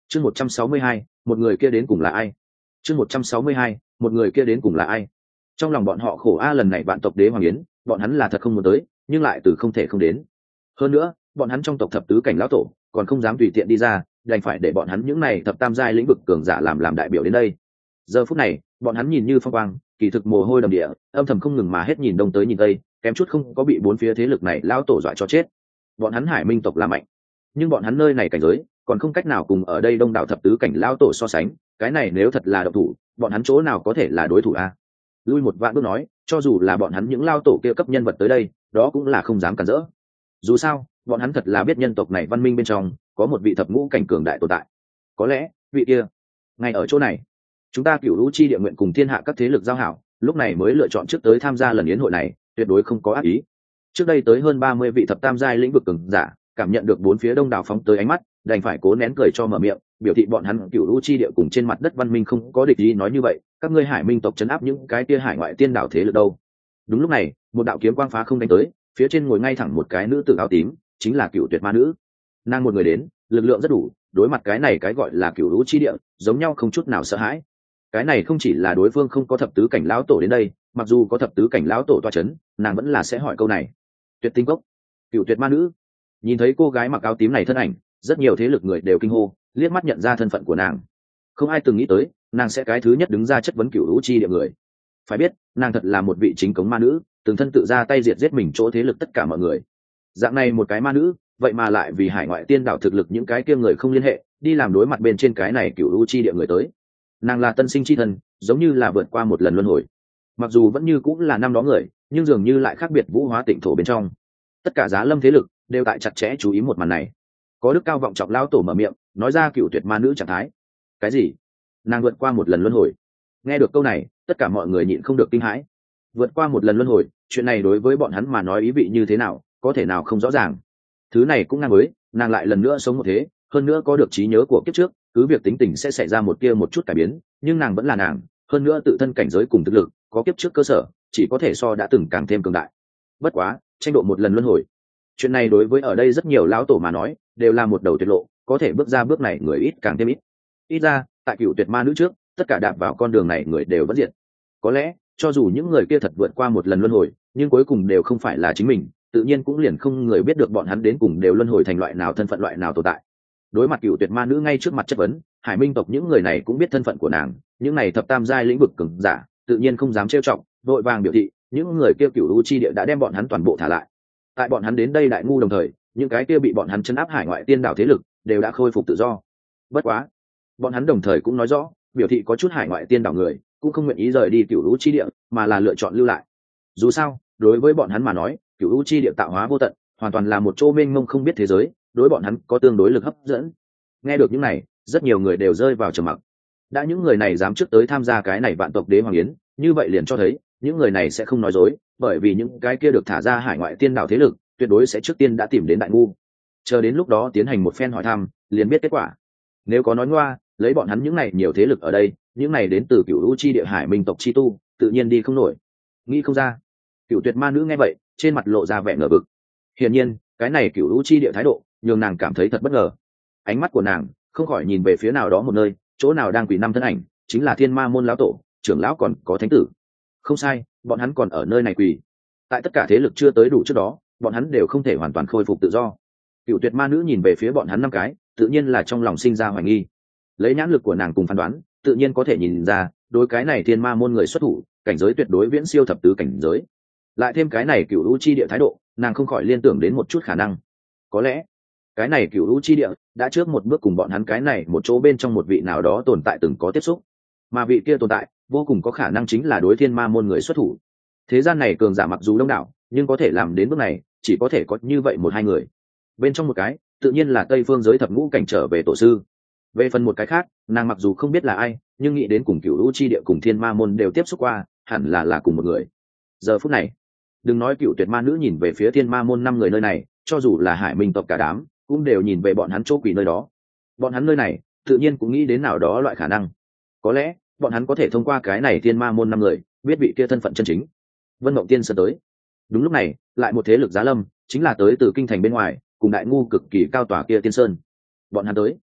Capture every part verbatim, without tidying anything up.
chương một trăm sáu mươi hai, một người kia đến cùng là ai? chương một trăm sáu mươi hai, một người kia đến cùng là ai? Trong lòng bọn họ khổ a, lần này vạn tộc đế hoàng yến bọn hắn là thật không muốn tới, nhưng lại từ không thể không đến. Hơn nữa bọn hắn trong tộc thập tứ cảnh lão tổ còn không dám tùy tiện đi ra, đành phải để bọn hắn những này thập tam giai lĩnh vực cường giả làm làm đại biểu đến đây. Giờ phút này bọn hắn nhìn như phong quang, kỳ thực mồ hôi đầm địa, âm thầm không ngừng mà hết nhìn đông tới nhìn tây, kém chút không có bị bốn phía thế lực này lão tổ dọa cho chết. Bọn hắn Hải Minh tộc là mạnh, nhưng bọn hắn nơi này cảnh giới còn không cách nào cùng ở đây đông đảo thập tứ cảnh lão tổ so sánh, cái này nếu thật là động thủ, bọn hắn chỗ nào có thể là đối thủ a? Lui một vạn bước nói, cho dù là bọn hắn những lao tổ kia cấp nhân vật tới đây, đó cũng là không dám cản rỡ. Dù sao bọn hắn thật là biết nhân tộc này văn minh bên trong có một vị thập ngũ cảnh cường đại tồn tại. Có lẽ vị kia ngay ở chỗ này. Chúng ta Cửu Lũ Chi Địa nguyện cùng thiên hạ các thế lực giao hảo, lúc này mới lựa chọn trước tới tham gia lần yến hội này, tuyệt đối không có ác ý. Trước đây tới hơn ba mươi vị thập tam giai lĩnh vực cường giả, cảm nhận được bốn phía đông đảo phóng tới ánh mắt, đành phải cố nén cười cho mở miệng, biểu thị bọn hắn Cửu Lũ Chi Địa cùng trên mặt đất văn minh không có địch ý. Nói như vậy, các ngươi Hải Minh tộc trấn áp những cái kia hải ngoại tiên đảo thế lực đâu? Đúng lúc này, một đạo kiếm quang phá không đánh tới, phía trên ngồi ngay thẳng một cái nữ tử áo tím, chính là Cửu Tuyệt Ma Nữ. Nàng một người đến, lực lượng rất đủ, đối mặt cái này cái gọi là Cửu Lũ Chi Địa, giống nhau không chút nào sợ hãi. Cái này không chỉ là đối phương không có thập tứ cảnh lão tổ đến đây, mặc dù có thập tứ cảnh lão tổ toa chấn, nàng vẫn là sẽ hỏi câu này. Tuyệt Tinh Cốc, Cửu Tuyệt Ma Nữ. Nhìn thấy cô gái mặc áo tím này thân ảnh, rất nhiều thế lực người đều kinh hô, liếc mắt nhận ra thân phận của nàng. Không ai từng nghĩ tới nàng sẽ cái thứ nhất đứng ra chất vấn Cửu Lũ Chi Địa người. Phải biết nàng thật là một vị chính cống ma nữ, từng thân tự ra tay diệt giết mình chỗ thế lực tất cả mọi người. Dạng này một cái ma nữ, vậy mà lại vì hải ngoại tiên đảo thực lực những cái kia người không liên hệ, đi làm đối mặt bên trên cái này Cửu Lũ Chi Địa người tới. Nàng là tân sinh chi thân, giống như là vượt qua một lần luân hồi. Mặc dù vẫn như cũng là năm đó người, nhưng dường như lại khác biệt vũ hóa tịnh thổ bên trong. Tất cả giá lâm thế lực đều tại chặt chẽ chú ý một màn này. Có đức cao vọng trọng lão tổ mở miệng nói ra Cửu Tuyệt Ma Nữ trạng thái. Cái gì? Nàng vượt qua một lần luân hồi? Nghe được câu này, tất cả mọi người nhịn không được kinh hãi. Vượt qua một lần luân hồi, chuyện này đối với bọn hắn mà nói ý vị như thế nào, có thể nào không rõ ràng. Thứ này cũng ngang với nàng lại lần nữa sống một thế, hơn nữa có được trí nhớ của kiếp trước, cứ việc tính tình sẽ xảy ra một kia một chút cải biến, nhưng nàng vẫn là nàng, hơn nữa tự thân cảnh giới cùng thực lực có kiếp trước cơ sở, chỉ có thể so đã từng càng thêm cường đại. Bất quá tranh độ một lần luân hồi, chuyện này đối với ở đây rất nhiều lão tổ mà nói đều là một đầu tuyệt lộ, có thể bước ra bước này người ít càng thêm ít. Ít ra tại Cửu Tuyệt Ma Nữ trước, tất cả đạp vào con đường này người đều vẫn diệt. Có lẽ cho dù những người kia thật vượt qua một lần luân hồi, nhưng cuối cùng đều không phải là chính mình, tự nhiên cũng liền không người biết được bọn hắn đến cùng đều luân hồi thành loại nào thân phận loại nào tồn tại. Đối mặt Cửu Tuyệt Ma Nữ ngay trước mặt chất vấn, Hải Minh tộc những người này cũng biết thân phận của nàng, những này thập tam giai lĩnh vực cường giả tự nhiên không dám trêu chọc, vội vàng biểu thị những người kia Cửu Lũ Chi Địa đã đem bọn hắn toàn bộ thả lại. Tại bọn hắn đến đây đại ngu đồng thời, những cái kia bị bọn hắn chấn áp hải ngoại tiên đảo thế lực đều đã khôi phục tự do. Bất quá bọn hắn đồng thời cũng nói rõ, biểu thị có chút hải ngoại tiên đảo người cũng không nguyện ý rời đi Cửu Lũ Chi Địa, mà là lựa chọn lưu lại. Dù sao đối với bọn hắn mà nói, Cửu Lũ Chi Địa tạo hóa vô tận, hoàn toàn là một chỗ mênh mông không biết thế giới, đối bọn hắn có tương đối lực hấp dẫn. Nghe được những này, rất nhiều người đều rơi vào trầm mặc. Đã những người này dám trước tới tham gia cái này vạn tộc đế hoàng yến, như vậy liền cho thấy những người này sẽ không nói dối, bởi vì những cái kia được thả ra hải ngoại tiên đảo thế lực tuyệt đối sẽ trước tiên đã tìm đến đại ngu, chờ đến lúc đó tiến hành một phen hỏi thăm liền biết kết quả. Nếu có nói ngoa, lấy bọn hắn những này nhiều thế lực ở đây, những này đến từ Cửu Lũ Chi Địa Hải Minh tộc chi tu tự nhiên đi không nổi. Nghĩ không ra. Cửu Tuyệt Ma Nữ nghe vậy, trên mặt lộ ra vẻ ngờ vực. Hiển nhiên cái này Cửu Lũ Chi Địa thái độ nhường nàng cảm thấy thật bất ngờ. Ánh mắt của nàng không khỏi nhìn về phía nào đó một nơi, chỗ nào đang quỳ năm thân ảnh, chính là Thiên Ma môn lão tổ, trưởng lão còn có thánh tử. Không sai, bọn hắn còn ở nơi này quỳ. Tại tất cả thế lực chưa tới đủ trước đó, bọn hắn đều không thể hoàn toàn khôi phục tự do. Cửu Tuyệt Ma Nữ nhìn về phía bọn hắn năm cái, tự nhiên là trong lòng sinh ra hoài nghi. Lấy nhãn lực của nàng cùng phán đoán, tự nhiên có thể nhìn ra, đối cái này Thiên Ma môn người xuất thủ, cảnh giới tuyệt đối viễn siêu thập tứ cảnh giới. Lại thêm cái này Cửu Lũ Chi Địa thái độ, nàng không khỏi liên tưởng đến một chút khả năng. Có lẽ cái này Cửu Lũ Chi Địa đã trước một bước cùng bọn hắn cái này một chỗ bên trong một vị nào đó tồn tại từng có tiếp xúc, mà vị kia tồn tại vô cùng có khả năng chính là đối Thiên Ma môn người xuất thủ. Thế gian này cường giả mặc dù đông đảo, nhưng có thể làm đến bước này chỉ có thể có như vậy một hai người. Bên trong một cái tự nhiên là Tây Phương giới thập ngũ cảnh trở về tổ sư. Về phần một cái khác, nàng mặc dù không biết là ai, nhưng nghĩ đến cùng Cửu Lũ Chi Địa cùng Thiên Ma môn đều tiếp xúc qua, hẳn là là cùng một người. Giờ phút này, đừng nói Cửu Tuyệt Ma Nữ nhìn về phía Thiên Ma môn năm người nơi này, cho dù là Hải Minh tộc cả đám cũng đều nhìn về bọn hắn chỗ quỷ nơi đó. Bọn hắn nơi này tự nhiên cũng nghĩ đến nào đó loại khả năng. Có lẽ bọn hắn có thể thông qua cái này Thiên Ma môn năm người biết vị kia thân phận chân chính. Vân Mộng Tiên Sơn tới. Đúng lúc này, lại một thế lực giá lâm, chính là tới từ kinh thành bên ngoài, cùng đại ngu cực kỳ cao tòa kia Tiên Sơn. Bọn hắn tới,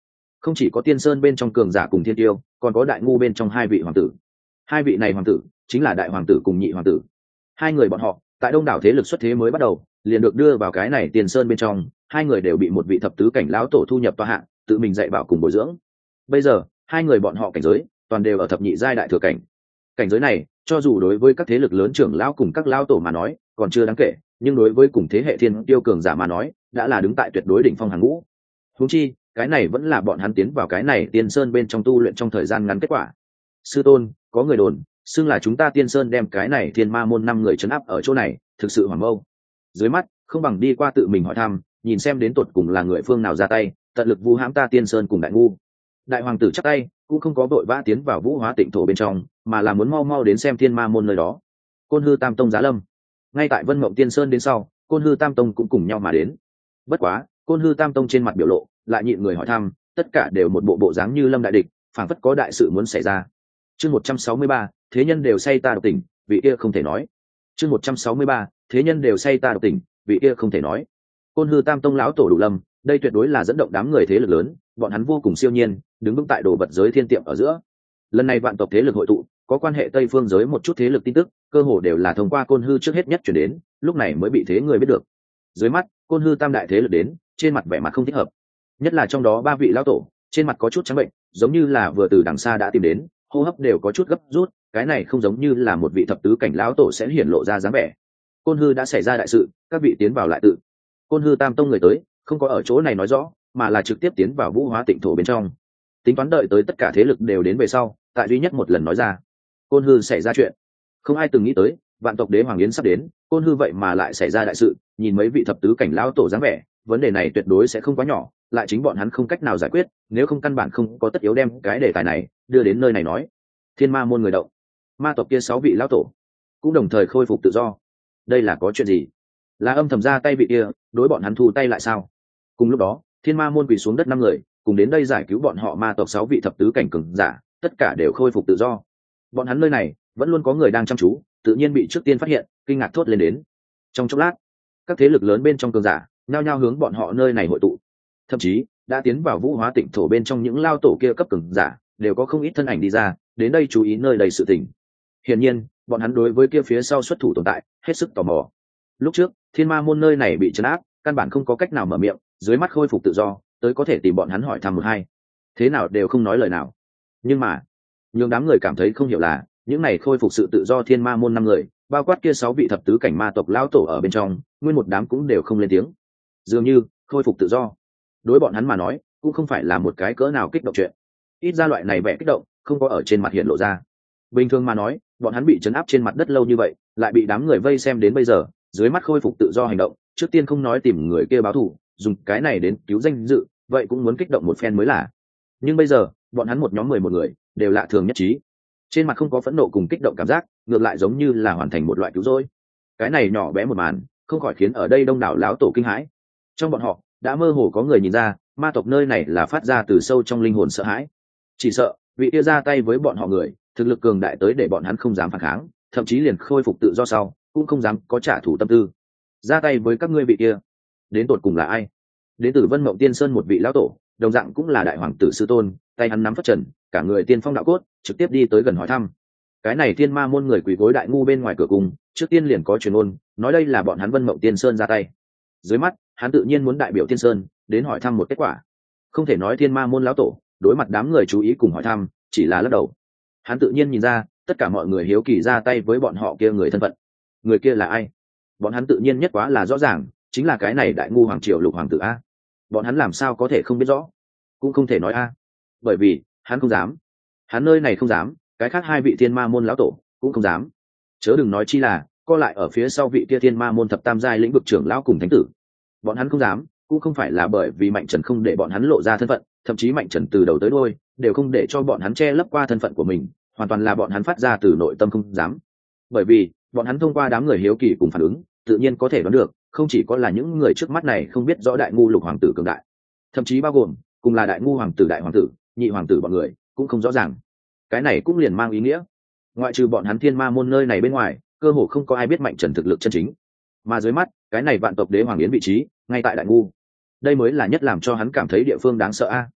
Không chỉ có tiên sơn bên trong cường giả cùng thiên tiêu, còn có đại ngu bên trong hai vị hoàng tử. Hai vị này hoàng tử chính là đại hoàng tử cùng nhị hoàng tử. Hai người bọn họ tại đông đảo thế lực xuất thế mới bắt đầu liền được đưa vào cái này tiên sơn bên trong, hai người đều bị một vị thập tứ cảnh lão tổ thu nhập tòa hạng, tự mình dạy bảo cùng bồi dưỡng. Bây giờ hai người bọn họ cảnh giới toàn đều ở thập nhị giai đại thừa cảnh. Cảnh giới này cho dù đối với các thế lực lớn trưởng lão cùng các lão tổ mà nói còn chưa đáng kể, nhưng đối với cùng thế hệ thiên tiêu cường giả mà nói đã là đứng tại tuyệt đối đỉnh phong hàng ngũ. Huống chi cái này vẫn là bọn hắn tiến vào cái này tiên sơn bên trong tu luyện trong thời gian ngắn kết quả. Sư tôn, có người đồn xưng là chúng ta tiên sơn đem cái này thiên ma môn năm người trấn áp ở chỗ này, thực sự hoảng mâu. Dưới mắt không bằng đi qua tự mình hỏi thăm, nhìn xem đến tột cùng là người phương nào ra tay tận lực vu hãm ta tiên sơn cùng đại ngu. Đại hoàng tử chắc tay cũng không có vội vã tiến vào vũ hóa tịnh thổ bên trong, mà là muốn mau mau đến xem thiên ma môn nơi đó. Côn hư tam tông giá lâm ngay tại vân mộng tiên sơn đến sau, côn hư tam tông cũng cùng nhau mà đến. Bất quá côn hư tam tông trên mặt biểu lộ lại nhịn người hỏi thăm, tất cả đều một bộ bộ dáng như lâm đại địch, phảng phất có đại sự muốn xảy ra. Chương một trăm sáu mươi ba, thế nhân đều say ta độc tình, vị kia không thể nói. Chương một trăm sáu mươi ba, thế nhân đều say ta độc tình, vị kia không thể nói. Côn hư tam tông lão tổ đủ lâm, đây tuyệt đối là dẫn động đám người thế lực lớn, bọn hắn vô cùng siêu nhiên, đứng vững tại đồ vật giới thiên tiệm ở giữa. Lần này vạn tộc thế lực hội tụ, có quan hệ tây phương giới một chút thế lực tin tức, cơ hồ đều là thông qua côn hư trước hết nhất chuyển đến, lúc này mới bị thế người biết được. Dưới mắt côn hư tam đại thế lực đến, trên mặt vẻ mặt không thích hợp, nhất là trong đó ba vị lão tổ trên mặt có chút trắng bệnh, giống như là vừa từ đằng xa đã tìm đến, hô hấp đều có chút gấp rút, cái này không giống như là một vị thập tứ cảnh lão tổ sẽ hiển lộ ra dáng vẻ. Côn hư đã xảy ra đại sự, các vị tiến vào lại tự. Côn hư tam tông người tới không có ở chỗ này nói rõ, mà là trực tiếp tiến vào vũ hóa tịnh thổ bên trong, tính toán đợi tới tất cả thế lực đều đến về sau tại duy nhất một lần nói ra. Côn hư xảy ra chuyện, không ai từng nghĩ tới vạn tộc đế hoàng yến sắp đến, côn hư vậy mà lại xảy ra đại sự. Nhìn mấy vị thập tứ cảnh lão tổ dáng vẻ, vấn đề này tuyệt đối sẽ không quá nhỏ, lại chính bọn hắn không cách nào giải quyết, nếu không căn bản không có tất yếu đem cái đề tài này đưa đến nơi này nói. Thiên ma môn người động, ma tộc kia sáu vị lão tổ cũng đồng thời khôi phục tự do. Đây là có chuyện gì? Là âm thầm ra tay vị kia đối bọn hắn thu tay lại sao? Cùng lúc đó thiên ma môn quỳ xuống đất năm người cùng đến đây giải cứu bọn họ ma tộc sáu vị thập tứ cảnh cường giả, tất cả đều khôi phục tự do. Bọn hắn nơi này vẫn luôn có người đang chăm chú, tự nhiên bị trước tiên phát hiện, kinh ngạc thốt lên đến. Trong chốc lát các thế lực lớn bên trong cường giả nhao nhao hướng bọn họ nơi này hội tụ, thậm chí đã tiến vào vũ hóa tịnh thổ bên trong những lao tổ kia cấp cường giả đều có không ít thân ảnh đi ra, đến đây chú ý nơi đầy sự tình. Hiển nhiên bọn hắn đối với kia phía sau xuất thủ tồn tại hết sức tò mò. Lúc trước thiên ma môn nơi này bị trấn áp, căn bản không có cách nào mở miệng, dưới mắt khôi phục tự do tới có thể tìm bọn hắn hỏi thăm một hai, thế nào đều không nói lời nào. Nhưng mà nhường đám người cảm thấy không hiểu là những này khôi phục sự tự do thiên ma môn năm người, bao quát kia sáu vị thập tứ cảnh ma tộc lão tổ ở bên trong, nguyên một đám cũng đều không lên tiếng. Dường như khôi phục tự do đối bọn hắn mà nói cũng không phải là một cái cỡ nào kích động chuyện, ít ra loại này vẻ kích động không có ở trên mặt hiện lộ ra. Bình thường mà nói bọn hắn bị trấn áp trên mặt đất lâu như vậy, lại bị đám người vây xem đến bây giờ, dưới mắt khôi phục tự do hành động, trước tiên không nói tìm người kia báo thù, dùng cái này đến cứu danh dự, vậy cũng muốn kích động một phen mới là. Nhưng bây giờ bọn hắn một nhóm mười một người đều lạ thường nhất trí, trên mặt không có phẫn nộ cùng kích động cảm giác, ngược lại giống như là hoàn thành một loại cứu rỗi. Cái này nhỏ bé một màn không khỏi khiến ở đây đông đảo lão tổ kinh hãi. Trong bọn họ đã mơ hồ có người nhìn ra ma tộc nơi này là phát ra từ sâu trong linh hồn sợ hãi, chỉ sợ vị kia ra tay với bọn họ người thực lực cường đại tới để bọn hắn không dám phản kháng, thậm chí liền khôi phục tự do sau cũng không dám có trả thù tâm tư. Ra tay với các ngươi vị kia đến tột cùng là ai? Đến từ Vân Mộng Tiên Sơn một vị lão tổ, đồng dạng cũng là đại hoàng tử sư tôn, tay hắn nắm phất trần, cả người tiên phong đạo cốt, trực tiếp đi tới gần hỏi thăm. Cái này thiên ma môn người quỳ gối đại ngu bên ngoài cửa cung, trước tiên liền có truyền ngôn nói đây là bọn hắn Vân Mộng Tiên Sơn ra tay. Dưới mắt hắn tự nhiên muốn đại biểu Tiên Sơn đến hỏi thăm một kết quả. Không thể nói thiên ma môn lão tổ đối mặt đám người chú ý cùng hỏi thăm, chỉ là lắc đầu. Hắn tự nhiên nhìn ra tất cả mọi người hiếu kỳ ra tay với bọn họ kia người thân phận. Người kia là ai? Bọn hắn tự nhiên nhất quá là rõ ràng, chính là cái này đại ngu hoàng triều lục hoàng tử a. Bọn hắn làm sao có thể không biết rõ? Cũng không thể nói a, bởi vì hắn không dám. Hắn nơi này không dám, cái khác hai vị thiên ma môn lão tổ cũng không dám, chớ đừng nói chi là co lại ở phía sau vị kia thiên ma môn thập tam giai lĩnh vực trưởng lão cùng thánh tử. Bọn hắn không dám cũng không phải là bởi vì Mạnh Trần không để bọn hắn lộ ra thân phận, thậm chí Mạnh Trần từ đầu tới đuôi đều không để cho bọn hắn che lấp qua thân phận của mình, hoàn toàn là bọn hắn phát ra từ nội tâm không dám. Bởi vì bọn hắn thông qua đám người hiếu kỳ cùng phản ứng, tự nhiên có thể đoán được, không chỉ có là những người trước mắt này không biết rõ đại ngu lục hoàng tử cường đại, thậm chí bao gồm cùng là đại ngu hoàng tử đại hoàng tử nhị hoàng tử bọn người cũng không rõ ràng. Cái này cũng liền mang ý nghĩa ngoại trừ bọn hắn thiên ma môn nơi này bên ngoài, cơ hồ không có ai biết Mạnh Trần thực lực chân chính. Mà dưới mắt cái này vạn tộc đế hoàng yến vị trí ngay tại đại ngu, đây mới là nhất làm cho hắn cảm thấy địa phương đáng sợ a.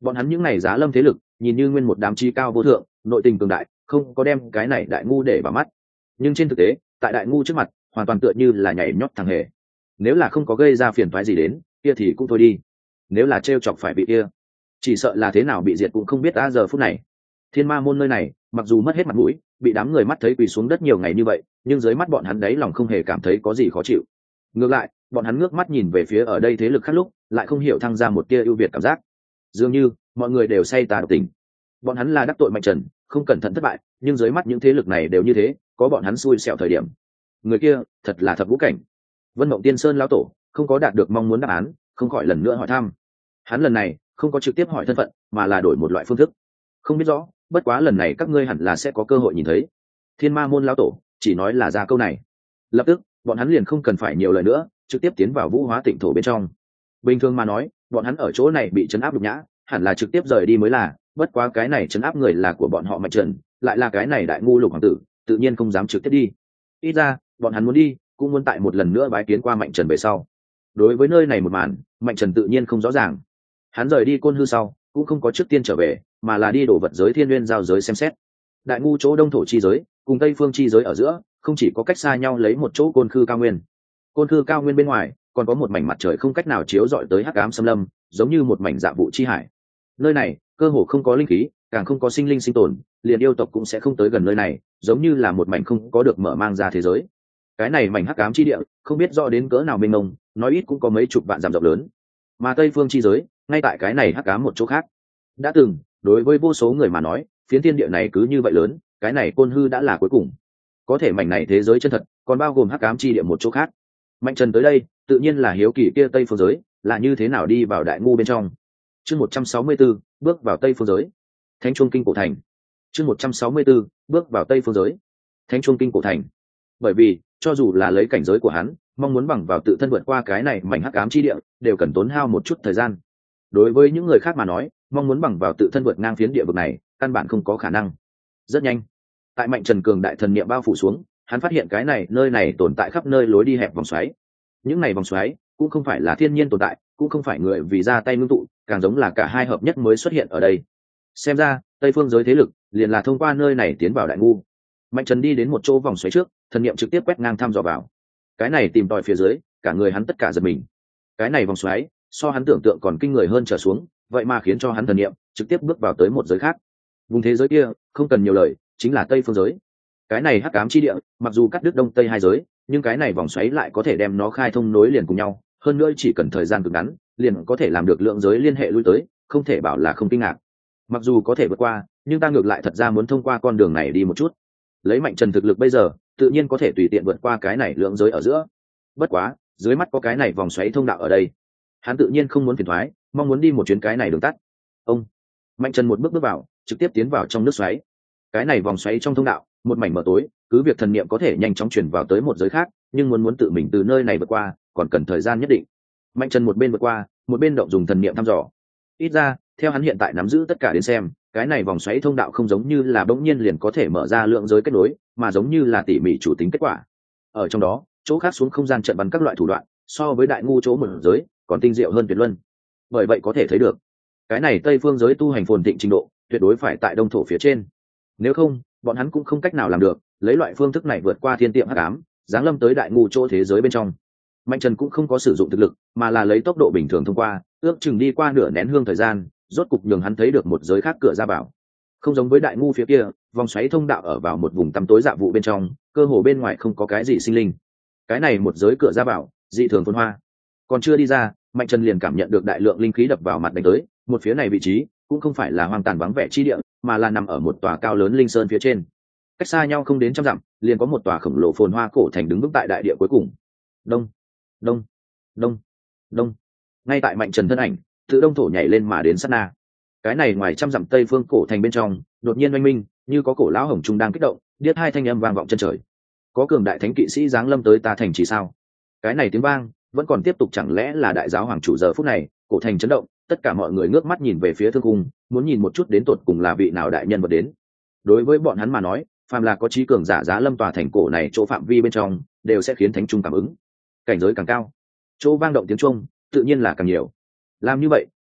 bọn hắn những n à y giá lâm thế lực nhìn như nguyên một đám chi cao vô thượng, nội tình cường đại, không có đem cái này đại ngu để vào mắt. Nhưng trên thực tế tại đại ngu trước mặt hoàn toàn tựa như là nhảy nhót thằng hề. Nếu là không có gây ra phiền thoái gì đến kia thì cũng thôi đi, nếu là t r e o chọc phải bị kia chỉ sợ là thế nào bị diệt cũng không biết. đã giờ phút này Thiên Ma môn nơi này mặc dù mất hết mặt mũi, bị đám người mắt thấy quỳ xuống đất nhiều ngày như vậy, nhưng dưới mắt bọn hắn đấy lòng không hề cảm thấy có gì khó chịu. Ngược lại bọn hắn ngước mắt nhìn về phía ở đây thế lực khác lúc lại không hiểu thăng ra một tia ưu việt cảm giác, dường như mọi người đều say tà độc tình. Bọn hắn là đắc tội Mạnh Trần không cẩn thận thất bại, nhưng dưới mắt những thế lực này đều như thế, có bọn hắn xui xẻo thời điểm. Người kia thật là thập vũ cảnh. Vân Mộng Tiên Sơn lão tổ không có đạt được mong muốn đáp án, không khỏi lần nữa hỏi thăm. Hắn lần này không có trực tiếp hỏi thân phận, mà là đổi một loại phương thức. Không biết rõ, bất quá lần này các ngươi hẳn là sẽ có cơ hội nhìn thấy. Thiên Ma môn lão tổ chỉ nói là ra câu này, lập tức bọn hắn liền không cần phải nhiều lời nữa, trực tiếp tiến vào Vũ Hóa Tịnh thổ bên trong. Bình thường mà nói, bọn hắn ở chỗ này bị trấn áp nhục nhã, hẳn là trực tiếp rời đi mới là, bất quá cái này trấn áp người là của bọn họ Mạnh Trần, lại là cái này đại ngu Lục hoàng tử, tự nhiên không dám trực tiếp đi. Ít ra bọn hắn muốn đi cũng muốn tại một lần nữa bái kiến qua Mạnh Trần về sau. Đối với nơi này một màn, Mạnh Trần tự nhiên không rõ ràng. Hắn rời đi Côn Hư sau cũng không có trước tiên trở về, mà là đi đổ vật giới Thiên Nguyên giao giới xem xét. Đại ngu chỗ đông thổ chi giới cùng tây phương chi giới ở giữa không chỉ có cách xa nhau lấy một chỗ Côn Khư cao nguyên, Côn Khư cao nguyên bên ngoài còn có một mảnh mặt trời không cách nào chiếu rọi tới hắc ám xâm lâm, giống như một mảnh dạ vụ chi hải. Nơi này cơ hồ không có linh khí, càng không có sinh linh sinh tồn, liền yêu tộc cũng sẽ không tới gần nơi này, giống như là một mảnh không có được mở mang ra thế giới. Cái này mảnh hắc ám chi địa không biết rõ đến cỡ nào mênh mông, nói ít cũng có mấy chục vạn dặm rộng lớn. Mà tây phương chi giới ngay tại cái này hắc ám một chỗ khác. Đã từng đối với vô số người mà nói, phiến thiên địa này cứ như vậy lớn, cái này Côn Hư đã là cuối cùng. Có thể mảnh này thế giới chân thật còn bao gồm hắc ám chi địa một chỗ khác. Mạnh Trần tới đây tự nhiên là hiếu kỳ kia tây phương giới là như thế nào đi vào đại ngu bên trong. Chương một trăm sáu mươi 164, bước vào tây phương giới. Thánh Chuông Kinh cổ thành. Chương một trăm sáu mươi 164, bước vào tây phương giới. Thánh Chuông Kinh cổ thành. Bởi vì cho dù là lấy cảnh giới của hắn, mong muốn bằng vào tự thân vượt qua cái này mảnh hắc ám chi địa đều cần tốn hao một chút thời gian. Đối với những người khác mà nói, mong muốn bằng vào tự thân vượt ngang phiến địa vực này căn bản không có khả năng. Rất nhanh, tại Mạnh Trần cường đại thần niệm bao phủ xuống, hắn phát hiện cái này nơi này tồn tại khắp nơi lối đi hẹp vòng xoáy. Những này vòng xoáy cũng không phải là thiên nhiên tồn tại, cũng không phải người vì ra tay ngưng tụ, càng giống là cả hai hợp nhất mới xuất hiện ở đây. Xem ra tây phương giới thế lực liền là thông qua nơi này tiến vào đại ngu. Mạnh Trần đi đến một chỗ vòng xoáy trước, thần niệm trực tiếp quét ngang thăm dò vào. Cái này tìm tòi phía dưới, cả người hắn tất cả giật mình. Cái này vòng xoáy so hắn tưởng tượng còn kinh người hơn trở xuống, vậy mà khiến cho hắn thần niệm trực tiếp bước vào tới một giới khác. Vùng thế giới kia không cần nhiều lời, chính là tây phương giới. Cái này hắc ám chi địa mặc dù cắt đứt đông tây hai giới, nhưng cái này vòng xoáy lại có thể đem nó khai thông nối liền cùng nhau, hơn nữa chỉ cần thời gian cực ngắn liền có thể làm được lượng giới liên hệ lui tới, không thể bảo là không kinh ngạc. Mặc dù có thể vượt qua, nhưng ta ngược lại thật ra muốn thông qua con đường này đi một chút. Lấy Mạnh Trần thực lực bây giờ tự nhiên có thể tùy tiện vượt qua cái này lượng giới ở giữa. Bất quá dưới mắt có cái này vòng xoáy thông đạo ở đây, hắn tự nhiên không muốn phiền thoái, mong muốn đi một chuyến cái này đường tắt. Ông Mạnh Trần một bước bước vào, trực tiếp tiến vào trong nước xoáy. Cái này vòng xoáy trong thông đạo một mảnh mờ tối, cứ việc thần niệm có thể nhanh chóng chuyển vào tới một giới khác, nhưng muốn muốn tự mình từ nơi này vượt qua còn cần thời gian nhất định. Mạnh Trần một bên vượt qua một bên động dùng thần niệm thăm dò. Ít ra theo hắn hiện tại nắm giữ tất cả đến xem, cái này vòng xoáy thông đạo không giống như là bỗng nhiên liền có thể mở ra lượng giới kết nối, mà giống như là tỉ mỉ chủ tính kết quả. Ở trong đó chỗ khác xuống không gian trận bắn các loại thủ đoạn, so với đại ngu chỗ mở giới còn tinh diệu hơn tuyệt luân. Bởi vậy có thể thấy được cái này tây phương giới tu hành phồn thịnh trình độ tuyệt đối phải tại đông thổ phía trên. Nếu không bọn hắn cũng không cách nào làm được lấy loại phương thức này vượt qua thiên tiệm hắc ám, giáng lâm tới đại ngu chỗ thế giới bên trong. Mạnh Trần cũng không có sử dụng thực lực, mà là lấy tốc độ bình thường thông qua, ước chừng đi qua nửa nén hương thời gian, rốt cục nhường hắn thấy được một giới khác cửa ra vào. Không giống với đại ngu phía kia, vòng xoáy thông đạo ở vào một vùng tăm tối dạ vụ bên trong, cơ hồ bên ngoài không có cái gì sinh linh. Cái này một giới cửa ra vào dị thường phồn hoa. Còn chưa đi ra, Mạnh Trần liền cảm nhận được đại lượng linh khí đập vào mặt đánh tới. Một phía này vị trí cũng không phải là hoang tàn vắng vẻ chi địa, mà là nằm ở một tòa cao lớn linh sơn phía trên. Cách xa nhau không đến trăm dặm, liền có một tòa khổng lồ phồn hoa cổ thành đứng vững tại đại địa cuối cùng. Đông, đông, đông, đông. Ngay tại Mạnh Trần thân ảnh từ đông thổ nhảy lên mà đến sát na, cái này ngoài trăm dặm tây phương cổ thành bên trong đột nhiên oanh minh, như có cổ lão hồng trung đang kích động, điếc hai thanh âm vang vọng chân trời. Có cường đại thánh kỵ sĩ giáng lâm tới ta thành chỉ sao? Cái này tiếng vang vẫn còn tiếp tục, chẳng lẽ là đại giáo hoàng chủ? Giờ phút này cổ thành chấn động, tất cả mọi người ngước mắt nhìn về phía thương cung, muốn nhìn một chút đến tột cùng là vị nào đại nhân vật đến. Đối với bọn hắn mà nói, phàm là có trí cường giả giá lâm tòa thành cổ này chỗ phạm vi bên trong, đều sẽ khiến thánh trung cảm ứng. Cảnh giới càng cao, chỗ vang động tiếng trung tự nhiên là càng nhiều. Làm như vậy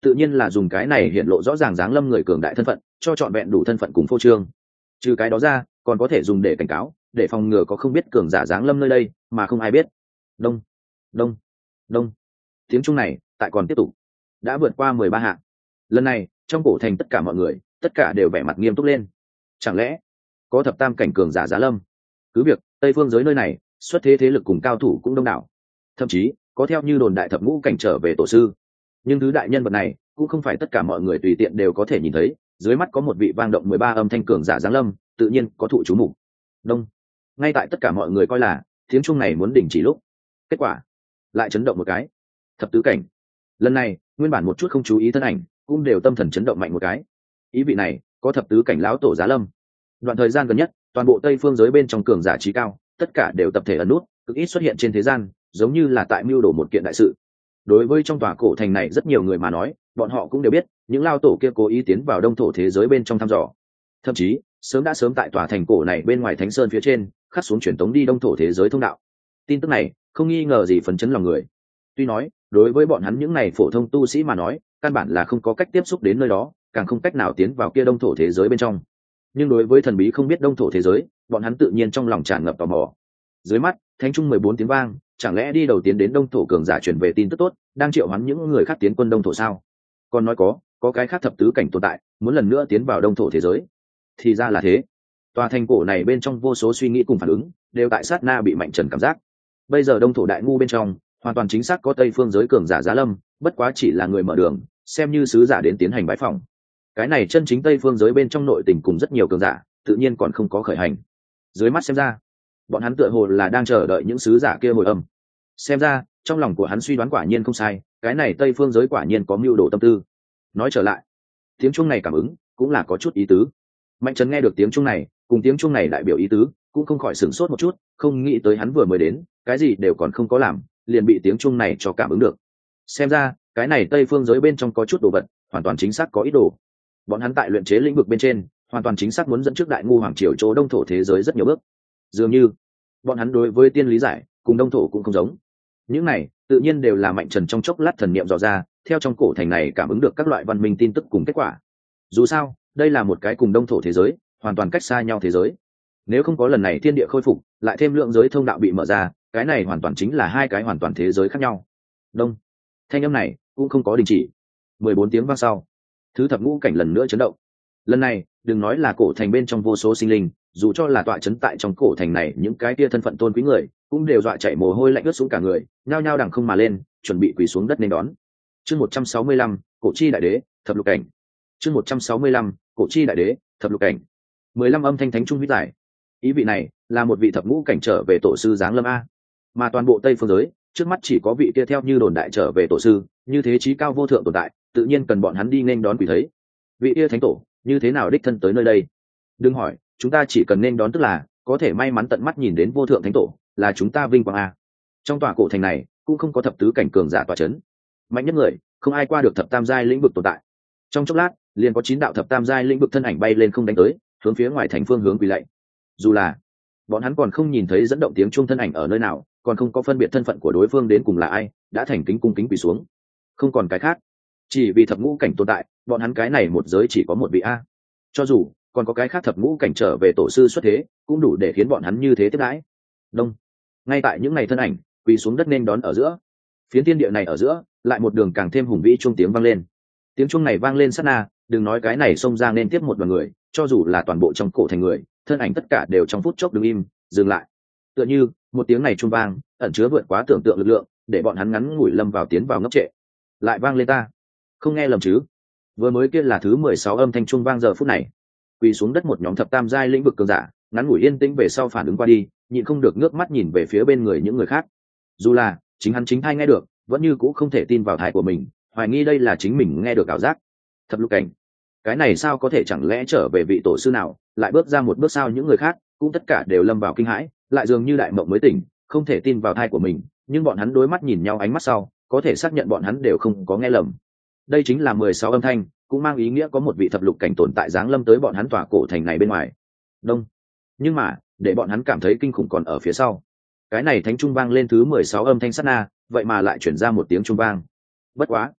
tự nhiên là dùng cái này hiện lộ rõ ràng dáng lâm người cường đại thân phận cho trọn vẹn đủ thân phận cùng phô trương. Trừ cái đó ra còn có thể dùng để cảnh cáo, để phòng ngừa có không biết cường giả dáng lâm nơi đây mà không ai biết. Đông đông đông, tiếng trung này tại còn tiếp tục, đã vượt qua mười ba hạng. Lần này trong cổ thành tất cả mọi người tất cả đều vẻ mặt nghiêm túc lên. Chẳng lẽ có thập tam cảnh cường giả giá lâm? Cứ việc tây phương giới nơi này xuất thế thế lực cùng cao thủ cũng đông đảo, thậm chí có theo như đồn đại thập ngũ cảnh trở về tổ sư, nhưng thứ đại nhân vật này cũng không phải tất cả mọi người tùy tiện đều có thể nhìn thấy. Dưới mắt có một vị vang động mười ba âm thanh cường giả giáng lâm, tự nhiên có thụ chú mục. Đông, ngay tại tất cả mọi người coi là tiếng chuông này muốn đình chỉ lúc, kết quả lại chấn động một cái. Thập tứ cảnh. Lần này nguyên bản một chút không chú ý thân ảnh cũng đều tâm thần chấn động mạnh một cái. Ý vị này có thập tứ cảnh lão tổ giá lâm. Đoạn thời gian gần nhất toàn bộ tây phương giới bên trong cường giả trí cao tất cả đều tập thể ẩn nút, cực ít xuất hiện trên thế gian, giống như là tại mưu đồ một kiện đại sự. Đối với trong tòa cổ thành này rất nhiều người mà nói, bọn họ cũng đều biết những lao tổ kia cố ý tiến vào đông thổ thế giới bên trong thăm dò, thậm chí sớm đã sớm tại tòa thành cổ này bên ngoài thánh sơn phía trên khắc xuống truyền tống đi đông thổ thế giới thông đạo. Tin tức này không nghi ngờ gì phấn chấn lòng người. Tuy nói đối với bọn hắn những này phổ thông tu sĩ mà nói, căn bản là không có cách tiếp xúc đến nơi đó, càng không cách nào tiến vào kia đông thổ thế giới bên trong, nhưng đối với thần bí không biết đông thổ thế giới, bọn hắn tự nhiên trong lòng tràn ngập tò mò. Dưới mắt thánh trung mười bốn tiếng vang, chẳng lẽ đi đầu tiến đến đông thổ cường giả truyền về tin tức tốt, đang triệu hoán những người khác tiến quân đông thổ sao? Còn nói có có cái khác thập tứ cảnh tồn tại muốn lần nữa tiến vào đông thổ thế giới. Thì ra là thế. Tòa thành cổ này bên trong vô số suy nghĩ cùng phản ứng đều tại sát na bị Mạnh Trần cảm giác. Bây giờ đông thổ đại ngu bên trong hoàn toàn chính xác có tây phương giới cường giả giá lâm, bất quá chỉ là người mở đường, xem như sứ giả đến tiến hành bái phỏng. Cái này chân chính tây phương giới bên trong nội tình cùng rất nhiều cường giả tự nhiên còn không có khởi hành. Dưới mắt xem ra bọn hắn tựa hồ là đang chờ đợi những sứ giả kia hồi âm. Xem ra trong lòng của hắn suy đoán quả nhiên không sai, cái này tây phương giới quả nhiên có mưu đồ tâm tư. Nói trở lại, tiếng chuông này cảm ứng cũng là có chút ý tứ. Mạnh Trần nghe được tiếng chuông này cùng tiếng chuông này đại biểu ý tứ, cũng không khỏi sửng sốt một chút, không nghĩ tới hắn vừa mới đến cái gì đều còn không có làm liền bị tiếng chuông này cho cảm ứng được. Xem ra cái này tây phương giới bên trong có chút đồ vật, hoàn toàn chính xác có ý đồ. Bọn hắn tại luyện chế lĩnh vực bên trên hoàn toàn chính xác muốn dẫn trước đại ngu hoàng triều chỗ đông thổ thế giới rất nhiều bước. Dường như bọn hắn đối với tiên lý giải cùng đông thổ cũng không giống. Những này tự nhiên đều là Mạnh Trần trong chốc lát thần niệm dò ra, theo trong cổ thành này cảm ứng được các loại văn minh tin tức cùng kết quả. Dù sao đây là một cái cùng đông thổ thế giới hoàn toàn cách xa nhau thế giới, nếu không có lần này thiên địa khôi phục lại thêm lượng giới thông đạo bị mở ra, cái này hoàn toàn chính là hai cái hoàn toàn thế giới khác nhau. Đông, thanh âm này cũng không có đình chỉ. Mười bốn tiếng vang sau, thứ thập ngũ cảnh lần nữa chấn động. Lần này đừng nói là cổ thành bên trong vô số sinh linh, dù cho là tọa chấn tại trong cổ thành này những cái kia thân phận tôn quý người cũng đều dọa chạy mồ hôi lạnh ướt xuống cả người, nhao nhao đằng không mà lên, chuẩn bị quỳ xuống đất nên đón. Chương một trăm sáu mươi lăm, cổ chi đại đế thập lục cảnh. Chương một trăm sáu mươi lăm, cổ chi đại đế thập lục cảnh. Mười lăm âm thanh thánh trung huyết giải. Ý vị này là một vị thập ngũ cảnh trở về tổ sư giáng lâm a. Mà toàn bộ tây phương giới trước mắt chỉ có vị kia theo như đồn đại trở về tổ sư, như thế chí cao vô thượng tồn tại, tự nhiên cần bọn hắn đi nên đón quỳ thấy. Vị kia thánh tổ như thế nào đích thân tới nơi đây? Đừng hỏi, chúng ta chỉ cần nên đón tức là có thể may mắn tận mắt nhìn đến vô thượng thánh tổ, là chúng ta vinh quang a. Trong tòa cổ thành này cũng không có thập tứ cảnh cường giả tọa chấn, mạnh nhất người không ai qua được thập tam giai lĩnh vực tồn tại. Trong chốc lát liền có chín đạo thập tam giai lĩnh vực thân ảnh bay lên không đánh tới, hướng phía ngoài thành phương hướng quỳ lạy. Dù là bọn hắn còn không nhìn thấy dẫn động tiếng chuông thân ảnh ở nơi nào, còn không có phân biệt thân phận của đối phương đến cùng là ai, đã thành kính cung kính quỳ xuống. Không còn cái khác, chỉ vì thập ngũ cảnh tồn tại, bọn hắn cái này một giới chỉ có một vị a. Cho dù còn có cái khác thập ngũ cảnh trở về tổ sư xuất thế, cũng đủ để khiến bọn hắn như thế tiếp đãi. Đông, ngay tại những ngày thân ảnh quỳ xuống đất nên đón ở giữa, phiến thiên địa này ở giữa lại một đường càng thêm hùng vĩ chuông tiếng vang lên. Tiếng chuông này vang lên sát na, đừng nói cái này xông ra nên tiếp một đoàn người, cho dù là toàn bộ trong cổ thành người, thân ảnh tất cả đều trong phút chốc đứng im, dừng lại. Tựa như một tiếng này chuông vang ẩn chứa vượt quá tưởng tượng lực lượng, để bọn hắn ngắn ngủi lâm vào tiến vào ngốc trệ. Lại vang lên ta, không nghe lầm chứ? Vừa mới kia là thứ mười sáu âm thanh chuông vang giờ phút này. Quỳ xuống đất một nhóm thập tam giai lĩnh vực cường giả, ngắn ngủi yên tĩnh về sau phản ứng qua đi, nhịn không được ngước mắt nhìn về phía bên người những người khác. Dù là chính hắn chính thai nghe được, vẫn như cũ không thể tin vào thai của mình, hoài nghi đây là chính mình nghe được ảo giác. Thập lục cảnh, cái này sao có thể, chẳng lẽ trở về vị tổ sư nào lại bước ra một bước sao? Những người khác cũng tất cả đều lâm vào kinh hãi, lại dường như đại mộng mới tỉnh, không thể tin vào thai của mình, nhưng bọn hắn đối mắt nhìn nhau ánh mắt sau, có thể xác nhận bọn hắn đều không có nghe lầm. Đây chính là mười sáu âm thanh, cũng mang ý nghĩa có một vị thập lục cảnh tồn tại giáng lâm tới bọn hắn tòa cổ thành này bên ngoài. Đông, nhưng mà để bọn hắn cảm thấy kinh khủng còn ở phía sau. Cái này thánh trung vang lên thứ mười sáu âm thanh sát na, vậy mà lại chuyển ra một tiếng trung vang. Bất quá,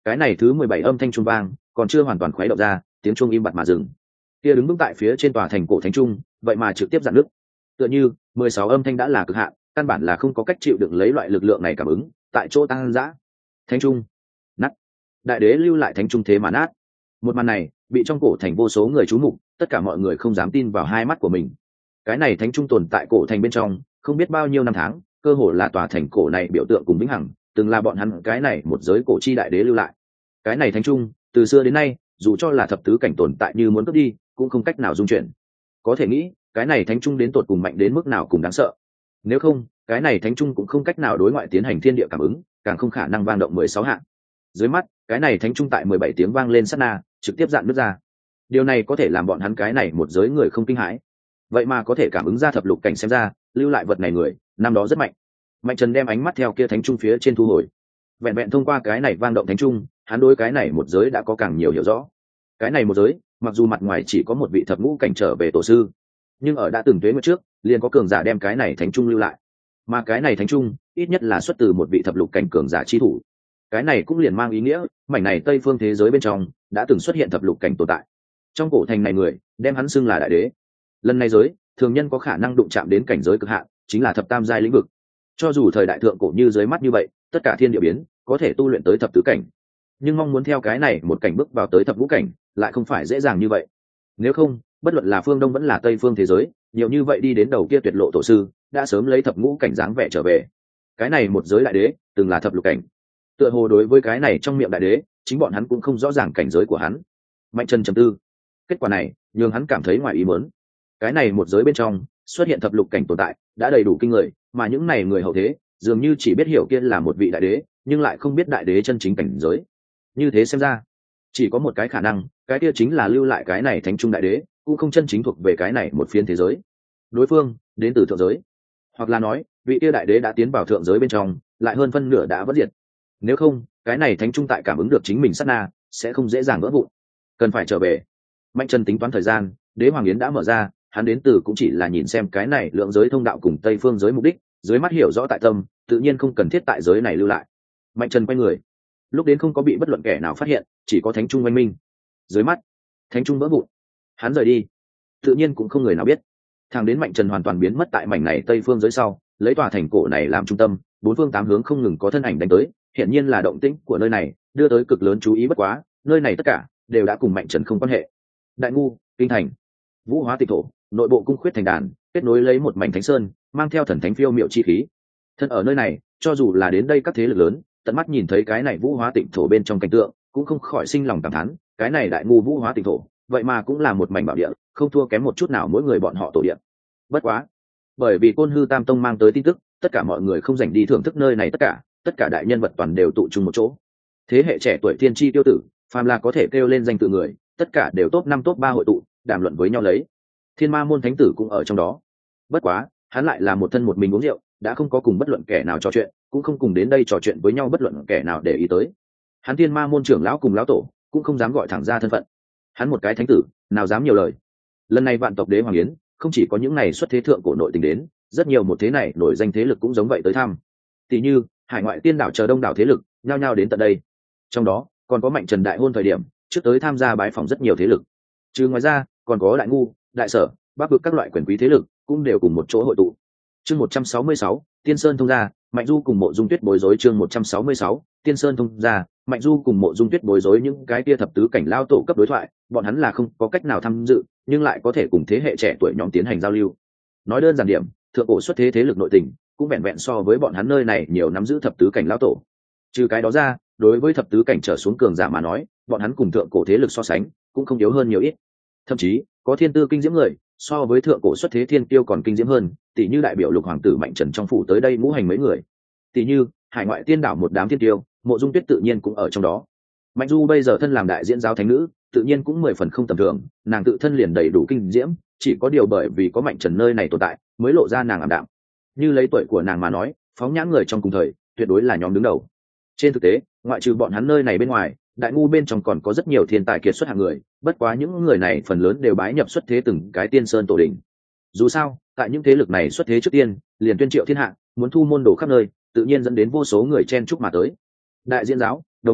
cái này thứ mười bảy âm thanh trung vang còn chưa hoàn toàn khuấy động ra, tiếng chuông im bặt mà dừng. Kia đứng vững tại phía trên tòa thành cổ thánh trung, vậy mà trực tiếp dạn nước. Tựa như mười sáu âm thanh đã là cực hạn, căn bản là không có cách chịu đựng lấy loại lực lượng này cảm ứng, tại chỗ tăng dã. Thánh trung nát, đại đế lưu lại thánh trung thế mà nát. Một màn này bị trong cổ thành vô số người chú mục, tất cả mọi người không dám tin vào hai mắt của mình. Cái này thánh trung tồn tại cổ thành bên trong không biết bao nhiêu năm tháng, cơ hồ là tòa thành cổ này biểu tượng cùng vĩnh hằng, từng là bọn hắn cái này một giới cổ chi đại đế lưu lại. Cái này thánh trung từ xưa đến nay, dù cho là thập tứ cảnh tồn tại như muốn cướp đi cũng không cách nào dung chuyển. Có thể nghĩ cái này thánh trung đến tột cùng mạnh đến mức nào cùng đáng sợ. Nếu không cái này thánh trung cũng không cách nào đối ngoại tiến hành thiên địa cảm ứng, càng không khả năng vang động mười sáu hạng. Dưới mắt cái này thánh trung tại mười bảy tiếng vang lên sát na trực tiếp dạn nứt ra. Điều này có thể làm bọn hắn cái này một giới người không kinh hãi. Vậy mà có thể cảm ứng ra thập lục cảnh, xem ra lưu lại vật này người năm đó rất mạnh. Mạnh Trần đem ánh mắt theo kia thánh trung phía trên thu hồi. Vẹn vẹn thông qua cái này vang động thánh trung, hắn đối cái này một giới đã có càng nhiều hiểu rõ. Cái này một giới mặc dù mặt ngoài chỉ có một vị thập ngũ cảnh trở về tổ sư, nhưng ở đã từng tuế nguyệt trước liền có cường giả đem cái này thánh trung lưu lại, mà cái này thánh trung ít nhất là xuất từ một vị thập lục cảnh cường giả chi thủ. Cái này cũng liền mang ý nghĩa mảnh này tây phương thế giới bên trong đã từng xuất hiện thập lục cảnh tồn tại. Trong cổ thành này người đem hắn xưng là đại đế. Lần này giới thường nhân có khả năng đụng chạm đến cảnh giới cực hạn, chính là thập tam giai lĩnh vực. Cho dù thời đại thượng cổ như dưới mắt như vậy, tất cả thiên địa biến có thể tu luyện tới thập tứ cảnh, nhưng mong muốn theo cái này một cảnh bước vào tới thập ngũ cảnh lại không phải dễ dàng như vậy. Nếu không, bất luận là phương đông vẫn là tây phương thế giới, nhiều như vậy đi đến đầu kia tuyệt lộ tổ sư đã sớm lấy thập ngũ cảnh dáng vẻ trở về. Cái này một giới đại đế từng là thập lục cảnh, tựa hồ đối với cái này trong miệng đại đế chính bọn hắn cũng không rõ ràng cảnh giới của hắn. Mạnh Trần trầm tư, kết quả này nhường hắn cảm thấy ngoài ý muốn. Cái này một giới bên trong xuất hiện thập lục cảnh tồn tại đã đầy đủ kinh người, mà những này người hậu thế dường như chỉ biết hiểu kia là một vị đại đế, nhưng lại không biết đại đế chân chính cảnh giới. Như thế xem ra chỉ có một cái khả năng, cái kia chính là lưu lại cái này thánh trung đại đế cũng không chân chính thuộc về cái này một phiến thế giới, đối phương đến từ thượng giới, hoặc là nói vị kia đại đế đã tiến vào thượng giới bên trong, lại hơn phân nửa đã vất diệt. Nếu không cái này thánh trung tại cảm ứng được chính mình sát na sẽ không dễ dàng vỡ vụn, cần phải trở về. Mạnh Trần tính toán thời gian, đế hoàng yến đã mở ra, hắn đến từ cũng chỉ là nhìn xem cái này lượng giới thông đạo cùng tây phương giới mục đích, dưới mắt hiểu rõ tại tâm, tự nhiên không cần thiết tại giới này lưu lại. Mạnh Trần quay người, lúc đến không có bị bất luận kẻ nào phát hiện, chỉ có thánh trung oanh minh. Dưới mắt thánh trung vỡ vụn, hắn rời đi, tự nhiên cũng không người nào biết. Thằng đến Mạnh Trần hoàn toàn biến mất tại mảnh này tây phương giới sau, lấy tòa thành cổ này làm trung tâm, bốn phương tám hướng không ngừng có thân ảnh đánh tới, hiện nhiên là động tĩnh của nơi này đưa tới cực lớn chú ý. Bất quá nơi này tất cả đều đã cùng Mạnh Trần không quan hệ. Đại ngu kinh thành, vũ hóa tịch thổ, nội bộ cung khuyết thành đàn, kết nối lấy một mảnh thánh sơn, mang theo thần thánh phiêu miệu chi khí. Thân ở nơi này, cho dù là đến đây các thế lực lớn, tận mắt nhìn thấy cái này vũ hóa tịnh thổ bên trong cảnh tượng, cũng không khỏi sinh lòng cảm thán, cái này đại ngu vũ hóa tịnh thổ vậy mà cũng là một mảnh bảo địa, không thua kém một chút nào mỗi người bọn họ tổ địa. Bất quá bởi vì Côn Hư Tam Tông mang tới tin tức, tất cả mọi người không dành đi thưởng thức nơi này, tất cả tất cả đại nhân vật toàn đều tụ chung một chỗ. Thế hệ trẻ tuổi thiên chi tiêu tử, phàm là có thể kêu lên danh tự người, tất cả đều top năm top ba hội tụ, đàm luận với nhau lấy. Thiên Ma môn thánh tử cũng ở trong đó. Bất quá hắn lại là một thân một mình uống rượu, đã không có cùng bất luận kẻ nào trò chuyện, cũng không cùng đến đây trò chuyện với nhau bất luận kẻ nào để ý tới. Hắn Thiên Ma môn trưởng lão cùng lão tổ cũng không dám gọi thẳng ra thân phận. Hắn một cái thánh tử, nào dám nhiều lời. Lần này vạn tộc đế hoàng yến, không chỉ có những này xuất thế thượng cổ nội tình đến, rất nhiều một thế này nổi danh thế lực cũng giống vậy tới thăm. Tỷ như hải ngoại tiên đảo chờ đông đảo thế lực nhao nhao đến tận đây. Trong đó còn có Mạnh Trần đại hôn thời điểm trước tới tham gia bái phỏng rất nhiều thế lực. Chứ ngoài ra còn có đại ngu, đại sở, bắc vực các loại quyền quý thế lực cũng đều cùng một chỗ hội tụ. Chương một trăm sáu mươi sáu, Tiên Sơn thông gia, Mạnh Du cùng Mộ Dung Tuyết bối rối. Chương một trăm sáu mươi sáu, Tiên Sơn thông gia, Mạnh Du cùng Mộ Dung Tuyết bối rối. Những cái kia thập tứ cảnh lao tổ cấp đối thoại, bọn hắn là không có cách nào tham dự, nhưng lại có thể cùng thế hệ trẻ tuổi nhóm tiến hành giao lưu. Nói đơn giản điểm, thượng cổ xuất thế thế lực nội tình cũng vẹn vẹn so với bọn hắn nơi này nhiều nắm giữ thập tứ cảnh lao tổ. Trừ cái đó ra, đối với thập tứ cảnh trở xuống cường giả mà nói, bọn hắn cùng thượng cổ thế lực so sánh cũng không yếu hơn nhiều ít. Thậm chí có thiên tư kinh diễm người so với thượng cổ xuất thế thiên tiêu còn kinh diễm hơn, tỷ như đại biểu lục hoàng tử Mạnh Trần trong phủ tới đây ngũ hành mấy người, tỷ như hải ngoại tiên đảo một đám thiên tiêu, Mộ Dung Tuyết tự nhiên cũng ở trong đó. Mạnh Du bây giờ thân làm đại diễn giáo thánh nữ, tự nhiên cũng mười phần không tầm thường, nàng tự thân liền đầy đủ kinh diễm, chỉ có điều bởi vì có Mạnh Trần nơi này tồn tại mới lộ ra nàng ảm đạm. Như lấy tuổi của nàng mà nói, phóng nhãn người trong cùng thời tuyệt đối là nhóm đứng đầu. Trên thực tế ngoại trừ bọn hắn nơi này bên ngoài, đại ngu bên trong còn có rất nhiều thiên tài kiệt xuất hạng người, bất quá những người này phần lớn đều bái nhập xuất thế từng cái tiên sơn tổ đình. Dù sao tại những thế lực này xuất thế trước tiên liền tuyên triệu thiên hạ, muốn thu môn đồ khắp nơi, tự nhiên dẫn đến vô số người chen chúc mà tới. Đại diễn giáo, Đồng Lai,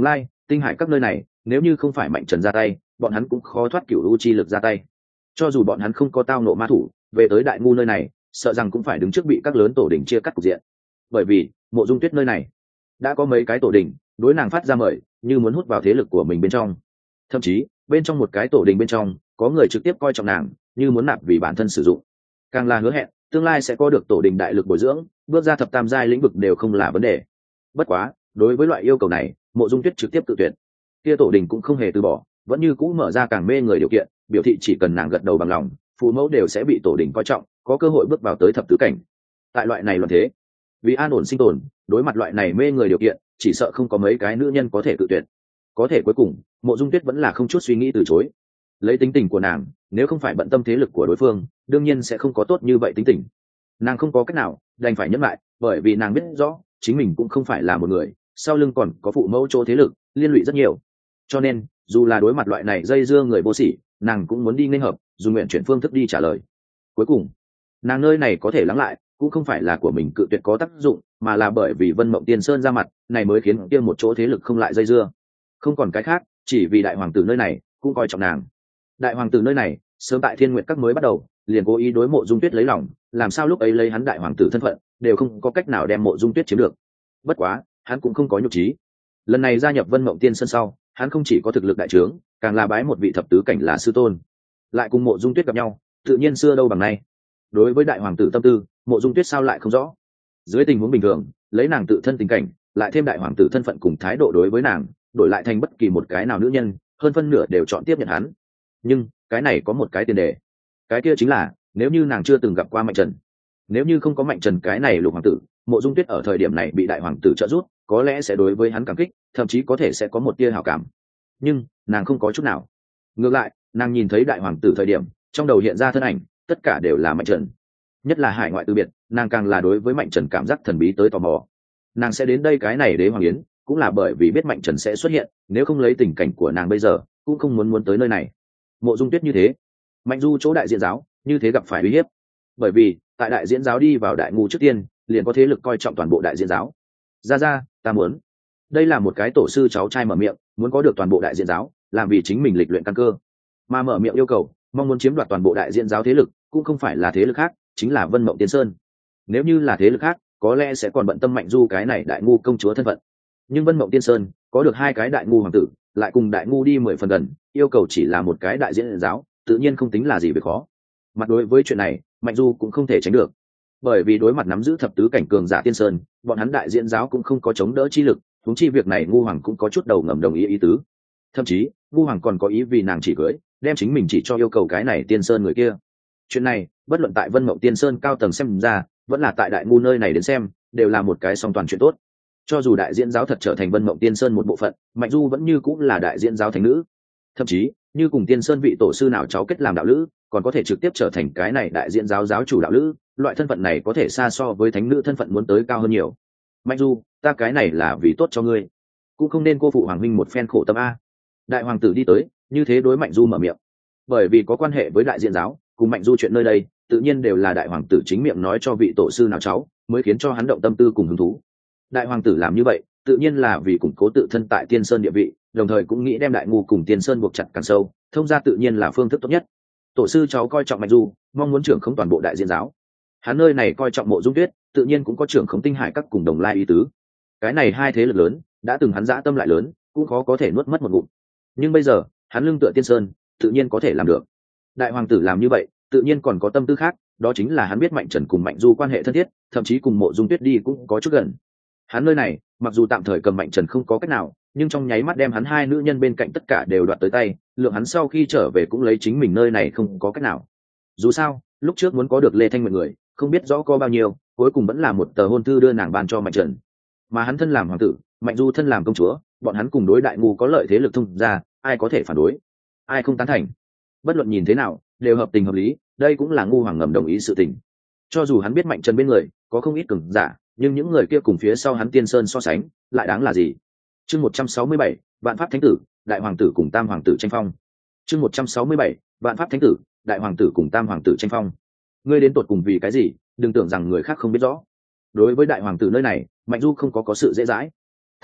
tinh hải các nơi này nếu như không phải mạnh trần ra tay, bọn hắn cũng khó thoát cửu u chi lực ra tay. Cho dù bọn hắn không có tao nộ ma thủ, về tới đại ngu nơi này sợ rằng cũng phải đứng trước bị các lớn tổ đình chia cắt cục diện. Bởi vì Mộ Dung Tuyết nơi này đã có mấy cái tổ đình đối nàng phát ra mời, như muốn hút vào thế lực của mình bên trong. Thậm chí bên trong một cái tổ đình bên trong có người trực tiếp coi trọng nàng, như muốn nạp vì bản thân sử dụng. Càng là hứa hẹn tương lai sẽ có được tổ đình đại lực bồi dưỡng, bước ra thập tam giai lĩnh vực đều không là vấn đề. Bất quá đối với loại yêu cầu này, Mộ Dung Tuyết trực tiếp tự tuyển. Kia tổ đình cũng không hề từ bỏ, vẫn như cũ mở ra càng mê người điều kiện, biểu thị chỉ cần nàng gật đầu bằng lòng, phụ mẫu đều sẽ bị tổ đình coi trọng, có cơ hội bước vào tới thập tứ cảnh. Tại loại này luận thế, vì an ổn sinh tồn, đối mặt loại này mê người điều kiện, chỉ sợ không có mấy cái nữ nhân có thể tự tuyển. Có thể cuối cùng Mộ Dung Tuyết vẫn là không chút suy nghĩ từ chối. Lấy tính tình của nàng, nếu không phải bận tâm thế lực của đối phương, đương nhiên sẽ không có tốt như vậy tính tình. Nàng không có cách nào, đành phải nhẫn lại, bởi vì nàng biết rõ chính mình cũng không phải là một người, sau lưng còn có phụ mẫu chỗ thế lực liên lụy rất nhiều. Cho nên dù là đối mặt loại này dây dưa người vô sỉ, nàng cũng muốn đi nên hợp, dùng nguyện chuyển phương thức đi trả lời. Cuối cùng nàng nơi này có thể lắng lại, cũng không phải là của mình cự tuyệt có tác dụng, mà là bởi vì Vân Mộng Tiên Sơn ra mặt, này mới khiến kia một chỗ thế lực không lại dây dưa. Không còn cái khác, chỉ vì đại hoàng tử nơi này cũng coi trọng nàng. Đại hoàng tử nơi này sớm tại Thiên Nguyệt Các mới bắt đầu liền cố ý đối Mộ Dung Tuyết lấy lòng, làm sao lúc ấy lấy hắn đại hoàng tử thân phận đều không có cách nào đem Mộ Dung Tuyết chiếm được. Bất quá hắn cũng không có nhục trí, lần này gia nhập Vân Mộng Tiên Sơn sau, hắn không chỉ có thực lực đại trướng, càng là bái một vị thập tứ cảnh là sư tôn, lại cùng Mộ Dung Tuyết gặp nhau, tự nhiên xưa đâu bằng nay. Đối với đại hoàng tử tâm tư, Mộ Dung Tuyết sao lại không rõ. Dưới tình huống bình thường, lấy nàng tự thân tình cảnh, lại thêm đại hoàng tử thân phận cùng thái độ đối với nàng, đổi lại thành bất kỳ một cái nào nữ nhân, hơn phân nửa đều chọn tiếp nhận hắn. Nhưng cái này có một cái tiền đề, cái kia chính là nếu như nàng chưa từng gặp qua Mạnh Trần, nếu như không có Mạnh Trần cái này lục hoàng tử, Mộ Dung Tuyết ở thời điểm này bị đại hoàng tử trợ giúp, có lẽ sẽ đối với hắn cảm kích, thậm chí có thể sẽ có một tia hảo cảm. Nhưng nàng không có chút nào. Ngược lại, nàng nhìn thấy đại hoàng tử thời điểm, trong đầu hiện ra thân ảnh, tất cả đều là Mạnh Trần. Nhất là hải ngoại từ biệt, nàng càng là đối với Mạnh Trần cảm giác thần bí tới tò mò. Nàng sẽ đến đây cái này đế hoàng yến, cũng là bởi vì biết Mạnh Trần sẽ xuất hiện, nếu không lấy tình cảnh của nàng bây giờ, cũng không muốn muốn tới nơi này. Mộ Dung Tuyết như thế, Mạnh Du chỗ đại diện giáo như thế gặp phải uy hiếp, bởi vì tại đại diễn giáo đi vào đại ngu trước tiên, liền có thế lực coi trọng toàn bộ đại diễn giáo. Ra ra, ta muốn. Đây là một cái tổ sư cháu trai mở miệng, muốn có được toàn bộ đại diễn giáo, làm vì chính mình lịch luyện căn cơ. Mà mở miệng yêu cầu, mong muốn chiếm đoạt toàn bộ đại diễn giáo thế lực, cũng không phải là thế lực khác, chính là Vân Mộng Tiên Sơn. Nếu như là thế lực khác, có lẽ sẽ còn bận tâm Mạnh Du cái này đại ngu công chúa thân phận. Nhưng Vân Mộng Tiên Sơn có được hai cái đại ngu hoàng tử, lại cùng đại ngu đi mười phần gần, yêu cầu chỉ là một cái đại diễn giáo, tự nhiên không tính là gì việc khó. Mặt đối với chuyện này, Mạnh Du cũng không thể tránh được, bởi vì đối mặt nắm giữ thập tứ cảnh cường giả Tiên Sơn, bọn hắn đại diễn giáo cũng không có chống đỡ chi lực, huống chi việc này ngu hoàng cũng có chút đầu ngầm đồng ý ý tứ. Thậm chí ngu hoàng còn có ý vì nàng chỉ cưới, đem chính mình chỉ cho yêu cầu cái này Tiên Sơn người kia. Chuyện này bất luận tại Vân Mộng Tiên Sơn cao tầng xem ra, vẫn là tại đại ngu nơi này đến xem, đều là một cái song toàn chuyện tốt. Cho dù đại diễn giáo thật trở thành Vân Mộng Tiên Sơn một bộ phận, Mạnh Du vẫn như cũng là đại diễn giáo thánh nữ, thậm chí như cùng Tiên Sơn vị tổ sư nào cháu kết làm đạo lữ, còn có thể trực tiếp trở thành cái này đại diễn giáo giáo chủ đạo lữ, loại thân phận này có thể xa so với thánh nữ thân phận muốn tới cao hơn nhiều. Mạnh Du, ta cái này là vì tốt cho ngươi, cũng không nên cô phụ hoàng huynh một phen khổ tâm a. Đại hoàng tử đi tới, như thế đối Mạnh Du mở miệng, bởi vì có quan hệ với đại diễn giáo, cùng Mạnh Du chuyện nơi đây, tự nhiên đều là đại hoàng tử chính miệng nói cho vị tổ sư nào cháu, mới khiến cho hắn động tâm tư cùng hứng thú. Đại hoàng tử làm như vậy, tự nhiên là vì củng cố tự thân tại Tiên Sơn địa vị, đồng thời cũng nghĩ đem đại ngu cùng Tiên Sơn buộc chặt càng sâu, thông ra tự nhiên là phương thức tốt nhất. Tổ sư cháu coi trọng Mạnh Du, mong muốn trưởng khống toàn bộ đại diễn giáo. Hắn nơi này coi trọng Mộ Dung Tuyết, tự nhiên cũng có trưởng khống tinh hải các cùng đồng lai ý tứ. Cái này hai thế lực lớn, đã từng hắn dã tâm lại lớn, cũng khó có thể nuốt mất một ngụm. Nhưng bây giờ, hắn lưng tựa Tiên Sơn, tự nhiên có thể làm được. Đại hoàng tử làm như vậy, tự nhiên còn có tâm tư khác, đó chính là hắn biết Mạnh Trần cùng Mạnh Du quan hệ thân thiết, thậm chí cùng Mộ Dung Tuyết đi cũng có chút gần. Hắn nơi này, mặc dù tạm thời cầm Mạnh Trần không có cách nào, nhưng trong nháy mắt đem hắn hai nữ nhân bên cạnh tất cả đều đoạt tới tay, lượng hắn sau khi trở về cũng lấy chính mình nơi này không có cách nào. Dù sao, lúc trước muốn có được Lê Thanh Nguyệt người, không biết rõ có bao nhiêu, cuối cùng vẫn là một tờ hôn thư đưa nàng ban cho Mạnh Trần. Mà hắn thân làm hoàng tử, Mạnh Du thân làm công chúa, bọn hắn cùng đối đại ngu có lợi thế lực thông ra, ai có thể phản đối, ai không tán thành. Bất luận nhìn thế nào, đều hợp tình hợp lý, đây cũng là ngu hoàng ngầm đồng ý sự tình. Cho dù hắn biết Mạnh Trần bên người có không ít cường giả, nhưng những người kia cùng phía sau hắn Tiên Sơn so sánh, lại đáng là gì? Chương một trăm sáu mươi bảy, Vạn Pháp Thánh Tử, Đại Hoàng tử cùng Tam Hoàng tử tranh phong. Chương một trăm sáu mươi bảy, Vạn Pháp Thánh Tử, Đại Hoàng tử cùng Tam Hoàng tử tranh phong. Ngươi đến tột cùng vì cái gì? Đừng tưởng rằng người khác không biết rõ. Đối với Đại Hoàng tử nơi này, Mạnh Du không có có sự dễ dãi. Thậm chí,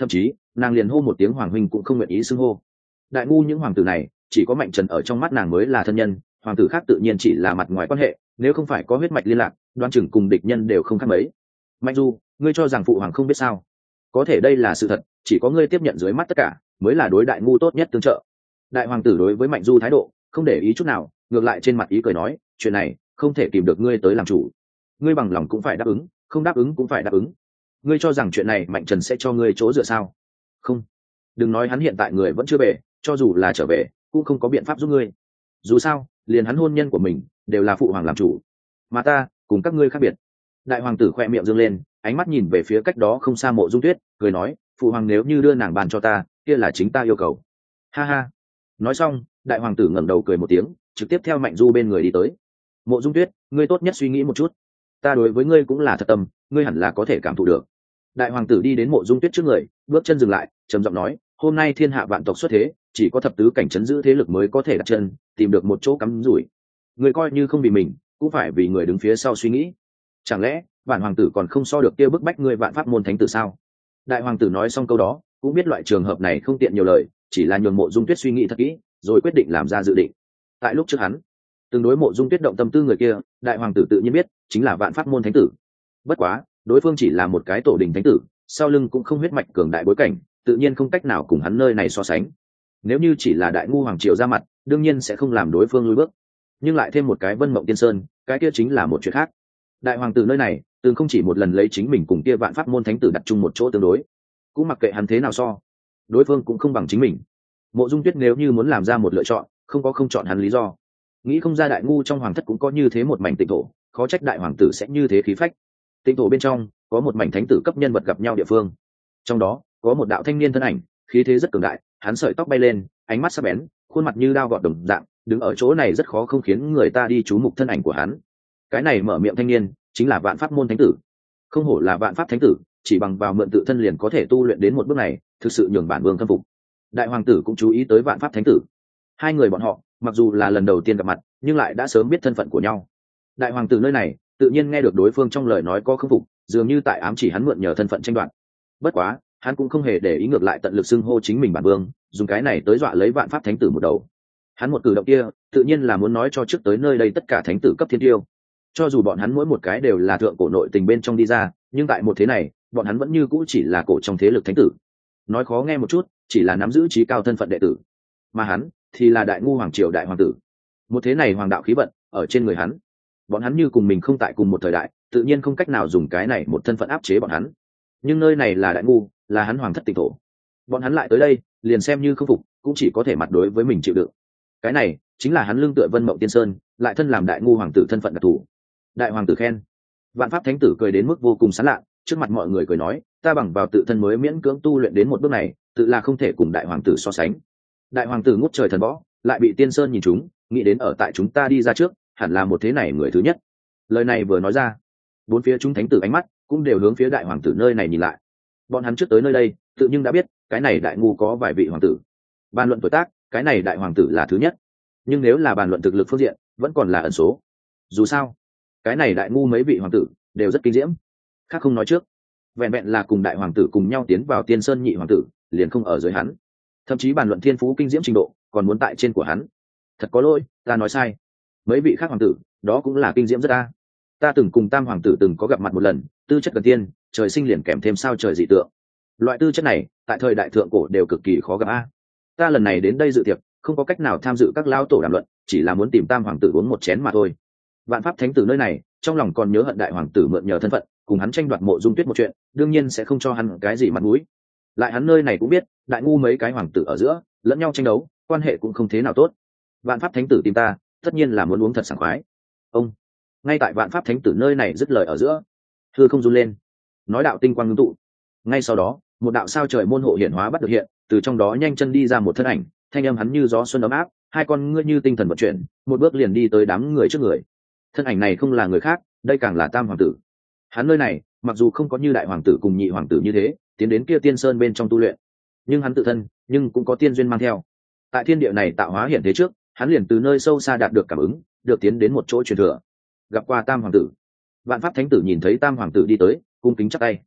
nàng liền hô một tiếng hoàng huynh cũng không nguyện ý xưng hô. Đại ngu những hoàng tử này chỉ có Mạnh Trần ở trong mắt nàng mới là thân nhân, hoàng tử khác tự nhiên chỉ là mặt ngoài quan hệ, nếu không phải có huyết mạch liên lạc, đoan chừng cùng địch nhân đều không khác mấy. Mạnh Du, ngươi cho rằng phụ hoàng không biết sao? Có thể đây là sự thật, chỉ có ngươi tiếp nhận dưới mắt tất cả mới là đối đại ngu tốt nhất tương trợ. Đại hoàng tử đối với Mạnh Du thái độ không để ý chút nào, ngược lại trên mặt ý cười nói, chuyện này không thể kìm được ngươi tới làm chủ, ngươi bằng lòng cũng phải đáp ứng, không đáp ứng cũng phải đáp ứng. Ngươi cho rằng chuyện này Mạnh Trần sẽ cho ngươi chỗ dựa sao? Không, đừng nói hắn hiện tại người vẫn chưa về, cho dù là trở về cũng không có biện pháp giúp ngươi. Dù sao liền hắn hôn nhân của mình đều là phụ hoàng làm chủ, mà ta cùng các ngươi khác biệt. Đại hoàng tử khoe miệng dương lên, ánh mắt nhìn về phía cách đó không xa Mộ Dung Tuyết, cười nói, phụ hoàng nếu như đưa nàng bàn cho ta, kia là chính ta yêu cầu. Ha ha. Nói xong đại hoàng tử ngẩng đầu cười một tiếng, trực tiếp theo Mạnh Du bên người đi tới. Mộ Dung Tuyết, ngươi tốt nhất suy nghĩ một chút, ta đối với ngươi cũng là thật tâm, ngươi hẳn là có thể cảm thụ được. Đại hoàng tử đi đến Mộ Dung Tuyết trước người, bước chân dừng lại, trầm giọng nói, hôm nay thiên hạ vạn tộc xuất thế, chỉ có thập tứ cảnh trấn giữ thế lực mới có thể đặt chân, tìm được một chỗ cắm rủi. Ngươi coi như không vì mình, cũng phải vì người đứng phía sau suy nghĩ. Chẳng lẽ bản hoàng tử còn không so được kia bức bách ngươi vạn pháp môn thánh tử sao? Đại hoàng tử nói xong câu đó, cũng biết loại trường hợp này không tiện nhiều lời, chỉ là nhường Mộ Dung Tuyết suy nghĩ thật kỹ, rồi quyết định làm ra dự định. Tại lúc trước hắn từng đối Mộ Dung Tuyết động tâm tư người kia, đại hoàng tử tự nhiên biết chính là vạn pháp môn thánh tử. Bất quá đối phương chỉ là một cái tổ đình thánh tử, sau lưng cũng không huyết mạch cường đại bối cảnh, tự nhiên không cách nào cùng hắn nơi này so sánh. Nếu như chỉ là đại ngu hoàng triều ra mặt, đương nhiên sẽ không làm đối phương lùi bước, nhưng lại thêm một cái Vân Mộng Tiên Sơn, cái kia chính là một chuyện khác. Đại hoàng tử nơi này từng không chỉ một lần lấy chính mình cùng kia vạn pháp môn thánh tử đặt chung một chỗ tương đối, cũng mặc kệ hắn thế nào so, đối phương cũng không bằng chính mình. Mộ Dung Tuyết nếu như muốn làm ra một lựa chọn, không có không chọn hắn lý do. Nghĩ không ra đại ngu trong hoàng thất cũng có như thế một mảnh tịnh thổ, khó trách đại hoàng tử sẽ như thế khí phách. Tịnh thổ bên trong có một mảnh thánh tử cấp nhân vật gặp nhau địa phương, trong đó có một đạo thanh niên thân ảnh, khí thế rất cường đại, hắn sợi tóc bay lên, ánh mắt sắc bén, khuôn mặt như đao gọt đồng dạng, đứng ở chỗ này rất khó không khiến người ta đi chú mục thân ảnh của hắn. Cái này mở miệng thanh niên chính là vạn pháp môn thánh tử. Không hổ là vạn pháp thánh tử, chỉ bằng vào mượn tự thân liền có thể tu luyện đến một bước này, thực sự nhường bản vương khâm phục. Đại hoàng tử cũng chú ý tới vạn pháp thánh tử. Hai người bọn họ mặc dù là lần đầu tiên gặp mặt, nhưng lại đã sớm biết thân phận của nhau. Đại hoàng tử nơi này tự nhiên nghe được đối phương trong lời nói có khâm phục, dường như tại ám chỉ hắn mượn nhờ thân phận tranh đoạt. Bất quá hắn cũng không hề để ý, ngược lại tận lực xưng hô chính mình bản vương, dùng cái này tới dọa lấy vạn pháp thánh tử một đầu. Hắn một cử động kia tự nhiên là muốn nói cho trước tới nơi đây tất cả thánh tử cấp thiên tiêu, cho dù bọn hắn mỗi một cái đều là thượng cổ nội tình bên trong đi ra, nhưng tại một thế này bọn hắn vẫn như cũ chỉ là cổ trong thế lực thánh tử, nói khó nghe một chút chỉ là nắm giữ trí cao thân phận đệ tử, mà hắn thì là đại ngu hoàng triều đại hoàng tử. Một thế này hoàng đạo khí vận ở trên người hắn, bọn hắn như cùng mình không tại cùng một thời đại, tự nhiên không cách nào dùng cái này một thân phận áp chế bọn hắn. Nhưng nơi này là đại ngu, là hắn hoàng thất tịnh thổ, bọn hắn lại tới đây liền xem như không phục cũng chỉ có thể mặt đối với mình chịu đựng. Cái này chính là hắn lương tựa Vân Mộng Tiên Sơn, lại thân làm đại ngu hoàng tử thân phận đặc thù. Đại hoàng tử khen. Vạn pháp thánh tử cười đến mức vô cùng sán lạ, trước mặt mọi người cười nói, ta bằng vào tự thân mới miễn cưỡng tu luyện đến một bước này, tự là không thể cùng đại hoàng tử so sánh. Đại hoàng tử ngút trời thần võ, lại bị Tiên Sơn nhìn chúng, nghĩ đến ở tại chúng ta đi ra trước, hẳn là một thế này người thứ nhất. Lời này vừa nói ra, bốn phía chúng thánh tử ánh mắt cũng đều hướng phía đại hoàng tử nơi này nhìn lại. Bọn hắn trước tới nơi đây tự nhưng đã biết cái này đại ngu có vài vị hoàng tử. Bàn luận tuổi tác, cái này đại hoàng tử là thứ nhất, nhưng nếu là bàn luận thực lực phương diện vẫn còn là ẩn số. Dù sao cái này đại ngu mấy vị hoàng tử đều rất kinh diễm, khác không nói trước, vẹn vẹn là cùng đại hoàng tử cùng nhau tiến vào Tiên Sơn nhị hoàng tử liền không ở dưới hắn, thậm chí bàn luận thiên phú kinh diễm trình độ còn muốn tại trên của hắn. Thật có lỗi, ta nói sai, mấy vị khác hoàng tử đó cũng là kinh diễm rất ta. Ta từng cùng tam hoàng tử từng có gặp mặt một lần, tư chất gần tiên, trời sinh liền kèm thêm sao trời dị tượng. Loại tư chất này tại thời đại thượng cổ đều cực kỳ khó gặp a. Ta lần này đến đây dự tiệc không có cách nào tham dự các lao tổ đàm luận, chỉ là muốn tìm tam hoàng tử uống một chén mà thôi. Vạn pháp thánh tử nơi này trong lòng còn nhớ hận đại hoàng tử mượn nhờ thân phận cùng hắn tranh đoạt Mộ Dung Tuyết một chuyện, đương nhiên sẽ không cho hắn cái gì mặt mũi. Lại hắn nơi này cũng biết đại ngu mấy cái hoàng tử ở giữa lẫn nhau tranh đấu, quan hệ cũng không thế nào tốt. Vạn pháp thánh tử tìm ta tất nhiên là muốn uống thật sảng khoái. Ông ngay tại vạn pháp thánh tử nơi này dứt lời ở giữa, hư không run lên, nói đạo tinh quang ngưng tụ. Ngay sau đó một đạo sao trời môn hộ hiển hóa bắt được hiện, từ trong đó nhanh chân đi ra một thân ảnh, thanh âm hắn như gió xuân ấm áp, hai con ngươi như tinh thần vận chuyển, một bước liền đi tới đám người trước người. Thân ảnh này không là người khác, đây càng là tam hoàng tử. Hắn nơi này mặc dù không có như đại hoàng tử cùng nhị hoàng tử như thế tiến đến kia Tiên Sơn bên trong tu luyện, nhưng hắn tự thân nhưng cũng có tiên duyên mang theo. Tại thiên địa này tạo hóa hiện thế trước, hắn liền từ nơi sâu xa đạt được cảm ứng, được tiến đến một chỗ truyền thừa, gặp qua tam hoàng tử. Vạn pháp thánh tử nhìn thấy tam hoàng tử đi tới, cung kính chắp tay.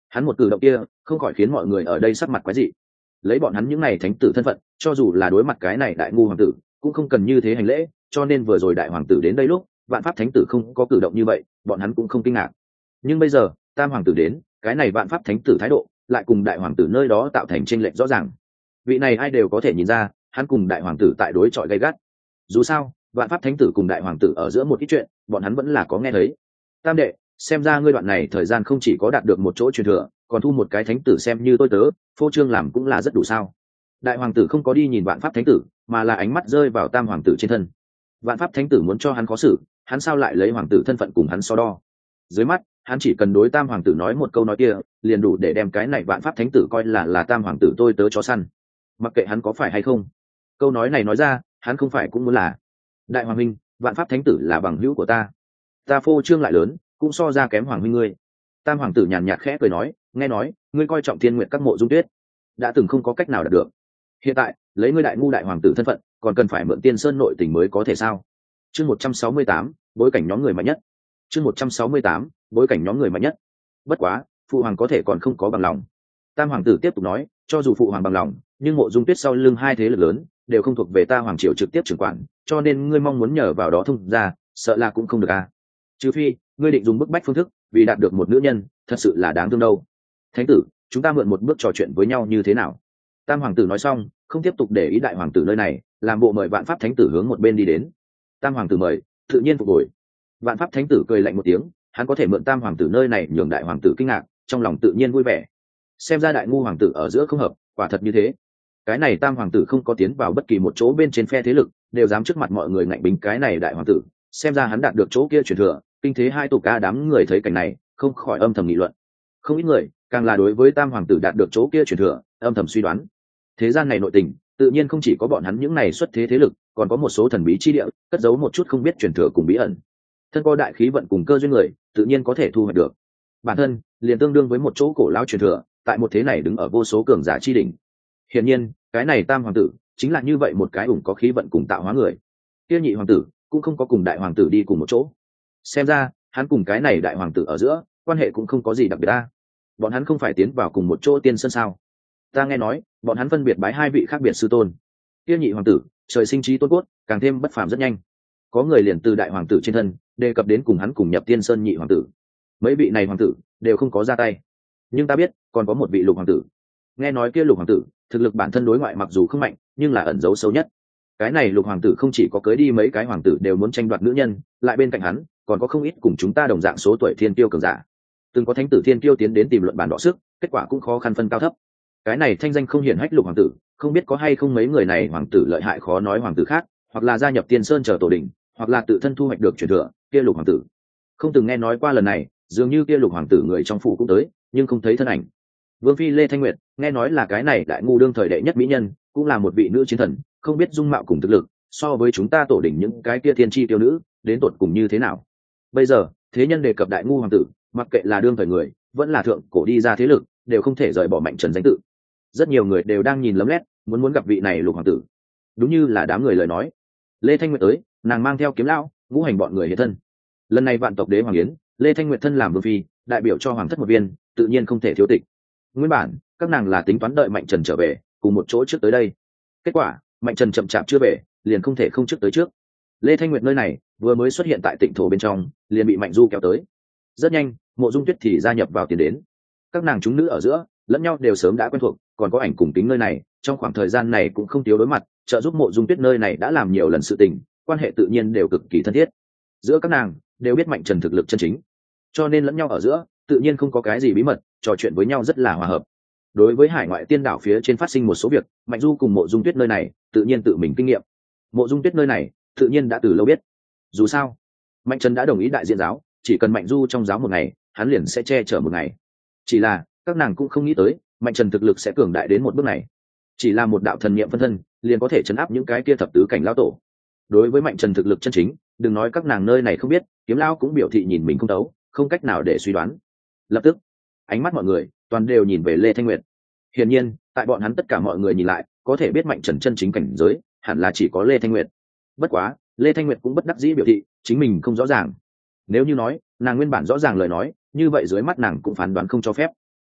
Hắn một cử động kia không khỏi khiến mọi người ở đây sắc mặt quái dị. Lấy bọn hắn những này thánh tử thân phận, cho dù là đối mặt cái này đại ngu hoàng tử cũng không cần như thế hành lễ, cho nên vừa rồi đại hoàng tử đến đây lúc vạn pháp thánh tử không có cử động như vậy, bọn hắn cũng không kinh ngạc. Nhưng bây giờ tam hoàng tử đến, cái này vạn pháp thánh tử thái độ lại cùng đại hoàng tử nơi đó tạo thành chênh lệch rõ ràng. Vị này ai đều có thể nhìn ra, hắn cùng đại hoàng tử tại đối chọi gay gắt. Dù sao vạn pháp thánh tử cùng đại hoàng tử ở giữa một ít chuyện bọn hắn vẫn là có nghe thấy. Tam đệ, xem ra ngươi đoạn này thời gian không chỉ có đạt được một chỗ truyền thừa, còn thu một cái thánh tử xem như tôi tớ, phô trương làm cũng là rất đủ sao. Đại hoàng tử không có đi nhìn vạn pháp thánh tử, mà là ánh mắt rơi vào tam hoàng tử trên thân. Vạn pháp thánh tử muốn cho hắn khó xử, hắn sao lại lấy hoàng tử thân phận cùng hắn so đo. Dưới mắt hắn chỉ cần đối tam hoàng tử nói một câu nói kia liền đủ để đem cái này vạn pháp thánh tử coi là là tam hoàng tử tôi tớ chó săn, mặc kệ hắn có phải hay không. Câu nói này nói ra, hắn không phải cũng muốn là đại hoàng huynh, vạn pháp thánh tử là bằng hữu của ta, ta phô trương lại lớn cũng so ra kém hoàng huynh ngươi. Tam hoàng tử nhàn nhạt khẽ cười nói, nghe nói ngươi coi trọng thiên nguyện các mộ dung tuyết đã từng không có cách nào đạt được, hiện tại lấy ngươi đại ngu đại hoàng tử thân phận còn cần phải mượn tiên sơn nội tình mới có thể sao. Chương một trăm sáu mươi tám, bối cảnh nhóm người mạnh nhất. Chương một trăm sáu mươi tám, bối cảnh nhóm người mạnh nhất. Bất quá phụ hoàng có thể còn không có bằng lòng. Tam hoàng tử tiếp tục nói, cho dù phụ hoàng bằng lòng, nhưng mộ dung tuyết sau lưng hai thế lực lớn đều không thuộc về ta hoàng triều trực tiếp trưởng quản, cho nên ngươi mong muốn nhờ vào đó thông ra sợ là cũng không được à. Trừ phi ngươi định dùng bức bách phương thức vì đạt được một nữ nhân, thật sự là đáng thương đâu. Thánh tử, chúng ta mượn một bước trò chuyện với nhau như thế nào? Tam hoàng tử nói xong không tiếp tục để ý đại hoàng tử nơi này, làm bộ mời vạn pháp thánh tử hướng một bên đi đến. Tam hoàng tử mời tự nhiên phục hồi. Vạn pháp thánh tử cười lạnh một tiếng, hắn có thể mượn tam hoàng tử nơi này nhường đại hoàng tử kinh ngạc, trong lòng tự nhiên vui vẻ. Xem ra đại ngu hoàng tử ở giữa không hợp, quả thật như thế. Cái này tam hoàng tử không có tiến vào bất kỳ một chỗ bên trên phe thế lực, đều dám trước mặt mọi người ngạnh bính cái này đại hoàng tử, xem ra hắn đạt được chỗ kia truyền thừa, kinh thế hai tục ca. Đám người thấy cảnh này không khỏi âm thầm nghị luận, không ít người càng là đối với tam hoàng tử đạt được chỗ kia truyền thừa âm thầm suy đoán. Thế gian này nội tình tự nhiên không chỉ có bọn hắn những này xuất thế thế lực, còn có một số thần bí chi địa cất giấu một chút không biết truyền thừa cùng bí ẩn. Thân có đại khí vận cùng cơ duyên người tự nhiên có thể thu hoạch được. Bản thân liền tương đương với một chỗ cổ lao truyền thừa, tại một thế này đứng ở vô số cường giả chi đỉnh. Hiển nhiên cái này tam hoàng tử chính là như vậy một cái ủng có khí vận cùng tạo hóa người. Kia nhị hoàng tử cũng không có cùng đại hoàng tử đi cùng một chỗ, xem ra hắn cùng cái này đại hoàng tử ở giữa quan hệ cũng không có gì đặc biệt ta. Bọn hắn không phải tiến vào cùng một chỗ tiên sơn sao? Ta nghe nói bọn hắn phân biệt bái hai vị khác biệt sư tôn. Kia nhị hoàng tử trời sinh trí tôn cốt, càng thêm bất phàm rất nhanh. Có người liền từ đại hoàng tử trên thân đề cập đến cùng hắn cùng nhập tiên sơn nhị hoàng tử. Mấy vị này hoàng tử đều không có ra tay, nhưng ta biết còn có một vị lục hoàng tử. Nghe nói kia lục hoàng tử thực lực bản thân đối ngoại mặc dù không mạnh, nhưng là ẩn giấu sâu nhất. Cái này lục hoàng tử không chỉ có cưới đi mấy cái hoàng tử đều muốn tranh đoạt nữ nhân, lại bên cạnh hắn còn có không ít cùng chúng ta đồng dạng số tuổi thiên tiêu cường giả. Từng có thánh tử thiên tiêu tiến đến tìm luận bàn đọ sức, kết quả cũng khó khăn phân cao thấp. Cái này thanh danh không hiển hách lục hoàng tử, không biết có hay không mấy người này hoàng tử lợi hại khó nói hoàng tử khác, hoặc là gia nhập tiên sơn chờ tổ đình, hoặc là tự thân thu hoạch được truyền thừa. Kia lục hoàng tử không từng nghe nói qua lần này, dường như kia lục hoàng tử người trong phủ cũng tới, nhưng không thấy thân ảnh. Vương phi Lê Thanh Nguyệt nghe nói là cái này đại ngu đương thời đệ nhất mỹ nhân, cũng là một vị nữ chiến thần, không biết dung mạo cùng thực lực so với chúng ta tổ đỉnh những cái kia thiên chi tiêu nữ đến tột cùng như thế nào. Bây giờ thế nhân đề cập đại ngu hoàng tử, mặc kệ là đương thời người vẫn là thượng cổ đi ra thế lực, đều không thể rời bỏ Mạnh Trần danh tự. Rất nhiều người đều đang nhìn lấm lét, muốn muốn gặp vị này lục hoàng tử. Đúng như là đám người lời nói, Lê Thanh Nguyệt tới, nàng mang theo kiếm lão ngũ hành bọn người hiện thân. Lần này vạn tộc đế hoàng yến, Lê Thanh Nguyệt thân làm vương phi, đại biểu cho hoàng thất một viên, tự nhiên không thể thiếu tịch. Nguyên bản các nàng là tính toán đợi Mạnh Trần trở về cùng một chỗ trước tới đây, kết quả Mạnh Trần chậm chạp chưa về, liền không thể không trước tới trước. Lê Thanh Nguyệt nơi này vừa mới xuất hiện tại Tịnh Thổ bên trong, liền bị Mạnh Du kéo tới. Rất nhanh Mộ Dung Tuyết thì gia nhập vào tiền đến. Các nàng chúng nữ ở giữa lẫn nhau đều sớm đã quen thuộc, còn có ảnh cùng tính nơi này, trong khoảng thời gian này cũng không thiếu đối mặt, trợ giúp Mộ Dung Tuyết nơi này đã làm nhiều lần sự tình, quan hệ tự nhiên đều cực kỳ thân thiết. Giữa các nàng đều biết Mạnh Trần thực lực chân chính, cho nên lẫn nhau ở giữa tự nhiên không có cái gì bí mật, trò chuyện với nhau rất là hòa hợp. Đối với hải ngoại tiên đảo phía trên phát sinh một số việc, Mạnh Du cùng Mộ Dung Tuyết nơi này tự nhiên tự mình kinh nghiệm. Mộ Dung Tuyết nơi này tự nhiên đã từ lâu biết. Dù sao Mạnh Trần đã đồng ý đại diện giáo, chỉ cần Mạnh Du trong giáo một ngày, hắn liền sẽ che chở một ngày. Chỉ là các nàng cũng không nghĩ tới Mạnh Trần thực lực sẽ cường đại đến một bước này. Chỉ là một đạo thần niệm phân thân liền có thể chấn áp những cái kia thập tứ cảnh lão tổ. Đối với Mạnh Trần thực lực chân chính, đừng nói các nàng nơi này không biết, kiếm lão cũng biểu thị nhìn mình không đấu, không cách nào để suy đoán. Lập tức ánh mắt mọi người toàn đều nhìn về Lê Thanh Nguyệt. Hiển nhiên tại bọn hắn tất cả mọi người nhìn lại, có thể biết Mạnh Trần chân chính cảnh giới hẳn là chỉ có Lê Thanh Nguyệt. Bất quá Lê Thanh Nguyệt cũng bất đắc dĩ biểu thị chính mình không rõ ràng. Nếu như nói nàng nguyên bản rõ ràng lời nói, như vậy dưới mắt nàng cũng phán đoán không cho phép.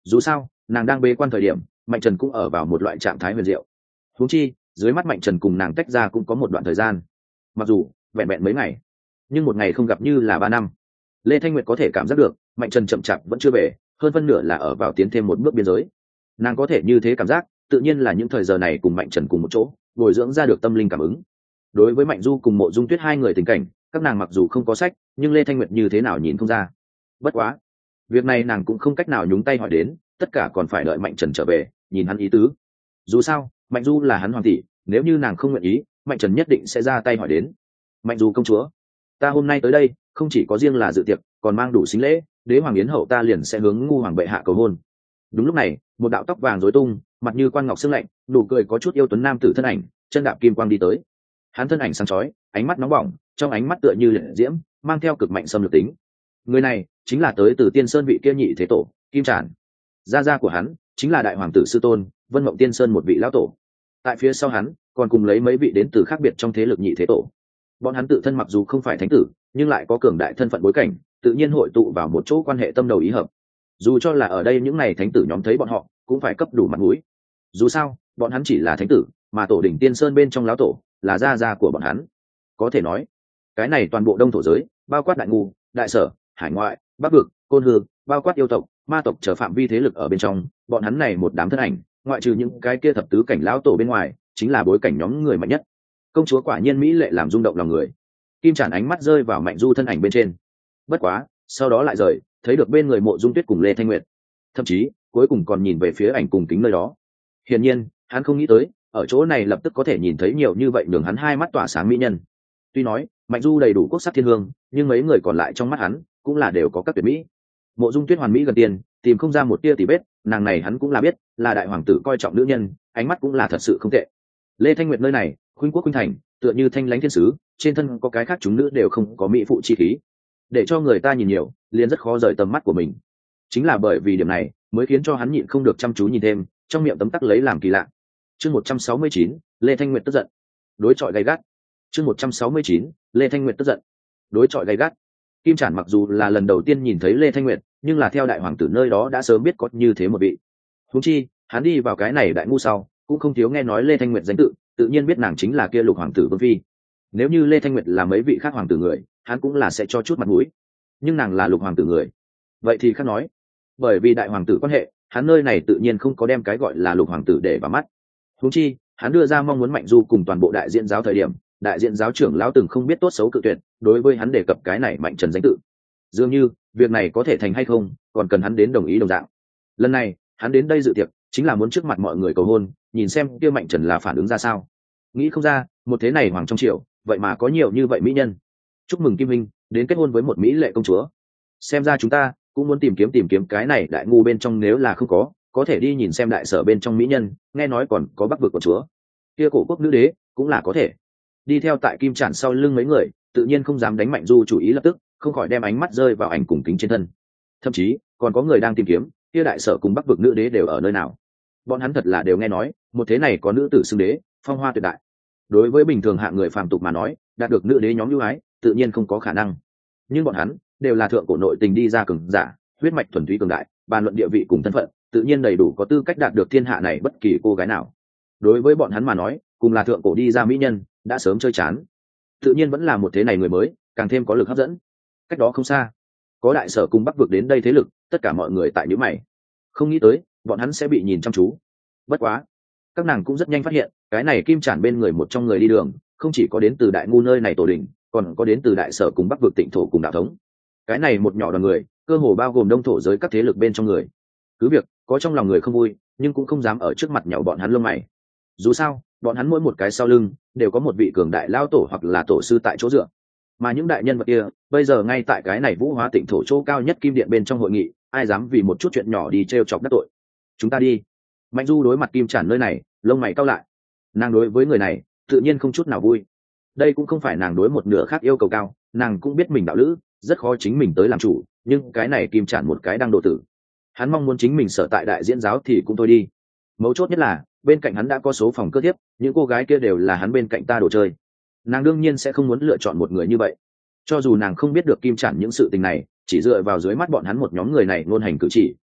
dù sao nàng đang bế quan thời điểm mạnh trần cũng ở vào một loại trạng thái huyền diệu. Huống chi dưới mắt mạnh trần cùng nàng tách ra cũng có một đoạn thời gian, mặc dù vẹn vẹn mấy ngày, nhưng một ngày không gặp như là ba năm. Lê Thanh Nguyệt có thể cảm giác được mạnh trần chậm chạp vẫn chưa về, hơn phân nửa là ở vào tiến thêm một bước biên giới. Nàng có thể như thế cảm giác, tự nhiên là những thời giờ này cùng mạnh trần cùng một chỗ bồi dưỡng ra được tâm linh cảm ứng. Đối với mạnh du cùng mộ dung tuyết hai người tình cảnh, các nàng mặc dù không có sách, nhưng Lê Thanh Nguyệt như thế nào nhìn không ra. Bất quá việc này nàng cũng không cách nào nhúng tay hỏi đến, tất cả còn phải đợi mạnh trần trở về nhìn hắn ý tứ. Dù sao mạnh du là hắn hoàng tỷ, nếu như nàng không nguyện ý, mạnh trần nhất định sẽ ra tay hỏi đến. Mạnh du công chúa, ta hôm nay tới đây không chỉ có riêng là dự tiệc, còn mang đủ xính lễ, đế hoàng yến hậu ta liền sẽ hướng ngu hoàng bệ hạ cầu hôn. Đúng lúc này một đạo tóc vàng rối tung, mặt như quan ngọc sương lạnh, nụ cười có chút yêu tuấn nam tử thân ảnh chân đạp kim quang đi tới. Hắn thân ảnh sáng chói, ánh mắt nóng bỏng, trong ánh mắt tựa như liệt diễm, mang theo cực mạnh xâm lược tính. Người này chính là tới từ Tiên Sơn vị kia nhị thế tổ Kim Trản. Gia gia của hắn chính là đại hoàng tử sư tôn Vân Mộng Tiên Sơn một vị lão tổ. Tại phía sau hắn còn cùng lấy mấy vị đến từ khác biệt trong thế lực nhị thế tổ. Bọn hắn tự thân mặc dù không phải thánh tử, nhưng lại có cường đại thân phận bối cảnh, tự nhiên hội tụ vào một chỗ quan hệ tâm đầu ý hợp. Dù cho là ở đây những này thánh tử nhóm thấy bọn họ cũng phải cấp đủ mặt mũi. Dù sao bọn hắn chỉ là thánh tử, mà tổ đỉnh Tiên Sơn bên trong lão tổ là gia gia của bọn hắn. Có thể nói cái này toàn bộ đông thổ giới, bao quát đại ngu, đại sở, hải ngoại, bắc vực, côn hư, bao quát yêu tộc, ma tộc trở phạm vi thế lực ở bên trong, bọn hắn này một đám thân ảnh, ngoại trừ những cái kia thập tứ cảnh lão tổ bên ngoài, chính là bối cảnh nhóm người mạnh nhất. Công chúa quả nhiên mỹ lệ làm rung động lòng người. Kim Trản ánh mắt rơi vào mạnh du thân ảnh bên trên, bất quá sau đó lại rời, thấy được bên người mộ dung tuyết cùng Lê Thanh Nguyệt, thậm chí cuối cùng còn nhìn về phía ảnh cùng kính nơi đó. Hiển nhiên hắn không nghĩ tới ở chỗ này lập tức có thể nhìn thấy nhiều như vậy, nhường hắn hai mắt tỏa sáng mỹ nhân. Tuy nói mạnh du đầy đủ quốc sắc thiên hương, nhưng mấy người còn lại trong mắt hắn cũng là đều có các tuyệt mỹ. Mộ dung tuyết hoàn mỹ gần tiền, tìm không ra một tia tì vết, nàng này hắn cũng là biết là đại hoàng tử coi trọng nữ nhân, ánh mắt cũng là thật sự không tệ. Lê Thanh Nguyệt nơi này khuynh quốc khuynh thành, tựa như thanh lãnh thiên sứ, trên thân có cái khác chúng nữ đều không có mỹ phụ chi khí, để cho người ta nhìn nhiều liền rất khó rời tầm mắt của mình. Chính là bởi vì điểm này mới khiến cho hắn nhịn không được chăm chú nhìn thêm, trong miệng tấm tắc lấy làm kỳ lạ. Chương một trăm sáu mươi chín, Lê Thanh Nguyệt tức giận, đối chọi gay gắt. Chương một trăm sáu mươi chín, Lê Thanh Nguyệt tức giận, đối chọi gay gắt. Kim Trản mặc dù là lần đầu tiên nhìn thấy Lê Thanh Nguyệt, nhưng là theo đại hoàng tử nơi đó đã sớm biết có như thế một vị. Huống chi hắn đi vào cái này đại ngu sau cũng không thiếu nghe nói Lê Thanh Nguyệt danh tự, tự nhiên biết nàng chính là kia lục hoàng tử vương phi. Nếu như Lê Thanh Nguyệt là mấy vị khác hoàng tử người, hắn cũng là sẽ cho chút mặt mũi, nhưng nàng là lục hoàng tử người, vậy thì khác nói. Bởi vì đại hoàng tử quan hệ, hắn nơi này tự nhiên không có đem cái gọi là lục hoàng tử để vào mắt. Huống chi hắn đưa ra mong muốn mạnh du cùng toàn bộ đại diện giáo thời điểm, đại diện giáo trưởng lão từng không biết tốt xấu cự tuyệt đối với hắn đề cập cái này mạnh trần danh tự. Dường như việc này có thể thành hay không còn cần hắn đến đồng ý đồng dạng. Lần này hắn đến đây dự tiệc chính là muốn trước mặt mọi người cầu hôn, nhìn xem kia mạnh trần là phản ứng ra sao. Nghĩ không ra một thế này hoàng trong triệu vậy mà có nhiều như vậy mỹ nhân. Chúc mừng Kim Minh đến kết hôn với một mỹ lệ công chúa. Xem ra chúng ta cũng muốn tìm kiếm tìm kiếm cái này đại ngu bên trong, nếu là không có, có thể đi nhìn xem đại sở bên trong mỹ nhân, nghe nói còn có bắc vực của chúa, kia cổ quốc nữ đế cũng là có thể. Đi theo tại Kim Trản sau lưng mấy người tự nhiên không dám đánh mạnh du chủ ý, lập tức không khỏi đem ánh mắt rơi vào ảnh cùng kính trên thân. Thậm chí còn có người đang tìm kiếm kia đại sở cùng bắc vực nữ đế đều ở nơi nào. Bọn hắn thật là đều nghe nói một thế này có nữ tử xưng đế, phong hoa tuyệt đại. Đối với bình thường hạng người phàm tục mà nói, đạt được nữ đế nhóm ưu ái tự nhiên không có khả năng, nhưng bọn hắn đều là thượng cổ nội tình đi ra cường giả, huyết mạch thuần túy cường đại, bàn luận địa vị cùng thân phận tự nhiên đầy đủ có tư cách đạt được thiên hạ này bất kỳ cô gái nào. Đối với bọn hắn mà nói, cùng là thượng cổ đi ra mỹ nhân đã sớm chơi chán, tự nhiên vẫn là một thế này người mới càng thêm có lực hấp dẫn. Cách đó không xa có đại sở cùng bắc vực đến đây thế lực, tất cả mọi người tại nhíu mày, không nghĩ tới bọn hắn sẽ bị nhìn chăm chú. Bất quá các nàng cũng rất nhanh phát hiện cái này Kim Trản bên người một trong người đi đường không chỉ có đến từ đại ngu nơi này tổ đình, còn có đến từ đại sở cùng bắc vực tịnh thổ cùng đạo thống. Cái này một nhỏ đoàn người cơ hồ bao gồm đông thổ giới các thế lực bên trong người. Cứ việc có trong lòng người không vui, nhưng cũng không dám ở trước mặt nhạo bọn hắn lông mày. Dù sao bọn hắn mỗi một cái sau lưng đều có một vị cường đại lao tổ hoặc là tổ sư tại chỗ dựa, mà những đại nhân vật kia bây giờ ngay tại cái này vũ hóa tịnh thổ chỗ cao nhất kim điện bên trong hội nghị, ai dám vì một chút chuyện nhỏ đi t chọc đắc tội. Chúng ta đi. Mạnh du đối mặt Kim Trản nơi này lông mày cau lại, nàng đối với người này tự nhiên không chút nào vui. Đây cũng không phải nàng đối một nửa khác yêu cầu cao, nàng cũng biết mình đạo lữ rất khó chính mình tới làm chủ, nhưng cái này Kim Trản một cái đang độ tử, hắn mong muốn chính mình sở tại đại diễn giáo thì cũng thôi đi. Mấu chốt nhất là bên cạnh hắn đã có số phòng cơ thiếp, những cô gái kia đều là hắn bên cạnh ta đồ chơi, nàng đương nhiên sẽ không muốn lựa chọn một người như vậy. Cho dù nàng không biết được Kim Trản những sự tình này, chỉ dựa vào dưới mắt bọn hắn một nhóm người này luôn hành cử chỉ,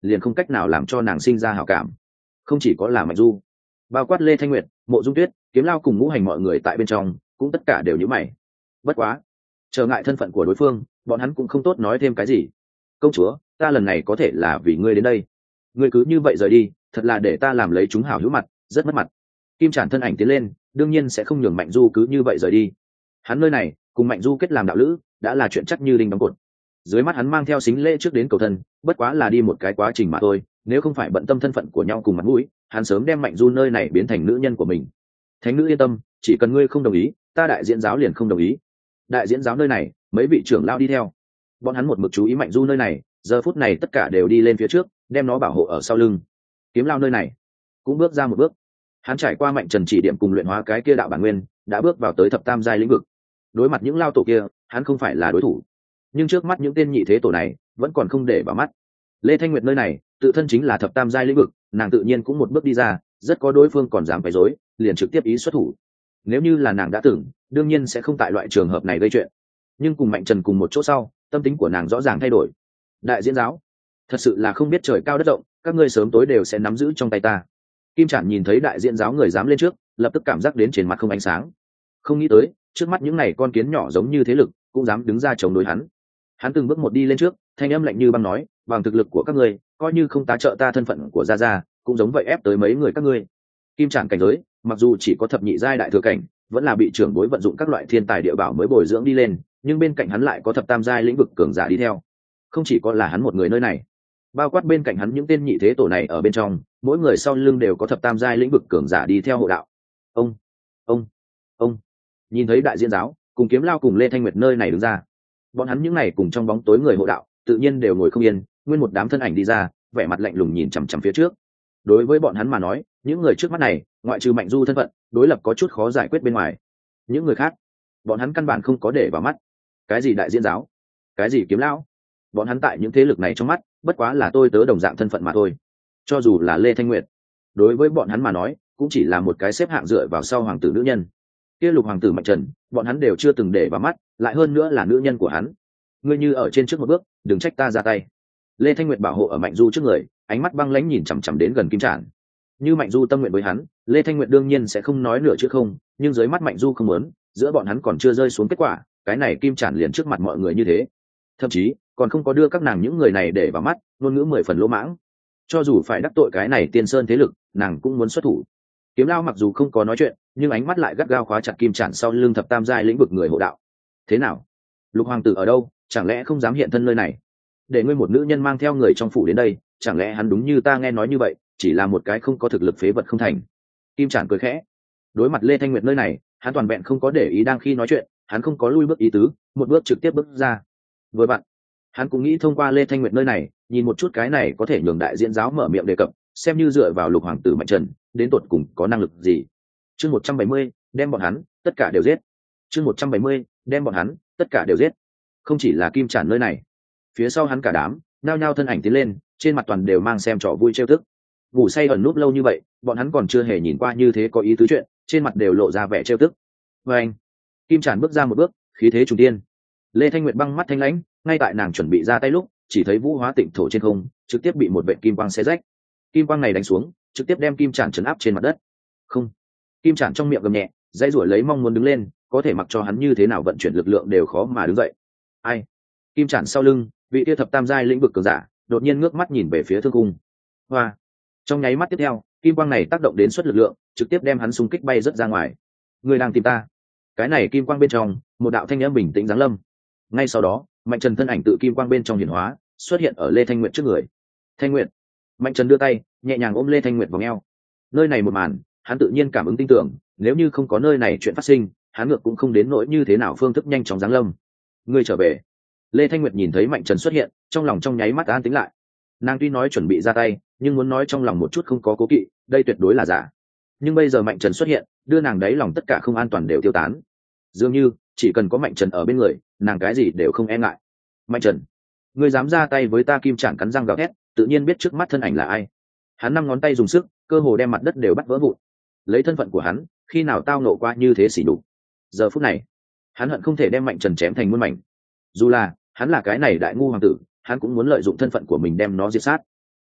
liền không cách nào làm cho nàng sinh ra hảo cảm. Không chỉ có là Mạnh Du, bao quát Lê Thanh Nguyệt, Mộ Dung Tuyết, Kiếm Lao cùng ngũ hành mọi người tại bên trong cũng tất cả đều nhíu mày. Bất quá trở ngại thân phận của đối phương, bọn hắn cũng không tốt nói thêm cái gì. Công chúa, ta lần này có thể là vì ngươi đến đây, ngươi cứ như vậy rời đi thật là để ta làm lấy chúng hảo hữu mặt, rất mất mặt. Kim Trản thân ảnh tiến lên, đương nhiên sẽ không nhường Mạnh Du cứ như vậy rời đi. Hắn nơi này cùng Mạnh Du kết làm đạo lữ đã là chuyện chắc như đinh đóng cột. Dưới mắt hắn mang theo sính lễ trước đến cầu thân, bất quá là đi một cái quá trình mà thôi, nếu không phải bận tâm thân phận của nhau cùng mặt mũi, hắn sớm đem Mạnh Du nơi này biến thành nữ nhân của mình. Thánh nữ yên tâm, chỉ cần ngươi không đồng ý, ta đại diễn giáo liền không đồng ý. Đại diễn giáo nơi này mấy vị trưởng lao đi theo, bọn hắn một mực chú ý Mạnh Du nơi này, giờ phút này tất cả đều đi lên phía trước, đem nó bảo hộ ở sau lưng. Kiếm Lao nơi này cũng bước ra một bước, hắn trải qua Mạnh Trần chỉ điểm cùng luyện hóa cái kia đạo bản nguyên, đã bước vào tới thập tam giai lĩnh vực. Đối mặt những lao tổ kia, hắn không phải là đối thủ, nhưng trước mắt những tên nhị thế tổ này vẫn còn không để vào mắt. Lê Thanh Nguyệt nơi này tự thân chính là thập tam giai lĩnh vực, nàng tự nhiên cũng một bước đi ra, rất có đối phương còn dám quấy rối, liền trực tiếp ý xuất thủ. Nếu như là nàng đã tưởng, đương nhiên sẽ không tại loại trường hợp này gây chuyện, nhưng cùng Mạnh Trần cùng một chỗ sau, tâm tính của nàng rõ ràng thay đổi. Đại diễn giáo thật sự là không biết trời cao đất rộng, các ngươi sớm tối đều sẽ nắm giữ trong tay ta. Kim Trản nhìn thấy đại diễn giáo người dám lên trước, lập tức cảm giác đến trên mặt không ánh sáng. Không nghĩ tới trước mắt những này con kiến nhỏ giống như thế lực cũng dám đứng ra chống đối hắn. Hắn từng bước một đi lên trước, thanh âm lạnh như băng nói, bằng thực lực của các ngươi, coi như không tá trợ ta thân phận của gia gia, cũng giống vậy ép tới mấy người các ngươi. Kim Trản cảnh giới mặc dù chỉ có thập nhị giai đại thừa cảnh, vẫn là bị trưởng bối vận dụng các loại thiên tài địa bảo mới bồi dưỡng đi lên, nhưng bên cạnh hắn lại có thập tam giai lĩnh vực cường giả đi theo. Không chỉ có là hắn một người nơi này, bao quát bên cạnh hắn những tên nhị thế tổ này ở bên trong, mỗi người sau lưng đều có thập tam giai lĩnh vực cường giả đi theo hộ đạo. Ông, ông, ông. Nhìn thấy đại diễn giáo cùng Kiếm Lao cùng Lê Thanh Nguyệt nơi này đứng ra, bọn hắn những này cùng trong bóng tối người hộ đạo tự nhiên đều ngồi không yên, nguyên một đám thân ảnh đi ra, vẻ mặt lạnh lùng nhìn chằm chằm phía trước. Đối với bọn hắn mà nói, những người trước mắt này ngoại trừ Mạnh Du thân phận đối lập có chút khó giải quyết bên ngoài, những người khác bọn hắn căn bản không có để vào mắt. Cái gì đại diễn giáo, cái gì Kiếm Lão, bọn hắn tại những thế lực này trong mắt bất quá là tôi tớ đồng dạng thân phận mà thôi. Cho dù là Lê Thanh Nguyệt, đối với bọn hắn mà nói cũng chỉ là một cái xếp hạng dựa vào sau hoàng tử nữ nhân. Kia Lục hoàng tử Mạnh Trần, bọn hắn đều chưa từng để vào mắt, lại hơn nữa là nữ nhân của hắn. Ngươi như ở trên trước một bước, đừng trách ta ra tay. Lê Thanh Nguyệt bảo hộ ở Mạnh Du trước người, ánh mắt băng lãnh nhìn chằm chằm đến gần Kim Trản. Như Mạnh Du tâm nguyện với hắn, Lê Thanh Nguyệt đương nhiên sẽ không nói nửa chữ không, nhưng dưới mắt Mạnh Du không muốn, giữa bọn hắn còn chưa rơi xuống kết quả, cái này Kim Trản liền trước mặt mọi người như thế, thậm chí còn không có đưa các nàng những người này để vào mắt, ngôn ngữ mười phần lỗ mãng. Cho dù phải đắc tội cái này Tiên Sơn thế lực, nàng cũng muốn xuất thủ. Kiếm Lao mặc dù không có nói chuyện, nhưng ánh mắt lại gắt gao khóa chặt Kim Trản sau lưng thập tam giai lĩnh vực người hộ đạo. Thế nào? Lục hoàng tử ở đâu? Chẳng lẽ không dám hiện thân nơi này? Để ngươi một nữ nhân mang theo người trong phủ đến đây, chẳng lẽ hắn đúng như ta nghe nói như vậy, chỉ là một cái không có thực lực phế vật không thành? Kim Trản cười khẽ. Đối mặt Lê Thanh Nguyệt nơi này, hắn toàn vẹn không có để ý đang khi nói chuyện, hắn không có lui bước ý tứ, một bước trực tiếp bước ra. Vừa bạn, hắn cũng nghĩ thông qua Lê Thanh Nguyệt nơi này, nhìn một chút cái này có thể nhường đại diễn giáo mở miệng đề cập, xem như dựa vào Lục hoàng tử Mạnh Trần, đến tột cùng có năng lực gì. Chương một trăm bảy mươi, đem bọn hắn tất cả đều giết. Chương một trăm bảy mươi, đem bọn hắn tất cả đều giết. Không chỉ là Kim Trản nơi này, phía sau hắn cả đám nao nhao thân ảnh tiến lên, trên mặt toàn đều mang xem trò vui trêu tức. Ngủ say ẩn núp lâu như vậy, bọn hắn còn chưa hề nhìn qua như thế có ý tứ chuyện, trên mặt đều lộ ra vẻ trêu tức. Và anh, Kim Trản bước ra một bước, khí thế trùng tiên. Lê Thanh Nguyệt băng mắt thanh lãnh, ngay tại nàng chuẩn bị ra tay lúc, chỉ thấy vũ hóa tịnh thổ trên không trực tiếp bị một vệt kim quang xé rách. Kim quang này đánh xuống, trực tiếp đem Kim Trản trấn áp trên mặt đất. Không, Kim Trản trong miệng gầm nhẹ, dãy rủa lấy mong muốn đứng lên, có thể mặc cho hắn như thế nào vận chuyển lực lượng đều khó mà đứng dậy. Ai? Kim Trản sau lưng, vị tiêu thập tam giai lĩnh vực cường giả đột nhiên ngước mắt nhìn về phía thương cung. Hoa! Trong nháy mắt tiếp theo, kim quang này tác động đến suất lực lượng, trực tiếp đem hắn xung kích bay rất ra ngoài. Người đang tìm ta? Cái này kim quang bên trong, một đạo thanh âm bình tĩnh giáng lâm. Ngay sau đó, Mạnh Trần thân ảnh tự kim quang bên trong hiển hóa, xuất hiện ở Lê Thanh Nguyệt trước người. Thanh Nguyệt! Mạnh Trần đưa tay, nhẹ nhàng ôm Lê Thanh Nguyệt vào eo. Nơi này một màn, hắn tự nhiên cảm ứng tin tưởng, nếu như không có nơi này chuyện phát sinh, hắn ngược cũng không đến nỗi như thế nào phương thức nhanh chóng giáng lâm. Ngươi trở về. Lê Thanh Nguyệt nhìn thấy Mạnh Trần xuất hiện, trong lòng trong nháy mắt an tĩnh lại. Nàng tuy nói chuẩn bị ra tay, nhưng muốn nói trong lòng một chút không có cố kỵ, đây tuyệt đối là giả. Nhưng bây giờ Mạnh Trần xuất hiện, đưa nàng đáy lòng tất cả không an toàn đều tiêu tán. Dường như chỉ cần có Mạnh Trần ở bên người, nàng cái gì đều không e ngại. Mạnh Trần, ngươi dám ra tay với ta? Kim Trản cắn răng gào thét, tự nhiên biết trước mắt thân ảnh là ai. Hắn năm ngón tay dùng sức, cơ hồ đem mặt đất đều bắt vỡ vụn. Lấy thân phận của hắn, khi nào tao nộ qua như thế xỉ nhục. Giờ phút này, hắn hận không thể đem Mạnh Trần chém thành muôn mảnh. Dù là hắn là cái này đại ngu hoàng tử, hắn cũng muốn lợi dụng thân phận của mình đem nó diệt sát.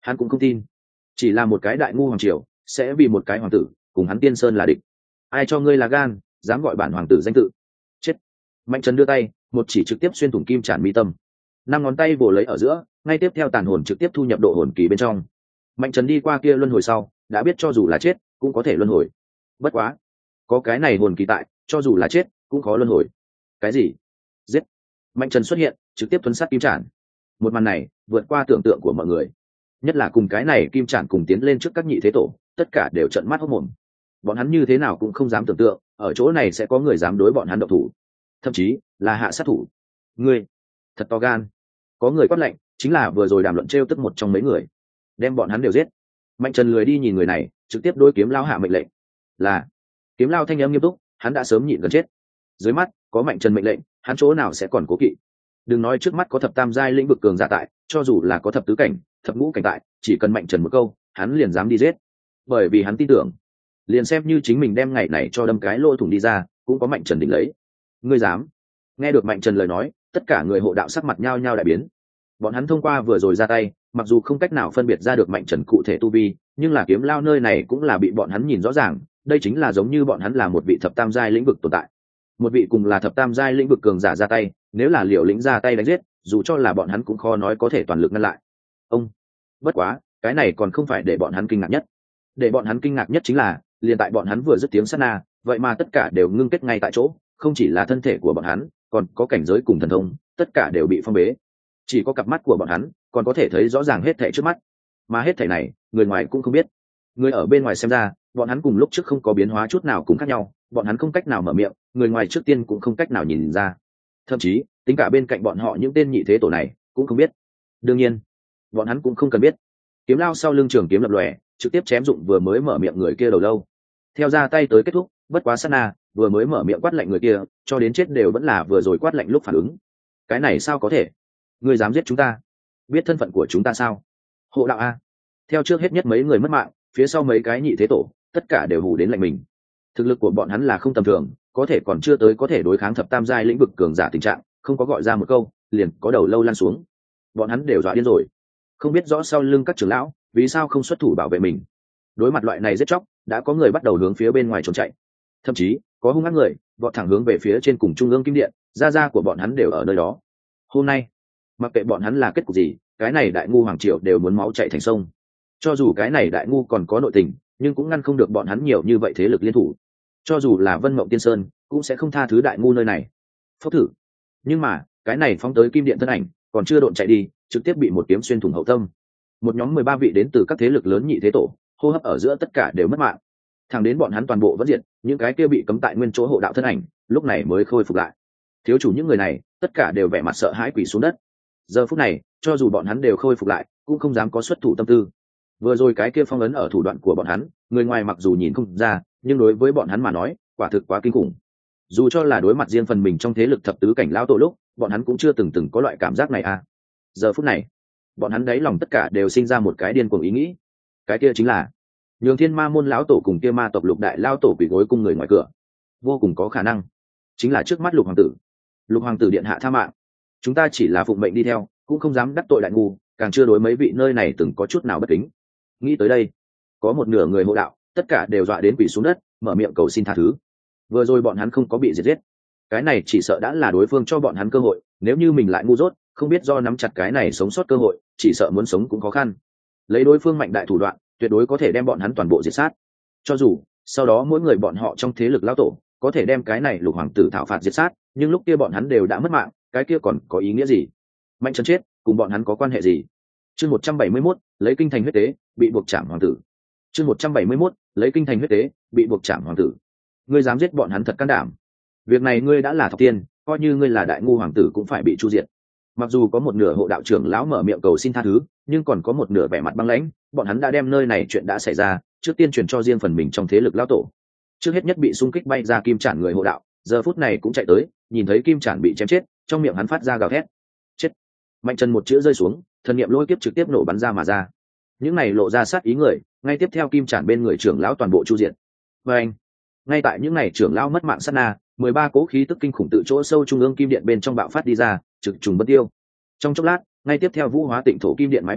Hắn cũng không tin, chỉ là một cái đại ngu hoàng triều sẽ vì một cái hoàng tử cùng hắn Tiên Sơn là địch. Ai cho ngươi là gan dám gọi bản hoàng tử danh tự? Chết! Mạnh Trần đưa tay một chỉ trực tiếp xuyên thủng kim tràn mi tâm, năm ngón tay vồ lấy ở giữa, ngay tiếp theo tàn hồn trực tiếp thu nhập độ hồn kỳ bên trong. Mạnh Trần đi qua kia luân hồi sau đã biết cho dù là chết cũng có thể luân hồi, bất quá có cái này hồn kỳ tại, cho dù là chết cũng khó luân hồi. Cái gì? Giết! Mạnh Trần xuất hiện trực tiếp thuấn sát kim tràn. Một màn này vượt qua tưởng tượng của mọi người, nhất là cùng cái này kim tràn cùng tiến lên trước các nhị thế tổ, tất cả đều trợn mắt hốt mồm. Bọn hắn như thế nào cũng không dám tưởng tượng ở chỗ này sẽ có người dám đối bọn hắn động thủ, thậm chí là hạ sát thủ. Ngươi thật to gan! Có người quát lệnh, chính là vừa rồi đàm luận trêu tức một trong mấy người, đem bọn hắn đều giết. Mạnh Trần lười đi nhìn người này, trực tiếp đối kiếm lao hạ mệnh lệnh. Là kiếm lao thanh âm nghiêm túc, hắn đã sớm nhịn gần chết. Dưới mắt có Mạnh Trần mệnh lệnh, hắn chỗ nào sẽ còn cố kỵ? Đừng nói trước mắt có thập tam giai lĩnh vực cường giả tại, cho dù là có thập tứ cảnh, thập ngũ cảnh tại, chỉ cần Mạnh Trần một câu, hắn liền dám đi giết. Bởi vì hắn tin tưởng, liền xem như chính mình đem ngày này cho đâm cái lỗ thủng đi ra, cũng có Mạnh Trần đỉnh lấy. Ngươi dám? Nghe được Mạnh Trần lời nói, tất cả người hộ đạo sắc mặt nhao nhao đại biến. Bọn hắn thông qua vừa rồi ra tay, mặc dù không cách nào phân biệt ra được Mạnh Trần cụ thể tu vi, nhưng là kiếm lao nơi này cũng là bị bọn hắn nhìn rõ ràng, đây chính là giống như bọn hắn là một vị thập tam giai lĩnh vực tồn tại. Một vị cùng là thập tam giai lĩnh vực cường giả ra tay, nếu là Liều Lĩnh ra tay đánh giết, dù cho là bọn hắn cũng khó nói có thể toàn lực ngăn lại. Ông, bất quá, cái này còn không phải để bọn hắn kinh ngạc nhất. Để bọn hắn kinh ngạc nhất chính là, liền tại bọn hắn vừa dứt tiếng sát na, vậy mà tất cả đều ngưng kết ngay tại chỗ, không chỉ là thân thể của bọn hắn, còn có cảnh giới cùng thần thông, tất cả đều bị phong bế. Chỉ có cặp mắt của bọn hắn còn có thể thấy rõ ràng hết thảy trước mắt, mà hết thảy này người ngoài cũng không biết. Người ở bên ngoài xem ra, bọn hắn cùng lúc trước không có biến hóa chút nào cũng khác nhau, bọn hắn không cách nào mở miệng, người ngoài trước tiên cũng không cách nào nhìn ra. Thậm chí tính cả bên cạnh bọn họ những tên nhị thế tổ này cũng không biết. Đương nhiên bọn hắn cũng không cần biết. Kiếm lao sau lưng trường kiếm lập lòe, trực tiếp chém dụng vừa mới mở miệng người kia đầu lâu. Theo ra tay tới kết thúc, bất quá sát na, vừa mới mở miệng quát lạnh người kia, cho đến chết đều vẫn là vừa rồi quát lạnh lúc phản ứng. Cái này sao có thể? Ngươi dám giết chúng ta? Biết thân phận của chúng ta sao? Hộ đạo a! Theo trước hết nhất mấy người mất mạng, phía sau mấy cái nhị thế tổ, tất cả đều hù đến lạnh mình. Thực lực của bọn hắn là không tầm thường, có thể còn chưa tới có thể đối kháng thập tam giai lĩnh vực cường giả tình trạng, không có gọi ra một câu, liền có đầu lâu lăn xuống. Bọn hắn đều dọa điên rồi. Không biết rõ sau lưng các trưởng lão, vì sao không xuất thủ bảo vệ mình. Đối mặt loại này giết chóc, đã có người bắt đầu hướng phía bên ngoài trốn chạy. Thậm chí, có hung ác người, vọt thẳng hướng về phía trên cùng trung ương kim điện, gia gia của bọn hắn đều ở nơi đó. Hôm nay, mặc kệ bọn hắn là kết cục gì, cái này đại ngu hoàng triều đều muốn máu chảy thành sông. Cho dù cái này đại ngu còn có nội tình, nhưng cũng ngăn không được bọn hắn nhiều như vậy thế lực liên thủ. Cho dù là Vân Mộng Tiên Sơn, cũng sẽ không tha thứ đại ngu nơi này. Phốc thử. Nhưng mà, cái này phóng tới kim điện thân ảnh, còn chưa độn chạy đi, trực tiếp bị một kiếm xuyên thủng hậu tâm. Một nhóm mười ba vị đến từ các thế lực lớn nhị thế tổ, hô hấp ở giữa tất cả đều mất mạng. Thẳng đến bọn hắn toàn bộ vẫn diệt, những cái kia bị cấm tại nguyên chỗ hộ đạo thân ảnh, lúc này mới khôi phục lại. Thiếu chủ những người này, tất cả đều vẻ mặt sợ hãi quỳ xuống đất. Giờ phút này, cho dù bọn hắn đều khôi phục lại, cũng không dám có xuất thủ tâm tư. Vừa rồi cái kia phong ấn ở thủ đoạn của bọn hắn, người ngoài mặc dù nhìn không ra, nhưng đối với bọn hắn mà nói, quả thực quá kinh khủng. Dù cho là đối mặt riêng phần mình trong thế lực thập tứ cảnh lão tổ lúc, bọn hắn cũng chưa từng từng có loại cảm giác này à. Giờ phút này, bọn hắn đáy lòng tất cả đều sinh ra một cái điên cuồng ý nghĩ. Cái kia chính là nhường Thiên Ma môn lão tổ cùng kia ma tộc Lục đại lão tổ quỳ gối cung người ngoài cửa. Vô cùng có khả năng chính là trước mắt Lục hoàng tử. Lục hoàng tử điện hạ tha mạng, chúng ta chỉ là phụng mệnh đi theo, cũng không dám đắc tội đại ngu, càng chưa đối mấy vị nơi này từng có chút nào bất kính. Nghĩ tới đây, có một nửa người hộ đạo, tất cả đều dọa đến quỳ xuống đất, mở miệng cầu xin tha thứ. Vừa rồi bọn hắn không có bị diệt giết, cái này chỉ sợ đã là đối phương cho bọn hắn cơ hội, nếu như mình lại ngu dốt, không biết do nắm chặt cái này sống sót cơ hội, chỉ sợ muốn sống cũng khó khăn. Lấy đối phương mạnh đại thủ đoạn, tuyệt đối có thể đem bọn hắn toàn bộ diệt sát. Cho dù sau đó mỗi người bọn họ trong thế lực lão tổ có thể đem cái này Lục hoàng tử thảo phạt diệt sát, nhưng lúc kia bọn hắn đều đã mất mạng, cái kia còn có ý nghĩa gì? Mạnh Trần chết, cùng bọn hắn có quan hệ gì? Chương một trăm bảy mươi mốt, lấy kinh thành huyết tế, bị buộc trảm hoàng tử. Chương một trăm bảy mươi mốt, lấy kinh thành huyết tế, bị buộc trảm hoàng tử. Ngươi dám giết bọn hắn thật can đảm. Việc này ngươi đã là thọc tiên, coi như ngươi là đại ngu hoàng tử cũng phải bị chu diệt. Mặc dù có một nửa hộ đạo trưởng lão mở miệng cầu xin tha thứ, nhưng còn có một nửa vẻ mặt băng lãnh, bọn hắn đã đem nơi này chuyện đã xảy ra, trước tiên truyền cho riêng phần mình trong thế lực lão tổ. Trước hết nhất bị xung kích bay ra Kim Trản người hộ đạo, giờ phút này cũng chạy tới, nhìn thấy Kim Trản bị chém chết, trong miệng hắn phát ra gào thét. Chết. Mạnh Trần một chữ rơi xuống, thần niệm lôi kiếp trực tiếp nổ bắn ra mà ra. Những này lộ ra sát ý người, ngay tiếp theo Kim Trản bên người trưởng lão toàn bộ chu diệt. Và anh, ngay tại những này trưởng lão mất mạng sát na, mười ba cố khí tức kinh khủng tự chỗ sâu trung ương kim điện bên trong bạo phát đi ra, trực trùng bất tiêu. Trong chốc lát, ngay tiếp theo vũ hóa tịnh thổ kim điện mái vòm,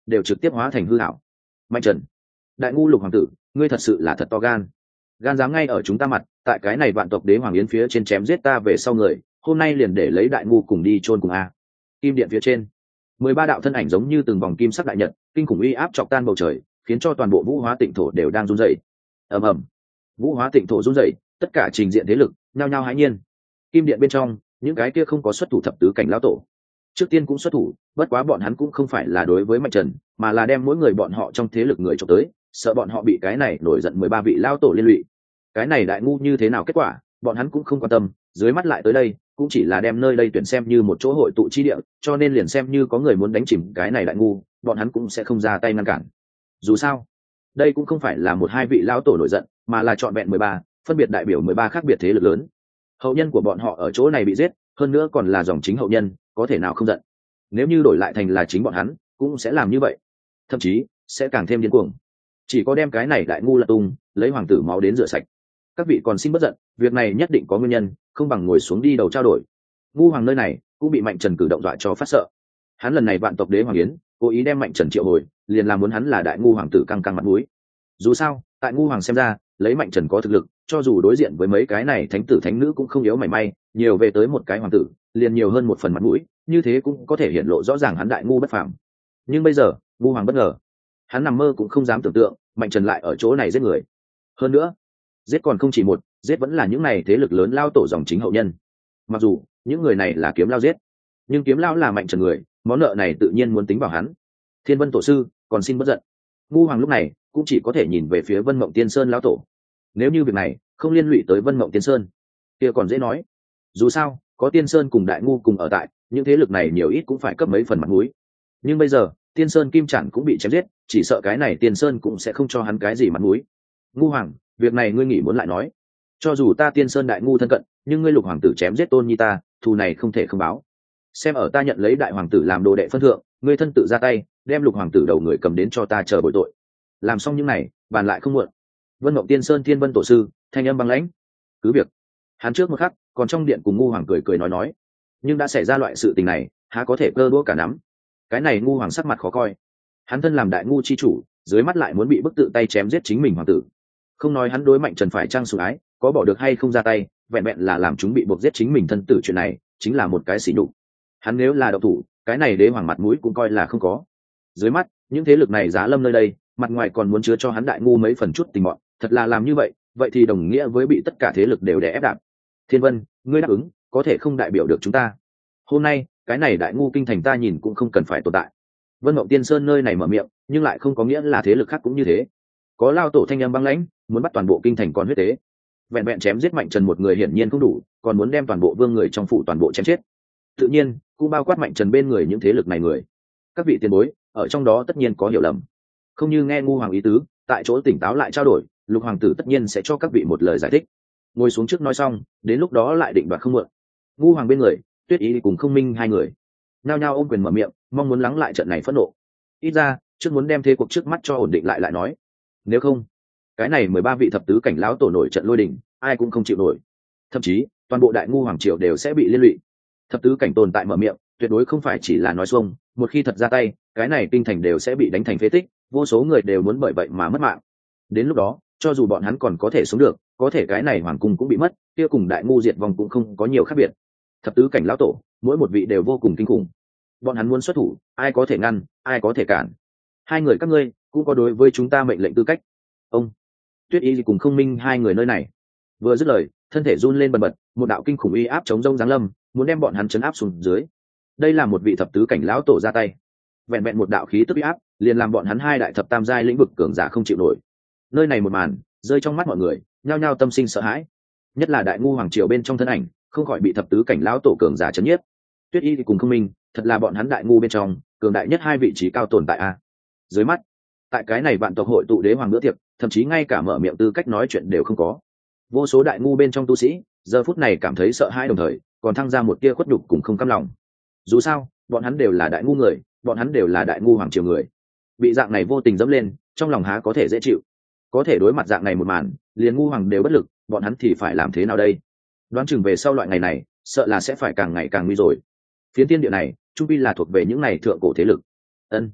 đều trực tiếp hóa thành hư hảo. Mạnh Trần, đại ngu Lục hoàng tử, ngươi thật sự là thật to gan, gan dám ngay ở chúng ta mặt, tại cái này vạn tộc đế hoàng yến phía trên chém giết ta về sau người, hôm nay liền để lấy đại ngu cùng đi chôn cùng a. Kim điện phía trên, mười ba đạo thân ảnh giống như từng vòng kim sắc đại nhật, kinh khủng uy áp chọc tan bầu trời, khiến cho toàn bộ Vũ Hóa Tịnh thổ đều đang run rẩy. Ầm ầm, Vũ Hóa Tịnh thổ run rẩy, tất cả trình diện thế lực nhao nhao hãi nhiên. Kim điện bên trong, những cái kia không có xuất thủ thập tứ cảnh lão tổ, trước tiên cũng xuất thủ, bất quá bọn hắn cũng không phải là đối với Mạnh Trần, mà là đem mỗi người bọn họ trong thế lực người chụp tới, sợ bọn họ bị cái này nổi giận mười ba vị lão tổ liên lụy. Cái này đại ngu như thế nào kết quả, bọn hắn cũng không quan tâm, dưới mắt lại tới đây, cũng chỉ là đem nơi đây tuyển xem như một chỗ hội tụ chi địa, cho nên liền xem như có người muốn đánh chìm cái này đại ngu, bọn hắn cũng sẽ không ra tay ngăn cản. Dù sao, đây cũng không phải là một hai vị lão tổ nổi giận, mà là chọn vẹn mười ba, phân biệt đại biểu mười ba khác biệt thế lực lớn. Hậu nhân của bọn họ ở chỗ này bị giết, hơn nữa còn là dòng chính hậu nhân, có thể nào không giận. Nếu như đổi lại thành là chính bọn hắn, cũng sẽ làm như vậy, thậm chí sẽ càng thêm điên cuồng. Chỉ có đem cái này đại ngu lật tung, lấy hoàng tử máu đến rửa sạch. Các vị còn xin bất giận, việc này nhất định có nguyên nhân, không bằng ngồi xuống đi đầu trao đổi. Ngu hoàng nơi này cũng bị Mạnh Trần cử động dọa cho phát sợ. Hắn lần này vạn tộc đế hoàng yến, cố ý đem Mạnh Trần triệu hồi, liền làm muốn hắn là đại ngu hoàng tử căng căng mặt mũi. Dù sao, tại ngu hoàng xem ra, lấy Mạnh Trần có thực lực, cho dù đối diện với mấy cái này thánh tử thánh nữ cũng không yếu mảy may, nhiều về tới một cái hoàng tử, liền nhiều hơn một phần mặt mũi, như thế cũng có thể hiện lộ rõ ràng hắn đại ngu bất phàm. Nhưng bây giờ, ngu hoàng bất ngờ, hắn nằm mơ cũng không dám tưởng tượng, Mạnh Trần lại ở chỗ này giết người. Hơn nữa, giết còn không chỉ một, giết vẫn là những này thế lực lớn lao tổ dòng chính hậu nhân. Mặc dù những người này là kiếm lao giết, nhưng kiếm lao là Mạnh Trần người, món nợ này tự nhiên muốn tính vào hắn. Thiên Vân tổ sư, còn xin bất giận. Ngu hoàng lúc này cũng chỉ có thể nhìn về phía Vân Mộng Tiên Sơn lão tổ. Nếu như việc này không liên lụy tới Vân Mộng Tiên Sơn, kia còn dễ nói. Dù sao, có Tiên Sơn cùng đại ngu cùng ở tại, những thế lực này nhiều ít cũng phải cấp mấy phần mặt mũi. Nhưng bây giờ, Tiên Sơn Kim Chản cũng bị chém giết, chỉ sợ cái này Tiên Sơn cũng sẽ không cho hắn cái gì mặt mũi. Ngu hoàng, việc này ngươi nghĩ muốn lại nói. Cho dù ta Tiên Sơn đại ngu thân cận, nhưng ngươi Lục hoàng tử chém giết tôn nhi ta, thù này không thể không báo. Xem ở ta nhận lấy đại hoàng tử làm đồ đệ phân thượng, ngươi thân tự ra tay, đem Lục hoàng tử đầu người cầm đến cho ta chờ bội tội. Làm xong những này, bàn lại không muộn. Vân Mộng Tiên Sơn Thiên Vân tổ sư, thanh âm băng lãnh. Cứ việc. Hắn trước một khắc, còn trong điện cùng ngu hoàng cười cười nói nói, nhưng đã xảy ra loại sự tình này, há có thể cơ đũa cả nắm. Cái này ngu hoàng sắc mặt khó coi. Hắn thân làm đại ngu chi chủ, dưới mắt lại muốn bị bức tự tay chém giết chính mình hoàng tử. Không nói hắn đối Mạnh Trần phải trang sủng ái, có bỏ được hay không ra tay, vẹn vẹn là làm chúng bị buộc giết chính mình thân tử chuyện này, chính là một cái sỉ nhục. Hắn nếu là độc thủ, cái này đế hoàng mặt mũi cũng coi là không có. Dưới mắt, những thế lực này giá lâm nơi đây, mặt ngoài còn muốn chứa cho hắn đại ngu mấy phần chút tình mọn, thật là làm như vậy, vậy thì đồng nghĩa với bị tất cả thế lực đều đè ép đạp. Thiên Vân, ngươi đáp ứng, có thể không đại biểu được chúng ta. Hôm nay, cái này đại ngu kinh thành ta nhìn cũng không cần phải tồn tại. Vân Mộng Tiên Sơn nơi này mở miệng, nhưng lại không có nghĩa là thế lực khác cũng như thế. Có lao tổ thanh âm băng lãnh, muốn bắt toàn bộ kinh thành con huyết tế. Vẹn vẹn chém giết Mạnh Trần một người hiển nhiên không đủ, còn muốn đem toàn bộ vương người trong phủ toàn bộ chém chết. Tự nhiên, cũng bao quát Mạnh Trần bên người những thế lực này người. Các vị tiền bối, ở trong đó tất nhiên có hiểu lầm. Không như nghe ngu hoàng ý tứ, tại chỗ tỉnh táo lại trao đổi, Lục hoàng tử tất nhiên sẽ cho các vị một lời giải thích. Ngồi xuống trước nói xong, đến lúc đó lại định đoạt không muộn. Ngu hoàng bên người, Tuyết Ý cùng Không Minh hai người nhao nhao ôm quyền mở miệng, mong muốn lắng lại trận này phẫn nộ. Ít ra, trước muốn đem thế cuộc trước mắt cho ổn định lại lại nói. Nếu không, cái này mười ba vị thập tứ cảnh lão tổ nổi trận lôi đình, ai cũng không chịu nổi. Thậm chí, toàn bộ đại ngu hoàng triều đều sẽ bị liên lụy. Thập tứ cảnh tồn tại mở miệng, tuyệt đối không phải chỉ là nói xuông, một khi thật ra tay, cái này kinh thành đều sẽ bị đánh thành phế tích, vô số người đều muốn bởi vậy mà mất mạng. Đến lúc đó, cho dù bọn hắn còn có thể sống được, có thể cái này hoàng cung cũng bị mất, kia cùng đại ngu diệt vong cũng không có nhiều khác biệt. Thập tứ cảnh lão tổ, mỗi một vị đều vô cùng kinh khủng. Bọn hắn muốn xuất thủ, ai có thể ngăn, ai có thể cản. Hai người các ngươi cũng có đối với chúng ta mệnh lệnh tư cách. Ông Tuyết Y cùng Không Minh hai người nơi này, vừa dứt lời, thân thể run lên bần bật, một đạo kinh khủng uy áp chống rông giáng lâm, muốn đem bọn hắn chấn áp xuống dưới. Đây là một vị thập tứ cảnh lão tổ ra tay. Vẹn vẹn một đạo khí tức uy áp, liền làm bọn hắn hai đại thập tam giai lĩnh vực cường giả không chịu nổi. Nơi này một màn, rơi trong mắt mọi người, nhao nhao tâm sinh sợ hãi. Nhất là đại ngu hoàng triều bên trong thân ảnh, không khỏi bị thập tứ cảnh lão tổ cường giả chấn nhiếp. Tuyết Y cùng Không Minh, thật là bọn hắn đại ngu bên trong, cường đại nhất hai vị trí cao tồn tại a. Dưới mắt, tại cái này vạn tộc hội tụ đế hoàng bữa tiệc, thậm chí ngay cả mở miệng tư cách nói chuyện đều không có. Vô số đại ngu bên trong tu sĩ, giờ phút này cảm thấy sợ hãi đồng thời, còn thăng ra một tia khuất nhục cùng không cam lòng. Dù sao, bọn hắn đều là đại ngu người, bọn hắn đều là đại ngu hoàng triều người. Bị dạng này vô tình dẫm lên, trong lòng há có thể dễ chịu. Có thể đối mặt dạng này một màn, liền ngu hoàng đều bất lực, bọn hắn thì phải làm thế nào đây? Đoán chừng về sau loại ngày này, sợ là sẽ phải càng ngày càng nguy rồi. Phiến tiên địa này, trung pi là thuộc về những này thượng cổ thế lực. Ân.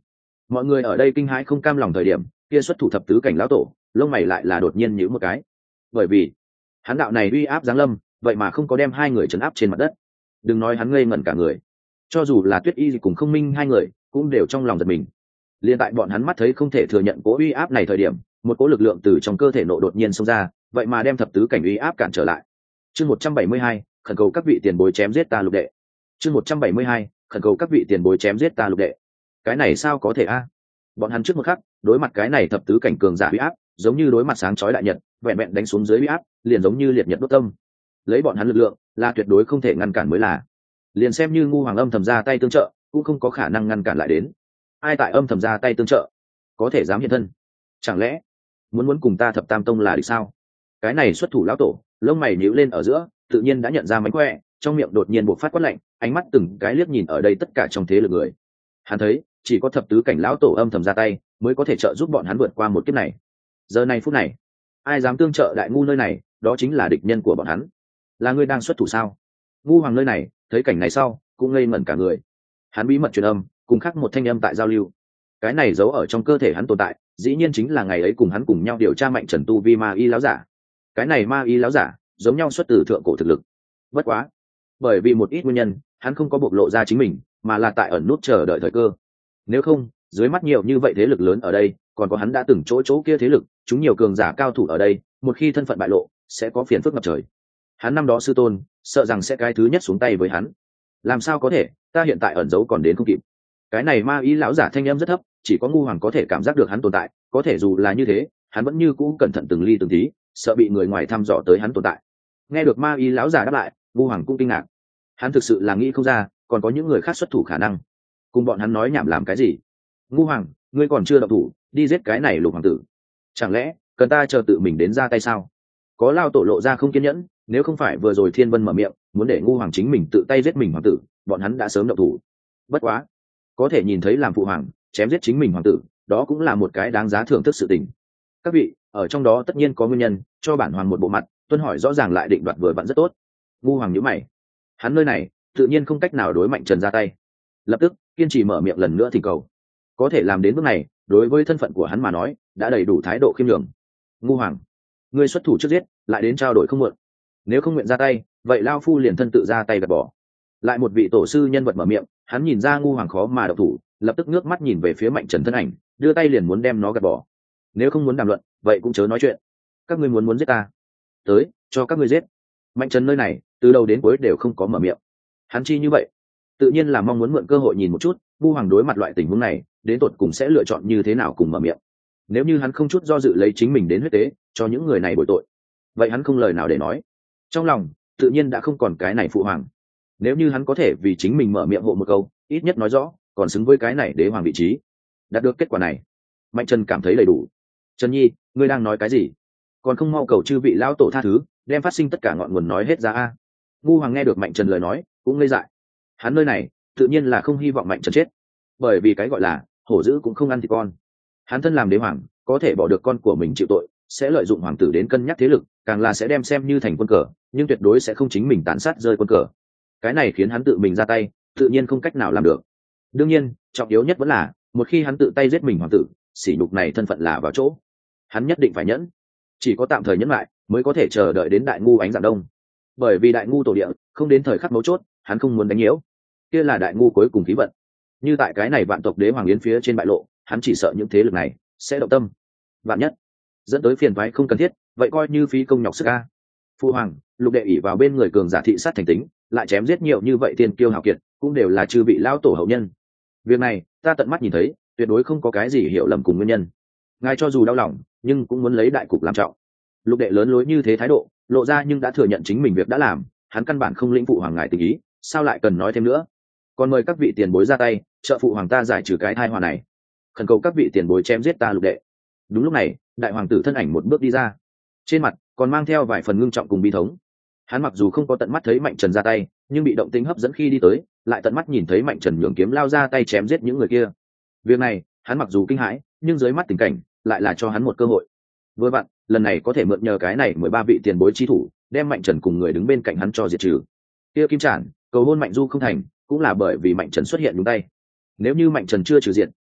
Mọi người ở đây kinh hãi không cam lòng thời điểm, kia xuất thủ thập tứ cảnh lão tổ lông mày lại là đột nhiên nhíu một cái, bởi vì hắn đạo này uy áp giáng lâm vậy mà không có đem hai người trấn áp trên mặt đất. Đừng nói hắn ngây ngẩn cả người, cho dù là Tuyết Y cùng Không Minh hai người cũng đều trong lòng giật mình. Liên tại bọn hắn mắt thấy không thể thừa nhận cố uy áp này thời điểm, một cỗ lực lượng từ trong cơ thể nộ đột nhiên xông ra, vậy mà đem thập tứ cảnh uy áp cản trở lại. Chương một trăm bảy mươi hai, khẩn cầu các vị tiền bối chém giết ta lục đệ. Chương một trăm bảy mươi hai, khẩn cầu các vị tiền bối chém giết ta lục đệ. Cái này sao có thể a? Bọn hắn trước một khắc, đối mặt cái này thập tứ cảnh cường giả uy áp, giống như đối mặt sáng chói đại nhật, vẹn vẹn đánh xuống dưới uy áp, liền giống như liệt nhật đốt tâm. Lấy bọn hắn lực lượng, là tuyệt đối không thể ngăn cản mới là. Liền xem như ngu hoàng âm thầm ra tay tương trợ, cũng không có khả năng ngăn cản lại đến. Ai tại âm thầm ra tay tương trợ, có thể dám hiện thân? Chẳng lẽ muốn muốn cùng ta thập tam tông là địch sao? Cái này xuất thủ lão tổ, lông mày nhíu lên ở giữa, tự nhiên đã nhận ra mánh khỏe, trong miệng đột nhiên bộc phát quát lạnh, ánh mắt từng cái liếc nhìn ở đây tất cả trong thế lực người. Hắn thấy, chỉ có thập tứ cảnh lão tổ âm thầm ra tay, mới có thể trợ giúp bọn hắn vượt qua một kiếp này. Giờ này phút này, ai dám tương trợ đại ngu nơi này, đó chính là địch nhân của bọn hắn. Là ngươi đang xuất thủ sao? Ngu hoàng nơi này, thấy cảnh này sau, cũng ngây ngẩn cả người. Hắn bí mật truyền âm, cùng khắc một thanh âm tại giao lưu. Cái này giấu ở trong cơ thể hắn tồn tại, dĩ nhiên chính là ngày ấy cùng hắn cùng nhau điều tra Mạnh Trần tu vi ma y lão giả. Cái này ma y lão giả, giống nhau xuất từ thượng cổ thực lực. Bất quá, bởi vì một ít nguyên nhân, hắn không có bộc lộ ra chính mình, mà là tại ẩn nút chờ đợi thời cơ. Nếu không, dưới mắt nhiều như vậy thế lực lớn ở đây, còn có hắn đã từng chỗ chỗ kia thế lực, chúng nhiều cường giả cao thủ ở đây, một khi thân phận bại lộ, sẽ có phiền phức ngập trời. Hắn năm đó sư tôn, sợ rằng sẽ cái thứ nhất xuống tay với hắn. Làm sao có thể, ta hiện tại ẩn giấu còn đến không kịp. Cái này ma ý lão giả thanh âm rất thấp, chỉ có ngu hoàng có thể cảm giác được hắn tồn tại, có thể dù là như thế, hắn vẫn như cũ cẩn thận từng ly từng tí, sợ bị người ngoài thăm dò tới hắn tồn tại. Nghe được ma ý lão giả đáp lại, ngu hoàng cũng kinh ngạc. Hắn thực sự là nghĩ không ra, còn có những người khác xuất thủ khả năng. Cùng bọn hắn nói nhảm làm cái gì? Ngu hoàng, ngươi còn chưa động thủ, đi giết cái này lục hoàng tử. Chẳng lẽ cần ta chờ tự mình đến ra tay sao? Có lao tổ lộ ra không kiên nhẫn, nếu không phải vừa rồi Thiên Vân mở miệng, muốn để ngu hoàng chính mình tự tay giết mình hoàng tử, bọn hắn đã sớm động thủ. Bất quá, có thể nhìn thấy làm phụ hoàng chém giết chính mình hoàng tử, đó cũng là một cái đáng giá thưởng thức sự tình. Các vị, ở trong đó tất nhiên có nguyên nhân, cho bản hoàng một bộ mặt, tuân hỏi rõ ràng lại định đoạt vừa vặn rất tốt. Ngu hoàng nhíu mày, hắn nơi này tự nhiên không cách nào đối Mạnh Trần ra tay, lập tức kiên trì mở miệng lần nữa thỉnh cầu. Có thể làm đến bước này, đối với thân phận của hắn mà nói, đã đầy đủ thái độ khiêm nhường. Ngu hoàng, ngươi xuất thủ trước giết, lại đến trao đổi không muộn. Nếu không nguyện ra tay, vậy lao phu liền thân tự ra tay gạt bỏ. Lại một vị tổ sư nhân vật mở miệng, hắn nhìn ra ngu hoàng khó mà độc thủ, lập tức ngước mắt nhìn về phía Mạnh Trần thân ảnh, đưa tay liền muốn đem nó gạt bỏ. Nếu không muốn đàm luận, vậy cũng chớ nói chuyện. Các ngươi muốn muốn giết ta, tới, cho các ngươi giết. Mạnh Trần nơi này, từ đầu đến cuối đều không có mở miệng. Hắn chi như vậy, tự nhiên là mong muốn mượn cơ hội nhìn một chút, ngu hoàng đối mặt loại tình huống này, đến tột cùng sẽ lựa chọn như thế nào cùng mở miệng. Nếu như hắn không chút do dự lấy chính mình đến huyết tế cho những người này bồi tội, vậy hắn không lời nào để nói. Trong lòng tự nhiên đã không còn cái này phụ hoàng. Nếu như hắn có thể vì chính mình mở miệng hộ một câu, ít nhất nói rõ còn xứng với cái này đế hoàng vị trí. Đạt được kết quả này, Mạnh Trần cảm thấy đầy đủ. Trần Nhi, ngươi đang nói cái gì? Còn không mau cầu chư vị lão tổ tha thứ, đem phát sinh tất cả ngọn nguồn nói hết ra a. Ngu hoàng nghe được Mạnh Trần lời nói, cũng ngây dại. Hắn nơi này tự nhiên là không hy vọng Mạnh Trần chết, bởi vì cái gọi là hổ dữ cũng không ăn thịt con. Hắn thân làm đế hoàng, có thể bỏ được con của mình chịu tội, sẽ lợi dụng hoàng tử đến cân nhắc thế lực, càng là sẽ đem xem như thành quân cờ, nhưng tuyệt đối sẽ không chính mình tàn sát rơi quân cờ. Cái này khiến hắn tự mình ra tay, tự nhiên không cách nào làm được. Đương nhiên, trọng yếu nhất vẫn là, một khi hắn tự tay giết mình hoàng tử, sỉ nhục này thân phận là vào chỗ. Hắn nhất định phải nhẫn, chỉ có tạm thời nhẫn lại, mới có thể chờ đợi đến đại ngu ánh dạng đông. Bởi vì đại ngu tổ địa, không đến thời khắc mấu chốt, hắn không muốn đánh nhiễu. Kia là đại ngu cuối cùng khí vận. Như tại cái này vạn tộc đế hoàng yến phía trên bại lộ, hắn chỉ sợ những thế lực này sẽ động tâm. Vạn nhất dẫn tới phiền toái không cần thiết, vậy coi như phí công nhọc sức a. Phu hoàng, lục đệ ỷ vào bên người cường giả thị sát thành tính, lại chém giết nhiều như vậy tiên kiêu hào kiệt, cũng đều là chư vị lão tổ hậu nhân. Việc này ta tận mắt nhìn thấy, tuyệt đối không có cái gì hiểu lầm cùng nguyên nhân. Ngài cho dù đau lòng, nhưng cũng muốn lấy đại cục làm trọng. Lục đệ lớn lối như thế thái độ, lộ ra nhưng đã thừa nhận chính mình việc đã làm, hắn căn bản không lĩnh phụ hoàng ngài tình ý, sao lại cần nói thêm nữa. Còn mời các vị tiền bối ra tay, trợ phụ hoàng ta giải trừ cái tai họa này. Khẩn cầu các vị tiền bối chém giết ta lục đệ. Đúng lúc này, đại hoàng tử thân ảnh một bước đi ra, trên mặt còn mang theo vài phần ngưng trọng cùng bi thống. Hắn mặc dù không có tận mắt thấy Mạnh Trần ra tay, nhưng bị động tính hấp dẫn khi đi tới, lại tận mắt nhìn thấy Mạnh Trần nhường kiếm lao ra tay chém giết những người kia. Việc này hắn mặc dù kinh hãi, nhưng dưới mắt tình cảnh lại là cho hắn một cơ hội. Vừa vặn lần này có thể mượn nhờ cái này mười ba vị tiền bối chi thủ, đem Mạnh Trần cùng người đứng bên cạnh hắn cho diệt trừ. Kia Kim Trản cầu hôn Mạnh Du không thành, cũng là bởi vì Mạnh Trần xuất hiện đúng tay. Nếu như Mạnh Trần chưa trừ diện,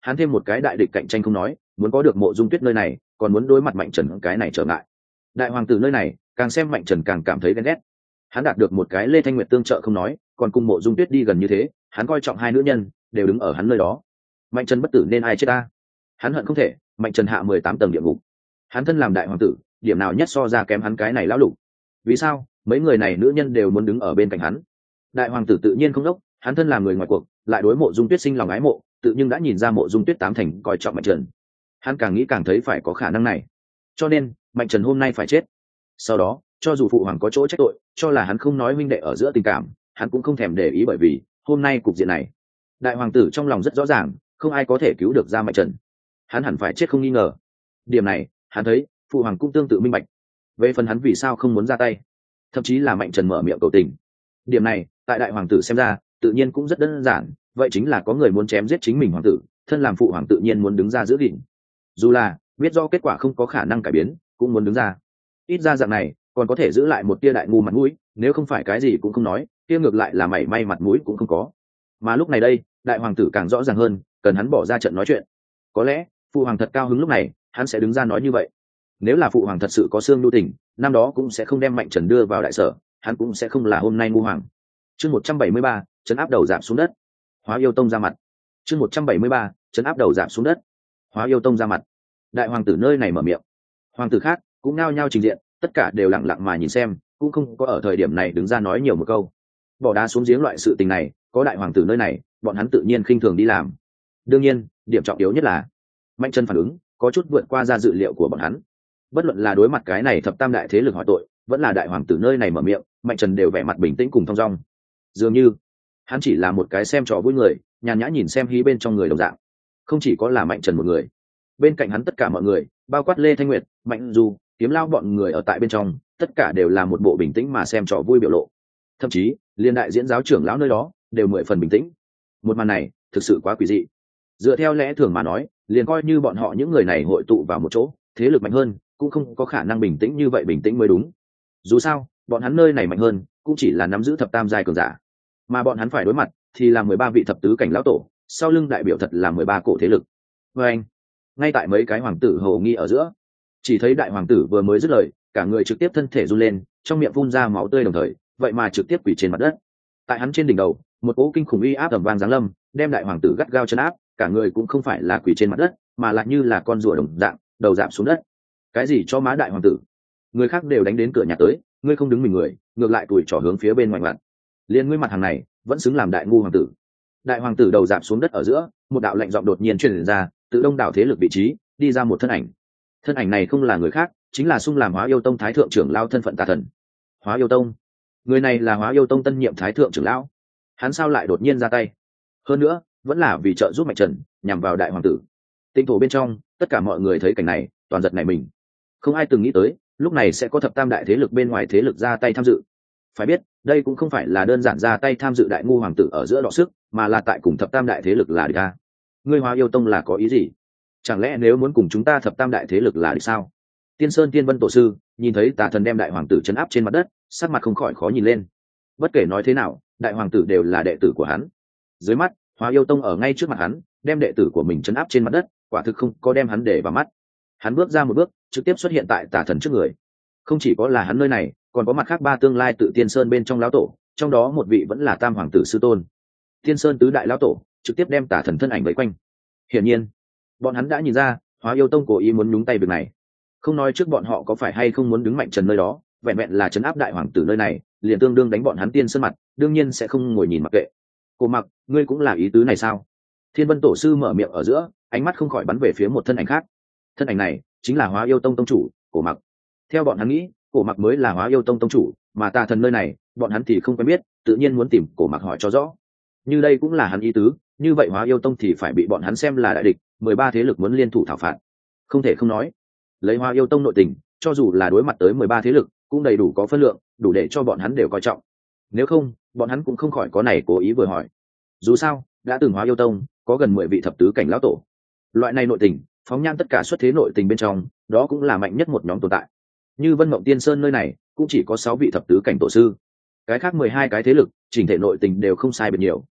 hắn thêm một cái đại địch cạnh tranh không nói, muốn có được Mộ Dung Tuyết nơi này, còn muốn đối mặt Mạnh Trần cái này trở ngại. Đại hoàng tử nơi này, càng xem Mạnh Trần càng cảm thấy ghen ghét. Hắn đạt được một cái Lê Thanh Nguyệt tương trợ không nói, còn cùng Mộ Dung Tuyết đi gần như thế, hắn coi trọng hai nữ nhân đều đứng ở hắn nơi đó. Mạnh Trần bất tử nên ai chết ta? Hắn hận không thể Mạnh Trần hạ mười tám tầng địa ngục. Hắn thân làm đại hoàng tử, điểm nào nhất so ra kém hắn cái này lão lục? Vì sao mấy người này nữ nhân đều muốn đứng ở bên cạnh hắn? Đại hoàng tử tự nhiên không đốc, hắn thân làm người ngoài cuộc, lại đối Mộ Dung Tuyết sinh lòng ái mộ, tự nhưng đã nhìn ra Mộ Dung Tuyết tám thành coi trọng Mạnh Trần. Hắn càng nghĩ càng thấy phải có khả năng này, cho nên Mạnh Trần hôm nay phải chết. Sau đó, cho dù phụ hoàng có chỗ trách tội, cho là hắn không nói huynh đệ ở giữa tình cảm, hắn cũng không thèm để ý, bởi vì hôm nay cục diện này, đại hoàng tử trong lòng rất rõ ràng, không ai có thể cứu được ra Mạnh Trần, hắn hẳn phải chết không nghi ngờ. Điểm này hắn thấy phụ hoàng cũng tương tự minh bạch. Về phần hắn vì sao không muốn ra tay, thậm chí là Mạnh Trần mở miệng cầu tình, điểm này tại đại hoàng tử xem ra tự nhiên cũng rất đơn giản, vậy chính là có người muốn chém giết chính mình hoàng tử, thân làm phụ hoàng tự nhiên muốn đứng ra giữ gìn, dù là biết do kết quả không có khả năng cải biến cũng muốn đứng ra. Ít ra dạng này còn có thể giữ lại một tia đại ngu mặt mũi, nếu không phải cái gì cũng không nói, kia ngược lại là mảy may mặt mũi cũng không có. Mà lúc này đây đại hoàng tử càng rõ ràng hơn, cần hắn bỏ ra trận nói chuyện. Có lẽ phụ hoàng thật cao hứng lúc này hắn sẽ đứng ra nói như vậy. Nếu là phụ hoàng thật sự có xương nhu tình, năm đó cũng sẽ không đem Mạnh Trần đưa vào đại sở, hắn cũng sẽ không là hôm nay ngu hoàng. Chương một trăm bảy mươi ba, chấn áp đầu giảm xuống đất. Hóa Yêu Tông ra mặt. Chương một trăm bảy mươi ba, chấn áp đầu giảm xuống đất. Hóa Yêu Tông ra mặt. Đại hoàng tử nơi này mở miệng, hoàng tử khác cũng nao nhao trình diện, tất cả đều lặng lặng mà nhìn xem, cũng không có ở thời điểm này đứng ra nói nhiều một câu. Bỏ đá xuống giếng loại sự tình này, có đại hoàng tử nơi này, bọn hắn tự nhiên khinh thường đi làm. Đương nhiên, điểm trọng yếu nhất là Mạnh Trần phản ứng có chút vượt qua ra dự liệu của bọn hắn. Bất luận là đối mặt cái này thập tam đại thế lực hỏi tội, vẫn là đại hoàng tử nơi này mở miệng, Mạnh Trần đều vẻ mặt bình tĩnh cùng thong dong, dường như hắn chỉ là một cái xem trò vui người, nhàn nhã nhìn xem hí bên trong người đồng dạng. Không chỉ có là Mạnh Trần một người, bên cạnh hắn tất cả mọi người, bao quát Lê Thanh Nguyệt, Mạnh Du, Kiếm Lao bọn người ở tại bên trong, tất cả đều là một bộ bình tĩnh mà xem trò vui biểu lộ. Thậm chí liên đại diễn giáo trưởng lão nơi đó đều mười phần bình tĩnh. Một màn này thực sự quá quỷ dị. Dựa theo lẽ thường mà nói, liền coi như bọn họ những người này hội tụ vào một chỗ, thế lực mạnh hơn cũng không có khả năng bình tĩnh như vậy, bình tĩnh mới đúng. Dù sao bọn hắn nơi này mạnh hơn cũng chỉ là nắm giữ thập tam giai cường giả, mà bọn hắn phải đối mặt thì là mười ba vị thập tứ cảnh lão tổ, sau lưng đại biểu thật là mười ba cổ thế lực. Và anh, ngay tại mấy cái hoàng tử hầu nghi ở giữa, chỉ thấy đại hoàng tử vừa mới dứt lời, cả người trực tiếp thân thể run lên, trong miệng phun ra máu tươi, đồng thời vậy mà trực tiếp quỳ trên mặt đất. Tại hắn trên đỉnh đầu, một cỗ kinh khủng uy áp ầm vang giáng lâm, đem đại hoàng tử gắt gao chân áp, cả người cũng không phải là quỳ trên mặt đất, mà lại như là con rùa đồng dạng, đầu rạp xuống đất. Cái gì cho má đại hoàng tử? Người khác đều đánh đến cửa nhà tới, ngươi không đứng mình người, ngược lại tuổi trỏ hướng phía bên ngoài mặt. Liên ngươi mặt hàng này vẫn xứng làm đại ngu hoàng tử. Đại hoàng tử đầu rạp xuống đất ở giữa, một đạo lạnh giọng đột nhiên truyền ra, từ đông đảo thế lực vị trí đi ra một thân ảnh. Thân ảnh này không là người khác, chính là xung làm Hóa Yêu Tông thái thượng trưởng lão thân phận Tà Thần. Hóa Yêu Tông, người này là Hóa Yêu Tông tân nhiệm thái thượng trưởng lão. Hắn sao lại đột nhiên ra tay? Hơn nữa vẫn là vì trợ giúp Mạnh Trần, nhằm vào đại hoàng tử. Tinh thổ bên trong tất cả mọi người thấy cảnh này toàn giật nảy mình, không ai từng nghĩ tới lúc này sẽ có thập tam đại thế lực bên ngoài thế lực ra tay tham dự. Phải biết đây cũng không phải là đơn giản ra tay tham dự đại ngu hoàng tử ở giữa đọ sức, mà là tại cùng thập tam đại thế lực là địch ta. Ngươi Hóa Yêu Tông là có ý gì? Chẳng lẽ nếu muốn cùng chúng ta thập tam đại thế lực là địch sao? Tiên Sơn Tiên Vân tổ sư nhìn thấy Tà Thần đem đại hoàng tử trấn áp trên mặt đất, sắc mặt không khỏi khó nhìn lên. Bất kể nói thế nào, đại hoàng tử đều là đệ tử của hắn. Dưới mắt Hóa Yêu Tông ở ngay trước mặt hắn, đem đệ tử của mình trấn áp trên mặt đất, quả thực không có đem hắn để vào mắt. Hắn bước ra một bước, trực tiếp xuất hiện tại Tà Thần trước người. Không chỉ có là hắn nơi này, còn có mặt khác ba tương lai tự Tiên Sơn bên trong lão tổ, trong đó một vị vẫn là Tam hoàng tử sư tôn. Tiên Sơn tứ đại lão tổ trực tiếp đem Tà Thần thân ảnh vây quanh. Hiển nhiên bọn hắn đã nhìn ra Hóa Yêu Tông cố ý muốn nhúng tay việc này. Không nói trước bọn họ có phải hay không muốn đứng Mạnh Trần nơi đó, vẹn vẹn là trấn áp đại hoàng tử nơi này liền tương đương đánh bọn hắn Tiên Sơn mặt, đương nhiên sẽ không ngồi nhìn mặc kệ. Cô Mặc, ngươi cũng là ý tứ này sao? Thiên Vân tổ sư mở miệng ở giữa, ánh mắt không khỏi bắn về phía một thân ảnh khác. Thân ảnh này chính là Hóa Yêu Tông tông chủ Cổ Mặc. Theo bọn hắn nghĩ, Cổ Mặc mới là Hóa Yêu Tông tông chủ, mà Tà Thần nơi này bọn hắn thì không quen biết, tự nhiên muốn tìm Cổ Mặc hỏi cho rõ. Như đây cũng là hắn ý tứ, như vậy Hóa Yêu Tông thì phải bị bọn hắn xem là đại địch, mười ba thế lực muốn liên thủ thảo phạt. Không thể không nói, lấy Hóa Yêu Tông nội tình, cho dù là đối mặt tới mười ba thế lực cũng đầy đủ có phân lượng, đủ để cho bọn hắn đều coi trọng. Nếu không bọn hắn cũng không khỏi có này cố ý vừa hỏi. Dù sao đã từng Hóa Yêu Tông có gần mười vị thập tứ cảnh lão tổ, loại này nội tình phóng nhan tất cả xuất thế nội tình bên trong, đó cũng là mạnh nhất một nhóm tồn tại. Như Vân Mộng Tiên Sơn nơi này cũng chỉ có sáu vị thập tứ cảnh tổ sư, cái khác mười hai cái thế lực chỉnh thể nội tình đều không sai biệt nhiều,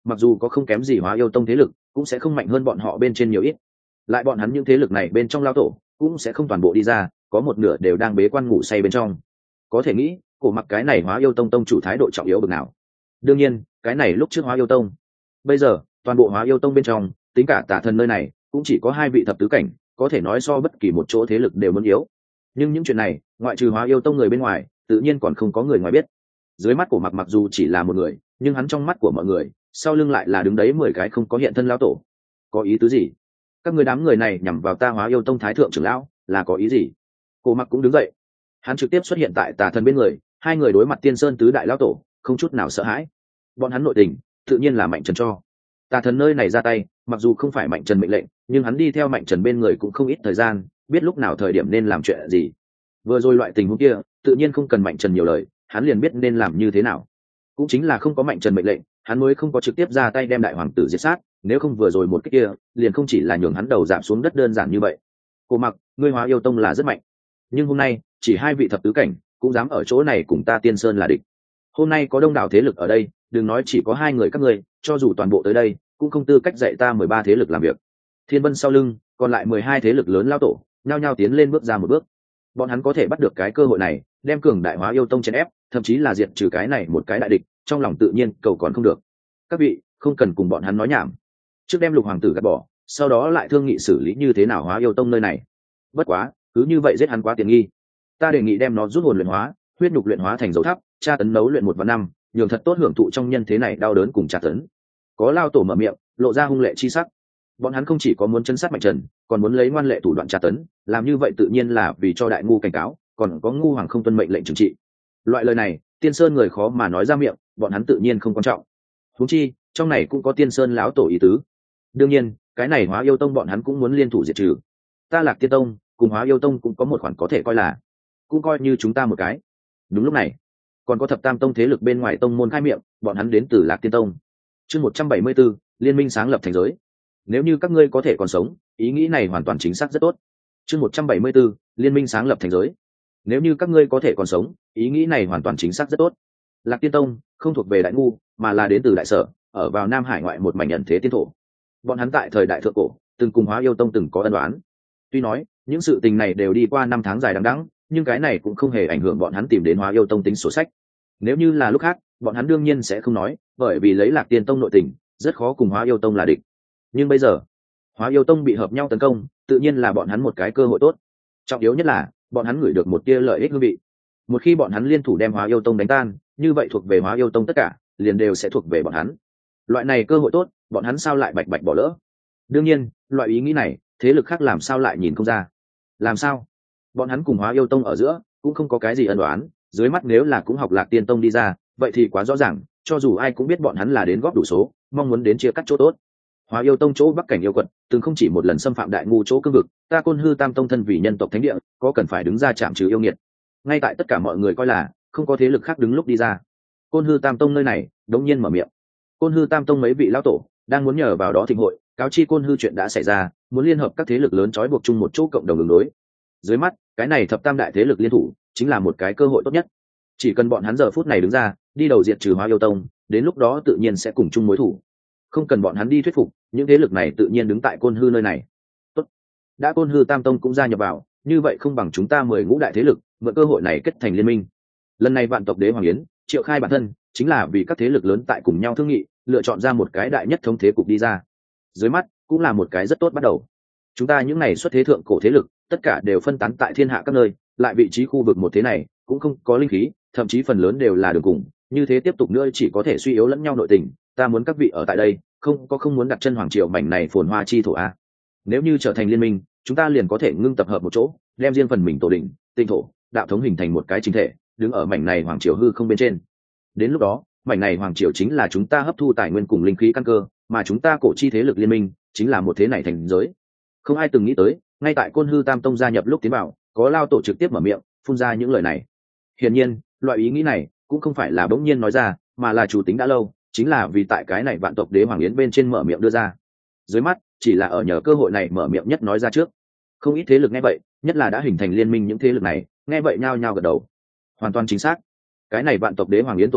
mặc dù có không kém gì Hóa Yêu Tông thế lực, cũng sẽ không mạnh hơn bọn họ bên trên nhiều ít. Lại bọn hắn những thế lực này bên trong lao tổ cũng sẽ không toàn bộ đi ra, có một nửa đều đang bế quan ngủ say bên trong. Có thể nghĩ Cổ Mặc cái này Hóa Yêu Tông tông chủ thái độ trọng yếu bực nào. Đương nhiên cái này lúc trước Hóa Yêu Tông, bây giờ toàn bộ Hóa Yêu Tông bên trong, tính cả Tả Thần nơi này cũng chỉ có hai vị thập tứ cảnh, có thể nói so bất kỳ một chỗ thế lực đều muốn yếu. Nhưng những chuyện này ngoại trừ Hóa Yêu Tông người bên ngoài, tự nhiên còn không có người ngoài biết. Dưới mắt Cổ Mặc mặc dù chỉ là một người, nhưng hắn trong mắt của mọi người sau lưng lại là đứng đấy mười cái không có hiện thân lão tổ. Có ý tứ gì? Các người đám người này nhằm vào ta Hóa Yêu Tông thái thượng trưởng lão là có ý gì? Cổ Mặc cũng đứng dậy, hắn trực tiếp xuất hiện tại Tà Thần bên người, hai người đối mặt Tiên Sơn tứ đại lão tổ không chút nào sợ hãi. Bọn hắn nội tình tự nhiên là Mạnh Trần cho. Tà Thần nơi này ra tay, mặc dù không phải Mạnh Trần mệnh lệnh, nhưng hắn đi theo Mạnh Trần bên người cũng không ít thời gian, biết lúc nào thời điểm nên làm chuyện gì. Vừa rồi loại tình huống kia tự nhiên không cần Mạnh Trần nhiều lời, hắn liền biết nên làm như thế nào. Cũng chính là không có Mạnh Trần mệnh lệnh, hắn mới không có trực tiếp ra tay đem đại hoàng tử giết sát, nếu không vừa rồi một cái kia liền không chỉ là nhường hắn đầu giảm xuống đất đơn giản như vậy. Cổ Mặc, ngươi Hóa Yêu Tông là rất mạnh, nhưng hôm nay chỉ hai vị thập tứ cảnh cũng dám ở chỗ này cùng ta Tiên Sơn là địch. Hôm nay có đông đảo thế lực ở đây, đừng nói chỉ có hai người các ngươi, cho dù toàn bộ tới đây cũng không tư cách dạy ta mười ba thế lực làm việc. Thiên Vân sau lưng còn lại mười hai thế lực lớn lao tổ nhao nhao tiến lên bước ra một bước. Bọn hắn có thể bắt được cái cơ hội này đem cường đại Hóa Yêu Tông chèn ép, thậm chí là diệt trừ cái này một cái đại địch, trong lòng tự nhiên cầu còn không được. Các vị không cần cùng bọn hắn nói nhảm, trước đem Lục hoàng tử gạt bỏ, sau đó lại thương nghị xử lý như thế nào Hóa Yêu Tông nơi này. Bất quá cứ như vậy giết hắn quá tiện nghi, ta đề nghị đem nó rút hồn luyện hóa, huyết nhục luyện hóa thành dấu thắp, tra tấn nấu luyện một vạn năm, nhường thật tốt hưởng thụ trong nhân thế này đau đớn cùng tra tấn. Có lao tổ mở miệng lộ ra hung lệ chi sắc. Bọn hắn không chỉ có muốn chân sát Mạnh Trần, còn muốn lấy ngoan lệ thủ đoạn tra tấn, làm như vậy tự nhiên là vì cho đại ngu cảnh cáo, còn có ngu hoàng không tuân mệnh lệnh trừng trị. Loại lời này Tiên Sơn người khó mà nói ra miệng, bọn hắn tự nhiên không quan trọng. Huống chi trong này cũng có Tiên Sơn lão tổ ý tứ. Đương nhiên cái này Hóa Yêu Tông bọn hắn cũng muốn liên thủ diệt trừ. Ta Lạc Tiên Tông cùng Hóa Yêu Tông cũng có một khoản có thể coi là, cũng coi như chúng ta một cái. Đúng lúc này còn có Thập Tam Tông thế lực bên ngoài tông môn khai miệng, bọn hắn đến từ Lạc Tiên Tông. Chương một trăm bảy mươi 174, liên minh sáng lập thành giới. Nếu như các ngươi có thể còn sống, ý nghĩ này hoàn toàn chính xác rất tốt. Chương một trăm bảy mươi 174, liên minh sáng lập thành giới. Nếu như các ngươi có thể còn sống, ý nghĩ này hoàn toàn chính xác rất tốt. Lạc Tiên Tông không thuộc về đại ngu, mà là đến từ đại sở, ở vào Nam Hải ngoại một mảnh ẩn thế tiên thổ. Bọn hắn tại thời đại thượng cổ từng cùng Hóa Yêu Tông từng có ân oán. Tuy nói những sự tình này đều đi qua năm tháng dài đằng đẵng, nhưng cái này cũng không hề ảnh hưởng bọn hắn tìm đến Hóa Yêu Tông tính sổ sách. Nếu như là lúc khác, bọn hắn đương nhiên sẽ không nói, bởi vì lấy Lạc Tiên Tông nội tình, rất khó cùng Hóa Yêu Tông là địch. Nhưng bây giờ, Hóa Yêu Tông bị hợp nhau tấn công, tự nhiên là bọn hắn một cái cơ hội tốt. Trọng yếu nhất là, bọn hắn ngửi được một tia lợi ích hương vị. Một khi bọn hắn liên thủ đem Hóa Yêu Tông đánh tan, như vậy thuộc về Hóa Yêu Tông tất cả, liền đều sẽ thuộc về bọn hắn. Loại này cơ hội tốt, bọn hắn sao lại bạch bạch bỏ lỡ? Đương nhiên, loại ý nghĩ này, thế lực khác làm sao lại nhìn không ra? Làm sao? Bọn hắn cùng Hóa Yêu Tông ở giữa cũng không có cái gì ân oán, dưới mắt nếu là cũng học Lạc Tiên Tông đi ra, vậy thì quá rõ ràng, cho dù ai cũng biết bọn hắn là đến góp đủ số, mong muốn đến chia cắt chỗ tốt. Hóa Yêu Tông chỗ Bắc cảnh yêu quật, từng không chỉ một lần xâm phạm đại ngu chỗ cương vực, ta Côn Hư Tam Tông thân vì nhân tộc thánh địa, có cần phải đứng ra chạm trừ yêu nghiệt. Ngay tại tất cả mọi người coi là không có thế lực khác đứng lúc đi ra, Côn Hư Tam Tông nơi này đống nhiên mở miệng. Côn Hư Tam Tông mấy vị lão tổ đang muốn nhờ vào đó thịnh hội, cáo chi Côn Hư chuyện đã xảy ra, muốn liên hợp các thế lực lớn trói buộc chung một chỗ cộng đồng đường đối. Dưới mắt, cái này thập tam đại thế lực liên thủ, chính là một cái cơ hội tốt nhất. Chỉ cần bọn hắn giờ phút này đứng ra, đi đầu diệt trừ Hóa Yêu Tông, đến lúc đó tự nhiên sẽ cùng chung mối thủ. Không cần bọn hắn đi thuyết phục, những thế lực này tự nhiên đứng tại Côn Hư nơi này. Tốt, đã Côn Hư Tam Tông cũng gia nhập vào, như vậy không bằng chúng ta mười ngũ đại thế lực, mượn cơ hội này kết thành liên minh. Lần này Vạn Tộc Đế Hoàng Yến triệu khai bản thân, chính là vì các thế lực lớn tại cùng nhau thương nghị, lựa chọn ra một cái đại nhất thống thế cục đi ra. Dưới mắt cũng là một cái rất tốt bắt đầu. Chúng ta những này xuất thế thượng cổ thế lực, tất cả đều phân tán tại thiên hạ các nơi, lại vị trí khu vực một thế này cũng không có linh khí, thậm chí phần lớn đều là đường cùng, như thế tiếp tục nữa chỉ có thể suy yếu lẫn nhau nội tình. Ta muốn các vị ở tại đây, không có không muốn đặt chân hoàng triều mảnh này phồn hoa chi thổ a. Nếu như trở thành liên minh, chúng ta liền có thể ngưng tập hợp một chỗ, đem riêng phần mình tổ đỉnh, tinh thổ, đạo thống hình thành một cái chính thể, đứng ở mảnh này hoàng triều hư không bên trên. Đến lúc đó, mảnh này hoàng triều chính là chúng ta hấp thu tài nguyên cùng linh khí căn cơ, mà chúng ta cổ chi thế lực liên minh chính là một thế này thành giới. Không ai từng nghĩ tới, ngay tại Côn Hư Tam Tông gia nhập lúc tiến vào, có lao tổ trực tiếp mở miệng phun ra những lời này. Hiển nhiên, loại ý nghĩ này cũng không phải là bỗng nhiên nói ra, mà là chủ tính đã lâu, chính là vì tại cái này Vạn Tộc Đế Hoàng Yến bên trên mở miệng đưa ra. Dưới mắt chỉ là ở nhờ cơ hội này mở miệng nhất nói ra trước. Không ít thế lực nghe vậy, nhất là đã hình thành liên minh những thế lực này, nghe vậy nhao nhao gật đầu. Hoàn toàn chính xác. Cái này Vạn Tộc Đế Hoàng Yến tổ chức,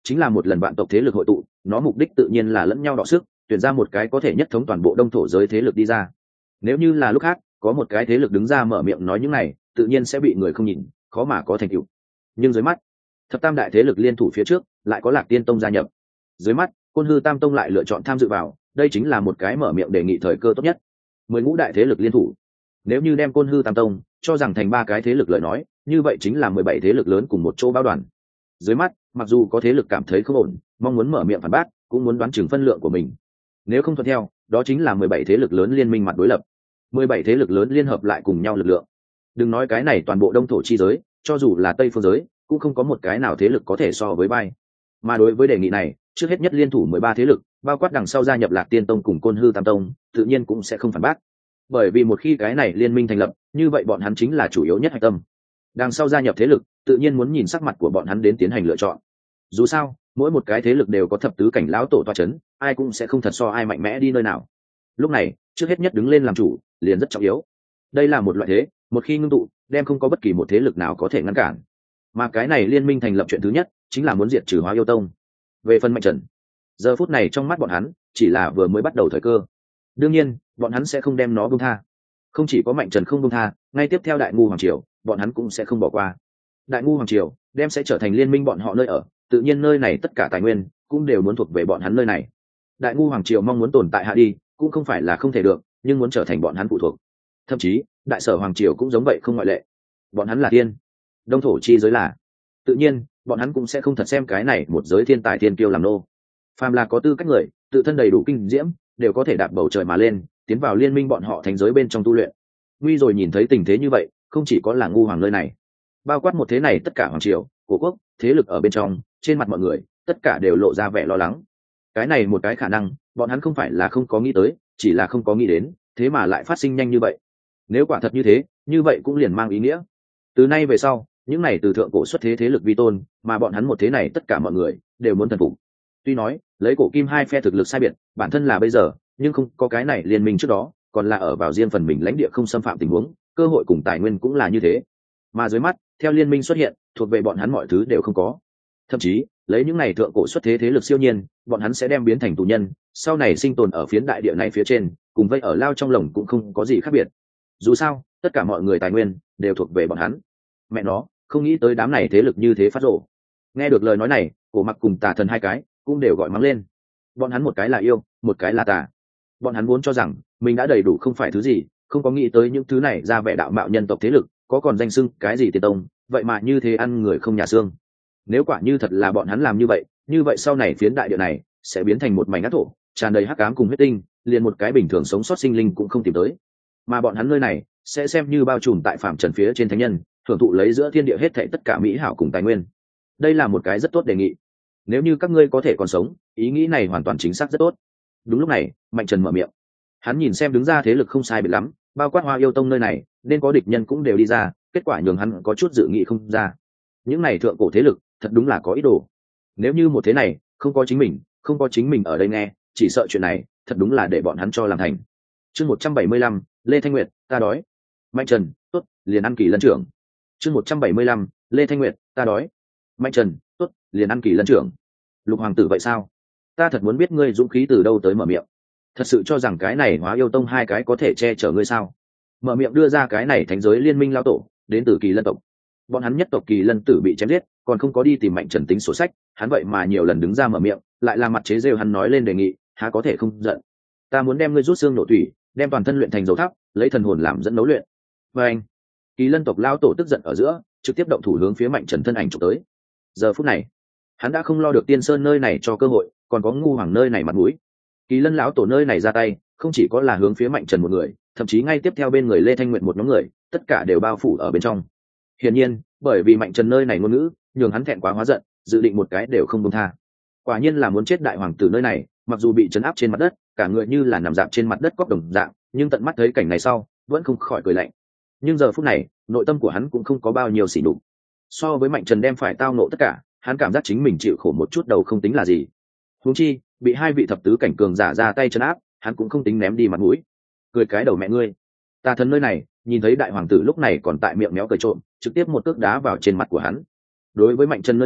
chính là một lần vạn tộc thế lực hội tụ, nó mục đích tự nhiên là lẫn nhau đọ sức, tuyển ra một cái có thể nhất thống toàn bộ đông thổ giới thế lực đi ra. Nếu như là lúc khác, có một cái thế lực đứng ra mở miệng nói những này, tự nhiên sẽ bị người không nhìn, khó mà có thành tựu. Nhưng dưới mắt, thập tam đại thế lực liên thủ phía trước, lại có Lạc Tiên Tông gia nhập. Dưới mắt, Côn Hư Tam Tông lại lựa chọn tham dự vào, đây chính là một cái mở miệng đề nghị thời cơ tốt nhất. Mười ngũ đại thế lực liên thủ, nếu như đem Côn Hư Tam Tông cho rằng thành ba cái thế lực lời nói, như vậy chính là mười bảy thế lực lớn cùng một chỗ báo đoàn. Dưới mắt, mặc dù có thế lực cảm thấy không ổn, mong muốn mở miệng phản bác, cũng muốn đoán chừng phân lượng của mình. Nếu không thuận theo, đó chính là mười bảy thế lực lớn liên minh mặt đối lập. mười bảy thế lực lớn liên hợp lại cùng nhau lực lượng. Đừng nói cái này toàn bộ đông thổ chi giới, cho dù là Tây phương giới, cũng không có một cái nào thế lực có thể so với bay. Mà đối với đề nghị này, trước hết nhất liên thủ mười ba thế lực, bao quát đằng sau gia nhập Lạc Tiên Tông cùng Côn Hư Tam Tông, tự nhiên cũng sẽ không phản bác. Bởi vì một khi cái này liên minh thành lập, như vậy bọn hắn chính là chủ yếu nhất hạch tâm. Đằng sau gia nhập thế lực, tự nhiên muốn nhìn sắc mặt của bọn hắn đến tiến hành lựa chọn. Dù sao, mỗi một cái thế lực đều có thập tứ cảnh lão tổ toa chấn, ai cũng sẽ không thật so ai mạnh mẽ đi nơi nào. Lúc này, trước hết nhất đứng lên làm chủ, liền rất trọng yếu. Đây là một loại thế, một khi ngưng tụ, đem không có bất kỳ một thế lực nào có thể ngăn cản. Mà cái này liên minh thành lập chuyện thứ nhất, chính là muốn diệt trừ Hóa Yêu Tông. Về phần Mạnh Trần, giờ phút này trong mắt bọn hắn, chỉ là vừa mới bắt đầu thời cơ. Đương nhiên, bọn hắn sẽ không đem nó buông tha. Không chỉ có Mạnh Trần không buông tha, ngay tiếp theo Đại Ngu Hoàng Triều, bọn hắn cũng sẽ không bỏ qua. Đại Ngu Hoàng Triều đem sẽ trở thành liên minh bọn họ nơi ở, tự nhiên nơi này tất cả tài nguyên cũng đều muốn thuộc về bọn hắn nơi này. Đại Ngu Hoàng Triều mong muốn tồn tại hạ đi, cũng không phải là không thể được, nhưng muốn trở thành bọn hắn phụ thuộc. Thậm chí, Đại Sở Hoàng Triều cũng giống vậy không ngoại lệ. Bọn hắn là thiên, đông thổ chi giới là. Tự nhiên, bọn hắn cũng sẽ không thật xem cái này một giới thiên tài thiên kiêu làm nô. Phàm là có tư cách người, tự thân đầy đủ kinh diễm, đều có thể đạp bầu trời mà lên, tiến vào liên minh bọn họ thành giới bên trong tu luyện. Nguy rồi nhìn thấy tình thế như vậy, không chỉ có là Ngu Hoàng nơi này, bao quát một thế này tất cả hoàng triều, cổ quốc, thế lực ở bên trong, trên mặt mọi người, tất cả đều lộ ra vẻ lo lắng. Cái này một cái khả năng, bọn hắn không phải là không có nghĩ tới, chỉ là không có nghĩ đến, thế mà lại phát sinh nhanh như vậy. Nếu quả thật như thế, như vậy cũng liền mang ý nghĩa. Từ nay về sau, những này từ thượng cổ xuất thế thế lực vi tôn, mà bọn hắn một thế này tất cả mọi người đều muốn thần phục. Tuy nói, lấy cổ kim hai phe thực lực sai biệt, bản thân là bây giờ, nhưng không có cái này liên minh trước đó, còn là ở vào riêng phần mình lãnh địa không xâm phạm tình huống, cơ hội cùng tài nguyên cũng là như thế. Mà dưới mắt, theo liên minh xuất hiện, thuộc về bọn hắn mọi thứ đều không có. Thậm chí, lấy những này thượng cổ xuất thế thế lực siêu nhiên, bọn hắn sẽ đem biến thành tù nhân, sau này sinh tồn ở phiến đại địa này phía trên, cùng vây ở lao trong lồng cũng không có gì khác biệt. Dù sao, tất cả mọi người tài nguyên đều thuộc về bọn hắn. Mẹ nó, không nghĩ tới đám này thế lực như thế phát rộ. Nghe được lời nói này, Cổ Mặc cùng Tà Thần hai cái cũng đều gọi mắng lên. Bọn hắn một cái là yêu, một cái là tà. Bọn hắn vốn cho rằng mình đã đầy đủ không phải thứ gì, không có nghĩ tới những thứ này ra vẻ đạo mạo nhân tộc thế lực, có còn danh xưng cái gì tiền tông, vậy mà như thế ăn người không nhà xương. Nếu quả như thật là bọn hắn làm như vậy, như vậy sau này phiến đại địa này sẽ biến thành một mảnh ác thổ, tràn đầy hắc ám cùng huyết tinh, liền một cái bình thường sống sót sinh linh cũng không tìm tới. Mà bọn hắn nơi này sẽ xem như bao trùm tại phạm trần phía trên thánh nhân, hưởng thụ lấy giữa thiên địa hết thảy tất cả mỹ hảo cùng tài nguyên. Đây là một cái rất tốt đề nghị. Nếu như các ngươi có thể còn sống, ý nghĩ này hoàn toàn chính xác rất tốt. Đúng lúc này, Mạnh Trần mở miệng. Hắn nhìn xem đứng ra thế lực không sai biệt lắm, bao quát Hoa Yêu Tông nơi này, nên có địch nhân cũng đều đi ra, kết quả nhường hắn có chút dự nghị không ra. Những này thượng cổ thế lực, thật đúng là có ý đồ. Nếu như một thế này, không có chính mình, không có chính mình ở đây nghe, chỉ sợ chuyện này, thật đúng là để bọn hắn cho làm thành. Chương một trăm bảy mươi lăm, Lê Thanh Nguyệt, ta đói. Mạnh Trần, tốt, liền ăn Kỳ Lân trưởng. Chương một trăm bảy mươi lăm, Lê Thanh Nguyệt, ta đói. Mạnh Trần, tốt, liền ăn Kỳ Lân trưởng. Lục hoàng tử vậy sao? Ta thật muốn biết ngươi dũng khí từ đâu tới mở miệng. Thật sự cho rằng cái này Hóa Yêu Tông hai cái có thể che chở ngươi sao? Mở miệng đưa ra cái này thánh giới liên minh lao tổ, đến từ Kỳ Lân tộc. Bọn hắn nhất tộc Kỳ Lân tử bị chém giết, còn không có đi tìm Mạnh Trần tính sổ sách, hắn vậy mà nhiều lần đứng ra mở miệng, lại là mặt chế rêu hắn nói lên đề nghị, há có thể không giận. Ta muốn đem ngươi rút xương nổ thủy, đem toàn thân luyện thành dầu thắp, lấy thần hồn làm dẫn nấu luyện. Và anh, Kỳ Lân tộc lao tổ tức giận ở giữa, trực tiếp động thủ hướng phía Mạnh Trần thân ảnh chụp tới. Giờ phút này, hắn đã không lo được Tiên Sơn nơi này cho cơ hội, còn có Ngu Hoàng nơi này mặt mũi. Kỳ Lân lão tổ nơi này ra tay, không chỉ có là hướng phía Mạnh Trần một người, thậm chí ngay tiếp theo bên người Lê Thanh Nguyệt một nhóm người, tất cả đều bao phủ ở bên trong. Hiển nhiên, bởi vì Mạnh Trần nơi này ngôn ngữ, nhường hắn thẹn quá hóa giận, dự định một cái đều không buông tha. Quả nhiên là muốn chết đại hoàng tử nơi này, mặc dù bị trấn áp trên mặt đất, cả người như là nằm dạp trên mặt đất cóc đồng dạng, nhưng tận mắt thấy cảnh này sau, vẫn không khỏi cười lạnh. Nhưng giờ phút này, nội tâm của hắn cũng không có bao nhiêu sỉ nhục. So với Mạnh Trần đem phải tao nộ tất cả, hắn cảm giác chính mình chịu khổ một chút đầu không tính là gì. Huống chi, bị hai vị thập tứ cảnh cường giả ra tay trấn áp, hắn cũng không tính ném đi mặt mũi. Cười cái đầu mẹ ngươi. Tà Thần nơi này, nhìn thấy đại hoàng tử lúc này còn tại miệng méo cười trộm, trực tiếp một cước đá vào trên mặt của hắn. Đối với Mạnh Trần nơi đó,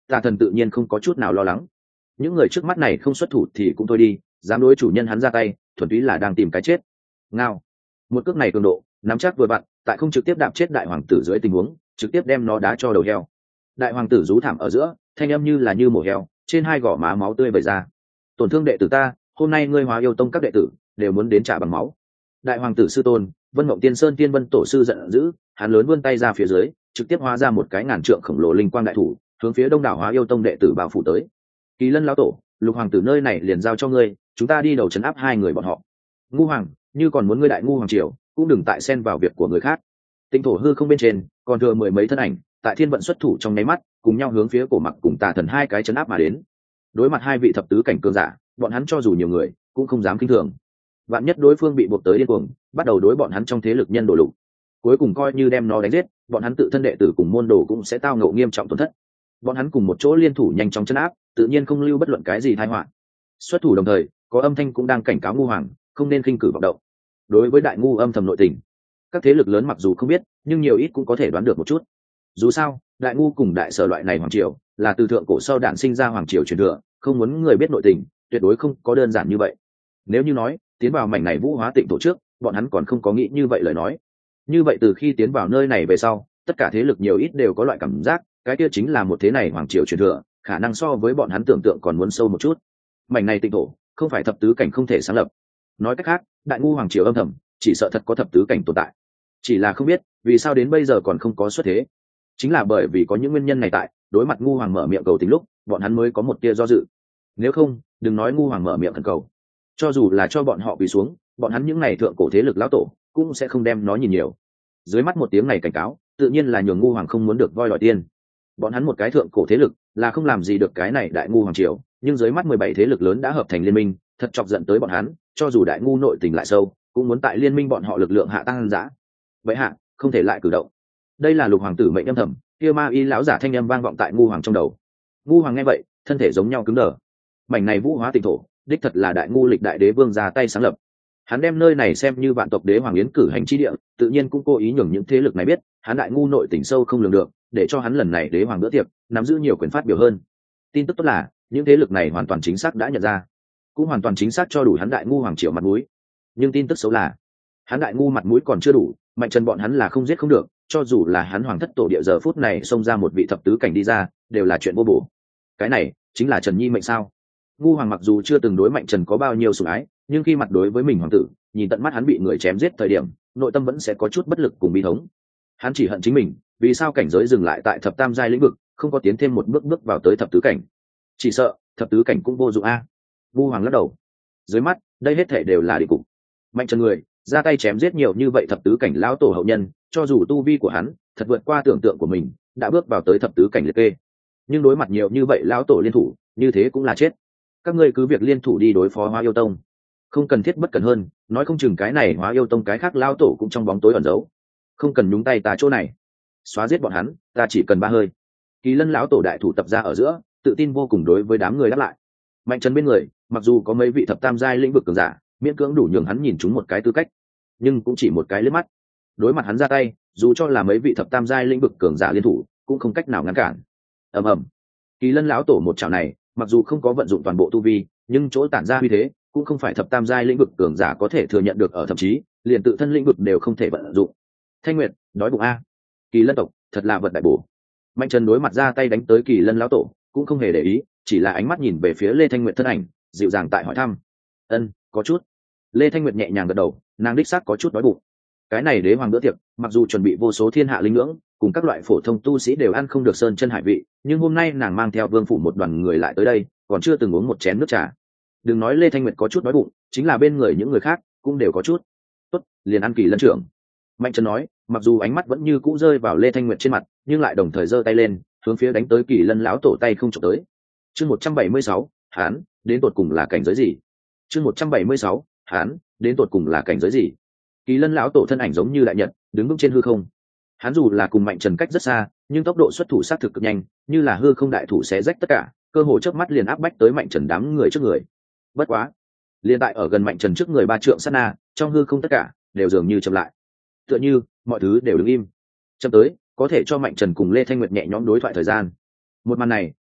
Tà Thần tự nhiên không có chút nào lo lắng. Những người trước mắt này không xuất thủ thì cũng thôi đi, dám đối chủ nhân hắn ra tay, thuần túy là đang tìm cái chết. Ngao. Một cước này cường độ, nắm chắc vừa vặn, tại không trực tiếp đạp chết đại hoàng tử dưới tình huống, trực tiếp đem nó đá cho đầu heo. Đại hoàng tử rú thảm ở giữa, thanh âm như là như mổ heo, trên hai gò má máu tươi vẩy ra. Tổn thương đệ tử ta, hôm nay ngươi Hóa Yêu Tông các đệ tử đều muốn đến trả bằng máu. Đại hoàng tử sư tôn, Vân Mộng Tiên Sơn Tiên Vân tổ sư giận dữ, hắn lớn vươn tay ra phía dưới, trực tiếp hóa ra một cái ngàn trượng khổng lồ linh quang đại thủ, hướng phía đông đảo Hóa Yêu Tông đệ tử bao phủ tới. Kỳ Lân lão tổ, Lục hoàng tử nơi này liền giao cho ngươi, chúng ta đi đầu trấn áp hai người bọn họ. Ngu hoàng, như còn muốn ngươi đại ngu hoàng triều, cũng đừng tại xen vào việc của người khác. Tinh thổ hư không bên trên, còn thừa mười mấy thân ảnh, tại thiên vận xuất thủ trong nháy mắt, cùng nhau hướng phía Cổ Mặc cùng Tà Thần hai cái trấn áp mà đến. Đối mặt hai vị thập tứ cảnh cường giả, bọn hắn cho dù nhiều người, cũng không dám kinh thường. Vạn nhất đối phương bị buộc tới điên cuồng, bắt đầu đối bọn hắn trong thế lực nhân đổ lục. Cuối cùng coi như đem nó đánh giết, bọn hắn tự thân đệ tử cùng môn đồ cũng sẽ tao ngộ nghiêm trọng tổn thất. Bọn hắn cùng một chỗ liên thủ nhanh chóng trấn áp, tự nhiên không lưu bất luận cái gì tai họa. Xuất thủ đồng thời, có âm thanh cũng đang cảnh cáo ngu hoàng, không nên khinh cử vọng động. Đối với đại ngu âm thầm nội tình, các thế lực lớn mặc dù không biết, nhưng nhiều ít cũng có thể đoán được một chút. Dù sao, đại ngu cùng đại sở loại này hoàng triều, là từ thượng cổ sau đản sinh ra hoàng triều truyền thừa, không muốn người biết nội tình, tuyệt đối không có đơn giản như vậy. Nếu như nói, tiến vào mảnh này Vũ Hóa Tịnh tổ trước, bọn hắn còn không có nghĩ như vậy lời nói. Như vậy từ khi tiến vào nơi này về sau, tất cả thế lực nhiều ít đều có loại cảm giác, cái kia chính là một thế này hoàng triều truyền thừa, khả năng so với bọn hắn tưởng tượng còn muốn sâu một chút. Mảnh này tịnh thổ, không phải thập tứ cảnh không thể sáng lập. Nói cách khác, đại ngu hoàng triều âm thầm, chỉ sợ thật có thập tứ cảnh tồn tại. Chỉ là không biết, vì sao đến bây giờ còn không có xuất thế. Chính là bởi vì có những nguyên nhân này tại, đối mặt ngu hoàng mở miệng cầu tình lúc, bọn hắn mới có một tia do dự. Nếu không, đừng nói ngu hoàng mở miệng thần cầu. Cho dù là cho bọn họ quỳ xuống, bọn hắn những này thượng cổ thế lực lão tổ, cũng sẽ không đem nó nhìn nhiều. Dưới mắt một tiếng này cảnh cáo, tự nhiên là nhường ngu hoàng không muốn được voi đòi tiên. Bọn hắn một cái thượng cổ thế lực, là không làm gì được cái này đại ngu hoàng triều, nhưng dưới mắt mười bảy thế lực lớn đã hợp thành liên minh, thật chọc giận tới bọn hắn, cho dù đại ngu nội tình lại sâu, cũng muốn tại liên minh bọn họ lực lượng hạ tăng dã. Vậy hạ, không thể lại cử động. Đây là Lục hoàng tử mệnh âm thầm, kia ma y lão giả thanh âm vang vọng tại ngu hoàng trong đầu. Ngu hoàng nghe vậy, thân thể giống nhau cứng đờ. Mảnh này Vũ Hóa Tịnh thổ, đích thật là đại ngu lịch đại đế vương ra tay sáng lập. Hắn đem nơi này xem như vạn tộc đế hoàng yến cử hành chi địa, tự nhiên cũng cố ý nhường những thế lực này biết, hắn đại ngu nội tình sâu không lường được, để cho hắn lần này đế hoàng bữa tiệc nắm giữ nhiều quyền phát biểu hơn. Tin tức tốt là, những thế lực này hoàn toàn chính xác đã nhận ra, cũng hoàn toàn chính xác cho đủ hắn đại ngu hoàng triều mặt mũi. Nhưng tin tức xấu là, hắn đại ngu mặt mũi còn chưa đủ, Mạnh Trần bọn hắn là không giết không được, cho dù là hắn hoàng thất tổ địa giờ phút này xông ra một vị thập tứ cảnh đi ra, đều là chuyện vô bổ. Cái này chính là Trần Nhi mệnh sao? Ngu hoàng mặc dù chưa từng đối Mạnh Trần có bao nhiêu sủng ái, nhưng khi mặt đối với mình hoàng tử, nhìn tận mắt hắn bị người chém giết thời điểm, nội tâm vẫn sẽ có chút bất lực cùng bi thống. Hắn chỉ hận chính mình, vì sao cảnh giới dừng lại tại thập tam giai lĩnh vực, không có tiến thêm một bước bước vào tới thập tứ cảnh. Chỉ sợ thập tứ cảnh cũng vô dụng a. Ngu hoàng lắc đầu. Dưới mắt, đây hết thể đều là địa cục. Mạnh Trần người ra tay chém giết nhiều như vậy thập tứ cảnh lão tổ hậu nhân, cho dù tu vi của hắn thật vượt qua tưởng tượng của mình, đã bước vào tới thập tứ cảnh liệt kê, nhưng đối mặt nhiều như vậy lão tổ liên thủ, như thế cũng là chết. Các ngươi cứ việc liên thủ đi đối phó Hóa Yêu Tông, không cần thiết bất cẩn hơn, nói không chừng cái này Hóa Yêu Tông cái khác lão tổ cũng trong bóng tối ẩn giấu, không cần nhúng tay ta chỗ này, xóa giết bọn hắn, ta chỉ cần ba hơi. Kỳ Lân lão tổ đại thủ tập ra ở giữa, tự tin vô cùng đối với đám người đáp lại. Mạnh Trần bên người, mặc dù có mấy vị thập tam giai lĩnh vực cường giả, miễn cưỡng đủ nhường hắn nhìn chúng một cái tư cách, nhưng cũng chỉ một cái liếc mắt. Đối mặt hắn ra tay, dù cho là mấy vị thập tam giai lĩnh vực cường giả liên thủ, cũng không cách nào ngăn cản. Ầm ầm. Kỳ Lân lão tổ một chảo này, mặc dù không có vận dụng toàn bộ tu vi, nhưng chỗ tản ra uy thế, cũng không phải thập tam giai lĩnh vực cường giả có thể thừa nhận được, ở thậm chí liền tự thân lĩnh vực đều không thể vận dụng. Thanh Nguyệt, đói bụng a. Kỳ Lân tộc, thật là vật đại bổ. Mạnh Trần đối mặt ra tay đánh tới Kỳ Lân lão tổ, cũng không hề để ý, chỉ là ánh mắt nhìn về phía Lê Thanh Nguyệt thân ảnh, dịu dàng tại hỏi thăm. Ân, có chút. Lê Thanh Nguyệt nhẹ nhàng gật đầu, nàng đích xác có chút đói bụng. Cái này đế hoàng bữa tiệc, mặc dù chuẩn bị vô số thiên hạ linh ngưỡng, cùng các loại phổ thông tu sĩ đều ăn không được sơn chân hải vị, nhưng hôm nay nàng mang theo vương phủ một đoàn người lại tới đây, còn chưa từng uống một chén nước trà. Đừng nói Lê Thanh Nguyệt có chút đói bụng, chính là bên người những người khác cũng đều có chút. Tốt, liền ăn Kỳ Lân trưởng. Mạnh Trần nói, mặc dù ánh mắt vẫn như cũ rơi vào Lê Thanh Nguyệt trên mặt, nhưng lại đồng thời giơ tay lên, hướng phía đánh tới Kỳ Lân lão tổ tay không chụp tới. Chương một trăm bảy mươi sáu, hán, đến tột cùng là cảnh giới gì? Chương một trăm bảy mươi sáu, hán, đến tột cùng là cảnh giới gì? Kỳ Lân lão tổ thân ảnh giống như đại nhật, đứng vững trên hư không. Hắn dù là cùng Mạnh Trần cách rất xa, nhưng tốc độ xuất thủ sát thực cực nhanh, như là hư không đại thủ xé rách tất cả, cơ hồ chớp mắt liền áp bách tới Mạnh Trần đám người trước người. Bất quá, liền tại ở gần Mạnh Trần trước người ba trượng sát na, trong hư không tất cả đều dường như chậm lại. Tựa như mọi thứ đều đứng im. Chậm tới, có thể cho Mạnh Trần cùng Lê Thanh Nguyệt nhẹ nhõm đối thoại thời gian. Một màn này,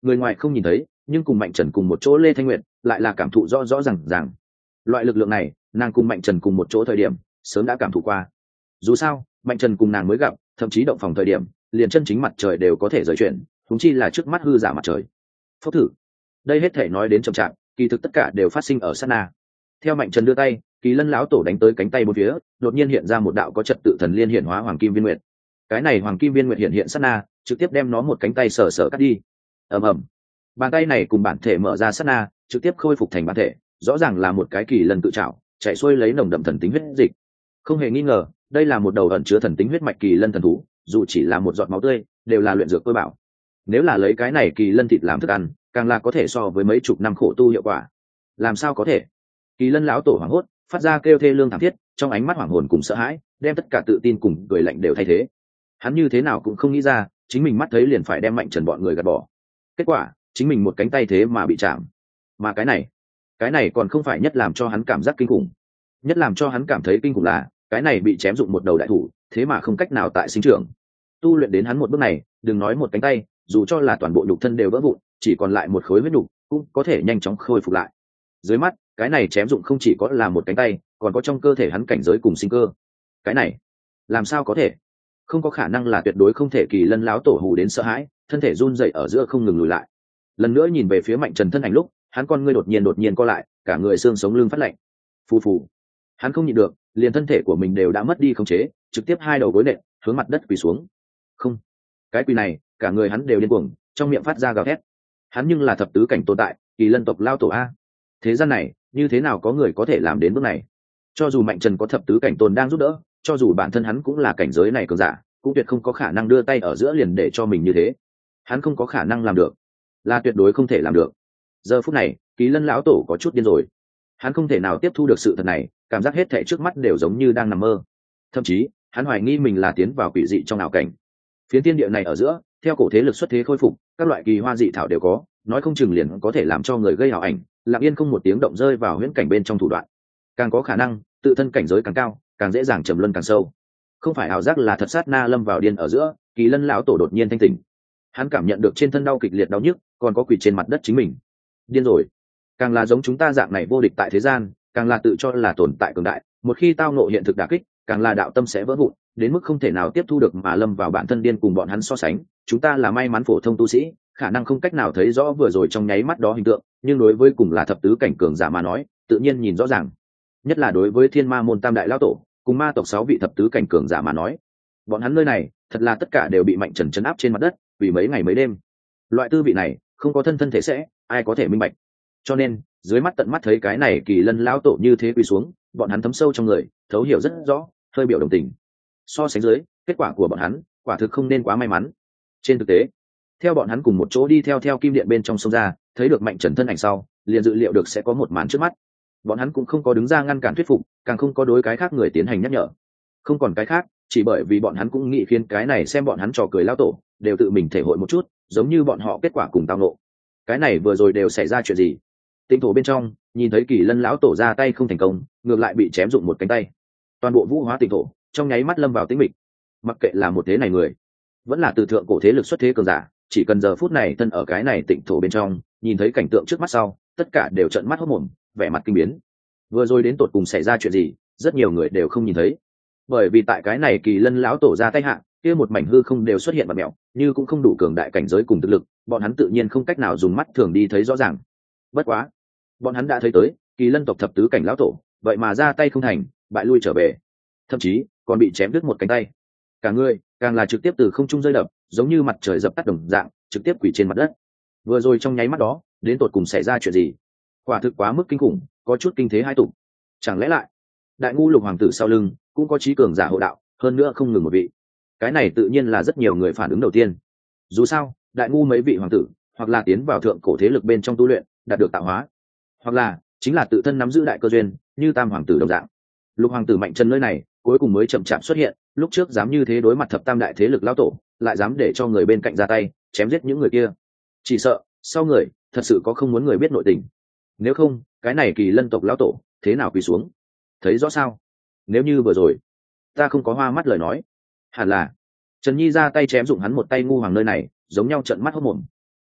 người ngoài không nhìn thấy, nhưng cùng Mạnh Trần cùng một chỗ Lê Thanh Nguyệt lại là cảm thụ rõ rõ ràng ràng. Loại lực lượng này, nàng cùng Mạnh Trần cùng một chỗ thời điểm, sớm đã cảm thụ qua. Dù sao, Mạnh Trần cùng nàng mới gặp, thậm chí động phòng thời điểm, liền chân chính mặt trời đều có thể rời chuyển, huống chi là trước mắt hư giả mặt trời. Phốc thử. Đây hết thể nói đến chậm chạp, kỳ thực tất cả đều phát sinh ở sát na. Theo Mạnh Trần đưa tay, Kỳ Lân lão tổ đánh tới cánh tay bốn phía, đột nhiên hiện ra một đạo có trật tự thần liên hiển hóa hoàng kim viên nguyệt. Cái này hoàng kim viên nguyệt hiện hiện sát na, trực tiếp đem nó một cánh tay sờ sờ cắt đi. Ầm ầm. Bàn tay này cùng bản thể mở ra sát na, trực tiếp khôi phục thành bản thể, rõ ràng là một cái kỳ lân tự trảo, chạy xuôi lấy nồng đậm thần tính huyết dịch. Không hề nghi ngờ, đây là một đầu ẩn chứa thần tính huyết mạch kỳ lân thần thú, dù chỉ là một giọt máu tươi, đều là luyện dược tôi bảo. Nếu là lấy cái này kỳ lân thịt làm thức ăn, càng là có thể so với mấy chục năm khổ tu hiệu quả. Làm sao có thể? Kỳ lân lão tổ hoảng hốt, phát ra kêu thê lương thảm thiết, trong ánh mắt hoảng hồn cùng sợ hãi, đem tất cả tự tin cùng cười lạnh đều thay thế. Hắn như thế nào cũng không nghĩ ra, chính mình mắt thấy liền phải đem Mạnh Trần bọn người gạt bỏ. Kết quả, chính mình một cánh tay thế mà bị chạm. Mà cái này, cái này còn không phải nhất làm cho hắn cảm giác kinh khủng. Nhất làm cho hắn cảm thấy kinh khủng là, cái này bị chém dụng một đầu đại thủ, thế mà không cách nào tại sinh trưởng. Tu luyện đến hắn một bước này, đừng nói một cánh tay, dù cho là toàn bộ nhục thân đều vỡ vụn, chỉ còn lại một khối huyết nhục, cũng có thể nhanh chóng khôi phục lại. Dưới mắt, cái này chém dụng không chỉ có là một cánh tay, còn có trong cơ thể hắn cảnh giới cùng sinh cơ. Cái này, làm sao có thể? Không có khả năng, là tuyệt đối không thể. Kỳ lân lão tổ hù đến sợ hãi, thân thể run rẩy ở giữa không ngừng lùi lại. Lần nữa nhìn về phía Mạnh Trần thân ảnh lúc, hắn con ngươi đột nhiên đột nhiên co lại, cả người xương sống lưng phát lạnh. Phù phù. Hắn không nhịn được, liền thân thể của mình đều đã mất đi khống chế, trực tiếp hai đầu gối nện, hướng mặt đất quỳ xuống. Không, cái quỳ này, cả người hắn đều điên cuồng, trong miệng phát ra gào thét. Hắn nhưng là thập tứ cảnh tồn tại, kỳ lân tộc lao tổ a. Thế gian này, như thế nào có người có thể làm đến bước này? Cho dù Mạnh Trần có thập tứ cảnh tồn đang giúp đỡ, cho dù bản thân hắn cũng là cảnh giới này cường giả, cũng tuyệt không có khả năng đưa tay ở giữa liền để cho mình như thế. Hắn không có khả năng làm được, là tuyệt đối không thể làm được. Giờ phút này, Kỳ lân lão tổ có chút điên rồi. Hắn không thể nào tiếp thu được sự thật này, cảm giác hết thảy trước mắt đều giống như đang nằm mơ. Thậm chí, hắn hoài nghi mình là tiến vào quỷ dị trong ảo cảnh. Phiến thiên địa này ở giữa, theo cổ thế lực xuất thế khôi phục, các loại kỳ hoa dị thảo đều có, nói không chừng liền có thể làm cho người gây ảo ảnh, lặng yên không một tiếng động rơi vào huyễn cảnh bên trong thủ đoạn. Càng có khả năng, tự thân cảnh giới càng cao, càng dễ dàng trầm luân càng sâu. Không phải ảo giác, là thật. Sát na lâm vào điên ở giữa, Kỳ lân lão tổ đột nhiên thanh tỉnh. Hắn cảm nhận được trên thân đau kịch liệt đau nhức, còn có quỳ trên mặt đất chính mình. Điên rồi. Càng là giống chúng ta dạng này vô địch tại thế gian, càng là tự cho là tồn tại cường đại, một khi tao ngộ hiện thực đả kích, càng là đạo tâm sẽ vỡ vụn, đến mức không thể nào tiếp thu được mà lâm vào bản thân điên. Cùng bọn hắn so sánh, chúng ta là may mắn phổ thông tu sĩ, khả năng không cách nào thấy rõ vừa rồi trong nháy mắt đó hình tượng, nhưng đối với cùng là thập tứ cảnh cường giả mà nói, tự nhiên nhìn rõ ràng. Nhất là đối với Thiên Ma môn tam đại lão tổ, cùng ma tộc sáu vị thập tứ cảnh cường giả mà nói, bọn hắn nơi này, thật là tất cả đều bị Mạnh Trần trấn áp trên mặt đất, vì mấy ngày mấy đêm. Loại tư vị này, không có thân thân thể sẽ, ai có thể minh bạch. Cho nên, dưới mắt tận mắt thấy cái này Kỳ lân lão tổ như thế quỳ xuống, bọn hắn thấm sâu trong người, thấu hiểu rất rõ, hơi biểu đồng tình. So sánh dưới, kết quả của bọn hắn, quả thực không nên quá may mắn. Trên thực tế, theo bọn hắn cùng một chỗ đi theo theo kim điện bên trong sông ra, thấy được Mạnh Trần thân ảnh sau, liền dự liệu được sẽ có một màn trước mắt. Bọn hắn cũng không có đứng ra ngăn cản thuyết phục, càng không có đối cái khác người tiến hành nhắc nhở. Không còn cái khác, chỉ bởi vì bọn hắn cũng nghĩ khiến cái này xem bọn hắn trò cười lão tổ, đều tự mình thể hội một chút, giống như bọn họ kết quả cùng tao ngộ. Cái này vừa rồi đều xảy ra chuyện gì? Tinh thổ bên trong, nhìn thấy Kỳ lân lão tổ ra tay không thành công, ngược lại bị chém dụng một cánh tay. Toàn bộ vũ hóa tinh thổ, trong nháy mắt lâm vào tĩnh mịch. Mặc kệ là một thế này người, vẫn là từ thượng cổ thế lực xuất thế cường giả, chỉ cần giờ phút này thân ở cái này tịnh thổ bên trong, nhìn thấy cảnh tượng trước mắt sau, tất cả đều trợn mắt hốt mồm, vẻ mặt kinh biến. Vừa rồi đến tột cùng xảy ra chuyện gì, rất nhiều người đều không nhìn thấy, bởi vì tại cái này Kỳ lân lão tổ ra tay hạ, kia một mảnh hư không đều xuất hiện vật mèo, như cũng không đủ cường đại cảnh giới cùng thực lực, bọn hắn tự nhiên không cách nào dùng mắt thường đi thấy rõ ràng. Bất quá, bọn hắn đã thấy tới Kỳ lân tộc thập tứ cảnh lão tổ, vậy mà ra tay không thành, bại lui trở về, thậm chí còn bị chém đứt một cánh tay. Cả người càng là trực tiếp từ không trung rơi đập, giống như mặt trời dập tắt đồng dạng, trực tiếp quỳ trên mặt đất. Vừa rồi trong nháy mắt đó, đến tột cùng xảy ra chuyện gì? Quả thực quá mức kinh khủng, có chút kinh thế hai tụ. Chẳng lẽ lại, đại ngu lục hoàng tử sau lưng cũng có trí cường giả hộ đạo, hơn nữa không ngừng một vị? Cái này tự nhiên là rất nhiều người phản ứng đầu tiên. Dù sao, đại ngu mấy vị hoàng tử, hoặc là tiến vào thượng cổ thế lực bên trong tu luyện, đạt được tạo hóa, hoặc là chính là tự thân nắm giữ đại cơ duyên, như tam hoàng tử đồng dạng. Lục hoàng tử Mạnh Trần nơi này, cuối cùng mới chậm chạp xuất hiện, lúc trước dám như thế đối mặt thập tam đại thế lực lão tổ, lại dám để cho người bên cạnh ra tay chém giết những người kia, chỉ sợ sau người thật sự có không muốn người biết nội tình. Nếu không, cái này Kỳ lân tộc lão tổ thế nào quỳ xuống? Thấy rõ sao? Nếu như vừa rồi ta không có hoa mắt lời nói, hẳn là Trần Nhi ra tay chém dụng hắn một tay ngu hoàng nơi này, giống nhau trợn mắt hốt mồm.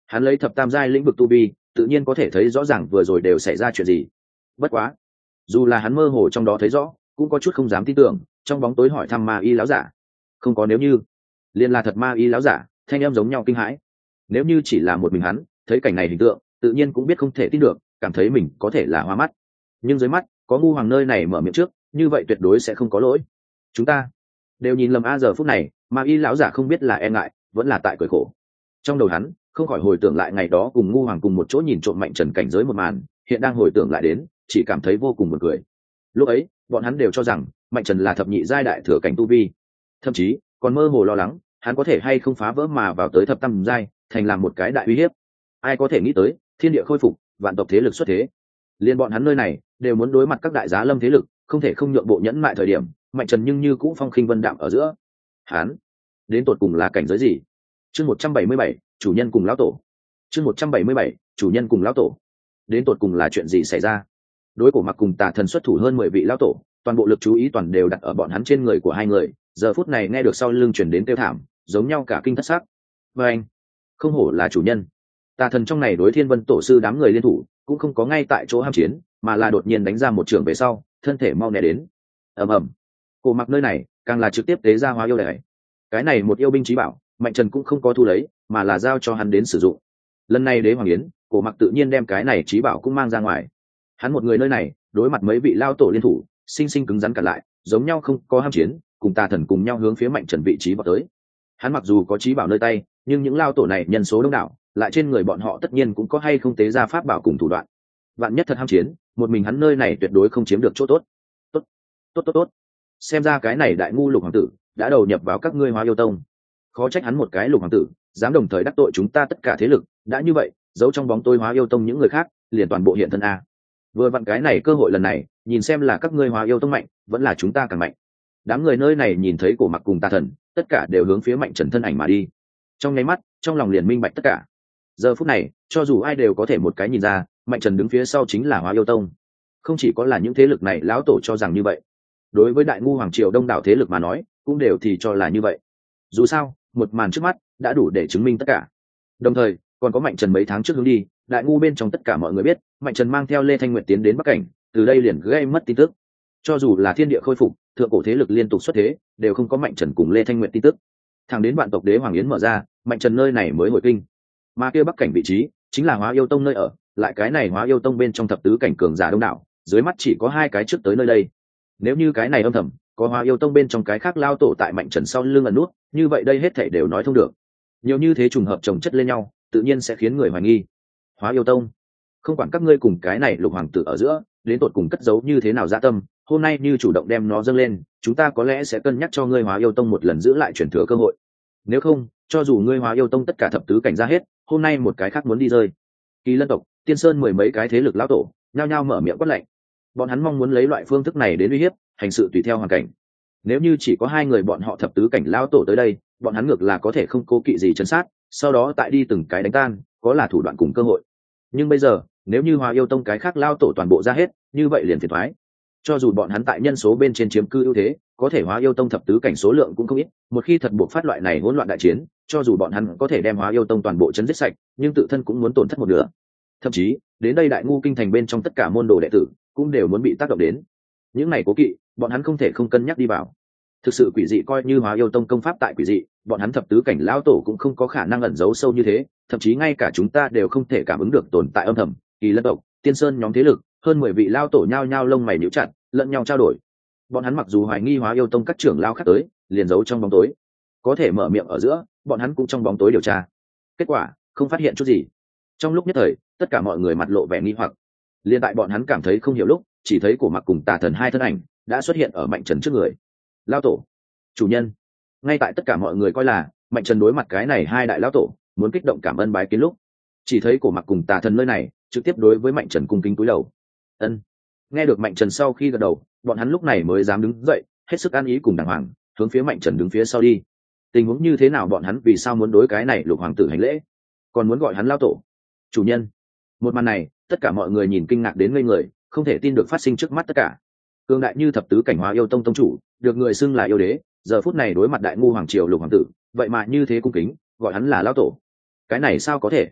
Hắn lấy thập tam giai lĩnh vực tu vi, tự nhiên có thể thấy rõ ràng vừa rồi đều xảy ra chuyện gì. Bất quá, dù là hắn mơ hồ trong đó thấy rõ, cũng có chút không dám tin tưởng, trong bóng tối hỏi thăm ma y lão giả. Không có nếu như, liền là thật ma y lão giả, thanh em giống nhau kinh hãi. Nếu như chỉ là một mình hắn, thấy cảnh này hình tượng, tự nhiên cũng biết không thể tin được, cảm thấy mình có thể là hoa mắt. Nhưng dưới mắt, có ngu hoàng nơi này mở miệng trước, như vậy tuyệt đối sẽ không có lỗi. Chúng ta đều nhìn lầm a. Giờ phút này, ma y lão giả không biết là e ngại, vẫn là tại cười khổ. Trong đầu hắn không khỏi hồi tưởng lại ngày đó cùng ngu hoàng cùng một chỗ nhìn trộm mạnh trần cảnh giới một màn, hiện đang hồi tưởng lại đến, chỉ cảm thấy vô cùng buồn cười. Lúc ấy bọn hắn đều cho rằng mạnh trần là thập nhị giai đại thừa cảnh tu vi, thậm chí còn mơ hồ lo lắng hắn có thể hay không phá vỡ mà vào tới thập tam giai, thành làm một cái đại uy hiếp. Ai có thể nghĩ tới thiên địa khôi phục, vạn tộc thế lực xuất thế, liên bọn hắn nơi này đều muốn đối mặt các đại giá lâm thế lực, không thể không nhượng bộ nhẫn mại thời điểm, mạnh trần nhưng như cũng phong khinh vân đạm ở giữa. Hắn đến tột cùng là cảnh giới gì? Chương một trăm bảy mươi bảy, chủ nhân cùng lão tổ. Chương một trăm bảy mươi bảy, chủ nhân cùng lão tổ. Đến tột cùng là chuyện gì xảy ra? Đối Cổ Mặc cùng Tà Thần xuất thủ hơn mười vị lão tổ, toàn bộ lực chú ý toàn đều đặt ở bọn hắn trên người của hai người, giờ phút này nghe được sau lưng truyền đến kêu thảm, giống nhau cả kinh thất sắc. Và anh, không hổ là chủ nhân. Tà Thần trong này đối Thiên Vân tổ sư đám người liên thủ, cũng không có ngay tại chỗ ham chiến, mà là đột nhiên đánh ra một trường về sau, thân thể mau né đến. Ầm ầm. Cổ Mặc nơi này, càng là trực tiếp tế ra hóa yêu đài. Cái này một yêu binh chí bảo, mạnh trần cũng không có thu lấy, mà là giao cho hắn đến sử dụng. Lần này Đế Hoàng Yến, Cổ Mặc tự nhiên đem cái này chí bảo cũng mang ra ngoài. Hắn một người nơi này, đối mặt mấy vị lao tổ liên thủ, sinh sinh cứng rắn cả lại, giống nhau không có ham chiến, cùng Tà Thần cùng nhau hướng phía mạnh trần vị trí vào tới. Hắn mặc dù có chí bảo nơi tay, nhưng những lao tổ này nhân số đông đảo, lại trên người bọn họ tất nhiên cũng có hay không tế ra pháp bảo cùng thủ đoạn. Vạn nhất thật ham chiến, một mình hắn nơi này tuyệt đối không chiếm được chỗ tốt. Tốt, tốt tốt tốt. Xem ra cái này đại ngu Lục hoàng tử đã đầu nhập vào các ngươi Hóa Yêu Tông. Khó trách hắn một cái Lục hoàng tử dám đồng thời đắc tội chúng ta tất cả thế lực, đã như vậy, giấu trong bóng tối Hóa Yêu Tông những người khác, liền toàn bộ hiện thân a. Vừa vặn cái này cơ hội lần này, nhìn xem là các ngươi Hóa Yêu Tông mạnh, vẫn là chúng ta càng mạnh. Đám người nơi này nhìn thấy Cổ Mặc cùng Tà Thần, tất cả đều hướng phía mạnh trần thân ảnh mà đi. Trong nháy mắt, trong lòng liền minh bạch tất cả. Giờ phút này, cho dù ai đều có thể một cái nhìn ra, mạnh trần đứng phía sau chính là Hóa Yêu Tông. Không chỉ có là những thế lực này lão tổ cho rằng như vậy, đối với đại ngu hoàng triều đông đảo thế lực mà nói, cũng đều thì cho là như vậy. Dù sao, một màn trước mắt đã đủ để chứng minh tất cả. Đồng thời, còn có mạnh trần mấy tháng trước hướng đi, đại ngu bên trong tất cả mọi người biết, mạnh trần mang theo Lê Thanh Nguyệt tiến đến Bắc Cảnh, từ đây liền gây mất tin tức. Cho dù là thiên địa khôi phục, thượng cổ thế lực liên tục xuất thế, đều không có mạnh trần cùng Lê Thanh Nguyệt tin tức. Thẳng đến vạn tộc Đế Hoàng Yến mở ra, mạnh trần nơi này mới hồi kinh. Mà kia Bắc Cảnh vị trí chính là Hóa Yêu Tông nơi ở, lại cái này Hóa Yêu Tông bên trong thập tứ cảnh cường giả đông đảo, dưới mắt chỉ có hai cái trước tới nơi đây. Nếu như cái này âm thầm có Hóa Yêu Tông bên trong cái khác lao tổ tại mạnh trần sau lưng ẩn nút, như vậy đây hết thảy đều nói thông được. Nhiều như thế trùng hợp chồng chất lên nhau, tự nhiên sẽ khiến người hoài nghi. Hóa Yêu Tông, không quản các ngươi cùng cái này Lục hoàng tử ở giữa đến tột cùng cất giấu như thế nào dạ tâm, hôm nay như chủ động đem nó dâng lên, chúng ta có lẽ sẽ cân nhắc cho ngươi Hóa Yêu Tông một lần giữ lại truyền thừa cơ hội. Nếu không, cho dù ngươi Hóa Yêu Tông tất cả thập tứ cảnh ra hết, hôm nay một cái khác muốn đi rơi. Kỳ Lân tộc, Tiên Sơn mười mấy cái thế lực lão tổ nhao nhao mở miệng quát lạnh. Bọn hắn mong muốn lấy loại phương thức này đến uy hiếp, hành sự tùy theo hoàn cảnh. Nếu như chỉ có hai người bọn họ thập tứ cảnh lão tổ tới đây, bọn hắn ngược là có thể không cố kỵ gì trấn sát, sau đó tại đi từng cái đánh tan, có là thủ đoạn cùng cơ hội. Nhưng bây giờ, nếu như Hóa Yêu Tông cái khác lão tổ toàn bộ ra hết, như vậy liền phiền toái. Cho dù bọn hắn tại nhân số bên trên chiếm cư ưu thế, có thể Hóa Yêu Tông thập tứ cảnh số lượng cũng không ít, một khi thật buộc phát loại này hỗn loạn đại chiến, cho dù bọn hắn có thể đem Hóa Yêu Tông toàn bộ chấn giết sạch, nhưng tự thân cũng muốn tổn thất một nửa. Thậm chí, đến đây đại ngu kinh thành bên trong tất cả môn đồ đệ tử cũng đều muốn bị tác động đến. Những này cố kỵ, bọn hắn không thể không cân nhắc đi vào. Thực sự quỷ dị coi như Hóa Yêu Tông công pháp tại quỷ dị, bọn hắn thập tứ cảnh lão tổ cũng không có khả năng ẩn giấu sâu như thế, thậm chí ngay cả chúng ta đều không thể cảm ứng được tồn tại âm thầm. Kỳ Lân tộc, Tiên Sơn nhóm thế lực, hơn mười vị lão tổ nhao nhao lông mày nhíu chặt, lẫn nhau trao đổi. Bọn hắn mặc dù hoài nghi Hóa Yêu Tông các trưởng lão khác tới, liền giấu trong bóng tối, có thể mở miệng ở giữa, bọn hắn cũng trong bóng tối điều tra. Kết quả, không phát hiện chút gì. Trong lúc nhất thời, tất cả mọi người mặt lộ vẻ nghi hoặc. Liên tại bọn hắn cảm thấy không hiểu lúc, chỉ thấy Cổ Mặc cùng Tà Thần hai thân ảnh đã xuất hiện ở mạnh trần trước người. Lão tổ, chủ nhân. Ngay tại tất cả mọi người coi là mạnh trần đối mặt cái này hai đại lão tổ, muốn kích động cảm ơn bái kiến lúc, chỉ thấy Cổ Mặc cùng Tà Thần nơi này trực tiếp đối với mạnh trần cung kính cúi đầu. Ân. Nghe được mạnh trần sau khi gật đầu, bọn hắn lúc này mới dám đứng dậy, hết sức an ý cùng đàng hoàng, hướng phía mạnh trần đứng phía sau đi. Tình huống như thế nào bọn hắn vì sao muốn đối cái này Lục hoàng tử hành lễ, còn muốn gọi hắn lão tổ, chủ nhân? Một màn này, tất cả mọi người nhìn kinh ngạc đến ngây người, không thể tin được phát sinh trước mắt tất cả. Cương đại như thập tứ cảnh Hóa Yêu Tông tông chủ, được người xưng là yêu đế, giờ phút này đối mặt đại ngu hoàng triều Lục hoàng tử, vậy mà như thế cung kính, gọi hắn là lão tổ. Cái này sao có thể?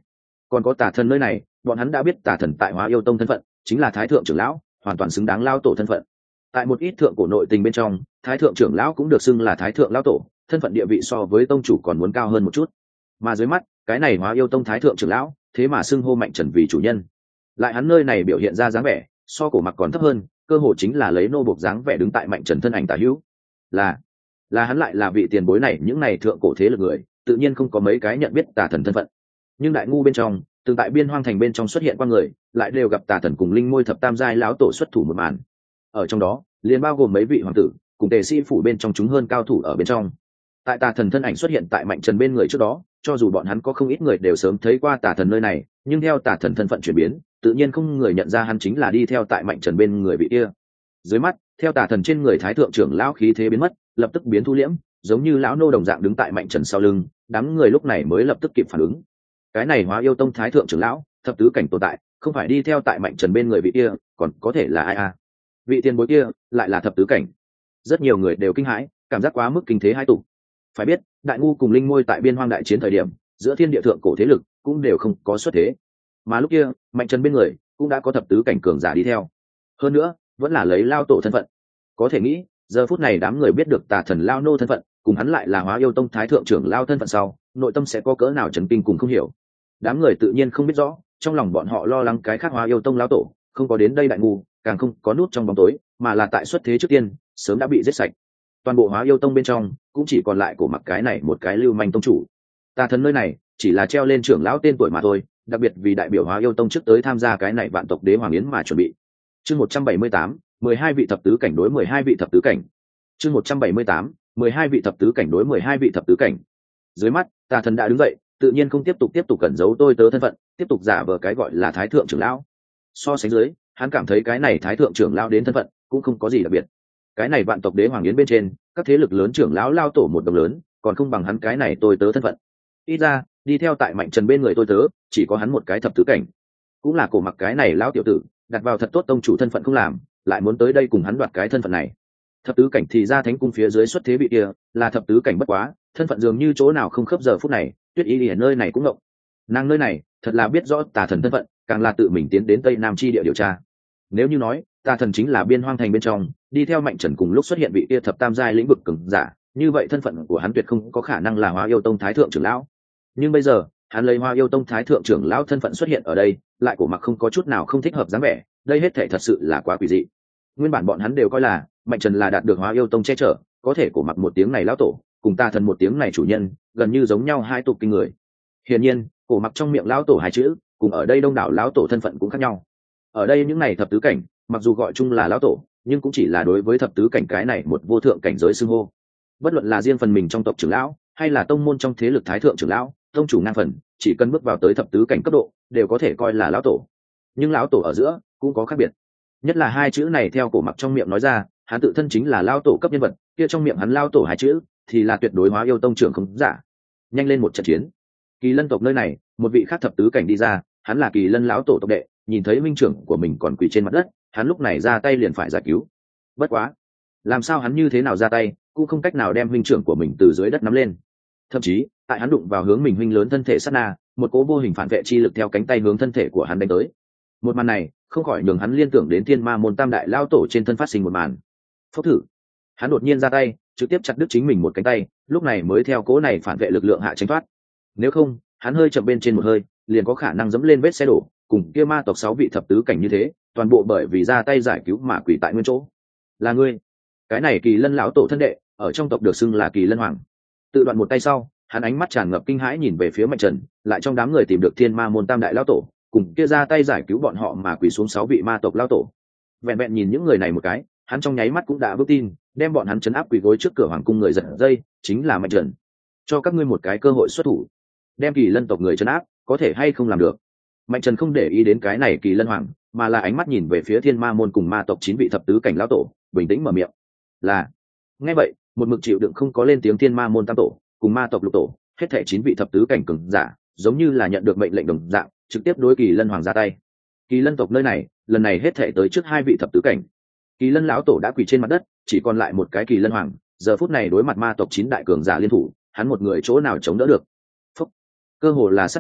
còn có tà thần nơi này, bọn hắn đã biết tà thần tại Hóa Yêu Tông thân phận chính là thái thượng trưởng lão, hoàn toàn xứng đáng lao tổ thân phận. Tại một ít thượng cổ nội tình bên trong, thái thượng trưởng lão cũng được xưng là thái thượng lão tổ, thân phận địa vị so với tông chủ còn muốn cao hơn một chút. Mà dưới mắt cái này Hóa Yêu Tông thái thượng trưởng lão thế mà xưng hô Mạnh Trần vì chủ nhân, lại hắn nơi này biểu hiện ra dáng vẻ so cổ mặc còn thấp hơn, cơ hồ chính là lấy nô bộc dáng vẻ đứng tại Mạnh Trần thân ảnh tả hữu. là là hắn lại là vị tiền bối này, những này thượng cổ thế lực người tự nhiên không có mấy cái nhận biết tà thần thân phận. Nhưng đại ngu bên trong, từng tại Biên Hoang Thành bên trong xuất hiện qua người, lại đều gặp tà thần cùng linh môi thập tam giai lão tổ xuất thủ một màn. Ở trong đó liền bao gồm mấy vị hoàng tử cùng tề sĩ phủ bên trong chúng hơn cao thủ ở bên trong. Tại tà thần thân ảnh xuất hiện tại Mạnh Trần bên người trước đó, cho dù bọn hắn có không ít người đều sớm thấy qua tà thần nơi này, nhưng theo tà thần thân phận chuyển biến, tự nhiên không người nhận ra hắn chính là đi theo tại Mạnh Trần bên người vị kia. Dưới mắt theo tà thần trên người thái thượng trưởng lão khí thế biến mất, lập tức biến thu liễm, giống như lão nô đồng dạng đứng tại Mạnh Trần sau lưng. Đám người lúc này mới lập tức kịp phản ứng, cái này Hóa Yêu Tông thái thượng trưởng lão thập tứ cảnh tồn tại, không phải đi theo tại Mạnh Trần bên người vị kia, còn có thể là ai à? Vị tiền bối kia lại là thập tứ cảnh. Rất nhiều người đều kinh hãi, cảm giác quá mức kinh thế hai tục. Phải biết đại ngu cùng linh môi tại Biên Hoang đại chiến thời điểm, giữa thiên địa thượng cổ thế lực cũng đều không có xuất thế, mà lúc kia Mạnh Trần bên người cũng đã có thập tứ cảnh cường giả đi theo, hơn nữa vẫn là lấy lao tổ thân phận. Có thể nghĩ giờ phút này đám người biết được tà thần lao nô thân phận, cùng hắn lại là Hóa Yêu Tông thái thượng trưởng lao thân phận sau, nội tâm sẽ có cỡ nào chấn kinh cùng không hiểu. Đám người tự nhiên không biết rõ, trong lòng bọn họ lo lắng cái khác Hóa Yêu Tông lao tổ không có đến đây đại ngu, càng không có nút trong bóng tối, mà là tại xuất thế trước tiên sớm đã bị giết sạch. Toàn bộ Hóa Yêu Tông bên trong cũng chỉ còn lại cổ mặc cái này một cái lưu manh tông chủ. Tà thần nơi này chỉ là treo lên trưởng lão tên tuổi mà thôi, đặc biệt vì đại biểu Hóa Yêu Tông trước tới tham gia cái này vạn tộc đế hoàng yến mà chuẩn bị. Chương một trăm bảy mươi tám, mười hai vị thập tứ cảnh đối mười hai vị thập tứ cảnh. Chương một trăm bảy mươi tám, mười hai vị thập tứ cảnh đối mười hai vị thập tứ cảnh. Dưới mắt tà thần đã đứng dậy, tự nhiên không tiếp tục tiếp tục cẩn giấu tôi tớ thân phận, tiếp tục giả vờ cái gọi là thái thượng trưởng lão. So sánh dưới, hắn cảm thấy cái này thái thượng trưởng lão đến thân phận cũng không có gì đặc biệt. Cái này vạn tộc đế hoàng yến bên trên, các thế lực lớn trưởng lão lao tổ một đồng lớn, còn không bằng hắn cái này tôi tớ thân phận. Ít ra đi theo tại Mạnh Trần bên người tôi tớ chỉ có hắn một cái thập tứ cảnh. Cũng là cổ mặc cái này lão tiểu tử đặt vào thật tốt tông chủ thân phận không làm, lại muốn tới đây cùng hắn đoạt cái thân phận này. Thập tứ cảnh thì ra thánh cung phía dưới xuất thế bị kia là thập tứ cảnh bất quá, thân phận dường như chỗ nào không khớp. Giờ phút này Tuyết Y ở nơi này cũng ngộng, nàng nơi này thật là biết rõ tà thần thân phận, càng là tự mình tiến đến Tây Nam chi địa điều tra. Nếu như nói tà thần chính là Biên Hoang Thành bên trong đi theo Mạnh Trần cùng lúc xuất hiện vị kia thập tam giai lĩnh vực cường giả, như vậy thân phận của hắn tuyệt không có khả năng là Hóa Yêu Tông thái thượng trưởng lão. Nhưng bây giờ hắn lấy Hóa Yêu Tông thái thượng trưởng lão thân phận xuất hiện ở đây, lại cổ mặc không có chút nào không thích hợp dáng vẻ, đây hết thể thật sự là quá quỷ dị. Nguyên bản bọn hắn đều coi là Mạnh Trần là đạt được Hóa Yêu Tông che chở, có thể cổ mặc một tiếng này lão tổ cùng tà thần một tiếng này chủ nhân, gần như giống nhau hai tục kinh người. Hiển nhiên cổ mặc trong miệng lão tổ hai chữ cùng ở đây đông đảo lão tổ thân phận cũng khác nhau. Ở đây những này thập tứ cảnh mặc dù gọi chung là lão tổ, nhưng cũng chỉ là đối với thập tứ cảnh cái này một vô thượng cảnh giới xưng hô. Bất luận là riêng phần mình trong tộc trưởng lão, hay là tông môn trong thế lực thái thượng trưởng lão, tông chủ ngang phần, chỉ cần bước vào tới thập tứ cảnh cấp độ đều có thể coi là lão tổ. Nhưng lão tổ ở giữa cũng có khác biệt, nhất là hai chữ này theo cổ mặc trong miệng nói ra, hắn tự thân chính là lão tổ cấp nhân vật, kia trong miệng hắn lão tổ hai chữ thì là tuyệt đối Hóa Yêu Tông trưởng không giả. Nhanh lên một trận chiến. Kỳ Lân tộc nơi này một vị khác thập tứ cảnh đi ra, hắn là Kỳ Lân lão tổ tộc đệ, nhìn thấy minh trưởng của mình còn quỳ trên mặt đất, hắn lúc này ra tay liền phải giải cứu. Bất quá làm sao hắn như thế nào ra tay cũng không cách nào đem huynh trưởng của mình từ dưới đất nắm lên. Thậm chí tại hắn đụng vào hướng mình huynh lớn thân thể sát na, một cỗ vô hình phản vệ chi lực theo cánh tay hướng thân thể của hắn đánh tới. Một màn này không khỏi nhường hắn liên tưởng đến Thiên Ma môn tam đại lao tổ trên thân phát sinh một màn. Phốc thử, hắn đột nhiên ra tay trực tiếp chặt đứt chính mình một cánh tay, lúc này mới theo cỗ này phản vệ lực lượng hạ tránh thoát. Nếu không hắn hơi chậm bên trên một hơi liền có khả năng dẫm lên vết xe đổ, cùng kia ma tộc sáu vị thập tứ cảnh như thế, toàn bộ bởi vì ra tay giải cứu mà quỳ tại nguyên chỗ. Là ngươi? Cái này Kỳ Lân lão tổ thân đệ ở trong tộc được xưng là Kỳ Lân hoàng. Tự đoạn một tay sau, hắn ánh mắt tràn ngập kinh hãi nhìn về phía Mạnh Trần, lại trong đám người tìm được Thiên Ma môn tam đại lão tổ, cùng kia ra tay giải cứu bọn họ mà quỳ xuống sáu vị ma tộc lão tổ. Vẹn vẹn nhìn những người này một cái, hắn trong nháy mắt cũng đã vững tin, đem bọn hắn trấn áp quỳ gối trước cửa hoàng cung người giật dây chính là Mạnh Trần. Cho các ngươi một cái cơ hội xuất thủ, đem Kỳ Lân tộc người trấn áp, có thể hay không làm được? Mạnh Trần không để ý đến cái này Kỳ Lân hoàng, mà là ánh mắt nhìn về phía Thiên Ma môn cùng ma tộc chín vị thập tứ cảnh lão tổ, bình tĩnh mở miệng. Là. Nghe vậy, một mực chịu đựng không có lên tiếng Thiên Ma môn tam tổ cùng ma tộc lục tổ, hết thảy chín vị thập tứ cảnh cường giả, giống như là nhận được mệnh lệnh đồng dạng, trực tiếp đối Kỳ Lân hoàng ra tay. Kỳ Lân tộc nơi này, lần này hết thảy tới trước hai vị thập tứ cảnh. Kỳ Lân lão tổ đã quỳ trên mặt đất, chỉ còn lại một cái Kỳ Lân hoàng, giờ phút này đối mặt ma tộc chín đại cường giả liên thủ, hắn một người chỗ nào chống đỡ được. Phúc. Cơ hồ là sát na,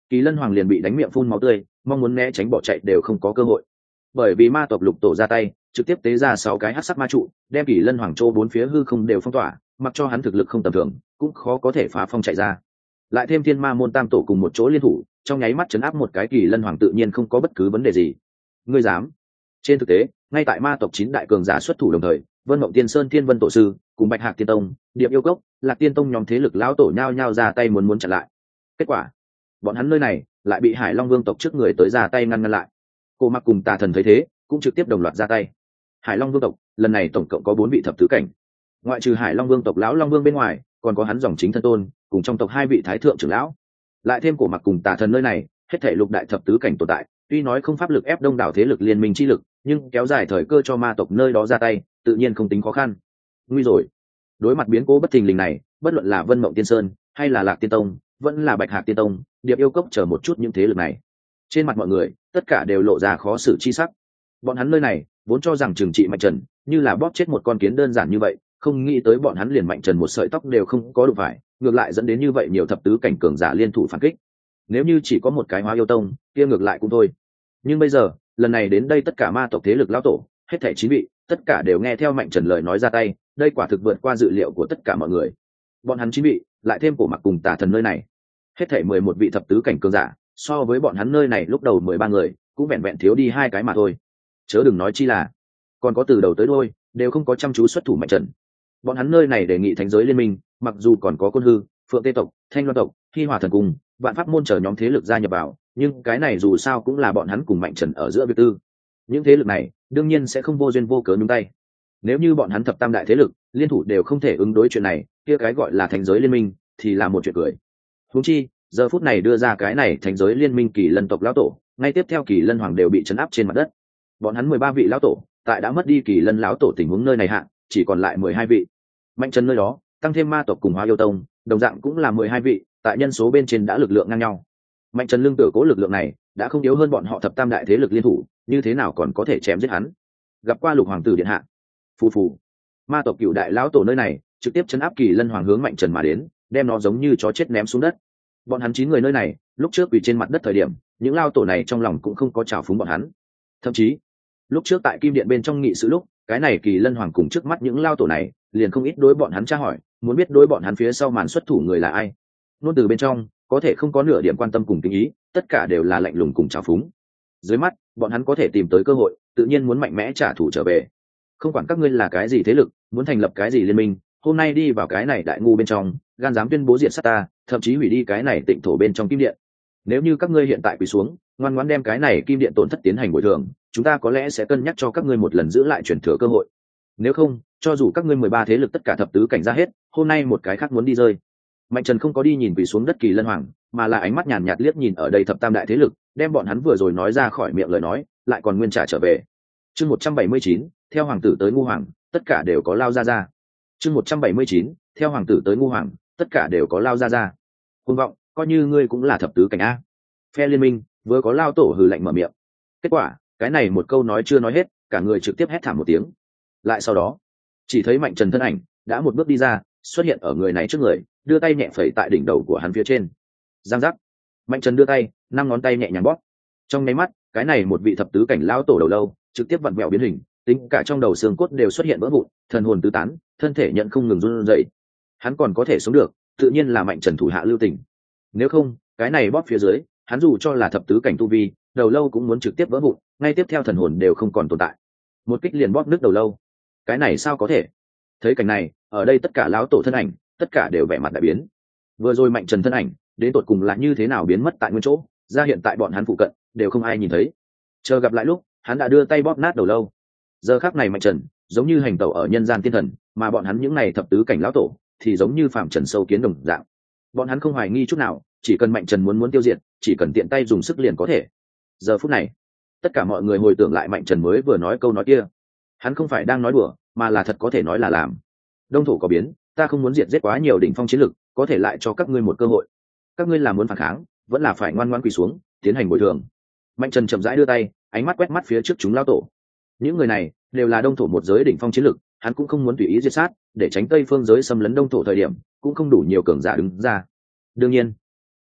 Kỳ Lân Hoàng liền bị đánh miệng phun máu tươi, mong muốn né tránh bỏ chạy đều không có cơ hội. Bởi vì ma tộc lục tổ ra tay, trực tiếp tế ra sáu cái hắc sắc ma trụ, đem Kỳ Lân Hoàng châu bốn phía hư không đều phong tỏa, mặc cho hắn thực lực không tầm thường, cũng khó có thể phá phong chạy ra. Lại thêm Thiên Ma môn tam tổ cùng một chỗ liên thủ, trong nháy mắt chấn áp một cái Kỳ Lân Hoàng tự nhiên không có bất cứ vấn đề gì. Ngươi dám? Trên thực tế, ngay tại ma tộc chín đại cường giả xuất thủ đồng thời, Vân Mộng Tiên Sơn Thiên Vân tổ sư cùng Bạch Hạc Tiên Tông, Điệp Yêu Cốc, Lạc Tiên Tông nhóm thế lực lão tổ nhao nhao ra tay muốn muốn chặn lại. Kết quả, bọn hắn nơi này lại bị Hải Long Vương tộc trước người tới ra tay ngăn ngăn lại. Cô Mặc cùng Tà Thần thấy thế, cũng trực tiếp đồng loạt ra tay. Hải Long Vương tộc lần này tổng cộng có bốn vị thập tứ cảnh, ngoại trừ Hải Long Vương tộc lão Long Vương bên ngoài, còn có hắn dòng chính thân tôn, cùng trong tộc hai vị thái thượng trưởng lão. Lại thêm Cổ Mặc cùng Tà Thần nơi này, hết thảy lục đại thập tứ cảnh tồn tại, tuy nói không pháp lực ép đông đảo thế lực liên minh chi lực, nhưng kéo dài thời cơ cho ma tộc nơi đó ra tay, tự nhiên không tính khó khăn. Nguy rồi. Đối mặt biến cố bất thình lình này, bất luận là Vân Mộng Tiên Sơn hay là Lạc Tiên Tông, vẫn là Bạch Hạc Tiên Tông, Điệp Yêu Cốc chờ một chút những thế lực này, trên mặt mọi người tất cả đều lộ ra khó xử chi sắc. Bọn hắn nơi này vốn cho rằng trừng trị Mạnh Trần như là bóp chết một con kiến đơn giản như vậy, không nghĩ tới bọn hắn liền Mạnh Trần một sợi tóc đều không có đụng phải, ngược lại dẫn đến như vậy nhiều thập tứ cảnh cường giả liên thủ phản kích. Nếu như chỉ có một cái Hóa Yêu Tông, kia ngược lại cũng thôi. Nhưng bây giờ, lần này đến đây tất cả ma tộc thế lực lão tổ, hết thảy chín vị, tất cả đều nghe theo Mạnh Trần lời nói ra tay, đây quả thực vượt qua dự liệu của tất cả mọi người. Bọn hắn chín vị, lại thêm Cổ Mặc cùng Tà Thần nơi này, hết thảy mười một vị thập tứ cảnh cường giả, so với bọn hắn nơi này lúc đầu mười ba người, cũng vẹn vẹn thiếu đi hai cái mà thôi. Chớ đừng nói chi là, còn có từ đầu tới đuôi đều không có chăm chú xuất thủ Mạnh Trần. Bọn hắn nơi này đề nghị thánh giới liên minh, mặc dù còn có Côn Hư, Phượng Tê tộc, Thanh Loan tộc, Hy Hòa thần cung, Vạn Pháp môn chờ nhóm thế lực gia nhập vào, nhưng cái này dù sao cũng là bọn hắn cùng Mạnh Trần ở giữa việc tư. Những thế lực này đương nhiên sẽ không vô duyên vô cớ nhúng tay. Nếu như bọn hắn thập tam đại thế lực liên thủ đều không thể ứng đối chuyện này, kia cái gọi là thánh giới liên minh thì là một chuyện cười. Huống chi, giờ phút này đưa ra cái này thánh giới liên minh Kỳ Lân tộc lão tổ, ngay tiếp theo Kỳ Lân hoàng đều bị trấn áp trên mặt đất. Bọn hắn mười ba vị lão tổ, tại đã mất đi Kỳ Lân lão tổ tình huống nơi này hạ, chỉ còn lại mười hai vị. Mạnh Trần nơi đó, tăng thêm ma tộc cùng Hóa Yêu Tông, đồng dạng cũng là mười hai vị, tại nhân số bên trên đã lực lượng ngang nhau. Mạnh Trần lương tử cố lực lượng này, đã không yếu hơn bọn họ thập tam đại thế lực liên thủ, như thế nào còn có thể chém giết hắn. Gặp qua Lục hoàng tử điện hạ. Phù phù. Ma tộc cựu đại lão tổ nơi này, trực tiếp chấn áp Kỳ Lân hoàng hướng Mạnh Trần mà đến, đem nó giống như chó chết ném xuống đất. Bọn hắn chín người nơi này, lúc trước quỳ trên mặt đất thời điểm, những lao tổ này trong lòng cũng không có trào phúng bọn hắn. Thậm chí, lúc trước tại Kim Điện bên trong nghị sự lúc, cái này Kỳ Lân hoàng cùng trước mắt những lao tổ này, liền không ít đối bọn hắn tra hỏi, muốn biết đối bọn hắn phía sau màn xuất thủ người là ai. Nôn từ bên trong, có thể không có nửa điểm quan tâm cùng kính ý, tất cả đều là lạnh lùng cùng trào phúng. Dưới mắt, bọn hắn có thể tìm tới cơ hội, tự nhiên muốn mạnh mẽ trả thù trở về. Không quản các ngươi là cái gì thế lực, muốn thành lập cái gì liên minh, hôm nay đi vào cái này đại ngu bên trong, gan dám tuyên bố diệt sát ta, thậm chí hủy đi cái này tịnh thổ bên trong Kim Điện. Nếu như các ngươi hiện tại quỳ xuống, ngoan ngoãn đem cái này Kim Điện tổn thất tiến hành bồi thường, chúng ta có lẽ sẽ cân nhắc cho các ngươi một lần giữ lại truyền thừa cơ hội. Nếu không, cho dù các ngươi mười ba thế lực tất cả thập tứ cảnh ra hết, hôm nay một cái khác muốn đi rơi. Mạnh Trần không có đi nhìn quỳ xuống đất Kỳ Lân hoàng, mà là ánh mắt nhàn nhạt liếc nhìn ở đây thập tam đại thế lực, đem bọn hắn vừa rồi nói ra khỏi miệng lời nói, lại còn nguyên trả trở về. Chương một trăm bảy mươi chín, theo hoàng tử tới ngu hoàng, tất cả đều có lao ra ra. Chương một trăm bảy mươi chín, theo hoàng tử tới ngu hoàng, tất cả đều có lao ra ra. Cuồng vọng, coi như ngươi cũng là thập tứ cảnh a. Phe liên minh vừa có lao tổ hừ lạnh mở miệng. Kết quả, cái này một câu nói chưa nói hết, cả người trực tiếp hét thảm một tiếng. Lại sau đó, chỉ thấy Mạnh Trần thân ảnh đã một bước đi ra, xuất hiện ở người này trước người, đưa tay nhẹ phẩy tại đỉnh đầu của hắn phía trên. Giang giác. Mạnh Trần đưa tay, năm ngón tay nhẹ nhàng bóp. Trong nháy mắt, cái này một vị thập tứ cảnh lao tổ đầu lâu, trực tiếp vặn vẹo biến hình, tính cả trong đầu xương cốt đều xuất hiện vỡ vụn, thần hồn tứ tán, thân thể nhận không ngừng run rẩy. Hắn còn có thể sống được, tự nhiên là Mạnh Trần thủ hạ lưu tình. Nếu không, cái này bóp phía dưới, hắn dù cho là thập tứ cảnh tu vi, đầu lâu cũng muốn trực tiếp vỡ vụn, ngay tiếp theo thần hồn đều không còn tồn tại. Một kích liền bóp nứt đầu lâu. Cái này sao có thể? Thấy cảnh này, ở đây tất cả lão tổ thân ảnh, tất cả đều vẻ mặt đại biến. Vừa rồi Mạnh Trần thân ảnh, đến tột cùng là như thế nào biến mất tại nguyên chỗ, ra hiện tại bọn hắn phụ cận, đều không ai nhìn thấy. Chờ gặp lại lúc, hắn đã đưa tay bóp nát đầu lâu. Giờ khắc này Mạnh Trần, giống như hành tẩu ở nhân gian tiên thần, mà bọn hắn những này thập tứ cảnh lão tổ, thì giống như phàm trần sâu kiến đồng dạng. Bọn hắn không hoài nghi chút nào, chỉ cần Mạnh Trần muốn muốn tiêu diệt, chỉ cần tiện tay dùng sức liền có thể. Giờ phút này, tất cả mọi người hồi tưởng lại Mạnh Trần mới vừa nói câu nói kia. Hắn không phải đang nói đùa, mà là thật có thể nói là làm. Đông thổ có biến, ta không muốn diệt giết quá nhiều đỉnh phong chiến lực, có thể lại cho các ngươi một cơ hội. Các ngươi làm muốn phản kháng, vẫn là phải ngoan ngoãn quỳ xuống, tiến hành bồi thường. Mạnh Trần chậm rãi đưa tay, ánh mắt quét mắt phía trước chúng lão tổ. Những người này đều là đông thổ một giới đỉnh phong chiến lực, hắn cũng không muốn tùy ý diệt sát, để tránh Tây phương giới xâm lấn đông thổ thời điểm, cũng không đủ nhiều cường giả đứng ra. Đương nhiên,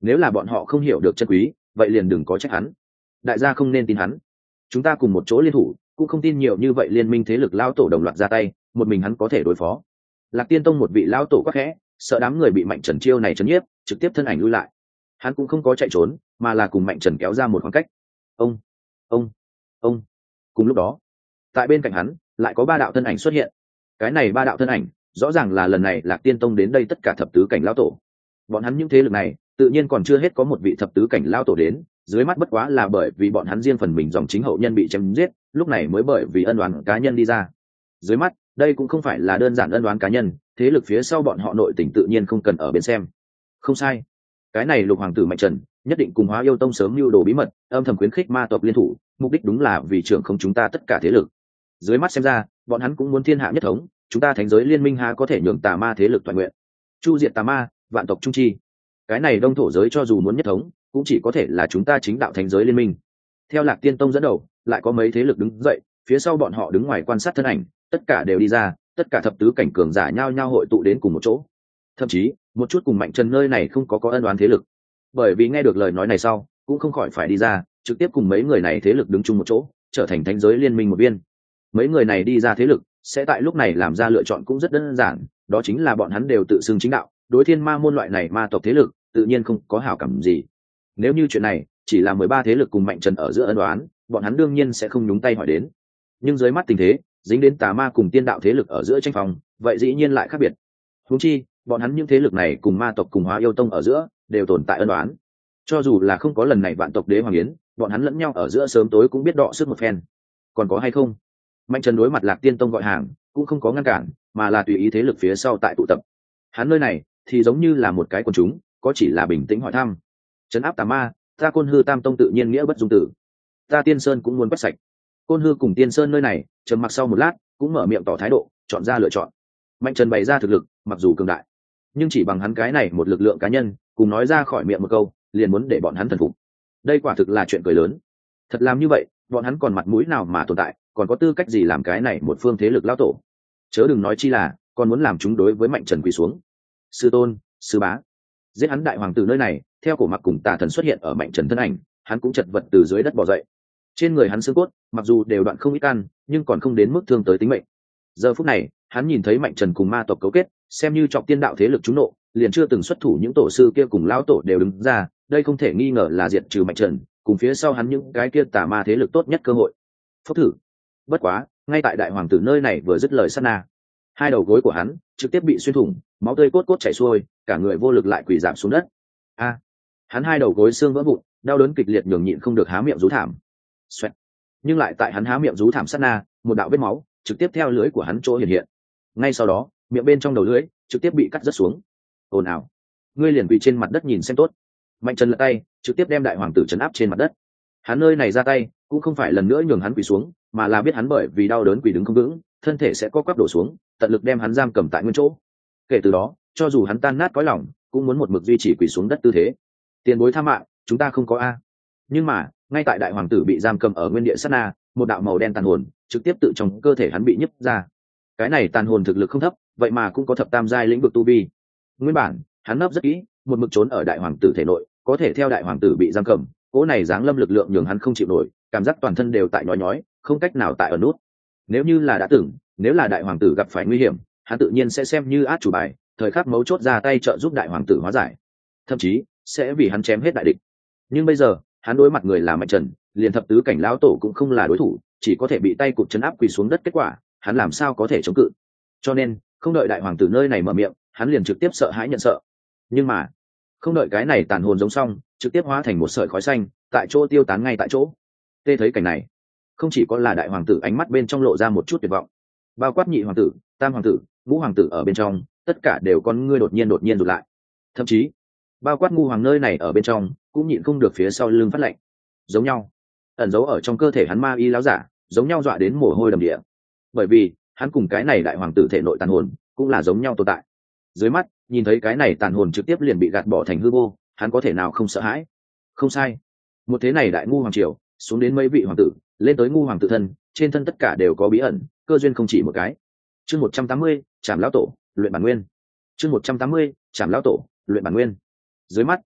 nếu là bọn họ không hiểu được chân quý vậy liền đừng có trách hắn. Đại gia không nên tin hắn, chúng ta cùng một chỗ liên thủ cũng không tin nhiều như vậy liên minh thế lực lao tổ đồng loạt ra tay, một mình hắn có thể đối phó. Lạc Tiên Tông một vị lao tổ quắc khẽ, sợ đám người bị Mạnh Trần chiêu này chấn nhiếp, trực tiếp thân ảnh lui lại. Hắn cũng không có chạy trốn, mà là cùng Mạnh Trần kéo ra một khoảng cách. Ông, ông, ông. Cùng lúc đó, tại bên cạnh hắn lại có ba đạo thân ảnh xuất hiện. Cái này ba đạo thân ảnh rõ ràng là lần này Lạc Tiên Tông đến đây tất cả thập tứ cảnh lao tổ. Bọn hắn những thế lực này tự nhiên còn chưa hết có một vị thập tứ cảnh lao tổ đến, dưới mắt bất quá là bởi vì bọn hắn riêng phần mình dòng chính hậu nhân bị chém giết, lúc này mới bởi vì ân oán cá nhân đi ra. Dưới mắt đây cũng không phải là đơn giản ân oán cá nhân, thế lực phía sau bọn họ nội tình tự nhiên không cần ở bên xem. Không sai, cái này Lục hoàng tử Mạnh Trần nhất định cùng Hóa Yêu Tông sớm mưu đồ bí mật, âm thầm khuyến khích ma tộc liên thủ, mục đích đúng là vì trưởng không chúng ta tất cả thế lực. Dưới mắt xem ra bọn hắn cũng muốn thiên hạ nhất thống, chúng ta thánh giới liên minh há có thể nhường tà ma thế lực toàn nguyện. Chu diệt tà ma, vạn tộc trung chi. Cái này đông thổ giới cho dù muốn nhất thống cũng chỉ có thể là chúng ta chính đạo thánh giới liên minh. Theo Lạc Tiên Tông dẫn đầu lại có mấy thế lực đứng dậy, phía sau bọn họ đứng ngoài quan sát thân ảnh, tất cả đều đi ra, tất cả thập tứ cảnh cường giả nhao nhao hội tụ đến cùng một chỗ. Thậm chí một chút cùng Mạnh Trần nơi này không có có ân oán thế lực, bởi vì nghe được lời nói này sau cũng không khỏi phải đi ra, trực tiếp cùng mấy người này thế lực đứng chung một chỗ, trở thành thánh giới liên minh một viên. Mấy người này đi ra thế lực sẽ tại lúc này làm ra lựa chọn cũng rất đơn giản, đó chính là bọn hắn đều tự xưng chính đạo, đối thiên ma môn loại này ma tộc thế lực tự nhiên không có hảo cảm gì. Nếu như chuyện này chỉ là mười ba thế lực cùng Mạnh Trần ở giữa ân oán, bọn hắn đương nhiên sẽ không nhúng tay hỏi đến. Nhưng dưới mắt tình thế, dính đến tà ma cùng tiên đạo thế lực ở giữa tranh phòng, vậy dĩ nhiên lại khác biệt. Huống chi, bọn hắn những thế lực này cùng ma tộc cùng Hóa Yêu Tông ở giữa đều tồn tại ân oán. Cho dù là không có lần này vạn tộc đế hoàng yến, bọn hắn lẫn nhau ở giữa sớm tối cũng biết đọ sức một phen. Còn có hay không? Mạnh Trần đối mặt Lạc Tiên Tông gọi hàng, cũng không có ngăn cản, mà là tùy ý thế lực phía sau tại tụ tập. Hắn nơi này thì giống như là một cái quần chúng, có chỉ là bình tĩnh hỏi thăm. Trấn áp tà ma, ta Côn Hư Tam Tông tự nhiên nghĩa bất dung tử. Ta Tiên Sơn cũng muốn quét sạch. Côn Hư cùng Tiên Sơn nơi này, trầm mặc sau một lát, cũng mở miệng tỏ thái độ, chọn ra lựa chọn. Mạnh Trần bày ra thực lực, mặc dù cường đại, nhưng chỉ bằng hắn cái này một lực lượng cá nhân, cùng nói ra khỏi miệng một câu, liền muốn để bọn hắn thần phục. Đây quả thực là chuyện cười lớn. Thật làm như vậy, bọn hắn còn mặt mũi nào mà tồn tại, còn có tư cách gì làm cái này một phương thế lực lão tổ? Chớ đừng nói chi là còn muốn làm chúng đối với Mạnh Trần quỳ xuống. Sư tôn, sư bá, giết hắn đại hoàng tử nơi này. Theo cổ mặc cùng tà thần xuất hiện ở Mạnh Trần thân ảnh, hắn cũng chật vật từ dưới đất bò dậy. Trên người hắn xương cốt mặc dù đều đoạn không ít căn, nhưng còn không đến mức thương tới tính mệnh. Giờ phút này hắn nhìn thấy Mạnh Trần cùng ma tộc cấu kết, xem như chọc tiên đạo thế lực trúng nộ, liền chưa từng xuất thủ những tổ sư kia cùng lão tổ đều đứng ra, đây không thể nghi ngờ là diệt trừ Mạnh Trần cùng phía sau hắn những cái kia tà ma thế lực tốt nhất cơ hội. Phốc thử. Bất quá ngay tại đại hoàng tử nơi này vừa dứt lời sát na, hai đầu gối của hắn trực tiếp bị xuyên thủng, máu tươi cốt cốt chảy xuôi, cả người vô lực lại quỳ giảm xuống đất. A! Hắn hai đầu gối xương vỡ vụn, đau đớn kịch liệt nhường nhịn không được há miệng rú thảm. Xoẹt. Nhưng lại tại hắn há miệng rú thảm sát na, một đạo vết máu trực tiếp theo lưỡi của hắn chỗ hiện hiện. Ngay sau đó, miệng bên trong đầu lưỡi trực tiếp bị cắt rớt xuống. Ồn ào! Ngươi liền quỳ trên mặt đất nhìn xem tốt. Mạnh Trần lật tay, trực tiếp đem đại hoàng tử trấn áp trên mặt đất. Hắn nơi này ra tay, cũng không phải lần nữa nhường hắn quỳ xuống, mà là biết hắn bởi vì đau đớn quỳ đứng không vững, thân thể sẽ co quắp đổ xuống, tận lực đem hắn giam cầm tại nguyên chỗ. Kể từ đó, cho dù hắn tan nát cõi lòng, cũng muốn một mực duy trì quỳ xuống đất tư thế. Tiền bối tha mạng, chúng ta không có a. Nhưng mà, ngay tại đại hoàng tử bị giam cầm ở nguyên địa sát na, một đạo màu đen tàn hồn trực tiếp tự trong cơ thể hắn bị nhấp ra. Cái này tàn hồn thực lực không thấp, vậy mà cũng có thập tam giai lĩnh vực tu vi. Nguyên bản, hắn nấp rất kỹ, một mực trốn ở đại hoàng tử thể nội, có thể theo đại hoàng tử bị giam cầm, cỗ này giáng lâm lực lượng nhường hắn không chịu nổi, cảm giác toàn thân đều tại nhói nhói, không cách nào tại ở nút. Nếu như là đã từng, nếu là đại hoàng tử gặp phải nguy hiểm, hắn tự nhiên sẽ xem như át chủ bài, thời khắc mấu chốt ra tay trợ giúp đại hoàng tử hóa giải, thậm chí sẽ vì hắn chém hết đại địch. Nhưng bây giờ, hắn đối mặt người là Mạnh Trần, liền thập tứ cảnh lão tổ cũng không là đối thủ, chỉ có thể bị tay cụt chấn áp quỳ xuống đất. Kết quả, hắn làm sao có thể chống cự? Cho nên, không đợi đại hoàng tử nơi này mở miệng, hắn liền trực tiếp sợ hãi nhận sợ. Nhưng mà, không đợi cái này tàn hồn giống xong, trực tiếp hóa thành một sợi khói xanh, tại chỗ tiêu tán ngay tại chỗ. Tê thấy cảnh này, không chỉ có là đại hoàng tử ánh mắt bên trong lộ ra một chút tuyệt vọng, bao quát nhị hoàng tử, tam hoàng tử, ngũ hoàng tử ở bên trong, tất cả đều con ngươi đột nhiên đột nhiên rụt lại. Thậm chí, bao quát ngu hoàng nơi này ở bên trong, cũng nhịn không được phía sau lưng phát lạnh. Giống nhau, ẩn giấu ở trong cơ thể hắn ma y láo giả, giống nhau dọa đến mồ hôi đầm địa. Bởi vì, hắn cùng cái này đại hoàng tử thể nội tàn hồn, cũng là giống nhau tồn tại. Dưới mắt, nhìn thấy cái này tàn hồn trực tiếp liền bị gạt bỏ thành hư vô, hắn có thể nào không sợ hãi? Không sai, một thế này đại ngu hoàng triều, xuống đến mấy vị hoàng tử, lên tới ngu hoàng tự thân, trên thân tất cả đều có bí ẩn, cơ duyên không chỉ một cái. Chương một trăm tám mươi, Trảm lão tổ, luyện bản nguyên. Chương một trăm tám mươi, Trảm lão tổ, luyện bản nguyên. Dưới mắt,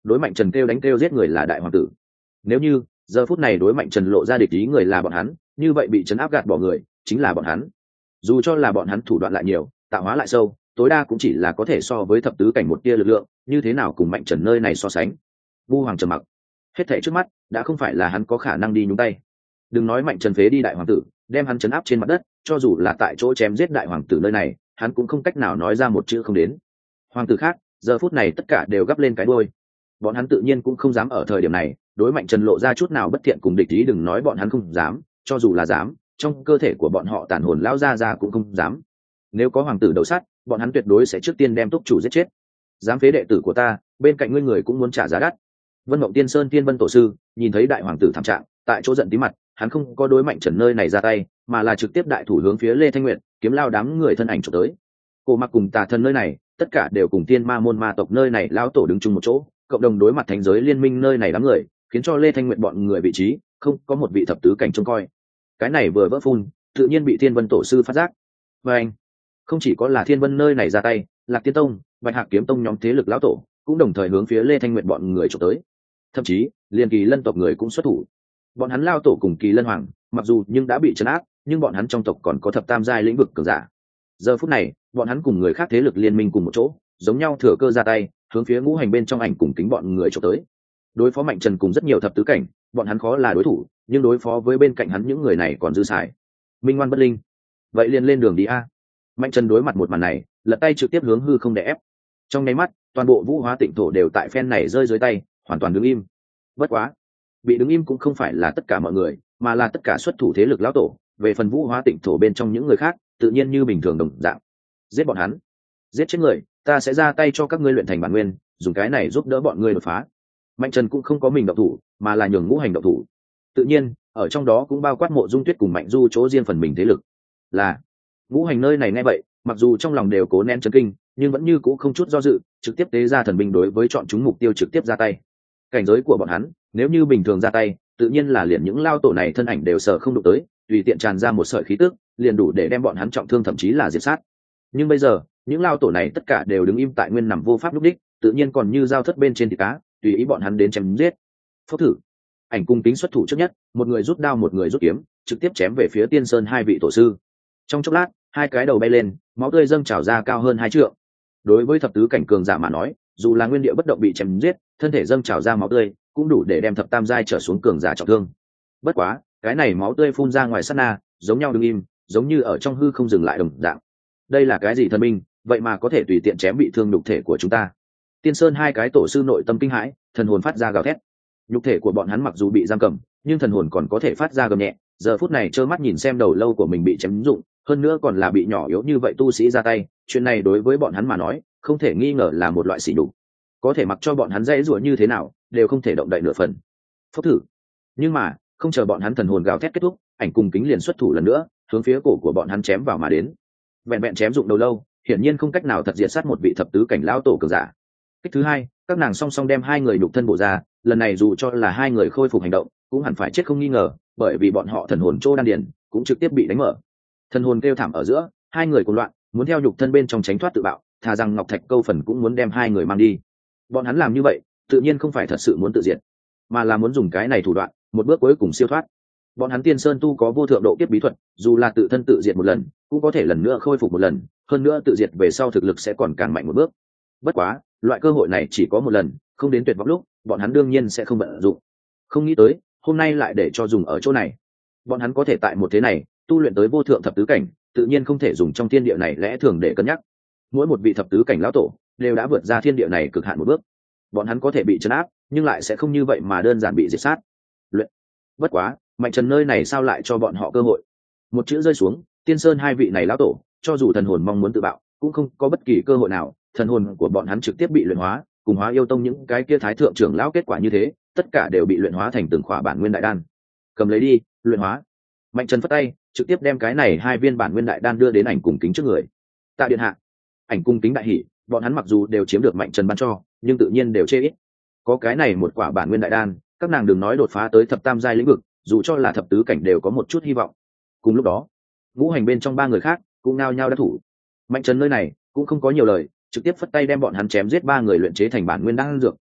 đối mạnh trần kêu đánh kêu giết người là đại hoàng tử. Nếu như giờ phút này đối mạnh trần lộ ra địch ý người là bọn hắn, như vậy bị trấn áp gạt bỏ người chính là bọn hắn. Dù cho là bọn hắn thủ đoạn lại nhiều, tạo hóa lại sâu, tối đa cũng chỉ là có thể so với thập tứ cảnh một tia lực lượng, như thế nào cùng mạnh trần nơi này so sánh. Vu Hoàng trầm mặc, hết thảy trước mắt đã không phải là hắn có khả năng đi nhúng tay. Đừng nói mạnh trần phế đi đại hoàng tử, đem hắn trấn áp trên mặt đất, cho dù là tại chỗ chém giết đại hoàng tử nơi này, hắn cũng không cách nào nói ra một chữ không đến. Hoàng tử khác giờ phút này tất cả đều gấp lên cái đuôi, bọn hắn tự nhiên cũng không dám ở thời điểm này đối mạnh trần lộ ra chút nào bất thiện cùng địch ý. Đừng nói bọn hắn không dám, cho dù là dám, trong cơ thể của bọn họ tàn hồn lão ra ra cũng không dám. Nếu có hoàng tử đầu sắt, bọn hắn tuyệt đối sẽ trước tiên đem túc chủ giết chết. Dám phế đệ tử của ta, bên cạnh ngươi người cũng muốn trả giá đắt. Vân Mộng Tiên Sơn Tiên Vân tổ sư nhìn thấy đại hoàng tử thảm trạng, tại chỗ giận tí mặt, hắn không có đối mạnh trần nơi này ra tay, mà là trực tiếp đại thủ hướng phía Lê Thanh Nguyệt kiếm lao đám người thân ảnh chụp tới. Cô Mặc cùng Tà Thần nơi này tất cả đều cùng Tiên Ma môn ma tộc nơi này lão tổ đứng chung một chỗ, cộng đồng đối mặt thánh giới liên minh nơi này đám người, khiến cho Lê Thanh Nguyệt bọn người vị trí không có một vị thập tứ cảnh trông coi. Cái này vừa vỡ phun, tự nhiên bị Thiên Vân tổ sư phát giác. Và anh, không chỉ có là Thiên Vân nơi này ra tay, Lạc Tiên Tông, Bạch Hạc Kiếm Tông nhóm thế lực lão tổ cũng đồng thời hướng phía Lê Thanh Nguyệt bọn người chụp tới. Thậm chí liền Kỳ Lân tộc người cũng xuất thủ. Bọn hắn lao tổ cùng Kỳ Lân hoàng mặc dù nhưng đã bị trấn áp, nhưng bọn hắn trong tộc còn có thập tam giai lĩnh vực cường giả. Giờ phút này bọn hắn cùng người khác thế lực liên minh cùng một chỗ, giống nhau thừa cơ ra tay, hướng phía ngũ hành bên trong ảnh cùng kính bọn người chụp tới. Đối phó mạnh trần cùng rất nhiều thập tứ cảnh, bọn hắn khó là đối thủ, nhưng đối phó với bên cạnh hắn những người này còn dư xài. Minh ngoan bất linh, vậy liền lên đường đi a. Mạnh trần đối mặt một màn này, lật tay trực tiếp hướng hư không đè ép. Trong nháy mắt toàn bộ Vũ Hóa Tịnh Thổ đều tại phen này rơi dưới tay, hoàn toàn đứng im. Bất quá bị đứng im cũng không phải là tất cả mọi người, mà là tất cả xuất thủ thế lực lão tổ. Về phần Vũ Hóa Tịnh Thổ bên trong những người khác, tự nhiên như bình thường đồng dạng. Giết bọn hắn, giết chết người, ta sẽ ra tay cho các ngươi luyện thành bản nguyên, dùng cái này giúp đỡ bọn ngươi đột phá. Mạnh trần cũng không có mình động thủ, mà là nhường ngũ hành động thủ. Tự nhiên ở trong đó cũng bao quát Mộ Dung Tuyết cùng Mạnh Du chỗ riêng phần mình thế lực. Là ngũ hành nơi này nghe vậy, mặc dù trong lòng đều cố nén chấn kinh, nhưng vẫn như cũ không chút do dự, trực tiếp tế ra thần binh đối với chọn chúng mục tiêu trực tiếp ra tay. Cảnh giới của bọn hắn nếu như bình thường ra tay, tự nhiên là liền những lao tổ này thân ảnh đều sợ không đụng tới, tùy tiện tràn ra một sợi khí tức liền đủ để đem bọn hắn trọng thương, thậm chí là diệt sát. Nhưng bây giờ những lao tổ này tất cả đều đứng im tại nguyên, nằm vô pháp lúc đích, tự nhiên còn như dao thất bên trên thịt cá, tùy ý bọn hắn đến chém giết. Phốc thử, ảnh cung kính xuất thủ trước nhất, một người rút đao một người rút kiếm, trực tiếp chém về phía Tiên Sơn hai vị tổ sư. Trong chốc lát hai cái đầu bay lên, máu tươi dâng trào ra cao hơn hai trượng. Đối với thập tứ cảnh cường giả mà nói, dù là nguyên địa bất động bị chém giết, thân thể dâng trào ra máu tươi cũng đủ để đem thập tam giai trở xuống cường giả trọng thương. Bất quá cái này máu tươi phun ra ngoài sát na, giống nhau đứng im, giống như ở trong hư không dừng lại đồng dạng. Đây là cái gì thần binh, vậy mà có thể tùy tiện chém bị thương nhục thể của chúng ta? Tiên Sơn hai cái tổ sư nội tâm kinh hãi, thần hồn phát ra gào thét. Nhục thể của bọn hắn mặc dù bị giam cầm, nhưng thần hồn còn có thể phát ra gầm nhẹ. Giờ phút này trơ mắt nhìn xem đầu lâu của mình bị chém rụng, hơn nữa còn là bị nhỏ yếu như vậy tu sĩ ra tay, chuyện này đối với bọn hắn mà nói không thể nghi ngờ là một loại sỉ nhục. Có thể mặc cho bọn hắn dãy rủa như thế nào đều không thể động đậy nửa phần. Phốc thử. Nhưng mà không chờ bọn hắn thần hồn gào thét kết thúc, ảnh cùng kính liền xuất thủ lần nữa, hướng phía cổ của bọn hắn chém vào mà đến. Vẹn vẹn chém dụng đầu lâu, hiển nhiên không cách nào thật diệt sát một vị thập tứ cảnh lão tổ cường giả. Cách thứ hai, các nàng song song đem hai người nhục thân bổ ra, lần này dù cho là hai người khôi phục hành động, cũng hẳn phải chết không nghi ngờ, bởi vì bọn họ thần hồn trô đan điền cũng trực tiếp bị đánh mở. Thần hồn kêu thảm ở giữa, hai người cuồng loạn, muốn theo nhục thân bên trong tránh thoát tự bạo, thà rằng Ngọc Thạch Câu Phần cũng muốn đem hai người mang đi. Bọn hắn làm như vậy, tự nhiên không phải thật sự muốn tự diệt, mà là muốn dùng cái này thủ đoạn, một bước cuối cùng siêu thoát. Bọn hắn Tiên Sơn tu có vô thượng độ kiếp bí thuật, dù là tự thân tự diệt một lần, cũng có thể lần nữa khôi phục một lần, hơn nữa tự diệt về sau thực lực sẽ còn càng mạnh một bước. Bất quá, loại cơ hội này chỉ có một lần, không đến tuyệt vọng lúc, bọn hắn đương nhiên sẽ không vận dụng. Không nghĩ tới, hôm nay lại để cho dùng ở chỗ này. Bọn hắn có thể tại một thế này tu luyện tới vô thượng thập tứ cảnh, tự nhiên không thể dùng trong thiên địa này lẽ thường để cân nhắc. Mỗi một vị thập tứ cảnh lão tổ đều đã vượt ra thiên địa này cực hạn một bước. Bọn hắn có thể bị trấn áp, nhưng lại sẽ không như vậy mà đơn giản bị diệt sát. Luyện. Bất quá, Mạnh Trần nơi này sao lại cho bọn họ cơ hội? Một chữ rơi xuống, Tiên Sơn hai vị này lão tổ, cho dù thần hồn mong muốn tự bạo, cũng không có bất kỳ cơ hội nào, thần hồn của bọn hắn trực tiếp bị luyện hóa, cùng Hóa Yêu Tông những cái kia thái thượng trưởng lão kết quả như thế, tất cả đều bị luyện hóa thành từng khỏa bản nguyên đại đan. Cầm lấy đi, luyện hóa. Mạnh Trần phất tay, trực tiếp đem cái này hai viên bản nguyên đại đan đưa đến ảnh cùng kính trước người. Tạ điện hạ. Ảnh cung kính đại hỉ, bọn hắn mặc dù đều chiếm được Mạnh Trần ban cho, nhưng tự nhiên đều chê ít. Có cái này một quả bản nguyên đại đan, các nàng đừng nói đột phá tới thập tam giai lĩnh vực, dù cho là thập tứ cảnh đều có một chút hy vọng. Cùng lúc đó, ngũ hành bên trong ba người khác cũng nao nhao đắc thủ. Mạnh Trần nơi này cũng không có nhiều lời, trực tiếp phất tay đem bọn hắn chém giết ba người luyện chế thành bản nguyên đan dược,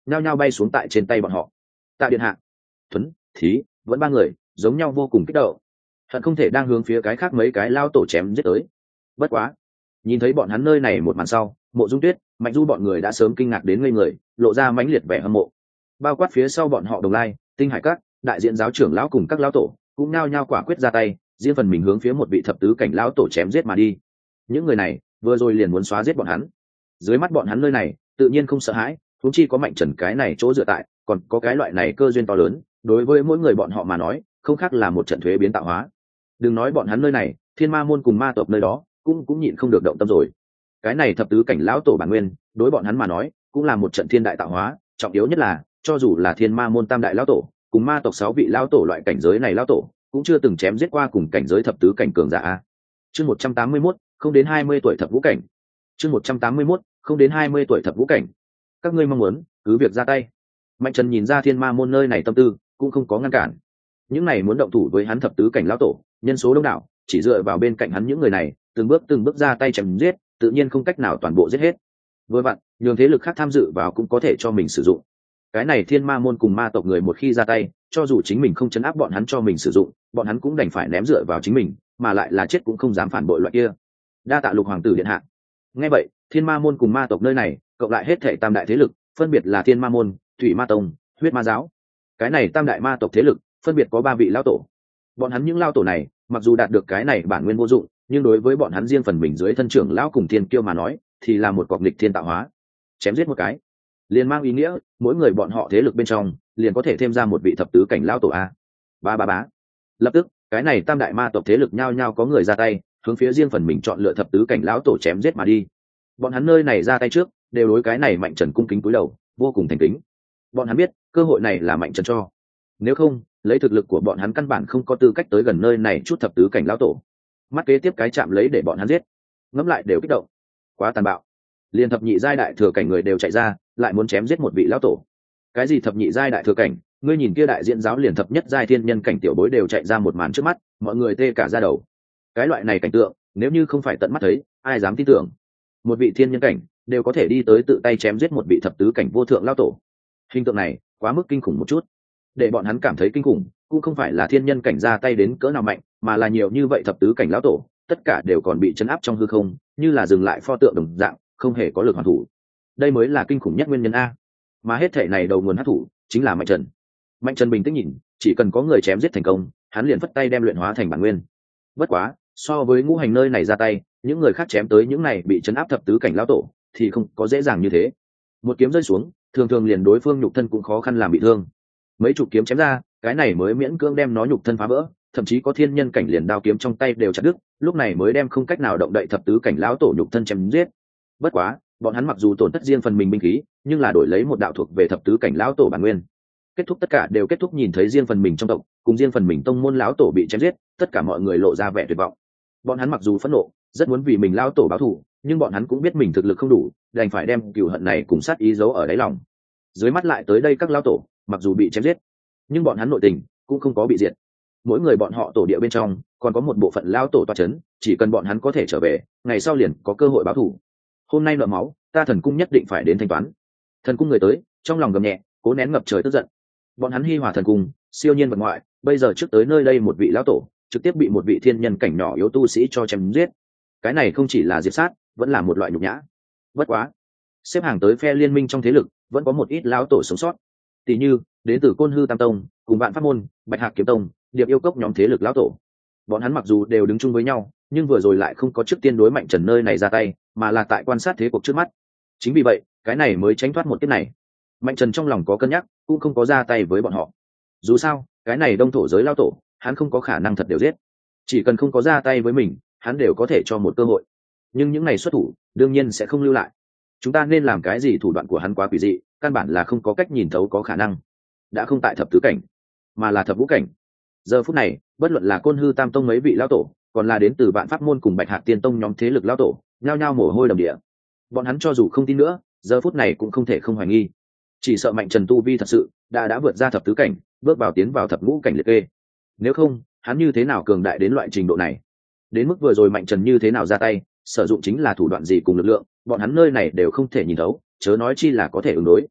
nhao nhao bay xuống tại trên tay bọn họ. Tạ điện hạ, Tuấn, Thí, vẫn ba người giống nhau vô cùng kích động, hận không thể đang hướng phía cái khác mấy cái lao tổ chém giết tới. Bất quá, nhìn thấy bọn hắn nơi này một màn sau, Mộ Dung Tuyết, Mạnh Du bọn người đã sớm kinh ngạc đến ngây người, lộ ra mãnh liệt vẻ hâm mộ. Bao quát phía sau bọn họ Đồng Lai, Tinh Hải Các, đại diện giáo trưởng lão cùng các lão tổ cũng nao nhao quả quyết ra tay, riêng phần mình hướng phía một vị thập tứ cảnh lão tổ chém giết mà đi. Những người này vừa rồi liền muốn xóa giết bọn hắn. Dưới mắt bọn hắn nơi này tự nhiên không sợ hãi, huống chi có Mạnh Trần cái này chỗ dựa tại, còn có cái loại này cơ duyên to lớn, đối với mỗi người bọn họ mà nói, không khác là một trận thuế biến tạo hóa. Đừng nói bọn hắn nơi này, Thiên Ma môn cùng ma tộc nơi đó cũng cũng nhịn không được động tâm rồi. Cái này thập tứ cảnh lão tổ bản nguyên, đối bọn hắn mà nói, cũng là một trận thiên đại tạo hóa, trọng yếu nhất là, cho dù là Thiên Ma môn tam đại lão tổ, cùng ma tộc sáu vị lão tổ loại cảnh giới này lão tổ, cũng chưa từng chém giết qua cùng cảnh giới thập tứ cảnh cường giả a. Chương một trăm tám mươi mốt, không đến hai mươi tuổi thập vũ cảnh. Chương một trăm tám mươi mốt, không đến hai mươi tuổi thập vũ cảnh. Các ngươi mong muốn, cứ việc ra tay. Mạnh Trần nhìn ra Thiên Ma môn nơi này tâm tư, cũng không có ngăn cản. Những này muốn động thủ với hắn thập tứ cảnh lão tổ, nhân số đông đảo, chỉ dựa vào bên cạnh hắn những người này, từng bước từng bước ra tay chém giết, tự nhiên không cách nào toàn bộ giết hết. Vừa vặn, nhường thế lực khác tham dự vào cũng có thể cho mình sử dụng. Cái này Thiên Ma môn cùng ma tộc người một khi ra tay, cho dù chính mình không chấn áp bọn hắn cho mình sử dụng, bọn hắn cũng đành phải ném dựa vào chính mình, mà lại là chết cũng không dám phản bội loại kia. Đa tạ Lục hoàng tử điện hạ. Nghe vậy, Thiên Ma môn cùng ma tộc nơi này, cộng lại hết thảy tam đại thế lực, phân biệt là Thiên Ma môn, Thủy Ma tông, Huyết Ma giáo. Cái này tam đại ma tộc thế lực, phân biệt có ba vị lão tổ. Bọn hắn những lão tổ này, mặc dù đạt được cái này bản nguyên vô dụng, nhưng đối với bọn hắn riêng phần mình dưới thân trưởng lão cùng thiên kiêu mà nói, thì là một cọc nghịch thiên tạo hóa. Chém giết một cái, liền mang ý nghĩa mỗi người bọn họ thế lực bên trong liền có thể thêm ra một vị thập tứ cảnh lão tổ a. Ba ba bá. Lập tức, cái này tam đại ma tộc thế lực nhao nhao có người ra tay, hướng phía riêng phần mình chọn lựa thập tứ cảnh lão tổ chém giết mà đi. Bọn hắn nơi này ra tay trước, đều đối cái này Mạnh Trần cung kính cúi đầu, vô cùng thành kính. Bọn hắn biết, cơ hội này là Mạnh Trần cho. Nếu không, lấy thực lực của bọn hắn căn bản không có tư cách tới gần nơi này chút thập tứ cảnh lão tổ. Mắt kế tiếp cái chạm lấy để bọn hắn giết, ngẫm lại đều kích động. Quá tàn bạo. Liên thập nhị giai đại thừa cảnh người đều chạy ra, lại muốn chém giết một vị lão tổ. Cái gì thập nhị giai đại thừa cảnh, ngươi nhìn kia đại diện giáo liền thập nhất giai thiên nhân cảnh tiểu bối đều chạy ra một màn trước mắt, mọi người tê cả da đầu. Cái loại này cảnh tượng, nếu như không phải tận mắt thấy, ai dám tin tưởng. Một vị thiên nhân cảnh đều có thể đi tới tự tay chém giết một vị thập tứ cảnh vô thượng lão tổ. Hình tượng này quá mức kinh khủng một chút. Để bọn hắn cảm thấy kinh khủng, cũng không phải là thiên nhân cảnh ra tay đến cỡ nào mạnh, mà là nhiều như vậy thập tứ cảnh lão tổ, tất cả đều còn bị chấn áp trong hư không, như là dừng lại pho tượng đồng dạng, không hề có lực hoàn thủ. Đây mới là kinh khủng nhất nguyên nhân a. Mà hết thể này đầu nguồn hắc thủ chính là Mạnh Trần. Mạnh Trần bình tĩnh nhìn, chỉ cần có người chém giết thành công, hắn liền phất tay đem luyện hóa thành bản nguyên. Bất quá, so với ngũ hành nơi này ra tay, những người khác chém tới những này bị chấn áp thập tứ cảnh lão tổ, thì không có dễ dàng như thế. Một kiếm rơi xuống, thường thường liền đối phương nhục thân cũng khó khăn làm bị thương. Mấy chục kiếm chém ra, cái này mới miễn cưỡng đem nó nhục thân phá vỡ, thậm chí có thiên nhân cảnh liền đao kiếm trong tay đều chặt đứt, lúc này mới đem không cách nào động đậy thập tứ cảnh lão tổ nhục thân chém giết. Bất quá, bọn hắn mặc dù tổn thất riêng phần mình binh khí, nhưng là đổi lấy một đạo thuộc về thập tứ cảnh lão tổ bản nguyên. Kết thúc tất cả đều kết thúc nhìn thấy riêng phần mình trong tộc, cùng riêng phần mình tông môn lão tổ bị chém giết, tất cả mọi người lộ ra vẻ tuyệt vọng. Bọn hắn mặc dù phẫn nộ, rất muốn vì mình lão tổ báo thù, nhưng bọn hắn cũng biết mình thực lực không đủ, đành phải đem cừu hận này cùng sát ý giấu ở đáy lòng. Dưới mắt lại tới đây các lão tổ, mặc dù bị chém giết, nhưng bọn hắn nội tình cũng không có bị diệt. Mỗi người bọn họ tổ địa bên trong còn có một bộ phận lão tổ toa chấn, chỉ cần bọn hắn có thể trở về, ngày sau liền có cơ hội báo thù. Hôm nay nợ máu, ta thần cung nhất định phải đến thanh toán. Thần cung người tới, trong lòng gầm nhẹ, cố nén ngập trời tức giận. Bọn hắn Hi Hòa thần cung, siêu nhiên vật ngoại, bây giờ trước tới nơi đây một vị lão tổ, trực tiếp bị một vị thiên nhân cảnh nhỏ yếu tu sĩ cho chém giết. Cái này không chỉ là diệt sát, vẫn là một loại nhục nhã. Bất quá, xếp hàng tới phe liên minh trong thế lực, vẫn có một ít lão tổ sống sót. Tỷ như, đến từ Côn Hư Tam Tông, cùng Vạn Pháp môn, Bạch Hạc Kiếm Tông, Điệp Yêu Cốc nhóm thế lực lão tổ. Bọn hắn mặc dù đều đứng chung với nhau, nhưng vừa rồi lại không có trước tiên đối Mạnh Trần nơi này ra tay, mà là tại quan sát thế cuộc trước mắt. Chính vì vậy, cái này mới tránh thoát một kiếp này. Mạnh Trần trong lòng có cân nhắc, cũng không có ra tay với bọn họ. Dù sao, cái này đông thổ giới lão tổ, hắn không có khả năng thật đều giết. Chỉ cần không có ra tay với mình, hắn đều có thể cho một cơ hội. Nhưng những ngày xuất thủ, đương nhiên sẽ không lưu lại. Chúng ta nên làm cái gì? Thủ đoạn của hắn quá quỷ dị, căn bản là không có cách nhìn thấu có khả năng. Đã không tại thập tứ cảnh, mà là thập vũ cảnh. Giờ phút này, bất luận là Côn Hư Tam Tông mấy vị lão tổ, còn là đến từ Vạn Pháp môn cùng Bạch Hạc Tiên Tông nhóm thế lực lão tổ, nhao nhao mồ hôi đầm địa. Bọn hắn cho dù không tin nữa, giờ phút này cũng không thể không hoài nghi. Chỉ sợ Mạnh Trần tu vi thật sự đã đã vượt ra thập tứ cảnh, bước vào tiến vào thập ngũ cảnh liệt kê. Nếu không, hắn như thế nào cường đại đến loại trình độ này? Đến mức vừa rồi Mạnh Trần như thế nào ra tay, sử dụng chính là thủ đoạn gì cùng lực lượng, bọn hắn nơi này đều không thể nhìn thấu, chớ nói chi là có thể ứng đối.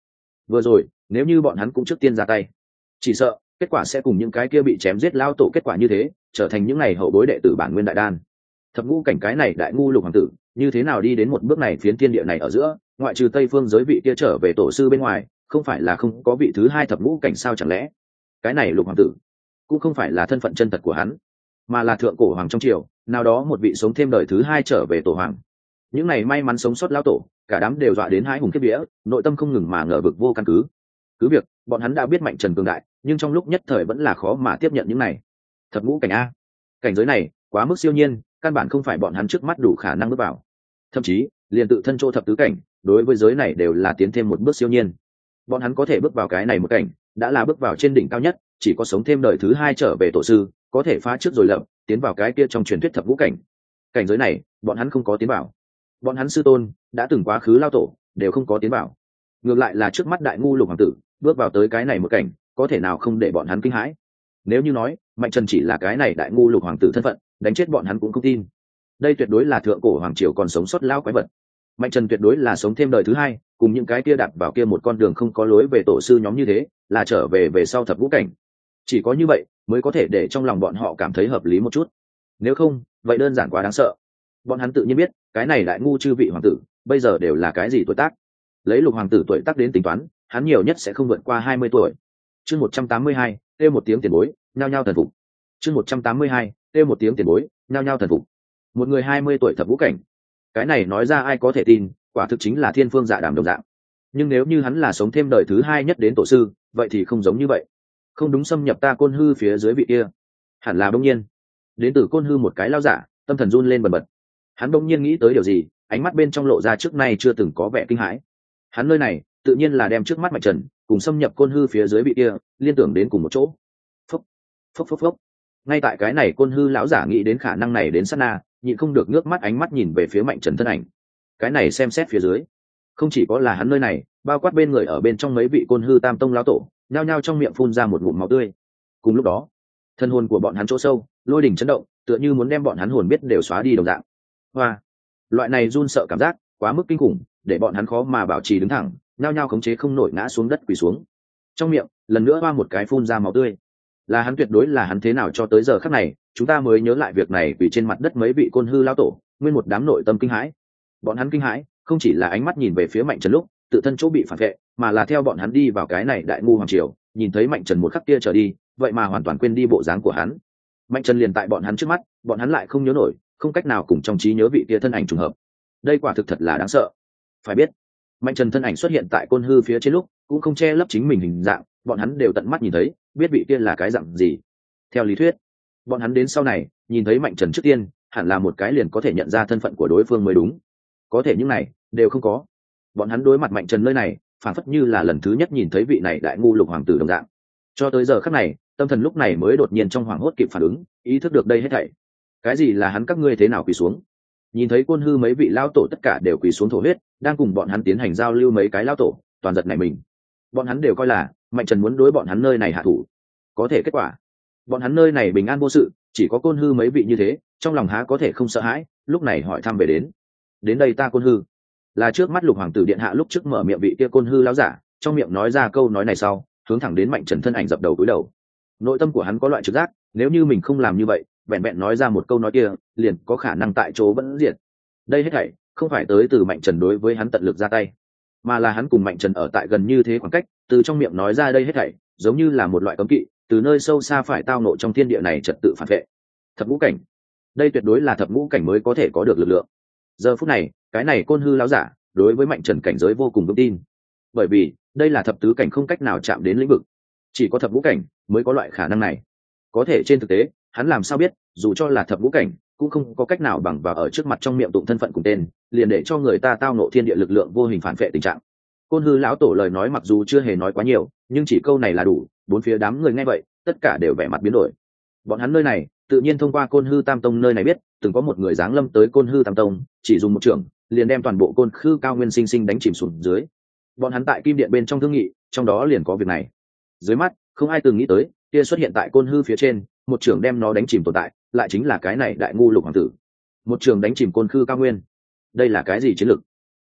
vừa rồi nếu như bọn hắn cũng trước tiên ra tay, chỉ sợ kết quả sẽ cùng những cái kia bị chém giết lao tổ kết quả như thế, trở thành những ngày hậu bối đệ tử bản nguyên đại đan. Thập ngũ cảnh cái này đại ngu lục hoàng tử như thế nào đi đến một bước này, phiến thiên địa này ở giữa ngoại trừ tây phương giới vị kia trở về tổ sư bên ngoài, không phải là không có vị thứ hai thập ngũ cảnh sao? Chẳng lẽ cái này lục hoàng tử cũng không phải là thân phận chân thật của hắn, mà là thượng cổ hoàng trong triều nào đó một vị sống thêm đời thứ hai trở về tổ hoàng? Những này may mắn sống sót lao tổ cả đám đều dọa đến hai hùng kiếp vía, nội tâm không ngừng mà ngờ vực vô căn cứ. Cứ việc bọn hắn đã biết Mạnh Trần cường đại, nhưng trong lúc nhất thời vẫn là khó mà tiếp nhận những này. Thập ngũ cảnh a, cảnh giới này quá mức siêu nhiên, căn bản không phải bọn hắn trước mắt đủ khả năng bước vào. Thậm chí liền tự thân chỗ thập tứ cảnh đối với giới này đều là tiến thêm một bước siêu nhiên. Bọn hắn có thể bước vào cái này một cảnh đã là bước vào trên đỉnh cao nhất, chỉ có sống thêm đời thứ hai trở về tổ sư có thể phá trước rồi lập tiến vào cái kia trong truyền thuyết thập ngũ cảnh. Cảnh giới này bọn hắn không có tiến vào, bọn hắn sư tôn đã từng quá khứ lao tổ đều không có tiến vào. Ngược lại là trước mắt đại ngu lục hoàng tử bước vào tới cái này một cảnh, có thể nào không để bọn hắn kinh hãi? Nếu như nói Mạnh Trần chỉ là cái này đại ngu lục hoàng tử thân phận, đánh chết bọn hắn cũng không tin. Đây tuyệt đối là thượng cổ hoàng triều còn sống sót lao quái vật. Mạnh Trần tuyệt đối là sống thêm đời thứ hai, cùng những cái kia đặt vào kia một con đường không có lối về tổ sư nhóm như thế, là trở về về sau thập ngũ cảnh. Chỉ có như vậy mới có thể để trong lòng bọn họ cảm thấy hợp lý một chút. Nếu không, vậy đơn giản quá đáng sợ. Bọn hắn tự nhiên biết cái này đại ngu chư vị hoàng tử bây giờ đều là cái gì tuổi tác. Lấy lục hoàng tử tuổi tác đến tính toán, hắn nhiều nhất sẽ không vượt qua hai mươi tuổi. Chương một trăm tám mươi hai, kêu một tiếng tiền bối, nhao nhao thần phục. Chương một trăm tám mươi hai, kêu một tiếng tiền bối, nhao nhao thần phục. Một người hai mươi tuổi thập ngũ cảnh, cái này nói ra ai có thể tin, quả thực chính là thiên phương dạ đàm đồng dạng. Nhưng nếu như hắn là sống thêm đời thứ hai nhất đến tổ sư, vậy thì không giống như vậy. Không đúng, xâm nhập ta Côn Hư phía dưới vị kia, hẳn là đông nhiên đến từ Côn Hư một cái lao giả, tâm thần run lên bần bật. Hắn đông nhiên nghĩ tới điều gì, ánh mắt bên trong lộ ra trước nay chưa từng có vẻ kinh hãi. Hắn nơi này tự nhiên là đem trước mắt Mạnh Trần cùng xâm nhập Côn Hư phía dưới vị kia liên tưởng đến cùng một chỗ. Phốc phốc phốc phốc. Ngay tại cái này Côn Hư lão giả nghĩ đến khả năng này đến sát na, nhịn không được nước mắt ánh mắt nhìn về phía Mạnh Trần thân ảnh. Cái này xem xét phía dưới, không chỉ có là hắn nơi này, bao quát bên người ở bên trong mấy vị Côn Hư tam tông lão tổ nhao nhao trong miệng phun ra một ngụm máu tươi. Cùng lúc đó thân hồn của bọn hắn chỗ sâu lôi đỉnh chấn động, tựa như muốn đem bọn hắn hồn biết đều xóa đi đồng dạng. Hoa, loại này run sợ cảm giác quá mức kinh khủng, để bọn hắn khó mà bảo trì đứng thẳng, nhao nhao khống chế không nổi ngã xuống đất quỳ xuống. Trong miệng lần nữa hoa một cái phun ra máu tươi. Là hắn, tuyệt đối là hắn. Thế nào cho tới giờ khắc này chúng ta mới nhớ lại việc này, vì trên mặt đất mấy vị Côn Hư lão tổ nguyên một đám nội tâm kinh hãi. Bọn hắn kinh hãi không chỉ là ánh mắt nhìn về phía Mạnh Trần lúc tự thân chỗ bị phản vệ, mà là theo bọn hắn đi vào cái này đại ngu hoàng triều, nhìn thấy Mạnh Trần một khắc kia trở đi, vậy mà hoàn toàn quên đi bộ dáng của hắn. Mạnh Trần liền tại bọn hắn trước mắt, bọn hắn lại không nhớ nổi, không cách nào cùng trong trí nhớ vị kia thân ảnh trùng hợp. Đây quả thực thật là đáng sợ. Phải biết Mạnh Trần thân ảnh xuất hiện tại Côn Hư phía trên lúc cũng không che lấp chính mình hình dạng, bọn hắn đều tận mắt nhìn thấy, biết vị kia là cái dạng gì. Theo lý thuyết bọn hắn đến sau này nhìn thấy Mạnh Trần trước tiên hẳn là một cái liền có thể nhận ra thân phận của đối phương mới đúng. Có thể những này đều không có. Bọn hắn đối mặt Mạnh Trần nơi này phản phất như là lần thứ nhất nhìn thấy vị này đại ngu lục hoàng tử đồng dạng. Cho tới giờ khắc này tâm thần lúc này mới đột nhiên trong hoảng hốt kịp phản ứng, ý thức được đây hết thảy. Cái gì là hắn các ngươi thế nào quỳ xuống? Nhìn thấy Côn Hư mấy vị lao tổ tất cả đều quỳ xuống thổ huyết, đang cùng bọn hắn tiến hành giao lưu mấy cái lao tổ toàn giật nảy mình. Bọn hắn đều coi là Mạnh Trần muốn đối bọn hắn nơi này hạ thủ. Có thể kết quả bọn hắn nơi này bình an vô sự, chỉ có Côn Hư mấy vị như thế, trong lòng há có thể không sợ hãi. Lúc này hỏi thăm về đến đến đây ta Côn Hư là trước mắt lục hoàng tử điện hạ lúc trước mở miệng vị kia Côn Hư lão giả trong miệng nói ra câu nói này sau, hướng thẳng đến Mạnh Trần thân ảnh dập đầu cúi đầu. Nội tâm của hắn có loại trực giác, nếu như mình không làm như vậy, vẹn vẹn nói ra một câu nói kia liền có khả năng tại chỗ vẫn diệt. Đây hết thảy không phải tới từ Mạnh Trần đối với hắn tận lực ra tay, mà là hắn cùng Mạnh Trần ở tại gần như thế khoảng cách, từ trong miệng nói ra đây hết thảy giống như là một loại cấm kỵ, từ nơi sâu xa phải tao nộ trong thiên địa này trật tự phản vệ. Thập ngũ cảnh, đây tuyệt đối là thập ngũ cảnh mới có thể có được lực lượng. Giờ phút này cái này Côn Hư lão giả đối với Mạnh Trần cảnh giới vô cùng vững tin, bởi vì đây là thập tứ cảnh không cách nào chạm đến lĩnh vực, chỉ có thập ngũ cảnh mới có loại khả năng này. Có thể trên thực tế hắn làm sao biết, dù cho là thập ngũ cảnh cũng không có cách nào bằng vào ở trước mặt trong miệng tụng thân phận cùng tên liền để cho người ta tao nộ thiên địa lực lượng vô hình phản vệ tình trạng. Côn Hư lão tổ lời nói mặc dù chưa hề nói quá nhiều, nhưng chỉ câu này là đủ. Bốn phía đám người nghe vậy tất cả đều vẻ mặt biến đổi. Bọn hắn nơi này tự nhiên thông qua Côn Hư tam tông nơi này biết, từng có một người giáng lâm tới Côn Hư tam tông, chỉ dùng một trường liền đem toàn bộ Côn Khư cao nguyên sinh sinh đánh chìm xuống dưới. Bọn hắn tại kim điện bên trong thương nghị, trong đó liền có việc này. Dưới mắt không ai từng nghĩ tới kia xuất hiện tại Côn Hư phía trên một trường đem nó đánh chìm tồn tại, lại chính là cái này đại ngu lục hoàng tử. Một trường đánh chìm Côn Khư cao nguyên, đây là cái gì chiến lược?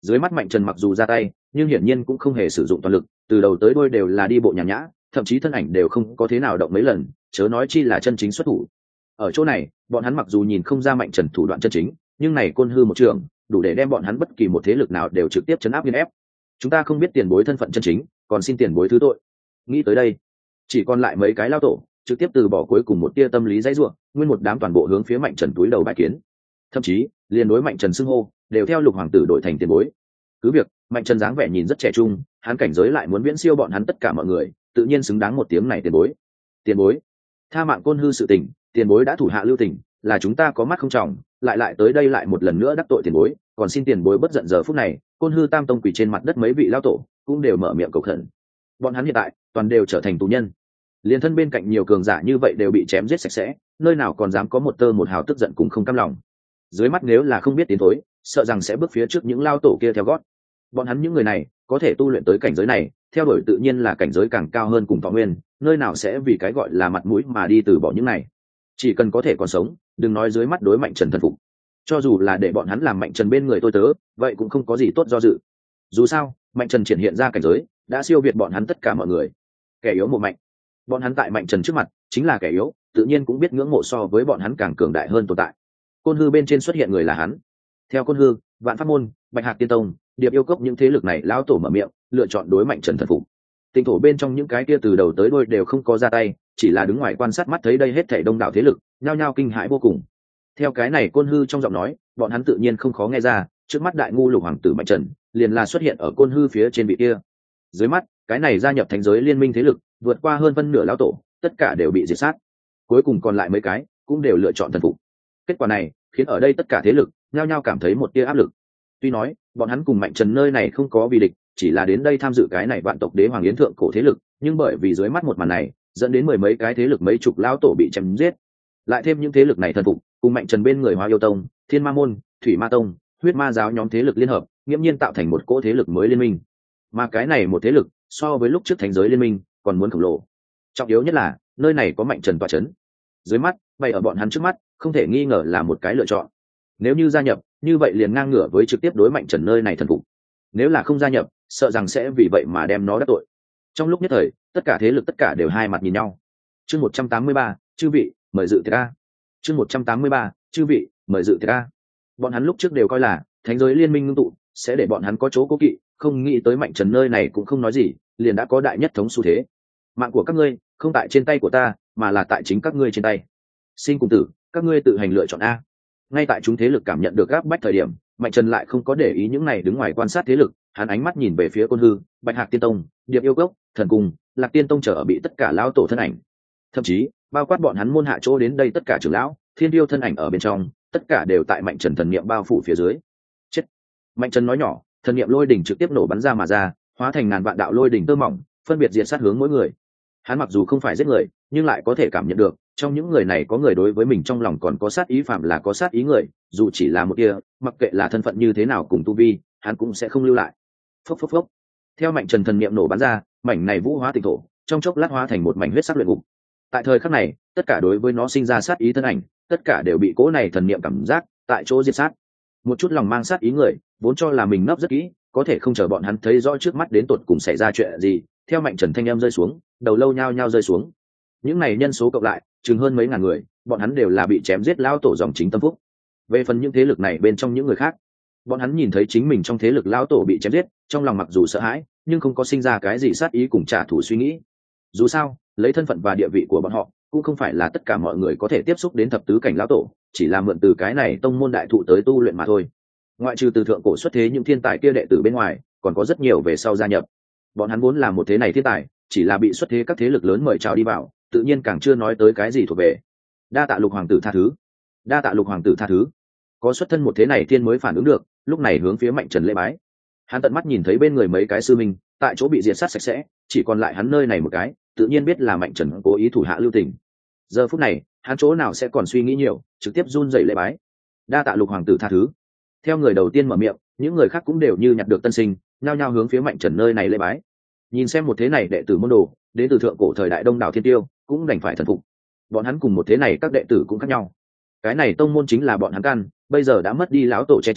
Dưới mắt Mạnh Trần mặc dù ra tay, nhưng hiển nhiên cũng không hề sử dụng toàn lực, từ đầu tới đuôi đều là đi bộ nhàn nhã, thậm chí thân ảnh đều không có thế nào động mấy lần, chớ nói chi là chân chính xuất thủ. Ở chỗ này, bọn hắn mặc dù nhìn không ra Mạnh Trần thủ đoạn chân chính, nhưng này côn hư một trường, đủ để đem bọn hắn bất kỳ một thế lực nào đều trực tiếp chấn áp nghiền ép. Chúng ta không biết tiền bối thân phận chân chính, còn xin tiền bối thứ tội. Nghĩ tới đây, chỉ còn lại mấy cái lao tổ, trực tiếp từ bỏ cuối cùng một tia tâm lý dãy rủa, nguyên một đám toàn bộ hướng phía Mạnh Trần túi đầu bái kiến. Thậm chí, liền đối Mạnh Trần xưng hô, đều theo Lục hoàng tử đổi thành tiền bối. Cứ việc, Mạnh Trần dáng vẻ nhìn rất trẻ trung, hắn cảnh giới lại muốn viễn siêu bọn hắn tất cả mọi người, tự nhiên xứng đáng một tiếng này tiền bối. Tiền bối, tha mạng côn hư sự tình, tiền bối đã thủ hạ lưu tình, là chúng ta có mắt không trọng, lại lại tới đây lại một lần nữa đắc tội tiền bối, còn xin tiền bối bất giận. Giờ phút này, côn hư tam tông quỳ trên mặt đất mấy vị lao tổ cũng đều mở miệng cầu khẩn. Bọn hắn hiện tại toàn đều trở thành tù nhân, liền thân bên cạnh nhiều cường giả như vậy đều bị chém giết sạch sẽ, nơi nào còn dám có một tơ một hào tức giận cùng không cam lòng. Dưới mắt nếu là không biết tiến thối, sợ rằng sẽ bước phía trước những lao tổ kia theo gót. Bọn hắn những người này có thể tu luyện tới cảnh giới này, theo đuổi tự nhiên là cảnh giới càng cao hơn cùng thọ nguyên, nơi nào sẽ vì cái gọi là mặt mũi mà đi từ bỏ những này. Chỉ cần có thể còn sống, đừng nói dưới mắt đối Mạnh Trần thần phục, cho dù là để bọn hắn làm Mạnh Trần bên người tôi tớ, vậy cũng không có gì tốt do dự. Dù sao, Mạnh Trần triển hiện ra cảnh giới đã siêu việt bọn hắn tất cả mọi người. Kẻ yếu một mạnh, bọn hắn tại Mạnh Trần trước mặt chính là kẻ yếu, tự nhiên cũng biết ngưỡng mộ so với bọn hắn càng cường đại hơn tồn tại. Côn hư bên trên xuất hiện người là hắn. Theo Côn hư, Vạn Pháp môn, Bạch Hạc Tiên Tông, Điệp Yêu Cốc những thế lực này lão tổ mở miệng, lựa chọn đối Mạnh Trần thần phục. Tinh thổ bên trong những cái kia từ đầu tới đuôi đều không có ra tay, chỉ là đứng ngoài quan sát mắt thấy đây hết thảy đông đảo thế lực, nhao nhao kinh hãi vô cùng. Theo cái này Côn hư trong giọng nói, bọn hắn tự nhiên không khó nghe ra, trước mắt đại ngu Lục hoàng tử Mạnh Trần, liền là xuất hiện ở Côn hư phía trên vị kia. Dưới mắt, cái này gia nhập thánh giới liên minh thế lực, vượt qua hơn phân nửa lão tổ, tất cả đều bị diệt sát. Cuối cùng còn lại mấy cái, cũng đều lựa chọn thần phục. Kết quả này, khiến ở đây tất cả thế lực nhao nhao cảm thấy một tia áp lực. Tuy nói, bọn hắn cùng Mạnh Trần nơi này không có vì địch, chỉ là đến đây tham dự cái này vạn tộc đế hoàng yến thượng cổ thế lực, nhưng bởi vì dưới mắt một màn này, dẫn đến mười mấy cái thế lực mấy chục lão tổ bị chém giết. Lại thêm những thế lực này thần phục, cùng Mạnh Trần bên người Hoa Yêu Tông, Thiên Ma môn, Thủy Ma tông, Huyết Ma giáo nhóm thế lực liên hợp, nghiễm nhiên tạo thành một cỗ thế lực mới liên minh. Mà cái này một thế lực, so với lúc trước thánh giới liên minh, còn muốn khổng lồ. Trọng yếu nhất là, nơi này có Mạnh Trần tọa chấn. Dưới mắt, bày ở bọn hắn trước mắt, không thể nghi ngờ là một cái lựa chọn. Nếu như gia nhập, như vậy liền ngang ngửa với trực tiếp đối Mạnh Trần nơi này thần phục. Nếu là không gia nhập, sợ rằng sẽ vì vậy mà đem nó đắc tội. Trong lúc nhất thời, tất cả thế lực tất cả đều hai mặt nhìn nhau. Chương một trăm tám mươi ba, chư vị, mời dự tiệc a. Chương một trăm tám mươi ba, chư vị, mời dự tiệc a. Bọn hắn lúc trước đều coi là thánh giới liên minh ngưng tụ sẽ để bọn hắn có chỗ cố kỵ, không nghĩ tới Mạnh Trần nơi này cũng không nói gì, liền đã có đại nhất thống xu thế. Mạng của các ngươi không tại trên tay của ta, mà là tại chính các ngươi trên tay. Xin cùng tử, các ngươi tự hành lựa chọn a. Ngay tại chúng thế lực cảm nhận được áp bách thời điểm, Mạnh Trần lại không có để ý những này đứng ngoài quan sát thế lực, hắn ánh mắt nhìn về phía Côn hư, Bạch Hạc Tiên Tông, Điệp Yêu Cốc, Thần Cung, Lạc Tiên Tông chờ ở bị tất cả lão tổ thân ảnh. Thậm chí, bao quát bọn hắn môn hạ chỗ đến đây tất cả trưởng lão, thiên điêu thân ảnh ở bên trong, tất cả đều tại Mạnh Trần thần niệm bao phủ phía dưới. Chết. Mạnh Trần nói nhỏ, thần niệm lôi đỉnh trực tiếp nổ bắn ra mà ra, hóa thành ngàn vạn đạo lôi đỉnh tơ mỏng, phân biệt diệt sát hướng mỗi người. Hắn mặc dù không phải giết người, nhưng lại có thể cảm nhận được, trong những người này có người đối với mình trong lòng còn có sát ý, phạm là có sát ý người, dù chỉ là một kia, mặc kệ là thân phận như thế nào cùng tu vi, hắn cũng sẽ không lưu lại. Phốc phốc phốc. Theo Mạnh Trần thần niệm nổ bắn ra, mảnh này vũ hóa tịnh thổ, trong chốc lát hóa thành một mảnh huyết sắc luyện ngục. Tại thời khắc này, tất cả đối với nó sinh ra sát ý thân ảnh, tất cả đều bị cỗ này thần niệm cảm giác tại chỗ diệt sát. Một chút lòng mang sát ý người, vốn cho là mình nấp rất kỹ, có thể không chờ bọn hắn thấy rõ trước mắt đến tột cùng xảy ra chuyện gì, theo Mạnh Trần thanh âm rơi xuống, đầu lâu nhao nhao rơi xuống. Những này nhân số cộng lại, chừng hơn mấy ngàn người, bọn hắn đều là bị chém giết lao tổ dòng chính tâm phúc. Về phần những thế lực này bên trong những người khác, bọn hắn nhìn thấy chính mình trong thế lực lao tổ bị chém giết, trong lòng mặc dù sợ hãi, nhưng không có sinh ra cái gì sát ý cùng trả thù suy nghĩ. Dù sao, lấy thân phận và địa vị của bọn họ, cũng không phải là tất cả mọi người có thể tiếp xúc đến thập tứ cảnh lão tổ, chỉ là mượn từ cái này tông môn đại thụ tới tu luyện mà thôi. Ngoại trừ từ thượng cổ xuất thế những thiên tài kia đệ tử bên ngoài, còn có rất nhiều về sau gia nhập. Bọn hắn vốn là một thế này thiên tài, chỉ là bị xuất thế các thế lực lớn mời chào đi vào, tự nhiên càng chưa nói tới cái gì thuộc về. Đa tạ Lục hoàng tử tha thứ, đa tạ Lục hoàng tử tha thứ. Có xuất thân một thế này thiên mới phản ứng được, lúc này hướng phía Mạnh Trần lễ bái. Hắn tận mắt nhìn thấy bên người mấy cái sư minh tại chỗ bị diệt sát sạch sẽ, chỉ còn lại hắn nơi này một cái, tự nhiên biết là Mạnh Trần cố ý thủ hạ lưu tình. Giờ phút này, hắn chỗ nào sẽ còn suy nghĩ nhiều, trực tiếp run rẩy lễ bái. Đa tạ Lục hoàng tử tha thứ. Theo người đầu tiên mở miệng, những người khác cũng đều như nhặt được tân sinh, nhao nhao hướng phía Mạnh Trần nơi này lễ bái. Nhìn xem một thế này đệ tử môn đồ, đến từ thượng cổ thời đại đông đảo thiên tiêu, cũng đành phải thần phục. Bọn hắn cùng một thế này các đệ tử cũng khác nhau. Cái này tông môn chính là bọn hắn căn, bây giờ đã mất đi lão tổ che chở,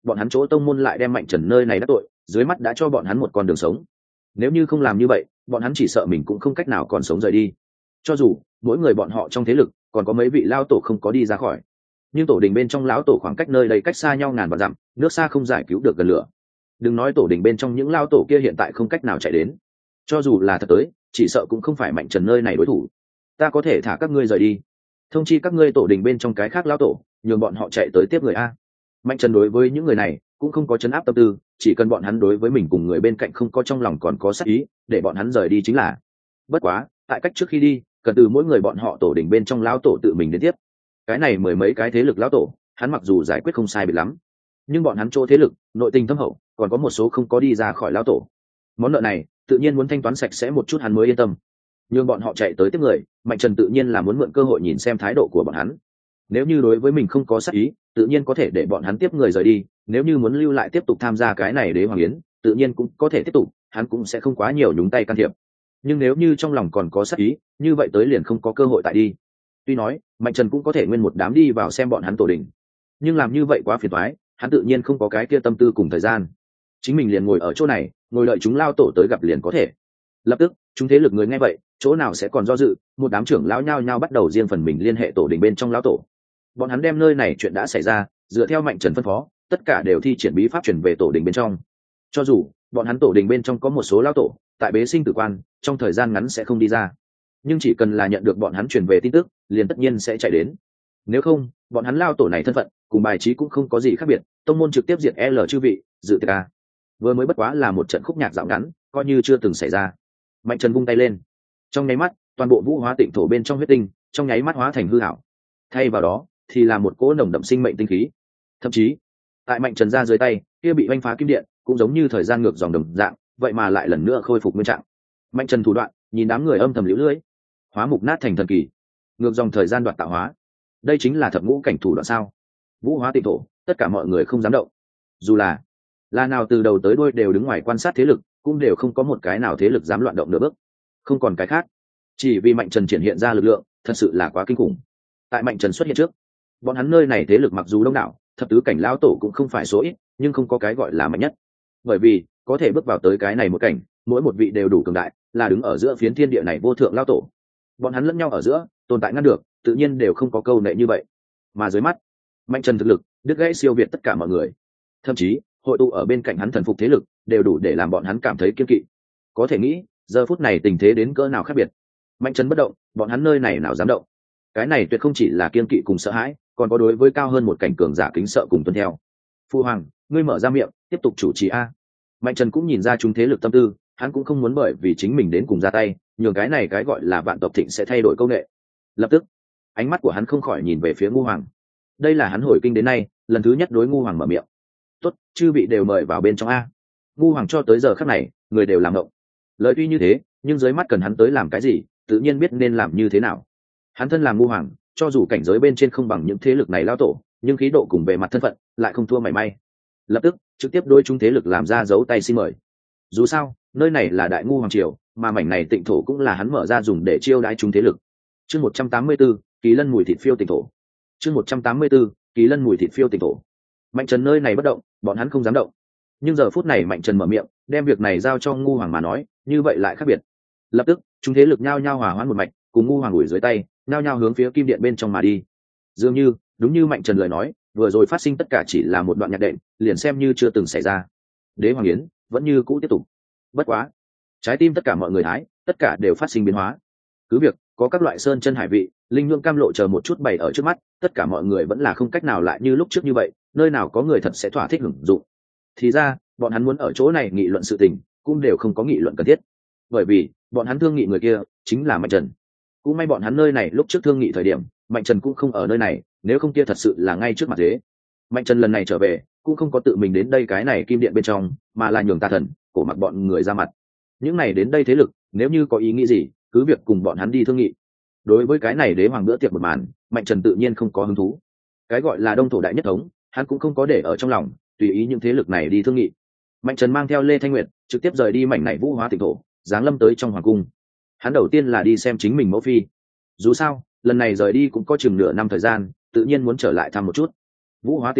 bọn hắn chỗ tông môn lại đem Mạnh Trần nơi này đắc tội, dưới mắt đã cho bọn hắn một con đường sống. Nếu như không làm như vậy, bọn hắn chỉ sợ mình cũng không cách nào còn sống rời đi. Cho dù mỗi người bọn họ trong thế lực còn có mấy vị lao tổ không có đi ra khỏi, nhưng tổ đình bên trong lão tổ khoảng cách nơi đây cách xa nhau ngàn vạn dặm, nước xa không giải cứu được gần lửa. Đừng nói tổ đình bên trong những lao tổ kia hiện tại không cách nào chạy đến, cho dù là thật tới, chỉ sợ cũng không phải Mạnh Trần nơi này đối thủ. Ta có thể thả các ngươi rời đi, thông chi các ngươi tổ đình bên trong cái khác lao tổ, nhường bọn họ chạy tới tiếp người a. Mạnh Trần đối với những người này cũng không có chấn áp tâm tư, chỉ cần bọn hắn đối với mình cùng người bên cạnh không có trong lòng còn có sát ý, để bọn hắn rời đi chính là. Bất quá tại cách trước khi đi, cần từ mỗi người bọn họ tổ đình bên trong lão tổ tự mình đến tiếp. Cái này mười mấy cái thế lực lão tổ, hắn mặc dù giải quyết không sai biệt lắm, nhưng bọn hắn chỗ thế lực nội tình thâm hậu, còn có một số không có đi ra khỏi lão tổ. Món nợ này tự nhiên muốn thanh toán sạch sẽ một chút hắn mới yên tâm. Nhưng bọn họ chạy tới tiếp người, Mạnh Trần tự nhiên là muốn mượn cơ hội nhìn xem thái độ của bọn hắn. Nếu như đối với mình không có sát ý, tự nhiên có thể để bọn hắn tiếp người rời đi, nếu như muốn lưu lại tiếp tục tham gia cái này đế hoàng yến, tự nhiên cũng có thể tiếp tục, hắn cũng sẽ không quá nhiều nhúng tay can thiệp. Nhưng nếu như trong lòng còn có sát ý, như vậy tới liền không có cơ hội tại đi. Tuy nói Mạnh Trần cũng có thể nguyên một đám đi vào xem bọn hắn tổ đình, nhưng làm như vậy quá phiền toái, hắn tự nhiên không có cái kia tâm tư cùng thời gian. Chính mình liền ngồi ở chỗ này, ngồi đợi chúng lao tổ tới gặp liền có thể. Lập tức chúng thế lực người nghe vậy, chỗ nào sẽ còn do dự, một đám trưởng lão nhao nhao bắt đầu riêng phần mình liên hệ tổ đình bên trong lão tổ. Bọn hắn đem nơi này chuyện đã xảy ra, dựa theo Mạnh Trần phân phó, tất cả đều thi triển bí pháp chuyển về tổ đình bên trong. Cho dù bọn hắn tổ đình bên trong có một số lão tổ tại bế sinh tử quan, trong thời gian ngắn sẽ không đi ra, nhưng chỉ cần là nhận được bọn hắn truyền về tin tức, liền tất nhiên sẽ chạy đến. Nếu không, bọn hắn lao tổ này thân phận cùng bài trí cũng không có gì khác biệt, tông môn trực tiếp diệt L chư vị, dự tiệc a. Vừa mới bất quá là một trận khúc nhạc dạo ngắn, coi như chưa từng xảy ra. Mạnh Trần vung tay lên, trong nháy mắt, toàn bộ vũ hóa tịnh thổ bên trong huyết tinh, trong nháy mắt hóa thành hư ảo. Thay vào đó, thì là một cỗ nồng đậm sinh mệnh tinh khí. Thậm chí, tại Mạnh Trần ra dưới tay, kia bị oanh phá kim điện, cũng giống như thời gian ngược dòng đồng dạng, vậy mà lại lần nữa khôi phục nguyên trạng. Mạnh Trần thủ đoạn, nhìn đám người âm thầm liễu lưỡi. Hóa mục nát thành thần kỳ, ngược dòng thời gian đoạt tạo hóa. Đây chính là thập ngũ cảnh thủ đoạn sao? Vũ hóa tịnh thổ, tất cả mọi người không dám động. Dù là là nào từ đầu tới đuôi đều đứng ngoài quan sát thế lực, cũng đều không có một cái nào thế lực dám loạn động nửa bước. Không còn cái khác, chỉ vì Mạnh Trần triển hiện ra lực lượng, thật sự là quá kinh khủng. Tại Mạnh Trần xuất hiện trước, bọn hắn nơi này thế lực mặc dù đông đảo, thập tứ cảnh lão tổ cũng không phải số ít, nhưng không có cái gọi là mạnh nhất. Bởi vì có thể bước vào tới cái này một cảnh, mỗi một vị đều đủ cường đại, là đứng ở giữa phiến thiên địa này vô thượng lão tổ. Bọn hắn lẫn nhau ở giữa tồn tại ngăn được, tự nhiên đều không có câu nệ như vậy. Mà dưới mắt, Mạnh Trần thực lực đứt gãy siêu việt tất cả mọi người, thậm chí hội tụ ở bên cạnh hắn thần phục thế lực đều đủ để làm bọn hắn cảm thấy kiên kỵ. Có thể nghĩ giờ phút này tình thế đến cỡ nào khác biệt. Mạnh Trần bất động, bọn hắn nơi này nào dám động. Cái này tuyệt không chỉ là kiên kỵ cùng sợ hãi, còn có đối với cao hơn một cảnh cường giả kính sợ cùng tuân theo. Phu hoàng, ngươi mở ra miệng tiếp tục chủ trì a. Mạnh Trần cũng nhìn ra chúng thế lực tâm tư, hắn cũng không muốn bởi vì chính mình đến cùng ra tay, nhường cái này cái gọi là vạn tộc thịnh sẽ thay đổi công nghệ. Lập tức ánh mắt của hắn không khỏi nhìn về phía Ngu Hoàng. Đây là hắn hồi kinh đến nay lần thứ nhất đối Ngu Hoàng mở miệng. Tốt, chư vị đều mời vào bên trong a. Ngu Hoàng cho tới giờ khắc này người đều làm ngộng. Lời tuy như thế, nhưng dưới mắt cần hắn tới làm cái gì, tự nhiên biết nên làm như thế nào. Hắn thân làm Ngu Hoàng, cho dù cảnh giới bên trên không bằng những thế lực này lao tổ, nhưng khí độ cùng về mặt thân phận lại không thua mảy may. Lập tức trực tiếp đối chúng thế lực làm ra dấu tay xin mời. Dù sao nơi này là Đại Ngu Hoàng triều, mà mảnh này tịnh thổ cũng là hắn mở ra dùng để chiêu đãi chúng thế lực. Chương một trăm tám mươi tư, Kỳ Lân mùi thịt phiêu tịnh thổ. Chương một trăm tám mươi tư, Kỳ Lân mùi thịt phiêu tịnh thổ. Mạnh Trần nơi này bất động, bọn hắn không dám động. Nhưng giờ phút này Mạnh Trần mở miệng, đem việc này giao cho Ngu Hoàng mà nói, như vậy lại khác biệt. Lập tức chúng thế lực nhao nhao hòa hoãn một mạch, cùng Ngu Hoàng ủi dưới tay, nhao nhao hướng phía kim điện bên trong mà đi. Dường như đúng như Mạnh Trần lời nói, vừa rồi phát sinh tất cả chỉ là một đoạn nhạc đệm, liền xem như chưa từng xảy ra. Đế Hoàng Yến vẫn như cũ tiếp tục. Bất quá trái tim tất cả mọi người hái, tất cả đều phát sinh biến hóa. Cứ việc có các loại sơn chân hải vị, linh nhượng cam lộ chờ một chút bày ở trước mắt, tất cả mọi người vẫn là không cách nào lại như lúc trước như vậy, nơi nào có người thật sẽ thỏa thích hưởng dụng. Thì ra bọn hắn muốn ở chỗ này nghị luận sự tình, cũng đều không có nghị luận cần thiết, bởi vì bọn hắn thương nghị người kia chính là Mạnh Trần. Cũng may bọn hắn nơi này lúc trước thương nghị thời điểm, Mạnh Trần cũng không ở nơi này, nếu không kia thật sự là ngay trước mặt thế. Mạnh Trần lần này trở về cũng không có tự mình đến đây cái này kim điện bên trong, mà là nhường Tà Thần, Cổ Mặc bọn người ra mặt. Những này đến đây thế lực nếu như có ý nghĩ gì, cứ việc cùng bọn hắn đi thương nghị. Đối với cái này đế hoàng bữa tiệc một màn, Mạnh Trần tự nhiên không có hứng thú. Cái gọi là đông thổ đại nhất thống, hắn cũng không có để ở trong lòng, tùy ý những thế lực này đi thương nghị. Mạnh Trần mang theo Lê Thanh Nguyệt trực tiếp rời đi mảnh này vũ hóa tịnh thổ, giáng lâm tới trong hoàng cung. Hắn đầu tiên là đi xem chính mình mẫu phi. Dù sao lần này rời đi cũng có chừng nửa năm thời gian, tự nhiên muốn trở lại thăm một chút. Vũ hóa tịnh thổ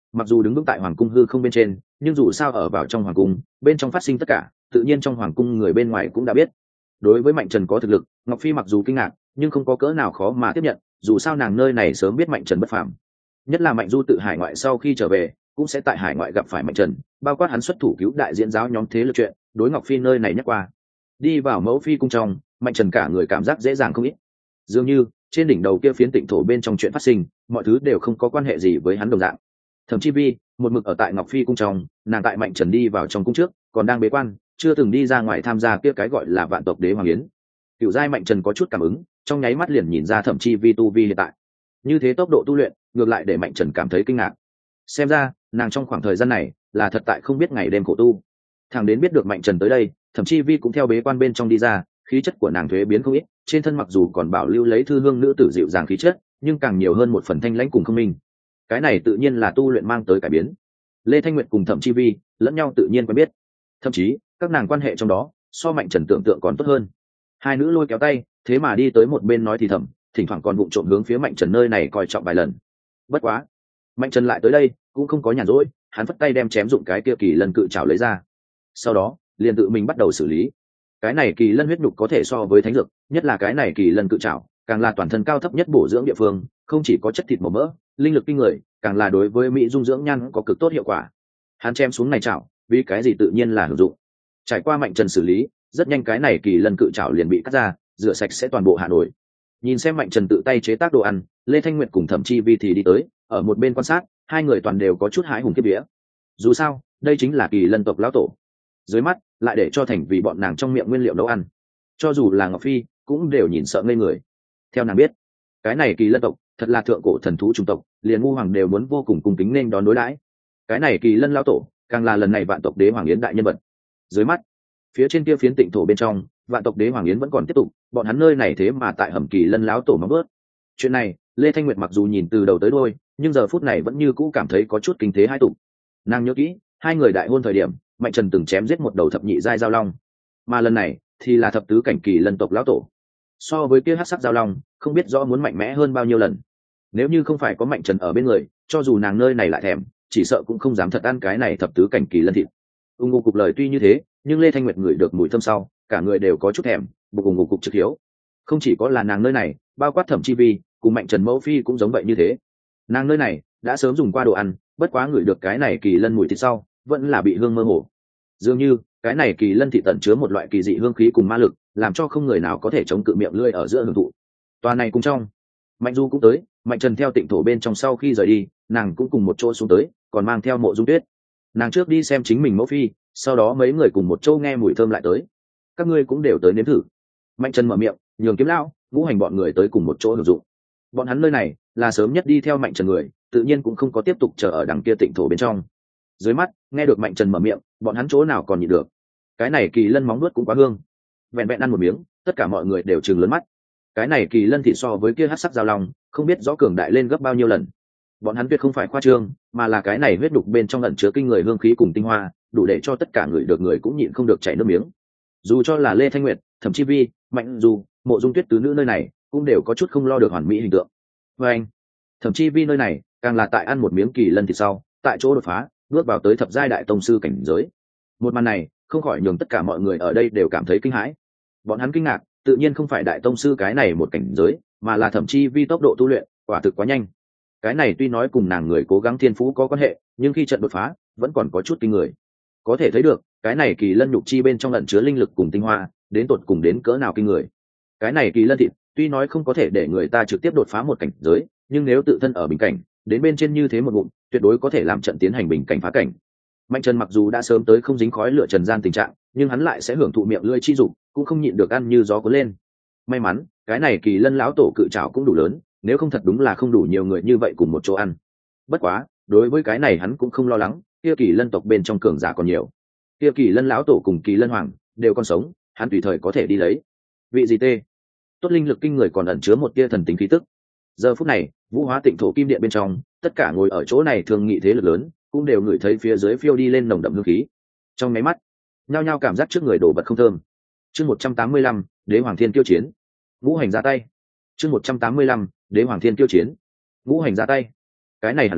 mặc dù đứng vững tại hoàng cung hư không bên trên, nhưng dù sao ở vào trong hoàng cung bên trong phát sinh tất cả, tự nhiên trong hoàng cung người bên ngoài cũng đã biết. Đối với Mạnh Trần có thực lực, Ngọc Phi mặc dù kinh ngạc nhưng không có cỡ nào khó mà tiếp nhận, dù sao nàng nơi này sớm biết Mạnh Trần bất phàm. Nhất là Mạnh Du tự hải ngoại sau khi trở về cũng sẽ tại hải ngoại gặp phải Mạnh Trần, bao quát hắn xuất thủ cứu đại diễn giáo nhóm thế lực chuyện, đối Ngọc Phi nơi này nhắc qua. Đi vào Mẫu Phi cung trong, Mạnh Trần cả người cảm giác dễ dàng không ít, dường như trên đỉnh đầu kia phiến tịnh thổ bên trong chuyện phát sinh, mọi thứ đều không có quan hệ gì với hắn đồng dạng. Thậm chí Vi một mực ở tại Ngọc Phi cung trong, nàng tại Mạnh Trần đi vào trong cung trước còn đang bế quan, chưa từng đi ra ngoài tham gia kia cái gọi là vạn tộc đế hoàng yến. Cửu giai Mạnh Trần có chút cảm ứng, trong nháy mắt liền nhìn ra Thẩm Chi Vi tu vi hiện tại. Như thế tốc độ tu luyện, ngược lại để Mạnh Trần cảm thấy kinh ngạc. Xem ra, nàng trong khoảng thời gian này là thật tại không biết ngày đêm khổ tu. Thằng đến biết được Mạnh Trần tới đây, Thẩm Chi Vi cũng theo bế quan bên trong đi ra, khí chất của nàng thuế biến không ít, trên thân mặc dù còn bảo lưu lấy thư hương nữ tử dịu dàng khí chất, nhưng càng nhiều hơn một phần thanh lãnh cùng không minh. Cái này tự nhiên là tu luyện mang tới cải biến. Lê Thanh Nguyệt cùng Thẩm Chi Vi lẫn nhau tự nhiên quen biết, thậm chí các nàng quan hệ trong đó so Mạnh Trần tưởng tượng còn tốt hơn. Hai nữ lôi kéo tay, thế mà đi tới một bên nói thì thầm, thỉnh thoảng còn vụng trộm hướng phía Mạnh Trần nơi này coi trọng vài lần. Bất quá, Mạnh Trần lại tới đây cũng không có nhàn rỗi, hắn phất tay đem chém dụng cái kia kỳ lân cự trảo lấy ra, sau đó liền tự mình bắt đầu xử lý. Cái này kỳ lân huyết nhục có thể so với thánh dược, nhất là cái này kỳ lân cự trảo càng là toàn thân cao thấp nhất bổ dưỡng địa phương, không chỉ có chất thịt màu mỡ, linh lực kinh người, càng là đối với mỹ dung dưỡng nhan có cực tốt hiệu quả. Hắn chém xuống này chảo, vì cái gì tự nhiên là hữu dụng. Trải qua Mạnh Trần xử lý, rất nhanh cái này kỳ lân cự trảo liền bị cắt ra, rửa sạch sẽ toàn bộ Hà Nội. Nhìn xem Mạnh Trần tự tay chế tác đồ ăn, Lê Thanh Nguyệt cùng Thẩm Chi Vi thì đi tới, ở một bên quan sát, hai người toàn đều có chút hái hùng kiếp vía. Dù sao, đây chính là kỳ lân tộc lão tổ, dưới mắt lại để cho thành vì bọn nàng trong miệng nguyên liệu nấu ăn, cho dù là Ngọc Phi cũng đều nhìn sợ ngây người. Theo nàng biết, cái này kỳ lân tộc thật là thượng cổ thần thú chủng tộc, liền ngu hoàng đều muốn vô cùng cung kính nên đón đối đãi. Cái này kỳ lân lão tổ càng là lần này vạn tộc đế hoàng yến đại nhân vật. Dưới mắt, phía trên kia phiến tịnh thổ bên trong, vạn tộc đế hoàng yến vẫn còn tiếp tục, bọn hắn nơi này thế mà tại hầm kỳ lân lão tổ móng bớt. Chuyện này Lê Thanh Nguyệt mặc dù nhìn từ đầu tới đuôi, nhưng giờ phút này vẫn như cũ cảm thấy có chút kinh thế hai tụng. Nàng nhớ kỹ hai người đại hôn thời điểm, Mạnh Trần từng chém giết một đầu thập nhị giai giao long, mà lần này thì là thập tứ cảnh kỳ lân tộc lão tổ. So với kia hắc sắc giao long, không biết rõ muốn mạnh mẽ hơn bao nhiêu lần. Nếu như không phải có Mạnh Trần ở bên người, cho dù nàng nơi này lại thèm, chỉ sợ cũng không dám thật ăn cái này thập tứ cảnh kỳ lân thịt. Ung ngục cục lời tuy như thế, nhưng Lê Thanh Nguyệt ngửi được mùi thơm sau, cả người đều có chút thèm, bụng ung ngục cục trực hiếu. Không chỉ có là nàng nơi này, bao quát Thẩm Chi Vi cùng Mạnh Trần mẫu phi cũng giống vậy như thế. Nàng nơi này đã sớm dùng qua đồ ăn, bất quá ngửi được cái này kỳ lân mùi thịt sau, vẫn là bị hương mơ hồ. Dường như cái này kỳ lân thịt tẩn chứa một loại kỳ dị hương khí cùng ma lực, làm cho không người nào có thể chống cự miệng lưỡi ở giữa hưởng thụ. Toàn này cùng trong, Mạnh Du cũng tới, Mạnh Trần theo tịnh thổ bên trong sau khi rời đi, nàng cũng cùng một chỗ xuống tới, còn mang theo Mộ Dung Tuyết. Nàng trước đi xem chính mình mẫu phi, sau đó mấy người cùng một chỗ nghe mùi thơm lại tới. Các ngươi cũng đều tới nếm thử. Mạnh Trần mở miệng, nhường Kiếm lão, Ngũ Hành bọn người tới cùng một chỗ hưởng dụng. Bọn hắn nơi này là sớm nhất đi theo Mạnh Trần người, tự nhiên cũng không có tiếp tục chờ ở đằng kia tịnh thổ bên trong. Dưới mắt nghe được Mạnh Trần mở miệng, bọn hắn chỗ nào còn nhịn được. Cái này kỳ lân móng nuốt cũng quá hương, vẹn vẹn ăn một miếng, tất cả mọi người đều trừng lớn mắt. Cái này kỳ lân thịt so với kia hắc sắc giao long, không biết rõ cường đại lên gấp bao nhiêu lần. Bọn hắn tuyệt không phải khoa trương, mà là cái này huyết đục bên trong ẩn chứa kinh người hương khí cùng tinh hoa, đủ để cho tất cả người được người cũng nhịn không được chảy nước miếng. Dù cho là Lê Thanh Nguyệt, Thẩm Chi Vi, Mạnh Du, Mộ Dung Tuyết tứ nữ nơi này, cũng đều có chút không lo được hoàn mỹ hình tượng. Và anh, Thẩm Chi Vi nơi này, càng là tại ăn một miếng kỳ lân thịt sau, tại chỗ đột phá, bước vào tới thập giai đại tông sư cảnh giới. Một màn này không khỏi nhường tất cả mọi người ở đây đều cảm thấy kinh hãi. Bọn hắn kinh ngạc tự nhiên không phải đại tông sư cái này một cảnh giới, mà là Thẩm Chi Vi tốc độ tu luyện quả thực quá nhanh. Cái này tuy nói cùng nàng người cố gắng thiên phú có quan hệ, nhưng khi trận đột phá vẫn còn có chút kinh người. Có thể thấy được cái này kỳ lân nhục chi bên trong ẩn chứa linh lực cùng tinh hoa, đến tột cùng đến cỡ nào kinh người. Cái này kỳ lân thịt tuy nói không có thể để người ta trực tiếp đột phá một cảnh giới, nhưng nếu tự thân ở bình cảnh, đến bên trên như thế một ngụm, tuyệt đối có thể làm trận tiến hành bình cảnh phá cảnh. Mạnh Trần mặc dù đã sớm tới không dính khói lửa trần gian tình trạng, nhưng hắn lại sẽ hưởng thụ miệng lưỡi chi dục, cũng không nhịn được ăn như gió cuốn lên. May mắn cái này kỳ lân lão tổ cự trảo cũng đủ lớn, nếu không thật đúng là không đủ nhiều người như vậy cùng một chỗ ăn. Bất quá đối với cái này hắn cũng không lo lắng, kia kỳ lân tộc bên trong cường giả còn nhiều, kia kỳ lân lão tổ cùng kỳ lân hoàng đều còn sống, hắn tùy thời có thể đi lấy. Vị gì tê tốt linh lực kinh người còn ẩn chứa một tia thần tính khí tức. Giờ phút này Vũ Hóa Tịnh thổ kim điện bên trong, tất cả ngồi ở chỗ này thường nghị thế lực lớn cũng đều ngửi thấy phía dưới phiêu đi lên nồng đậm hương khí. Trong máy mắt nhao nhao cảm giác trước người đổ vật không thơm. Chương một trăm tám mươi lăm, Đế Hoàng Thiên Kiêu Chiến. Ngũ Hành ra tay. Chương một trăm tám mươi lăm, Đế Hoàng Thiên Kiêu Chiến. Ngũ Hành ra tay. Cái này hẳn là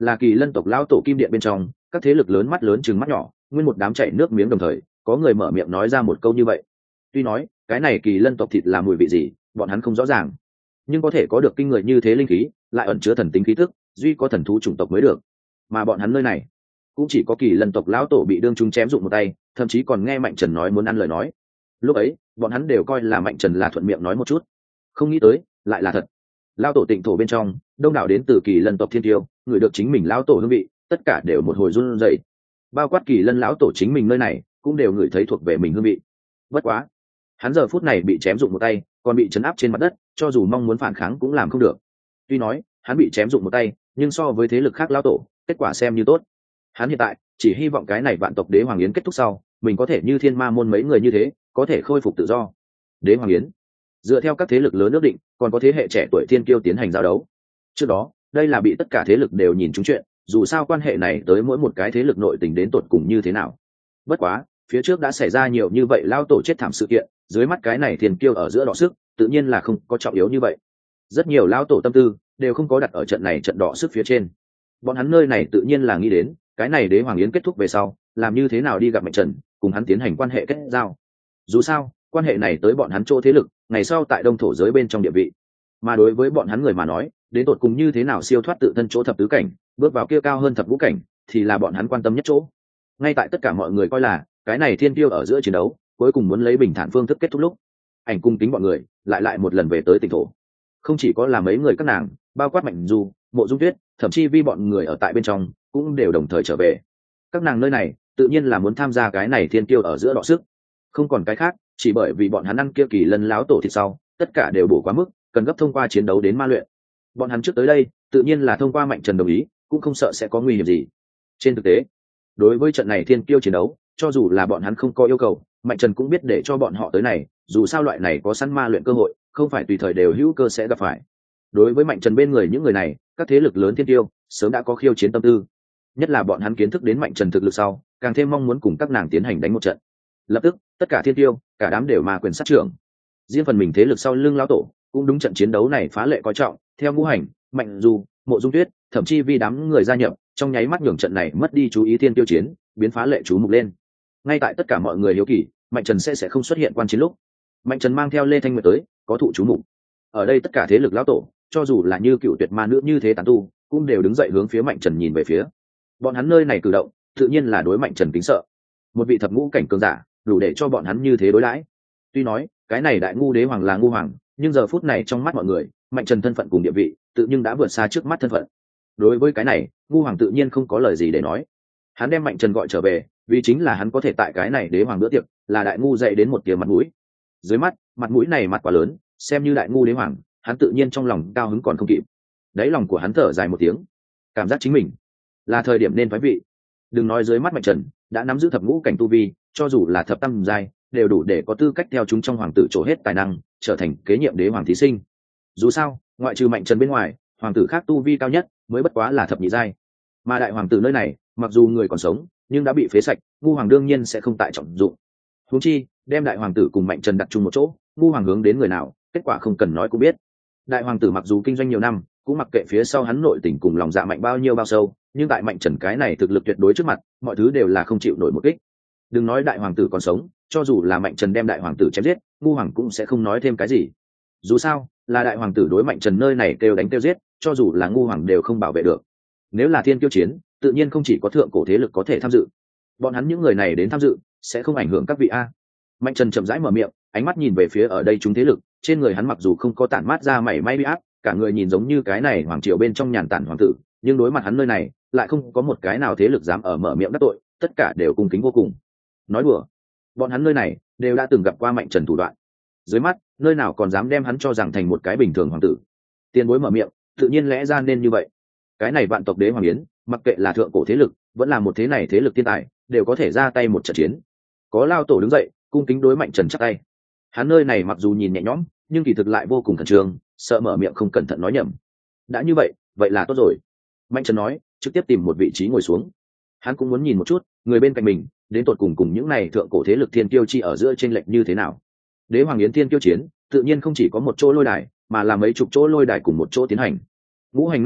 là Kỳ Lân tộc lão tổ kim điện bên trong, các thế lực lớn mắt lớn chừng mắt nhỏ, nguyên một đám chảy nước miếng đồng thời, có người mở miệng nói ra một câu như vậy. Tuy nói, cái này Kỳ Lân tộc thịt là mùi vị gì, bọn hắn không rõ ràng, nhưng có thể có được kinh người như thế linh khí, lại ẩn chứa thần tính khí tức, duy có thần thú chủng tộc mới được. Mà bọn hắn nơi này, cũng chỉ có Kỳ Lân tộc lão tổ bị đương chúng chém dụng một tay, thậm chí còn nghe Mạnh Trần nói muốn ăn lời nói. Lúc ấy, bọn hắn đều coi là Mạnh Trần là thuận miệng nói một chút, không nghĩ tới, lại là thật. Lão tổ tịnh thổ bên trong, đông đảo đến từ Kỳ Lân tộc thiên tiêu, người được chính mình lão tổ hương vị, tất cả đều một hồi run rẩy. Bao quát Kỳ Lân lão tổ chính mình nơi này, cũng đều ngửi thấy thuộc về mình hương vị. Bất quá, hắn giờ phút này bị chém dụng một tay, còn bị chấn áp trên mặt đất, cho dù mong muốn phản kháng cũng làm không được. Tuy nói, hắn bị chém dụng một tay, nhưng so với thế lực khác lão tổ, kết quả xem như tốt. Hắn hiện tại chỉ hy vọng cái này vạn tộc đế hoàng yến kết thúc sau, mình có thể như thiên ma môn mấy người như thế, có thể khôi phục tự do. Đế hoàng yến, dựa theo các thế lực lớn ước định, còn có thế hệ trẻ tuổi thiên kiêu tiến hành giao đấu. Trước đó, đây là bị tất cả thế lực đều nhìn trúng chuyện, dù sao quan hệ này tới mỗi một cái thế lực nội tình đến tột cùng như thế nào. Bất quá, phía trước đã xảy ra nhiều như vậy lao tổ chết thảm sự kiện, dưới mắt cái này thiên kiêu ở giữa đọ sức, tự nhiên là không có trọng yếu như vậy. Rất nhiều lao tổ tâm tư đều không có đặt ở trận này trận đọ sức phía trên. Bọn hắn nơi này tự nhiên là nghĩ đến, cái này đế hoàng yến kết thúc về sau, làm như thế nào đi gặp Mạnh Trần, cùng hắn tiến hành quan hệ kết giao. Dù sao, quan hệ này tới bọn hắn chỗ thế lực, ngày sau tại đông thổ giới bên trong địa vị. Mà đối với bọn hắn người mà nói, đến tột cùng như thế nào siêu thoát tự thân chỗ thập tứ cảnh, bước vào kia cao hơn thập ngũ cảnh, thì là bọn hắn quan tâm nhất chỗ. Ngay tại tất cả mọi người coi là cái này thiên tiêu ở giữa chiến đấu, cuối cùng muốn lấy bình thản phương thức kết thúc lúc, Ảnh cung kính bọn người lại lại một lần về tới tỉnh thổ. Không chỉ có là mấy người các nàng, bao quát Mạnh Du, Mộ Dung Tuyết, thậm chí vi bọn người ở tại bên trong cũng đều đồng thời trở về. Các nàng nơi này tự nhiên là muốn tham gia cái này thiên tiêu ở giữa đọ sức, không còn cái khác, chỉ bởi vì bọn hắn ăn kia Kỳ Lân láo tổ thịt sau, tất cả đều bổ quá mức, cần gấp thông qua chiến đấu đến ma luyện. Bọn hắn trước tới đây, tự nhiên là thông qua Mạnh Trần đồng ý, cũng không sợ sẽ có nguy hiểm gì. Trên thực tế, đối với trận này thiên kiêu chiến đấu, cho dù là bọn hắn không có yêu cầu, Mạnh Trần cũng biết để cho bọn họ tới này, dù sao loại này có sẵn ma luyện cơ hội, không phải tùy thời đều hữu cơ sẽ gặp phải. Đối với Mạnh Trần bên người những người này, các thế lực lớn thiên kiêu sớm đã có khiêu chiến tâm tư, nhất là bọn hắn kiến thức đến Mạnh Trần thực lực sau, càng thêm mong muốn cùng các nàng tiến hành đánh một trận. Lập tức, tất cả thiên kiêu, cả đám đều ma quyền sát trưởng. Riêng phần mình thế lực sau lưng lão tổ, cũng đúng trận chiến đấu này phá lệ coi trọng, theo Ngũ Hành, Mạnh Du, Mộ Dung Tuyết, thậm chí vì đám người gia nhập, trong nháy mắt nhường trận này mất đi chú ý thiên tiêu chiến, biến phá lệ chú mục lên. Ngay tại tất cả mọi người hiếu kỳ, Mạnh Trần sẽ sẽ không xuất hiện quan chiến lúc, Mạnh Trần mang theo Lê Thanh Nguyệt tới, có thụ chú mục. Ở đây tất cả thế lực lão tổ, cho dù là như Cựu Tuyệt Ma nữ như thế tán tu, cũng đều đứng dậy hướng phía Mạnh Trần nhìn về phía. Bọn hắn nơi này cử động, tự nhiên là đối Mạnh Trần kính sợ. Một vị thập ngũ cảnh cường giả, đủ để cho bọn hắn như thế đối đãi. Tuy nói, cái này đại ngu đế hoàng là ngu hoàng, nhưng giờ phút này trong mắt mọi người, Mạnh Trần thân phận cùng địa vị, tự nhưng đã vượt xa trước mắt thân phận. Đối với cái này, ngu hoàng tự nhiên không có lời gì để nói. Hắn đem Mạnh Trần gọi trở về, vì chính là hắn có thể tại cái này đế hoàng bữa tiệc, là đại ngu dạy đến một tia mặt mũi. Dưới mắt, mặt mũi này mặt quá lớn, xem như đại ngu đế hoàng, hắn tự nhiên trong lòng cao hứng còn không kịp. Đáy lòng của hắn thở dài một tiếng, cảm giác chính mình là thời điểm nên phái vị. Đừng nói dưới mắt Mạnh Trần đã nắm giữ thập ngũ cảnh tu vi, cho dù là thập tam giai, đều đủ để có tư cách theo chúng trong hoàng tử trổ hết tài năng, trở thành kế nhiệm đế hoàng thí sinh. Dù sao, ngoại trừ Mạnh Trần bên ngoài, hoàng tử khác tu vi cao nhất mới bất quá là thập nhị giai. Mà đại hoàng tử nơi này, mặc dù người còn sống, nhưng đã bị phế sạch, ngu hoàng đương nhiên sẽ không tại trọng dụng. Huống chi, đem đại hoàng tử cùng Mạnh Trần đặt chung một chỗ, ngu hoàng hướng đến người nào, kết quả không cần nói cũng biết. Đại hoàng tử mặc dù kinh doanh nhiều năm, cũng mặc kệ phía sau hắn nội tình cùng lòng dạ mạnh bao nhiêu bao sâu, nhưng tại Mạnh Trần cái này thực lực tuyệt đối trước mặt, mọi thứ đều là không chịu nổi một kích. Đừng nói đại hoàng tử còn sống, cho dù là Mạnh Trần đem đại hoàng tử chém giết, ngu hoàng cũng sẽ không nói thêm cái gì. Dù sao, là đại hoàng tử đối Mạnh Trần nơi này kêu đánh kêu giết, cho dù là ngu hoàng đều không bảo vệ được. Nếu là thiên kiêu chiến, tự nhiên không chỉ có thượng cổ thế lực có thể tham dự. Bọn hắn những người này đến tham dự, sẽ không ảnh hưởng các vị a. Mạnh Trần chậm rãi mở miệng, ánh mắt nhìn về phía ở đây chúng thế lực, trên người hắn mặc dù không có tản mát ra mảy may bị áp, cả người nhìn giống như cái này hoàng triều bên trong nhàn tản hoàng tử, nhưng đối mặt hắn nơi này, lại không có một cái nào thế lực dám ở mở miệng đắc tội, tất cả đều cung kính vô cùng. Nói đùa, bọn hắn nơi này đều đã từng gặp qua Mạnh Trần thủ đoạn, dưới mắt nơi nào còn dám đem hắn cho rằng thành một cái bình thường hoàng tử. Tiền bối mở miệng, tự nhiên lẽ ra nên như vậy. Cái này vạn tộc đế hoàng yến, mặc kệ là thượng cổ thế lực, vẫn là một thế này thế lực thiên tài, đều có thể ra tay một trận chiến. Có lao tổ đứng dậy, cung kính đối Mạnh Trần chắp tay. Hắn nơi này mặc dù nhìn nhẹ nhõm, nhưng kỳ thực lại vô cùng khẩn trương, sợ mở miệng không cẩn thận nói nhầm. Đã như vậy, vậy là tốt rồi. Mạnh Trần nói, trực tiếp tìm một vị trí ngồi xuống. Hắn cũng muốn nhìn một chút, người bên cạnh mình, đến tột cùng cùng những này thượng cổ thế lực thiên kiêu chi ở giữa chênh lệch như thế nào. Đế hoàng yến thiên kiêu chiến, tự nhiên không chỉ có một chỗ lôi đài, mà là mấy chục chỗ lôi đài cùng một chỗ tiến hành. Ngũ hành năm người,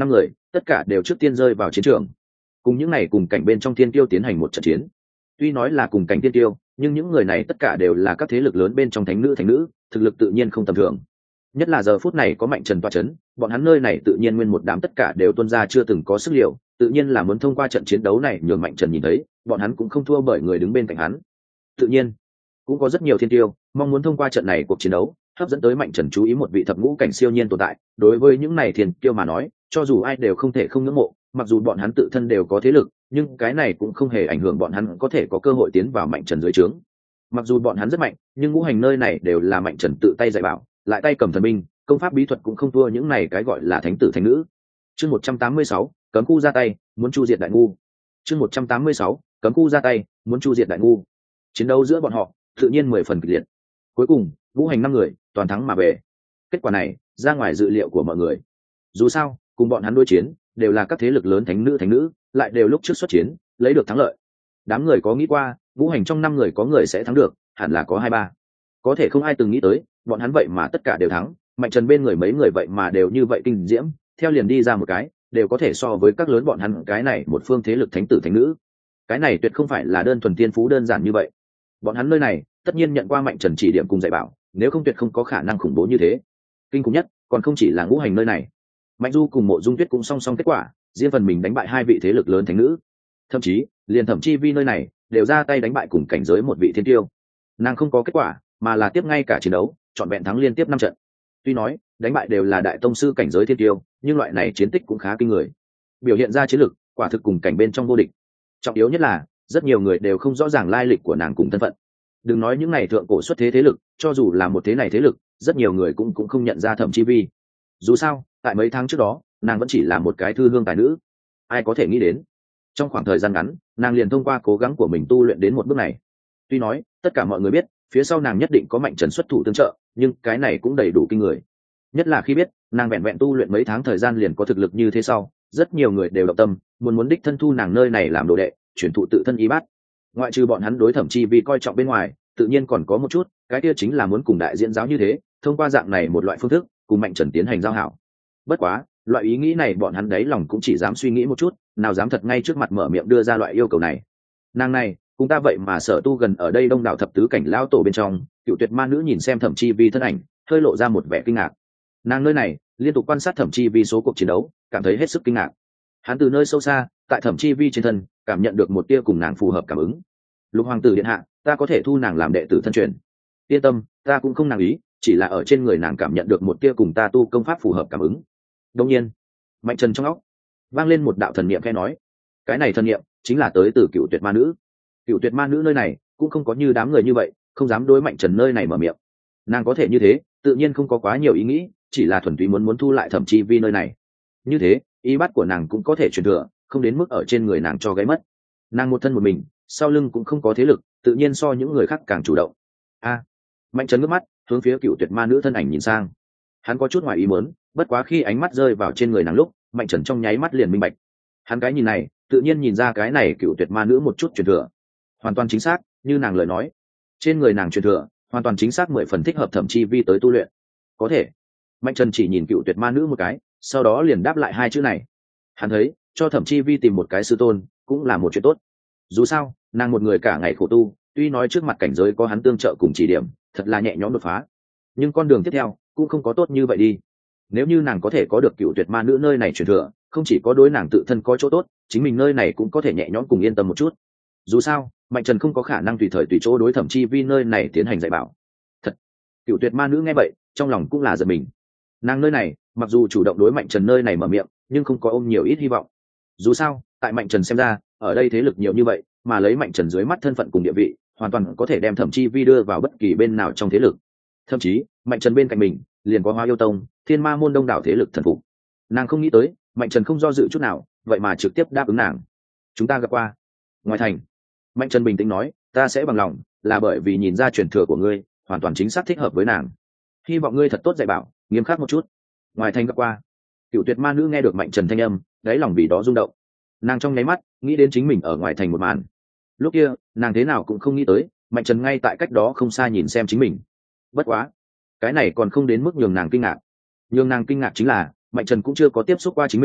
tất cả đều trước tiên rơi vào chiến trường, cùng những này cùng cảnh bên trong thiên tiêu tiến hành một trận chiến. Tuy nói là cùng cảnh thiên tiêu, nhưng những người này tất cả đều là các thế lực lớn bên trong thánh nữ thánh nữ, thực lực tự nhiên không tầm thường. Nhất là giờ phút này có Mạnh Trần toa chấn, bọn hắn nơi này tự nhiên nguyên một đám tất cả đều tuôn ra chưa từng có sức liệu, tự nhiên là muốn thông qua trận chiến đấu này nhường Mạnh Trần nhìn thấy, bọn hắn cũng không thua bởi người đứng bên cạnh hắn. Tự nhiên, cũng có rất nhiều thiên tiêu mong muốn thông qua trận này cuộc chiến đấu hấp dẫn tới Mạnh Trần chú ý một vị thập ngũ cảnh siêu nhiên tồn tại. Đối với những này thiên tiêu mà nói, cho dù ai đều không thể không ngưỡng mộ, mặc dù bọn hắn tự thân đều có thế lực, nhưng cái này cũng không hề ảnh hưởng bọn hắn có thể có cơ hội tiến vào Mạnh Trần dưới trướng. Mặc dù bọn hắn rất mạnh, nhưng ngũ hành nơi này đều là Mạnh Trần tự tay dạy bảo, lại tay cầm thần binh, công pháp bí thuật cũng không thua những này cái gọi là thánh tử thánh nữ. Chương một trăm tám mươi sáu, cấm khu ra tay, muốn chu diệt đại ngu. Chương một trăm tám mươi sáu, cấm khu ra tay, muốn chu diệt đại ngu. Chiến đấu giữa bọn họ tự nhiên mười phần kịch liệt. Cuối cùng, ngũ hành năm người toàn thắng mà về. Kết quả này ra ngoài dự liệu của mọi người. Dù sao, cùng bọn hắn đối chiến đều là các thế lực lớn thánh nữ thánh nữ, lại đều lúc trước xuất chiến lấy được thắng lợi. Đám người có nghĩ qua, ngũ hành trong năm người có người sẽ thắng được, hẳn là có hai ba. Có thể không ai từng nghĩ tới, bọn hắn vậy mà tất cả đều thắng. Mạnh Trần bên người mấy người vậy mà đều như vậy kinh diễm, theo liền đi ra một cái, đều có thể so với các lớn bọn hắn cái này một phương thế lực thánh tử thánh nữ. Cái này tuyệt không phải là đơn thuần tiên phú đơn giản như vậy. Bọn hắn nơi này tất nhiên nhận qua Mạnh Trần chỉ điểm cùng dạy bảo, nếu không tuyệt không có khả năng khủng bố như thế. Kinh khủng nhất còn không chỉ là ngũ hành nơi này, Mạnh Du cùng Mộ Dung Tuyết cũng song song kết quả, riêng phần mình đánh bại hai vị thế lực lớn thánh nữ, thậm chí liền Thẩm Chi Vi nơi này đều ra tay đánh bại cùng cảnh giới một vị thiên tiêu. Nàng không có kết quả, mà là tiếp ngay cả chiến đấu, chọn vẹn thắng liên tiếp năm trận. Tuy nói đánh bại đều là đại tông sư cảnh giới thiên tiêu, nhưng loại này chiến tích cũng khá kinh người, biểu hiện ra chiến lực quả thực cùng cảnh bên trong vô địch. Trọng yếu nhất là rất nhiều người đều không rõ ràng lai lịch của nàng cùng thân phận. Đừng nói những này thượng cổ xuất thế thế lực, cho dù là một thế này thế lực, rất nhiều người cũng cũng không nhận ra Thẩm Chi Vi. Dù sao, tại mấy tháng trước đó, nàng vẫn chỉ là một cái thư hương tài nữ. Ai có thể nghĩ đến, trong khoảng thời gian ngắn, nàng liền thông qua cố gắng của mình tu luyện đến một bước này. Tuy nói, tất cả mọi người biết, phía sau nàng nhất định có Mạnh Trần xuất thủ tương trợ, nhưng cái này cũng đầy đủ kinh người. Nhất là khi biết, nàng vẹn vẹn tu luyện mấy tháng thời gian liền có thực lực như thế sau, rất nhiều người đều động tâm, muốn muốn đích thân thu nàng nơi này làm đồ đệ, chuyển thụ tự thân y bát. Ngoại trừ bọn hắn đối Thẩm Chi Vi coi trọng bên ngoài, tự nhiên còn có một chút, cái kia chính là muốn cùng đại diễn giáo như thế, thông qua dạng này một loại phương thức, cùng Mạnh Trần tiến hành giao hảo. Bất quá, loại ý nghĩ này bọn hắn đấy lòng cũng chỉ dám suy nghĩ một chút, nào dám thật ngay trước mặt mở miệng đưa ra loại yêu cầu này. Nàng này, cùng ta vậy mà sở tu gần ở đây đông đảo thập tứ cảnh lão tổ bên trong, Cựu Tuyệt Ma nữ nhìn xem Thẩm Chi Vi thân ảnh, hơi lộ ra một vẻ kinh ngạc. Nàng nơi này liên tục quan sát Thẩm Chi Vi số cuộc chiến đấu, cảm thấy hết sức kinh ngạc. Hắn từ nơi sâu xa, tại Thẩm Chi Vi trên thân, cảm nhận được một tia cùng nàng phù hợp cảm ứng. Lục hoàng tử điện hạ, ta có thể thu nàng làm đệ tử thân truyền. Yên tâm, ta cũng không nàng ý, chỉ là ở trên người nàng cảm nhận được một tia cùng ta tu công pháp phù hợp cảm ứng. Đương nhiên, Mạnh Trần trong óc vang lên một đạo thần niệm khẽ nói, cái này thần niệm chính là tới từ Cựu Tuyệt Ma nữ. Cựu Tuyệt Ma nữ nơi này cũng không có như đám người như vậy, không dám đối Mạnh Trần nơi này mở miệng. Nàng có thể như thế, tự nhiên không có quá nhiều ý nghĩ, chỉ là thuần túy muốn muốn thu lại Thẩm Chi Vi nơi này. Như thế, ý bát của nàng cũng có thể truyền thừa, không đến mức ở trên người nàng cho gáy mất. Nàng một thân một mình, sau lưng cũng không có thế lực, tự nhiên so những người khác càng chủ động. A, Mạnh Trần ngước mắt hướng phía Cựu Tuyệt Ma nữ thân ảnh nhìn sang. Hắn có chút ngoài ý muốn, bất quá khi ánh mắt rơi vào trên người nàng lúc, Mạnh Trần trong nháy mắt liền minh bạch. Hắn cái nhìn này, tự nhiên nhìn ra cái này Cựu Tuyệt Ma nữ một chút truyền thừa, hoàn toàn chính xác, như nàng lời nói, trên người nàng truyền thừa, hoàn toàn chính xác mười phần thích hợp Thẩm Chi Vi tới tu luyện. Có thể. Mạnh Trần chỉ nhìn Cựu Tuyệt Ma nữ một cái, sau đó liền đáp lại hai chữ này. Hắn thấy, cho Thẩm Chi Vi tìm một cái sư tôn, cũng là một chuyện tốt. Dù sao, nàng một người cả ngày khổ tu, tuy nói trước mặt cảnh giới có hắn tương trợ cùng chỉ điểm, thật là nhẹ nhõm đột phá. Nhưng con đường tiếp theo cũng không có tốt như vậy đi. Nếu như nàng có thể có được Cựu Tuyệt Ma nữ nơi này truyền thừa, không chỉ có đối nàng tự thân có chỗ tốt, chính mình nơi này cũng có thể nhẹ nhõm cùng yên tâm một chút. Dù sao, Mạnh Trần không có khả năng tùy thời tùy chỗ đối Thẩm Chi Vi nơi này tiến hành dạy bảo. Thật. Cựu Tuyệt Ma nữ nghe vậy, trong lòng cũng là giật mình. Nàng nơi này, mặc dù chủ động đối Mạnh Trần nơi này mở miệng, nhưng không có ôm nhiều ít hy vọng. Dù sao, tại Mạnh Trần xem ra, ở đây thế lực nhiều như vậy, mà lấy Mạnh Trần dưới mắt thân phận cùng địa vị, hoàn toàn có thể đem Thẩm Chi Vi đưa vào bất kỳ bên nào trong thế lực. Thậm chí, Mạnh Trần bên cạnh mình, liền có Hoa Yêu Tông, Thiên Ma môn đông đảo thế lực thần phục. Nàng không nghĩ tới, Mạnh Trần không do dự chút nào, vậy mà trực tiếp đáp ứng nàng. Chúng ta gặp qua. Ngoài thành, Mạnh Trần bình tĩnh nói, ta sẽ bằng lòng, là bởi vì nhìn ra truyền thừa của ngươi, hoàn toàn chính xác thích hợp với nàng. Hy vọng ngươi thật tốt dạy bảo, nghiêm khắc một chút. Ngoài thành gặp qua. Cựu Tuyệt Ma nữ nghe được Mạnh Trần thanh âm, đáy lòng vì đó rung động. Nàng trong nháy mắt nghĩ đến chính mình ở ngoài thành một màn. Lúc kia, nàng thế nào cũng không nghĩ tới, Mạnh Trần ngay tại cách đó không xa nhìn xem chính mình. Bất quá, cái này còn không đến mức nhường nàng kinh ngạc. Nhường nàng kinh ngạc chính là, Mạnh Trần cũng chưa có tiếp xúc qua chính mình,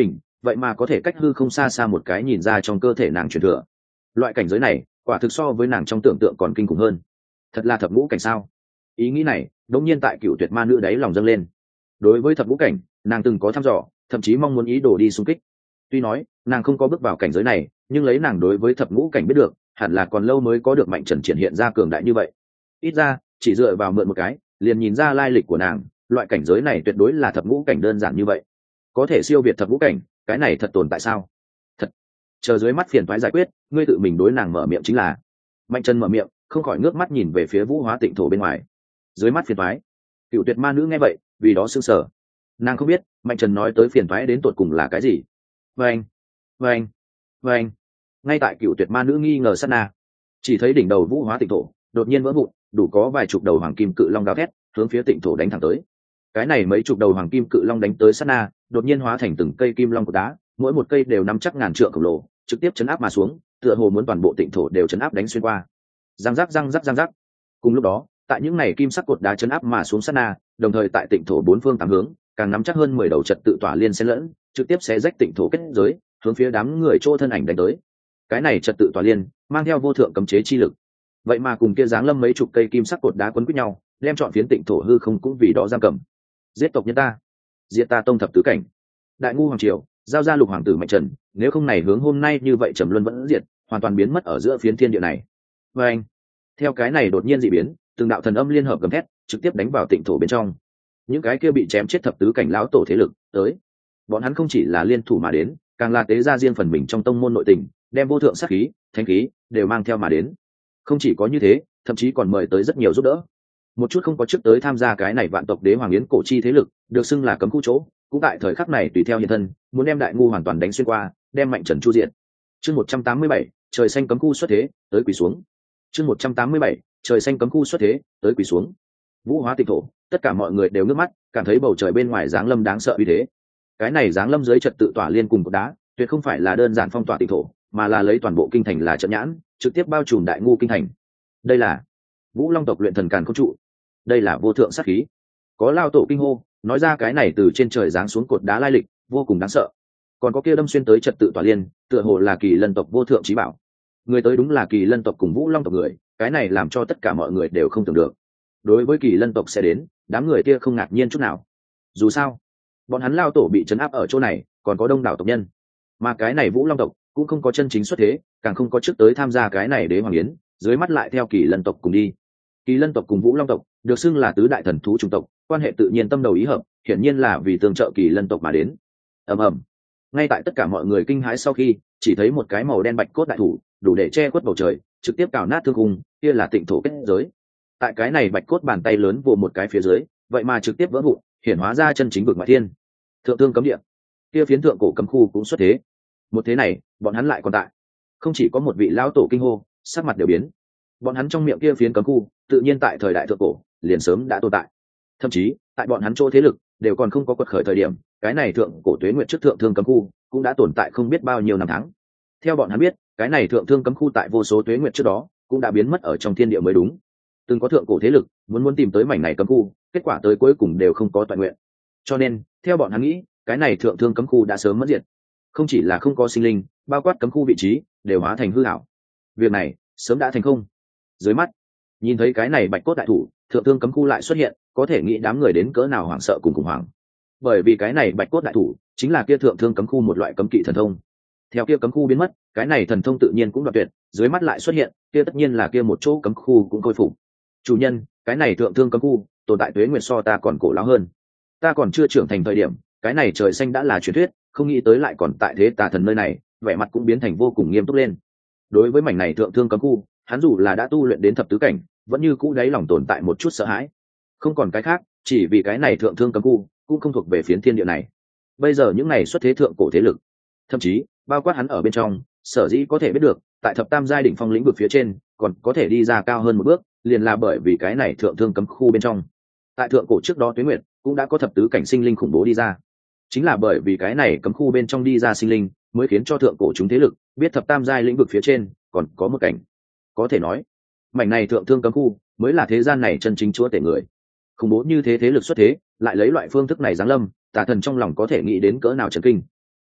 vậy mà có thể cách hư không xa xa một cái nhìn ra trong cơ thể nàng truyền thừa. Loại cảnh giới này quả thực so với nàng trong tưởng tượng còn kinh khủng hơn. Thật là thập ngũ cảnh sao? Ý nghĩ này đống nhiên tại Cựu Tuyệt Ma Nữ đáy lòng dâng lên. Đối với thập ngũ cảnh nàng từng có thăm dò, thậm chí mong muốn ý đồ đi xung kích. Tuy nói nàng không có bước vào cảnh giới này, nhưng lấy nàng đối với thập ngũ cảnh biết được, hẳn là còn lâu mới có được Mạnh Trần triển hiện ra cường đại như vậy. Ít ra chỉ dựa vào mượn một cái liền nhìn ra lai lịch của nàng, loại cảnh giới này tuyệt đối là thập ngũ cảnh đơn giản như vậy. Có thể siêu việt thập ngũ cảnh, cái này thật tồn tại sao? Thật. Chờ dưới mắt phiền toái giải quyết, ngươi tự mình đối nàng mở miệng chính là. Mạnh Trần mở miệng, không khỏi ngước mắt nhìn về phía Vũ Hóa Tịnh Thổ bên ngoài. Dưới mắt phiền toái. Cựu Tuyệt Ma Nữ nghe vậy, vì đó sững sờ. Nàng không biết Mạnh Trần nói tới phiền toái đến tột cùng là cái gì. Vâng, vâng, vâng. Ngay tại Cựu Tuyệt Ma Nữ nghi ngờ sát na, chỉ thấy đỉnh đầu Vũ Hóa Tịnh Thổ đột nhiên vỡ vụn, đủ có vài chục đầu hoàng kim cự long gào thét hướng phía Tịnh Thổ đánh thẳng tới. Cái này mấy chục đầu hoàng kim cự long đánh tới sát na, đột nhiên hóa thành từng cây kim long của đá, mỗi một cây đều nắm chắc ngàn trượng khổng lồ, trực tiếp chấn áp mà xuống, tựa hồ muốn toàn bộ Tịnh Thổ đều chấn áp đánh xuyên qua. Răng rắc răng rắc răng rắc. Cùng lúc đó, tại những này kim sắc cột đá chấn áp mà xuống sát na, đồng thời tại Tịnh Thổ bốn phương tám hướng, càng nắm chắc hơn mười đầu trật tự tỏa liên xen lẫn, trực tiếp xé rách Tịnh Thổ kết giới, hướng phía đám người chỗ thân ảnh đánh tới. Cái này trật tự tỏa liên mang theo vô thượng cấm chế chi lực, vậy mà cùng kia giáng lâm mấy chục cây kim sắc cột đá quấn quýt nhau, đem trọn phiến Tịnh Thổ hư không cũng vì đó giam cầm. Giết tộc nhân ta, diệt ta tông thập tứ cảnh. Đại ngu hoàng triều giao ra lục hoàng tử Mạnh Trần, nếu không này hướng hôm nay như vậy trầm luân vẫn diệt, hoàn toàn biến mất ở giữa phiến thiên địa này. Và anh, theo cái này đột nhiên dị biến, từng đạo thần âm liên hợp gầm thét, trực tiếp đánh vào Tịnh Thổ bên trong. Những cái kia bị chém chết thập tứ cảnh lão tổ thế lực tới, bọn hắn không chỉ là liên thủ mà đến, càng là tế ra riêng phần mình trong tông môn nội tình, đem vô thượng sát khí, thánh khí đều mang theo mà đến. Không chỉ có như thế, thậm chí còn mời tới rất nhiều giúp đỡ. Một chút không có trước tới tham gia cái này vạn tộc đế hoàng yến cổ chi thế lực, được xưng là cấm khu chỗ, cũng tại thời khắc này tùy theo hiện thân, muốn đem đại ngu hoàn toàn đánh xuyên qua, đem Mạnh Trần chu diện. Chương một trăm tám mươi bảy, trời xanh cấm khu xuất thế, tới quỳ xuống. Chương một trăm tám mươi bảy, trời xanh cấm khu xuất thế, tới quỳ xuống. Vũ Hóa Tịnh Thổ, tất cả mọi người đều ngước mắt, cảm thấy bầu trời bên ngoài giáng lâm đáng sợ uy thế. Cái này giáng lâm dưới trật tự tỏa liên cùng cột đá, tuyệt không phải là đơn giản phong tỏa Tịnh Thổ, mà là lấy toàn bộ kinh thành là trận nhãn, trực tiếp bao trùm đại ngu kinh thành. Đây là Vũ Long tộc luyện thần càn khôn trụ, đây là vô thượng sát khí. Có lao tổ kinh hô, nói ra cái này từ trên trời giáng xuống cột đá lai lịch, vô cùng đáng sợ. Còn có kia đâm xuyên tới trật tự tỏa liên, tựa hồ là Kỳ Lân tộc vô thượng chí bảo. Người tới đúng là Kỳ Lân tộc cùng Vũ Long tộc người, cái này làm cho tất cả mọi người đều không tưởng được. Đối với Kỳ Lân tộc sẽ đến, đám người kia không ngạc nhiên chút nào. Dù sao, bọn hắn lao tổ bị trấn áp ở chỗ này, còn có đông đảo tộc nhân. Mà cái này Vũ Long tộc cũng không có chân chính xuất thế, càng không có trước tới tham gia cái này đế hoàng yến, dưới mắt lại theo Kỳ Lân tộc cùng đi. Kỳ Lân tộc cùng Vũ Long tộc được xưng là tứ đại thần thú chủng tộc, quan hệ tự nhiên tâm đầu ý hợp, hiển nhiên là vì tương trợ Kỳ Lân tộc mà đến. Ầm ầm. Ngay tại tất cả mọi người kinh hãi sau khi, chỉ thấy một cái màu đen bạch cốt đại thủ, đủ để che khuất bầu trời, trực tiếp cào nát thương khung, kia là Tịnh Thổ kết giới. Tại cái này bạch cốt bàn tay lớn vồ một cái phía dưới, vậy mà trực tiếp vỡ vụn, hiển hóa ra chân chính vực ngoại thiên. Thượng thương cấm địa, kia phiến thượng cổ cấm khu cũng xuất thế. Một thế này, bọn hắn lại còn tại. Không chỉ có một vị lão tổ kinh hô, sắc mặt đều biến. Bọn hắn trong miệng kia phiến cấm khu, tự nhiên tại thời đại thượng cổ, liền sớm đã tồn tại. Thậm chí, tại bọn hắn chỗ thế lực, đều còn không có quật khởi thời điểm, cái này thượng cổ tuế nguyệt trước thượng thương cấm khu, cũng đã tồn tại không biết bao nhiêu năm tháng. Theo bọn hắn biết, cái này thượng thương cấm khu tại vô số tuế nguyệt trước đó, cũng đã biến mất ở trong thiên địa mới đúng. Từng có thượng cổ thế lực muốn muốn tìm tới mảnh này cấm khu, kết quả tới cuối cùng đều không có toàn nguyện. Cho nên, theo bọn hắn nghĩ, cái này thượng thương cấm khu đã sớm mất diệt. Không chỉ là không có sinh linh, bao quát cấm khu vị trí đều hóa thành hư ảo. Việc này sớm đã thành không. Dưới mắt, nhìn thấy cái này bạch cốt đại thủ, thượng thương cấm khu lại xuất hiện, có thể nghĩ đám người đến cỡ nào hoảng sợ cùng khủng hoảng. Bởi vì cái này bạch cốt đại thủ chính là kia thượng thương cấm khu một loại cấm kỵ thần thông. Theo kia cấm khu biến mất, cái này thần thông tự nhiên cũng đoạn tuyệt, dưới mắt lại xuất hiện, kia tất nhiên là kia một chỗ cấm khu cũng khôi phục. Chủ nhân, cái này thượng thương cấm khu tồn tại tuế nguyệt so ta còn cổ lão hơn. Ta còn chưa trưởng thành thời điểm, cái này trời xanh đã là truyền thuyết, không nghĩ tới lại còn tại thế tà thần nơi này, vẻ mặt cũng biến thành vô cùng nghiêm túc lên. Đối với mảnh này thượng thương cấm khu, hắn dù là đã tu luyện đến thập tứ cảnh, vẫn như cũ đáy lòng tồn tại một chút sợ hãi. Không còn cái khác, chỉ vì cái này thượng thương cấm khu cũng không thuộc về phiến thiên địa này. Bây giờ những này xuất thế thượng cổ thế lực, thậm chí bao quát hắn ở bên trong, sở dĩ có thể biết được, tại thập tam giai đỉnh phong lĩnh vực phía trên, còn có thể đi ra cao hơn một bước, liền là bởi vì cái này thượng thương cấm khu bên trong. Tại thượng cổ trước đó tuế nguyệt, cũng đã có thập tứ cảnh sinh linh khủng bố đi ra. Chính là bởi vì cái này cấm khu bên trong đi ra sinh linh, mới khiến cho thượng cổ chúng thế lực biết thập tam giai lĩnh vực phía trên còn có một cảnh. Có thể nói, mảnh này thượng thương cấm khu mới là thế gian này chân chính chúa tể người. Khủng bố như thế thế lực xuất thế, lại lấy loại phương thức này giáng lâm, tà thần trong lòng có thể nghĩ đến cỡ nào chấn kinh.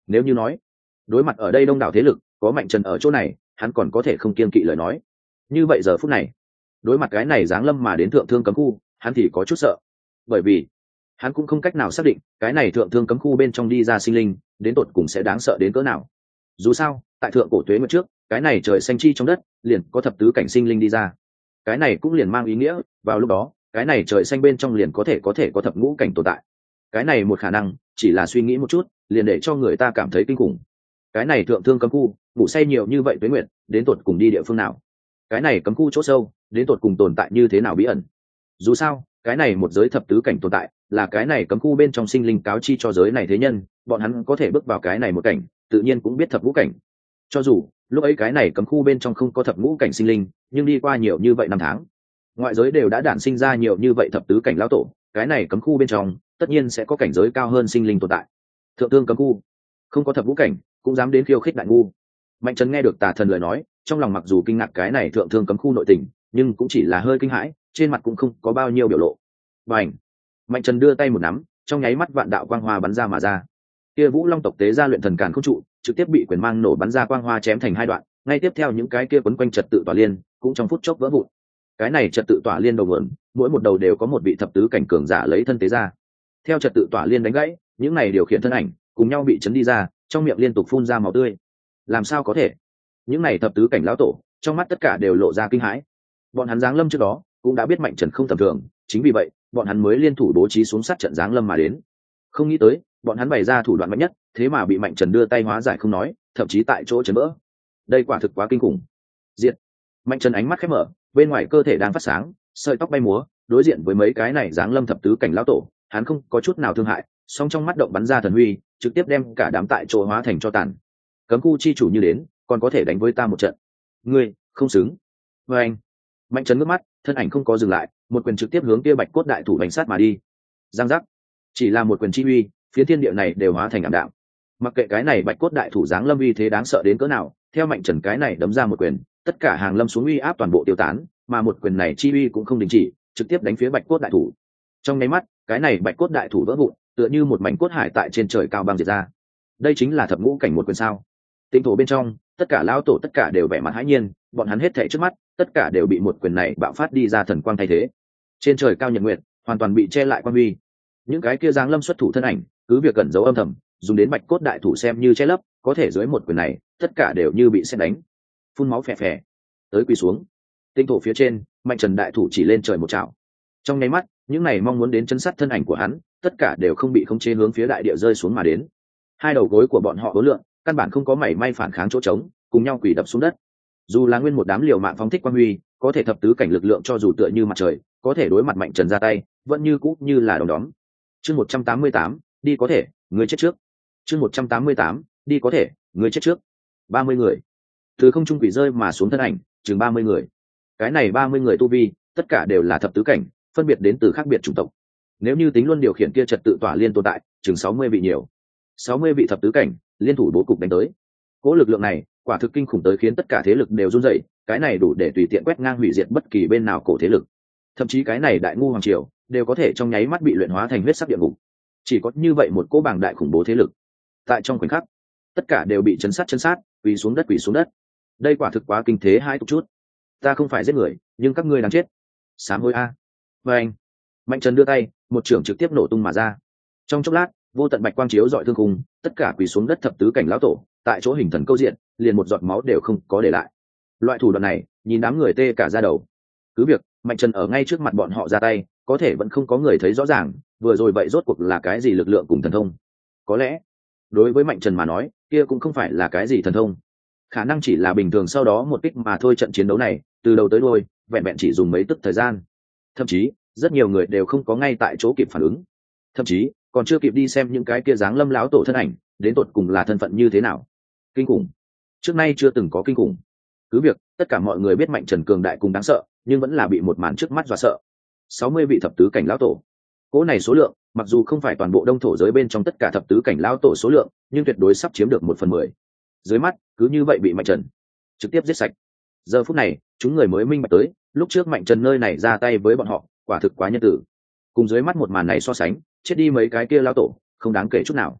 Nếu như nói đối mặt ở đây đông đảo thế lực, có Mạnh Trần ở chỗ này, hắn còn có thể không kiêng kỵ lời nói. Như vậy giờ phút này, đối mặt cái này giáng lâm mà đến thượng thương cấm khu, hắn thì có chút sợ, bởi vì hắn cũng không cách nào xác định cái này thượng thương cấm khu bên trong đi ra sinh linh đến tột cùng sẽ đáng sợ đến cỡ nào. Dù sao tại thượng cổ tuế nguyệt trước, cái này trời xanh chi trong đất liền có thập tứ cảnh sinh linh đi ra, cái này cũng liền mang ý nghĩa vào lúc đó cái này trời xanh bên trong liền có thể có thể có thập ngũ cảnh tồn tại. Cái này một khả năng chỉ là suy nghĩ một chút liền để cho người ta cảm thấy kinh khủng. Cái này thượng thương cấm khu ngủ say nhiều như vậy tuế nguyệt, đến tột cùng đi địa phương nào? Cái này cấm khu chỗ sâu đến tột cùng tồn tại như thế nào bí ẩn? Dù sao cái này một giới thập tứ cảnh tồn tại là cái này cấm khu bên trong sinh linh cáo chi cho giới này thế nhân, bọn hắn có thể bước vào cái này một cảnh tự nhiên cũng biết thập ngũ cảnh. Cho dù lúc ấy cái này cấm khu bên trong không có thập ngũ cảnh sinh linh, nhưng đi qua nhiều như vậy năm tháng, ngoại giới đều đã đản sinh ra nhiều như vậy thập tứ cảnh lão tổ, cái này cấm khu bên trong tất nhiên sẽ có cảnh giới cao hơn sinh linh tồn tại. Thượng thương cấm khu không có thập ngũ cảnh cũng dám đến khiêu khích đại ngu. Mạnh Trần nghe được Tà Thần lời nói, trong lòng mặc dù kinh ngạc cái này thượng thương cấm khu nội tình, nhưng cũng chỉ là hơi kinh hãi, trên mặt cũng không có bao nhiêu biểu lộ. Bành! Mạnh Trần đưa tay một nắm, trong nháy mắt vạn đạo quang hoa bắn ra mà ra. Kia Vũ Long tộc tế gia luyện thần càn không trụ, trực tiếp bị quyền mang nổ bắn ra quang hoa chém thành hai đoạn, ngay tiếp theo những cái kia quấn quanh trật tự tỏa liên cũng trong phút chốc vỡ vụn. Cái này trật tự tỏa liên đầu nguồn, mỗi một đầu đều có một vị thập tứ cảnh cường giả lấy thân tế ra. Theo trật tự tỏa liên đánh gãy, những này điều khiển thân ảnh cùng nhau bị chấn đi ra, trong miệng liên tục phun ra máu tươi. Làm sao có thể? Những này thập tứ cảnh lão tổ, trong mắt tất cả đều lộ ra kinh hãi. Bọn hắn giáng lâm trước đó cũng đã biết Mạnh Trần không tầm thường, chính vì vậy bọn hắn mới liên thủ bố trí xuống sát trận giáng lâm mà đến. Không nghĩ tới bọn hắn bày ra thủ đoạn mạnh nhất, thế mà bị Mạnh Trần đưa tay hóa giải không nói, thậm chí tại chỗ chấn vỡ. Đây quả thực quá kinh khủng. Diện. Mạnh Trần ánh mắt khép mở, bên ngoài cơ thể đang phát sáng, sợi tóc bay múa, đối diện với mấy cái này giáng lâm thập tứ cảnh lão tổ, hắn không có chút nào thương hại, song trong mắt động bắn ra thần huy, trực tiếp đem cả đám tại chỗ hóa thành cho tàn. Cấm khu chi chủ như đến, còn có thể đánh với ta một trận. Ngươi không xứng. Với anh. Mạnh Trần ngước mắt, thân ảnh không có dừng lại, một quyền trực tiếp hướng kia bạch cốt đại thủ đánh sát mà đi. Giang giác. Chỉ là một quyền chi uy, phía thiên địa này đều hóa thành ảm đạm. Mặc kệ cái này bạch cốt đại thủ giáng lâm uy thế đáng sợ đến cỡ nào, theo Mạnh Trần cái này đấm ra một quyền, tất cả hàng lâm xuống uy áp toàn bộ tiêu tán, mà một quyền này chi uy cũng không đình chỉ, trực tiếp đánh phía bạch cốt đại thủ. Trong nháy mắt, cái này bạch cốt đại thủ vỡ vụn, tựa như một mảnh cốt hải tại trên trời cao băng diệt ra. Đây chính là thập ngũ cảnh một quyền sao? Tinh thổ bên trong, tất cả lão tổ tất cả đều vẻ mặt hãi nhiên, bọn hắn hết thảy trước mắt, tất cả đều bị một quyền này bạo phát đi ra thần quang thay thế. Trên trời cao nhật nguyệt, hoàn toàn bị che lại quang huy. Những cái kia giáng lâm xuất thủ thân ảnh, cứ việc cẩn giấu âm thầm, dùng đến bạch cốt đại thủ xem như che lấp, có thể dưới một quyền này, tất cả đều như bị sét đánh, phun máu phè phè, tới quỳ xuống. Tinh thổ phía trên, Mạnh Trần đại thủ chỉ lên trời một chảo. Trong nháy mắt, những này mong muốn đến chân sát thân ảnh của hắn, tất cả đều không bị khống chế hướng phía đại địa rơi xuống mà đến. Hai đầu gối của bọn họ hối lượng, căn bản không có mảy may phản kháng chỗ trống, cùng nhau quỳ đập xuống đất. Dù là nguyên một đám liều mạng phóng thích quang huy, có thể thập tứ cảnh lực lượng cho dù tựa như mặt trời, có thể đối mặt Mạnh Trần ra tay, vẫn như cũ như là đom đóm. Chương một trăm tám mươi tám, đi có thể, người chết trước. Chương một trăm tám mươi tám, đi có thể, người chết trước. ba mươi người. Từ không trung quỷ rơi mà xuống thân ảnh, chừng ba mươi người. Cái này ba mươi người tu vi, tất cả đều là thập tứ cảnh, phân biệt đến từ khác biệt chủng tộc. Nếu như tính luôn điều khiển kia trật tự tỏa liên tồn tại, chừng sáu mươi vị nhiều. sáu mươi vị thập tứ cảnh, liên thủ bố cục đánh tới. Cỗ lực lượng này, quả thực kinh khủng tới khiến tất cả thế lực đều run rẩy, cái này đủ để tùy tiện quét ngang hủy diệt bất kỳ bên nào cổ thế lực. Thậm chí cái này đại ngu hoàng triều đều có thể trong nháy mắt bị luyện hóa thành huyết sắc địa ngục. Chỉ có như vậy một cỗ bảng đại khủng bố thế lực, tại trong khoảnh khắc, tất cả đều bị chấn sát chấn sát, quỳ xuống đất quỳ xuống đất. Đây quả thực quá kinh thế hai tục chút. Ta không phải giết người, nhưng các ngươi đáng chết. Sám hối a. Và anh. Mạnh Trần đưa tay, một trưởng trực tiếp nổ tung mà ra. Trong chốc lát, vô tận bạch quang chiếu dọi thương khung, tất cả quỳ xuống đất thập tứ cảnh lão tổ, tại chỗ hình thần câu diện, liền một giọt máu đều không có để lại. Loại thủ đoạn này, nhìn đám người tê cả da đầu. Cứ việc Mạnh Trần ở ngay trước mặt bọn họ ra tay, có thể vẫn không có người thấy rõ ràng, vừa rồi vậy rốt cuộc là cái gì lực lượng cùng thần thông. Có lẽ, đối với Mạnh Trần mà nói, kia cũng không phải là cái gì thần thông, khả năng chỉ là bình thường sau đó một kích mà thôi. Trận chiến đấu này, từ đầu tới đuôi, vẹn vẹn chỉ dùng mấy tức thời gian. Thậm chí, rất nhiều người đều không có ngay tại chỗ kịp phản ứng. Thậm chí, còn chưa kịp đi xem những cái kia dáng lâm láo tổ thân ảnh, đến tột cùng là thân phận như thế nào. Kinh khủng. Trước nay chưa từng có kinh khủng. Cứ việc, tất cả mọi người biết Mạnh Trần cường đại cùng đáng sợ, nhưng vẫn là bị một màn trước mắt dọa sợ. sáu mươi vị thập tứ cảnh lão tổ. Cỗ này số lượng, mặc dù không phải toàn bộ đông thổ giới bên trong tất cả thập tứ cảnh lão tổ số lượng, nhưng tuyệt đối sắp chiếm được một phần mười. Dưới mắt, cứ như vậy bị Mạnh Trần trực tiếp giết sạch. Giờ phút này, chúng người mới minh bạch tới, lúc trước Mạnh Trần nơi này ra tay với bọn họ, quả thực quá nhân tử. Cùng dưới mắt một màn này so sánh, chết đi mấy cái kia lão tổ, không đáng kể chút nào.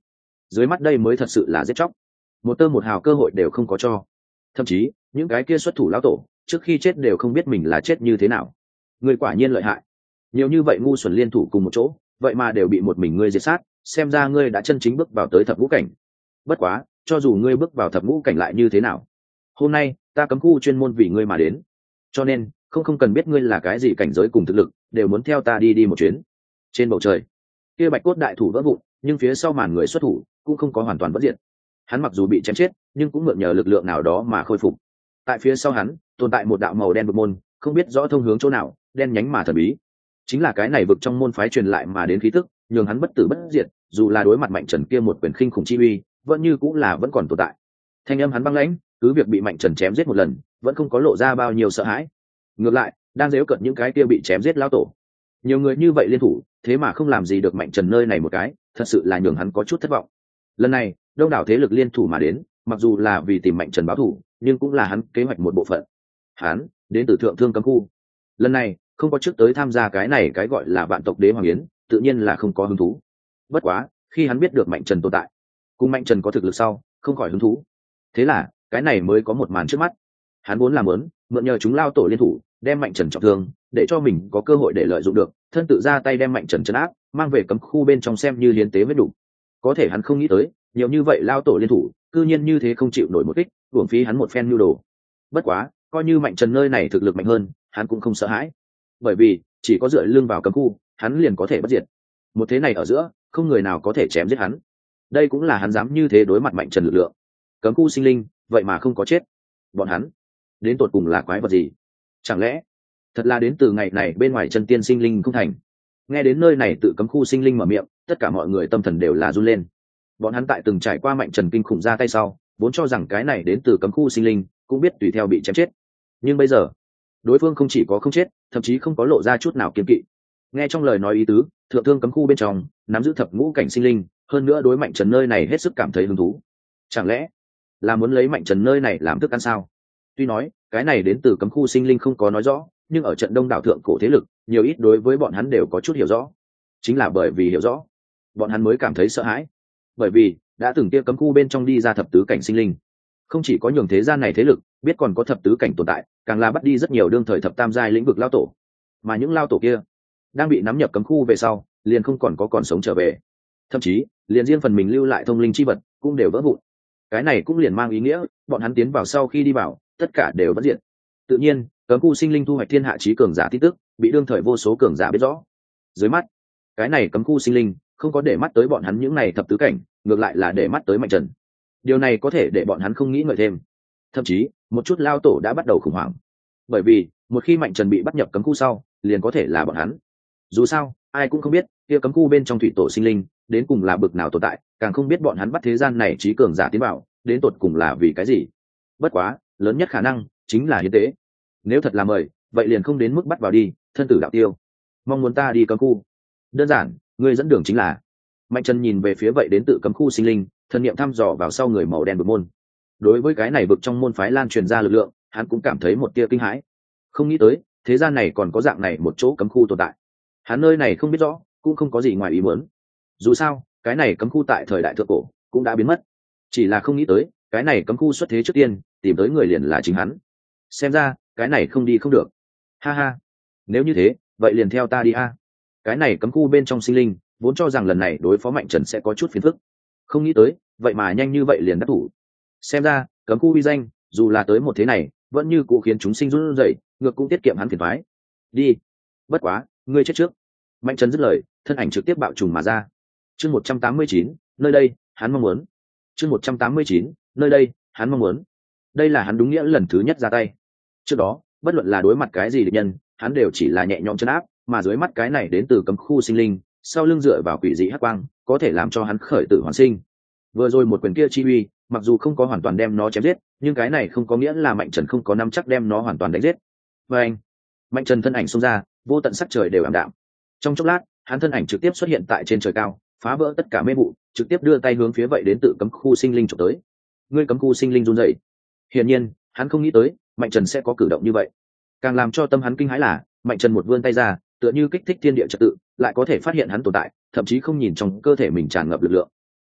dưới mắt đây mới thật sự là giết chóc, một tơ một hào cơ hội đều không có cho. Thậm chí những cái kia xuất thủ lão tổ trước khi chết đều không biết mình là chết như thế nào. Ngươi quả nhiên lợi hại, nhiều như vậy ngu xuẩn liên thủ cùng một chỗ, vậy mà đều bị một mình ngươi diệt sát, xem ra ngươi đã chân chính bước vào tới thập ngũ cảnh. Bất quá cho dù ngươi bước vào thập ngũ cảnh lại như thế nào, hôm nay ta cấm khu chuyên môn vì ngươi mà đến, cho nên không không cần biết ngươi là cái gì cảnh giới cùng thực lực, đều muốn theo ta đi đi một chuyến. Trên bầu trời kia bạch cốt đại thủ vỡ vụn, nhưng phía sau màn người xuất thủ cũng không có hoàn toàn vỡ diện. Hắn mặc dù bị chém chết nhưng cũng mượn nhờ lực lượng nào đó mà khôi phục. Tại phía sau hắn tồn tại một đạo màu đen vực môn, không biết rõ thông hướng chỗ nào, đen nhánh mà thần bí. Chính là cái này vực trong môn phái truyền lại mà đến khí tức, nhường hắn bất tử bất diệt, dù là đối mặt Mạnh Trần kia một quyền khinh khủng chi uy, vẫn như cũng là vẫn còn tồn tại. Thanh âm hắn băng lãnh, cứ việc bị Mạnh Trần chém giết một lần, vẫn không có lộ ra bao nhiêu sợ hãi. Ngược lại, đang giễu cợt những cái kia bị chém giết lão tổ. Nhiều người như vậy liên thủ, thế mà không làm gì được Mạnh Trần nơi này một cái, thật sự là nhường hắn có chút thất vọng. Lần này, đông đảo thế lực liên thủ mà đến, mặc dù là vì tìm Mạnh Trần báo thù, nhưng cũng là hắn kế hoạch một bộ phận. Hắn đến từ Thượng Thương cấm khu, lần này không có trước tới tham gia cái này cái gọi là vạn tộc đế hoàng yến, tự nhiên là không có hứng thú. Bất quá khi hắn biết được Mạnh Trần tồn tại, cùng Mạnh Trần có thực lực sau, không khỏi hứng thú. Thế là cái này mới có một màn trước mắt. Hắn vốn làm muốn mượn nhờ chúng lao tổ liên thủ đem Mạnh Trần trọng thương, để cho mình có cơ hội để lợi dụng được, thân tự ra tay đem Mạnh Trần trấn áp, mang về cấm khu bên trong xem như hiến tế với đủ. Có thể hắn không nghĩ tới, nhiều như vậy lao tổ liên thủ, cư nhiên như thế không chịu nổi một kích, uổng phí hắn một phen nhu đồ. Bất quá coi như Mạnh Trần nơi này thực lực mạnh hơn, hắn cũng không sợ hãi, bởi vì chỉ có dựa lưng vào cấm khu, hắn liền có thể bất diệt. Một thế này ở giữa, không người nào có thể chém giết hắn. Đây cũng là hắn dám như thế đối mặt Mạnh Trần lực lượng. Cấm khu sinh linh, vậy mà không có chết. Bọn hắn đến tột cùng là quái vật gì? Chẳng lẽ thật là đến từ ngày này bên ngoài chân tiên sinh linh không thành? Nghe đến nơi này tự cấm khu sinh linh mở miệng, tất cả mọi người tâm thần đều là run lên. Bọn hắn tại từng trải qua Mạnh Trần kinh khủng ra tay sau, vốn cho rằng cái này đến từ cấm khu sinh linh cũng biết tùy theo bị chém chết. Nhưng bây giờ, đối phương không chỉ có không chết, thậm chí không có lộ ra chút nào kiêng kỵ. Nghe trong lời nói ý tứ, Thượng Thương cấm khu bên trong nắm giữ thập ngũ cảnh sinh linh, hơn nữa đối Mạnh Trần nơi này hết sức cảm thấy hứng thú. Chẳng lẽ là muốn lấy Mạnh Trần nơi này làm thức ăn sao? Tuy nói cái này đến từ cấm khu sinh linh không có nói rõ, nhưng ở trận đông đảo thượng cổ thế lực, nhiều ít đối với bọn hắn đều có chút hiểu rõ. Chính là bởi vì hiểu rõ, bọn hắn mới cảm thấy sợ hãi. Bởi vì đã từng kia cấm khu bên trong đi ra thập tứ cảnh sinh linh, không chỉ có nhường thế gian này thế lực biết còn có thập tứ cảnh tồn tại, càng là bắt đi rất nhiều đương thời thập tam giai lĩnh vực lao tổ. Mà những lao tổ kia đang bị nắm nhập cấm khu về sau, liền không còn có còn sống trở về, thậm chí liền riêng phần mình lưu lại thông linh chi vật cũng đều vỡ vụn. Cái này cũng liền mang ý nghĩa bọn hắn tiến vào sau khi đi vào, tất cả đều bất diệt. Tự nhiên cấm khu sinh linh thu hoạch thiên hạ chí cường giả tin tức bị đương thời vô số cường giả biết rõ. Dưới mắt cái này cấm khu sinh linh không có để mắt tới bọn hắn những này thập tứ cảnh, ngược lại là để mắt tới Mạnh Trần. Điều này có thể để bọn hắn không nghĩ ngợi thêm. Thậm chí một chút lao tổ đã bắt đầu khủng hoảng, bởi vì một khi Mạnh Trần bị bắt nhập cấm khu sau, liền có thể là bọn hắn. Dù sao ai cũng không biết kia cấm khu bên trong thủy tổ sinh linh đến cùng là bực nào tồn tại, càng không biết bọn hắn bắt thế gian này chí cường giả tiến vào đến tột cùng là vì cái gì. Bất quá lớn nhất khả năng chính là hiến tế. Nếu thật là mời, vậy liền không đến mức bắt vào đi, thân tử đạo tiêu. Mong muốn ta đi cấm khu, đơn giản người dẫn đường chính là. Mạnh Trần nhìn về phía vậy đến tự cấm khu sinh linh, thần niệm thăm dò vào sau người màu đen vực môn. Đối với cái này vực trong môn phái lan truyền ra lực lượng, hắn cũng cảm thấy một tia kinh hãi. Không nghĩ tới thế gian này còn có dạng này một chỗ cấm khu tồn tại. Hắn nơi này không biết rõ, cũng không có gì ngoài ý muốn. Dù sao cái này cấm khu tại thời đại thượng cổ cũng đã biến mất, chỉ là không nghĩ tới cái này cấm khu xuất thế trước tiên tìm tới người liền là chính hắn. Xem ra cái này không đi không được. Ha ha, nếu như thế vậy liền theo ta đi a. Cái này cấm khu bên trong sinh linh vốn cho rằng lần này đối phó Mạnh Trần sẽ có chút phiền phức, không nghĩ tới vậy mà nhanh như vậy liền đắc thủ. Xem ra cấm khu uy danh dù là tới một thế này vẫn như cũ khiến chúng sinh run rẩy, ngược cũng tiết kiệm hắn phiền toái. Đi. Bất quá ngươi chết trước. Mạnh Trần dứt lời, thân ảnh trực tiếp bạo trùng mà ra. Chương một trăm tám mươi chín, nơi đây hắn mong muốn. Chương một trăm tám mươi chín, nơi đây hắn mong muốn. Đây là hắn đúng nghĩa lần thứ nhất ra tay. Trước đó bất luận là đối mặt cái gì địch nhân, hắn đều chỉ là nhẹ nhõm chân áp, mà dưới mắt cái này đến từ cấm khu sinh linh, sau lưng dựa vào quỷ dị hắc quang, có thể làm cho hắn khởi tử hoàn sinh. Vừa rồi một quyền kia chi uy, mặc dù không có hoàn toàn đem nó chém giết, nhưng cái này không có nghĩa là Mạnh Trần không có nắm chắc đem nó hoàn toàn đánh giết. Và anh, Mạnh Trần thân ảnh xông ra, vô tận sắc trời đều ảm đạm. Trong chốc lát, hắn thân ảnh trực tiếp xuất hiện tại trên trời cao, phá vỡ tất cả mê vụ, trực tiếp đưa tay hướng phía vậy đến tự cấm khu sinh linh chụp tới. Ngươi cấm khu sinh linh run rẩy. Hiển nhiên, hắn không nghĩ tới Mạnh Trần sẽ có cử động như vậy. Càng làm cho tâm hắn kinh hãi là, Mạnh Trần một vươn tay ra, tựa như kích thích thiên địa trật tự, lại có thể phát hiện hắn tồn tại, thậm chí không nhìn trong cơ thể mình tràn ngập lực lượng.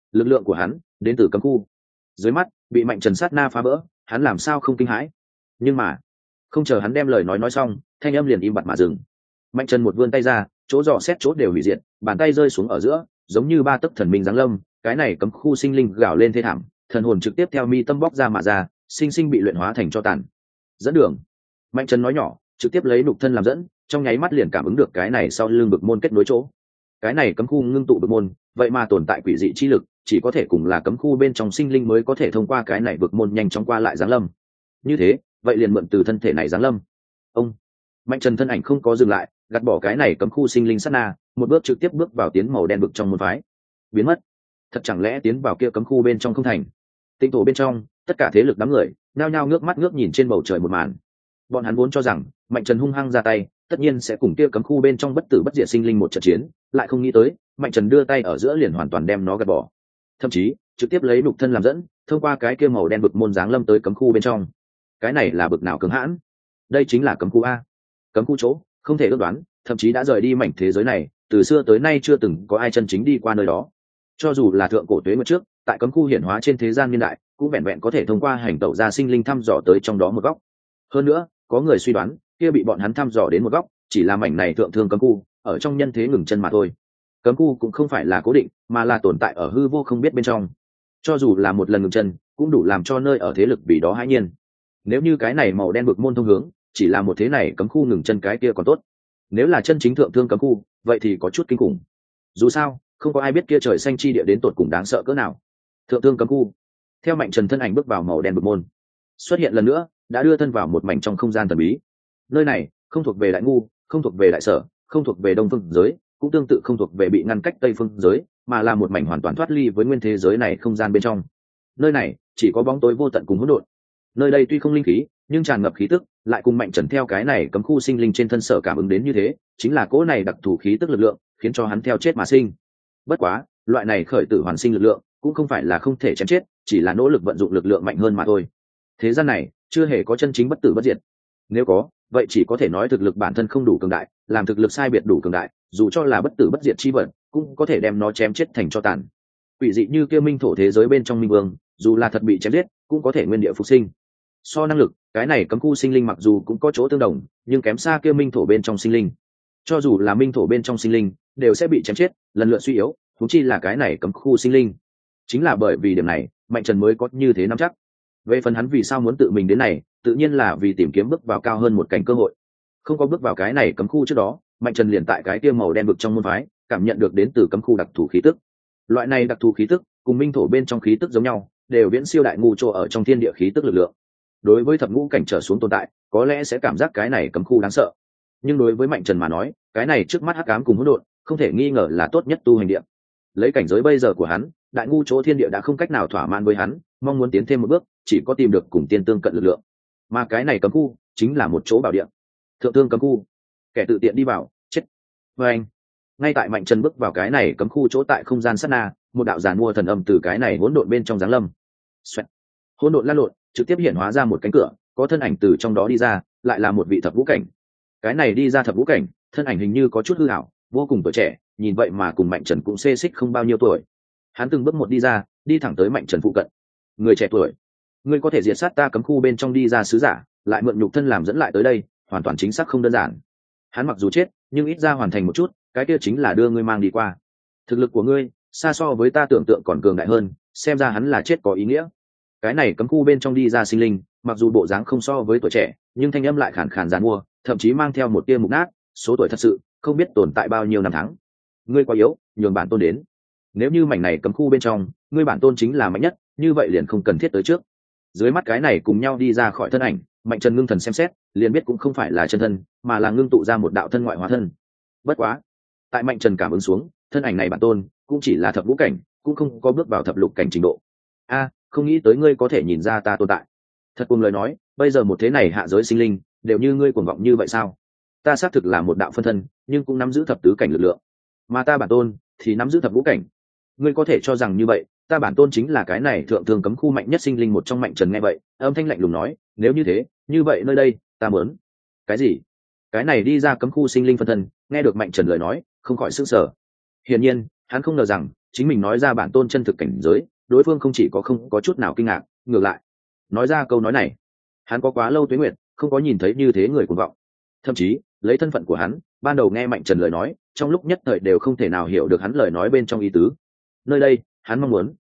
lực lượng của hắn đến từ cấm khu. Dưới mắt bị Mạnh Trần sát na phá vỡ, hắn làm sao không kinh hãi. Nhưng mà không chờ hắn đem lời nói nói xong, thanh âm liền im bặt mà dừng. Mạnh Trần một vươn tay ra, chỗ dò xét chỗ đều hủy diệt, bàn tay rơi xuống ở giữa, giống như ba tấc thần minh giáng lâm. Cái này cấm khu sinh linh gào lên thê thảm, thần hồn trực tiếp theo mi tâm bóc ra mà ra, sinh sinh bị luyện hóa thành tro tàn. Dẫn đường. Mạnh Trần nói nhỏ, trực tiếp lấy nục thân làm dẫn, trong nháy mắt liền cảm ứng được cái này sau lưng bực môn kết nối chỗ. Cái này cấm khu ngưng tụ bực môn, vậy mà tồn tại quỷ dị chi lực, chỉ có thể cùng là cấm khu bên trong sinh linh mới có thể thông qua cái này bực môn nhanh chóng qua lại giáng lâm. Như thế, vậy liền mượn từ thân thể này giáng lâm. Ông Mạnh Trần thân ảnh không có dừng lại, gạt bỏ cái này cấm khu sinh linh sát na, một bước trực tiếp bước vào tiến màu đen bực trong môn phái, biến mất. Thật chẳng lẽ tiến vào kia cấm khu bên trong không thành? Tinh tổ bên trong, tất cả thế lực đám người nhao nhao ngước mắt ngước nhìn trên bầu trời một màn. Bọn hắn vốn cho rằng Mạnh Trần hung hăng ra tay, tất nhiên sẽ cùng kia cấm khu bên trong bất tử bất diệt sinh linh một trận chiến, lại không nghĩ tới Mạnh Trần đưa tay ở giữa liền hoàn toàn đem nó gạt bỏ, thậm chí trực tiếp lấy nục thân làm dẫn, thông qua cái kia màu đen bực môn giáng lâm tới cấm khu bên trong. Cái này là bực nào cứng hãn? Đây chính là cấm khu a. Cấm khu chỗ không thể ước đoán, thậm chí đã rời đi mảnh thế giới này, từ xưa tới nay chưa từng có ai chân chính đi qua nơi đó. Cho dù là thượng cổ tuế nguyệt trước, tại cấm khu hiển hóa trên thế gian niên đại, cũng vẹn vẹn có thể thông qua hành tẩu ra sinh linh thăm dò tới trong đó một góc. Hơn nữa, có người suy đoán, kia bị bọn hắn thăm dò đến một góc, chỉ là mảnh này thượng thương cấm khu, ở trong nhân thế ngừng chân mà thôi. Cấm khu cũng không phải là cố định, mà là tồn tại ở hư vô không biết bên trong. Cho dù là một lần ngừng chân, cũng đủ làm cho nơi ở thế lực vì đó hãi nhiên. Nếu như cái này màu đen bực môn thông hướng, chỉ là một thế này cấm khu ngừng chân cái kia còn tốt. Nếu là chân chính thượng thương cấm khu, vậy thì có chút kinh khủng. Dù sao, không có ai biết kia trời xanh chi địa đến tột cùng đáng sợ cỡ nào. Thượng thương cấm khu. Theo Mạnh Trần thân ảnh bước vào màu đen bực môn, xuất hiện lần nữa, đã đưa thân vào một mảnh trong không gian thần bí. Nơi này không thuộc về Đại Ngu, không thuộc về Đại Sở, không thuộc về Đông Phương giới, cũng tương tự không thuộc về bị ngăn cách Tây Phương giới, mà là một mảnh hoàn toàn thoát ly với nguyên thế giới này không gian bên trong. Nơi này chỉ có bóng tối vô tận cùng hỗn độn. Nơi đây tuy không linh khí, nhưng tràn ngập khí tức, lại cùng Mạnh Trần theo cái này cấm khu sinh linh trên thân sở cảm ứng đến như thế, chính là cỗ này đặc thù khí tức lực lượng, khiến cho hắn theo chết mà sinh. Bất quá, loại này khởi tử hoàn sinh lực lượng, cũng không phải là không thể chém chết, chỉ là nỗ lực vận dụng lực lượng mạnh hơn mà thôi. Thế gian này chưa hề có chân chính bất tử bất diệt. Nếu có, vậy chỉ có thể nói thực lực bản thân không đủ cường đại, làm thực lực sai biệt đủ cường đại, dù cho là bất tử bất diệt chi vật, cũng có thể đem nó chém chết thành tro tàn. Quỷ dị như kia minh thổ thế giới bên trong minh vương, dù là thật bị chém giết, cũng có thể nguyên địa phục sinh. So năng lực, cái này cấm khu sinh linh mặc dù cũng có chỗ tương đồng, nhưng kém xa kia minh thổ bên trong sinh linh. Cho dù là minh thổ bên trong sinh linh, đều sẽ bị chém chết, lần lượt suy yếu, huống chi là cái này cấm khu sinh linh. Chính là bởi vì điểm này, Mạnh Trần mới có như thế nắm chắc. Về phần hắn vì sao muốn tự mình đến này, tự nhiên là vì tìm kiếm bước vào cao hơn một cảnh cơ hội. Không có bước vào cái này cấm khu trước đó, Mạnh Trần liền tại cái kia màu đen vực trong môn phái, cảm nhận được đến từ cấm khu đặc thù khí tức. Loại này đặc thù khí tức, cùng minh thổ bên trong khí tức giống nhau, đều viễn siêu Đại Ngu chỗ ở trong thiên địa khí tức lực lượng. Đối với thập ngũ cảnh trở xuống tồn tại, có lẽ sẽ cảm giác cái này cấm khu đáng sợ. Nhưng đối với Mạnh Trần mà nói, cái này trước mắt hắc ám cùng hỗn độn, không thể nghi ngờ là tốt nhất tu hành địa. Lấy cảnh giới bây giờ của hắn, Đại Ngu chỗ thiên địa đã không cách nào thỏa mãn với hắn, mong muốn tiến thêm một bước, chỉ có tìm được cùng tiên tương cận lực lượng. Mà cái này cấm khu chính là một chỗ bảo địa. Thượng thương cấm khu, kẻ tự tiện đi vào, chết. Và anh, ngay tại Mạnh Trần bước vào cái này cấm khu chỗ tại không gian sát na, một đạo giàn mua thần âm từ cái này hỗn độn bên trong giáng lâm. Xoẹt. Hỗn độn lan lộn, trực tiếp hiện hóa ra một cánh cửa, có thân ảnh từ trong đó đi ra, lại là một vị thập vũ cảnh. Cái này đi ra thập vũ cảnh, thân ảnh hình như có chút hư ảo, vô cùng tuổi trẻ, nhìn vậy mà cùng Mạnh Trần cũng xê xích không bao nhiêu tuổi. Hắn từng bước một đi ra, đi thẳng tới Mạnh Trần phụ cận. Người trẻ tuổi, ngươi có thể diệt sát ta cấm khu bên trong đi ra sứ giả, lại mượn nhục thân làm dẫn lại tới đây, hoàn toàn chính xác không đơn giản. Hắn mặc dù chết, nhưng ít ra hoàn thành một chút, cái kia chính là đưa ngươi mang đi qua. Thực lực của ngươi xa so với ta tưởng tượng còn cường đại hơn, xem ra hắn là chết có ý nghĩa. Cái này cấm khu bên trong đi ra sinh linh, mặc dù bộ dáng không so với tuổi trẻ, nhưng thanh âm lại khàn khàn giàn mua, thậm chí mang theo một tia mục nát, số tuổi thật sự không biết tồn tại bao nhiêu năm tháng. Ngươi quá yếu, nhường bản tôn đến. Nếu như mảnh này cấm khu bên trong, ngươi bản tôn chính là mạnh nhất, như vậy liền không cần thiết tới trước. Dưới mắt cái này cùng nhau đi ra khỏi thân ảnh, Mạnh Trần ngưng thần xem xét, liền biết cũng không phải là chân thân, mà là ngưng tụ ra một đạo thân ngoại hóa thân. Bất quá, tại Mạnh Trần cảm ứng xuống, thân ảnh này bản tôn cũng chỉ là thập vũ cảnh, cũng không có bước vào thập lục cảnh trình độ. A, không nghĩ tới ngươi có thể nhìn ra ta tồn tại. Thật cùng lời nói, bây giờ một thế này hạ giới sinh linh, đều như ngươi cuồng vọng như vậy sao? Ta xác thực là một đạo phân thân, nhưng cũng nắm giữ thập tứ cảnh lực lượng. Mà ta bản tôn thì nắm giữ thập vũ cảnh. Ngươi có thể cho rằng như vậy, ta bản tôn chính là cái này thượng thương cấm khu mạnh nhất sinh linh một trong. Mạnh Trần nghe vậy, âm thanh lạnh lùng nói, nếu như thế, như vậy nơi đây, ta muốn. Cái gì? Cái này đi ra cấm khu sinh linh phân thân, nghe được Mạnh Trần lời nói, không khỏi sửng sở. Hiển nhiên, hắn không ngờ rằng, chính mình nói ra bản tôn chân thực cảnh giới, đối phương không chỉ có không có chút nào kinh ngạc, ngược lại nói ra câu nói này, hắn có quá lâu tuế nguyệt không có nhìn thấy như thế người cuồng vọng. Thậm chí lấy thân phận của hắn, ban đầu nghe Mạnh Trần lời nói, trong lúc nhất thời đều không thể nào hiểu được hắn lời nói bên trong ý tứ. Nơi đây hắn mong muốn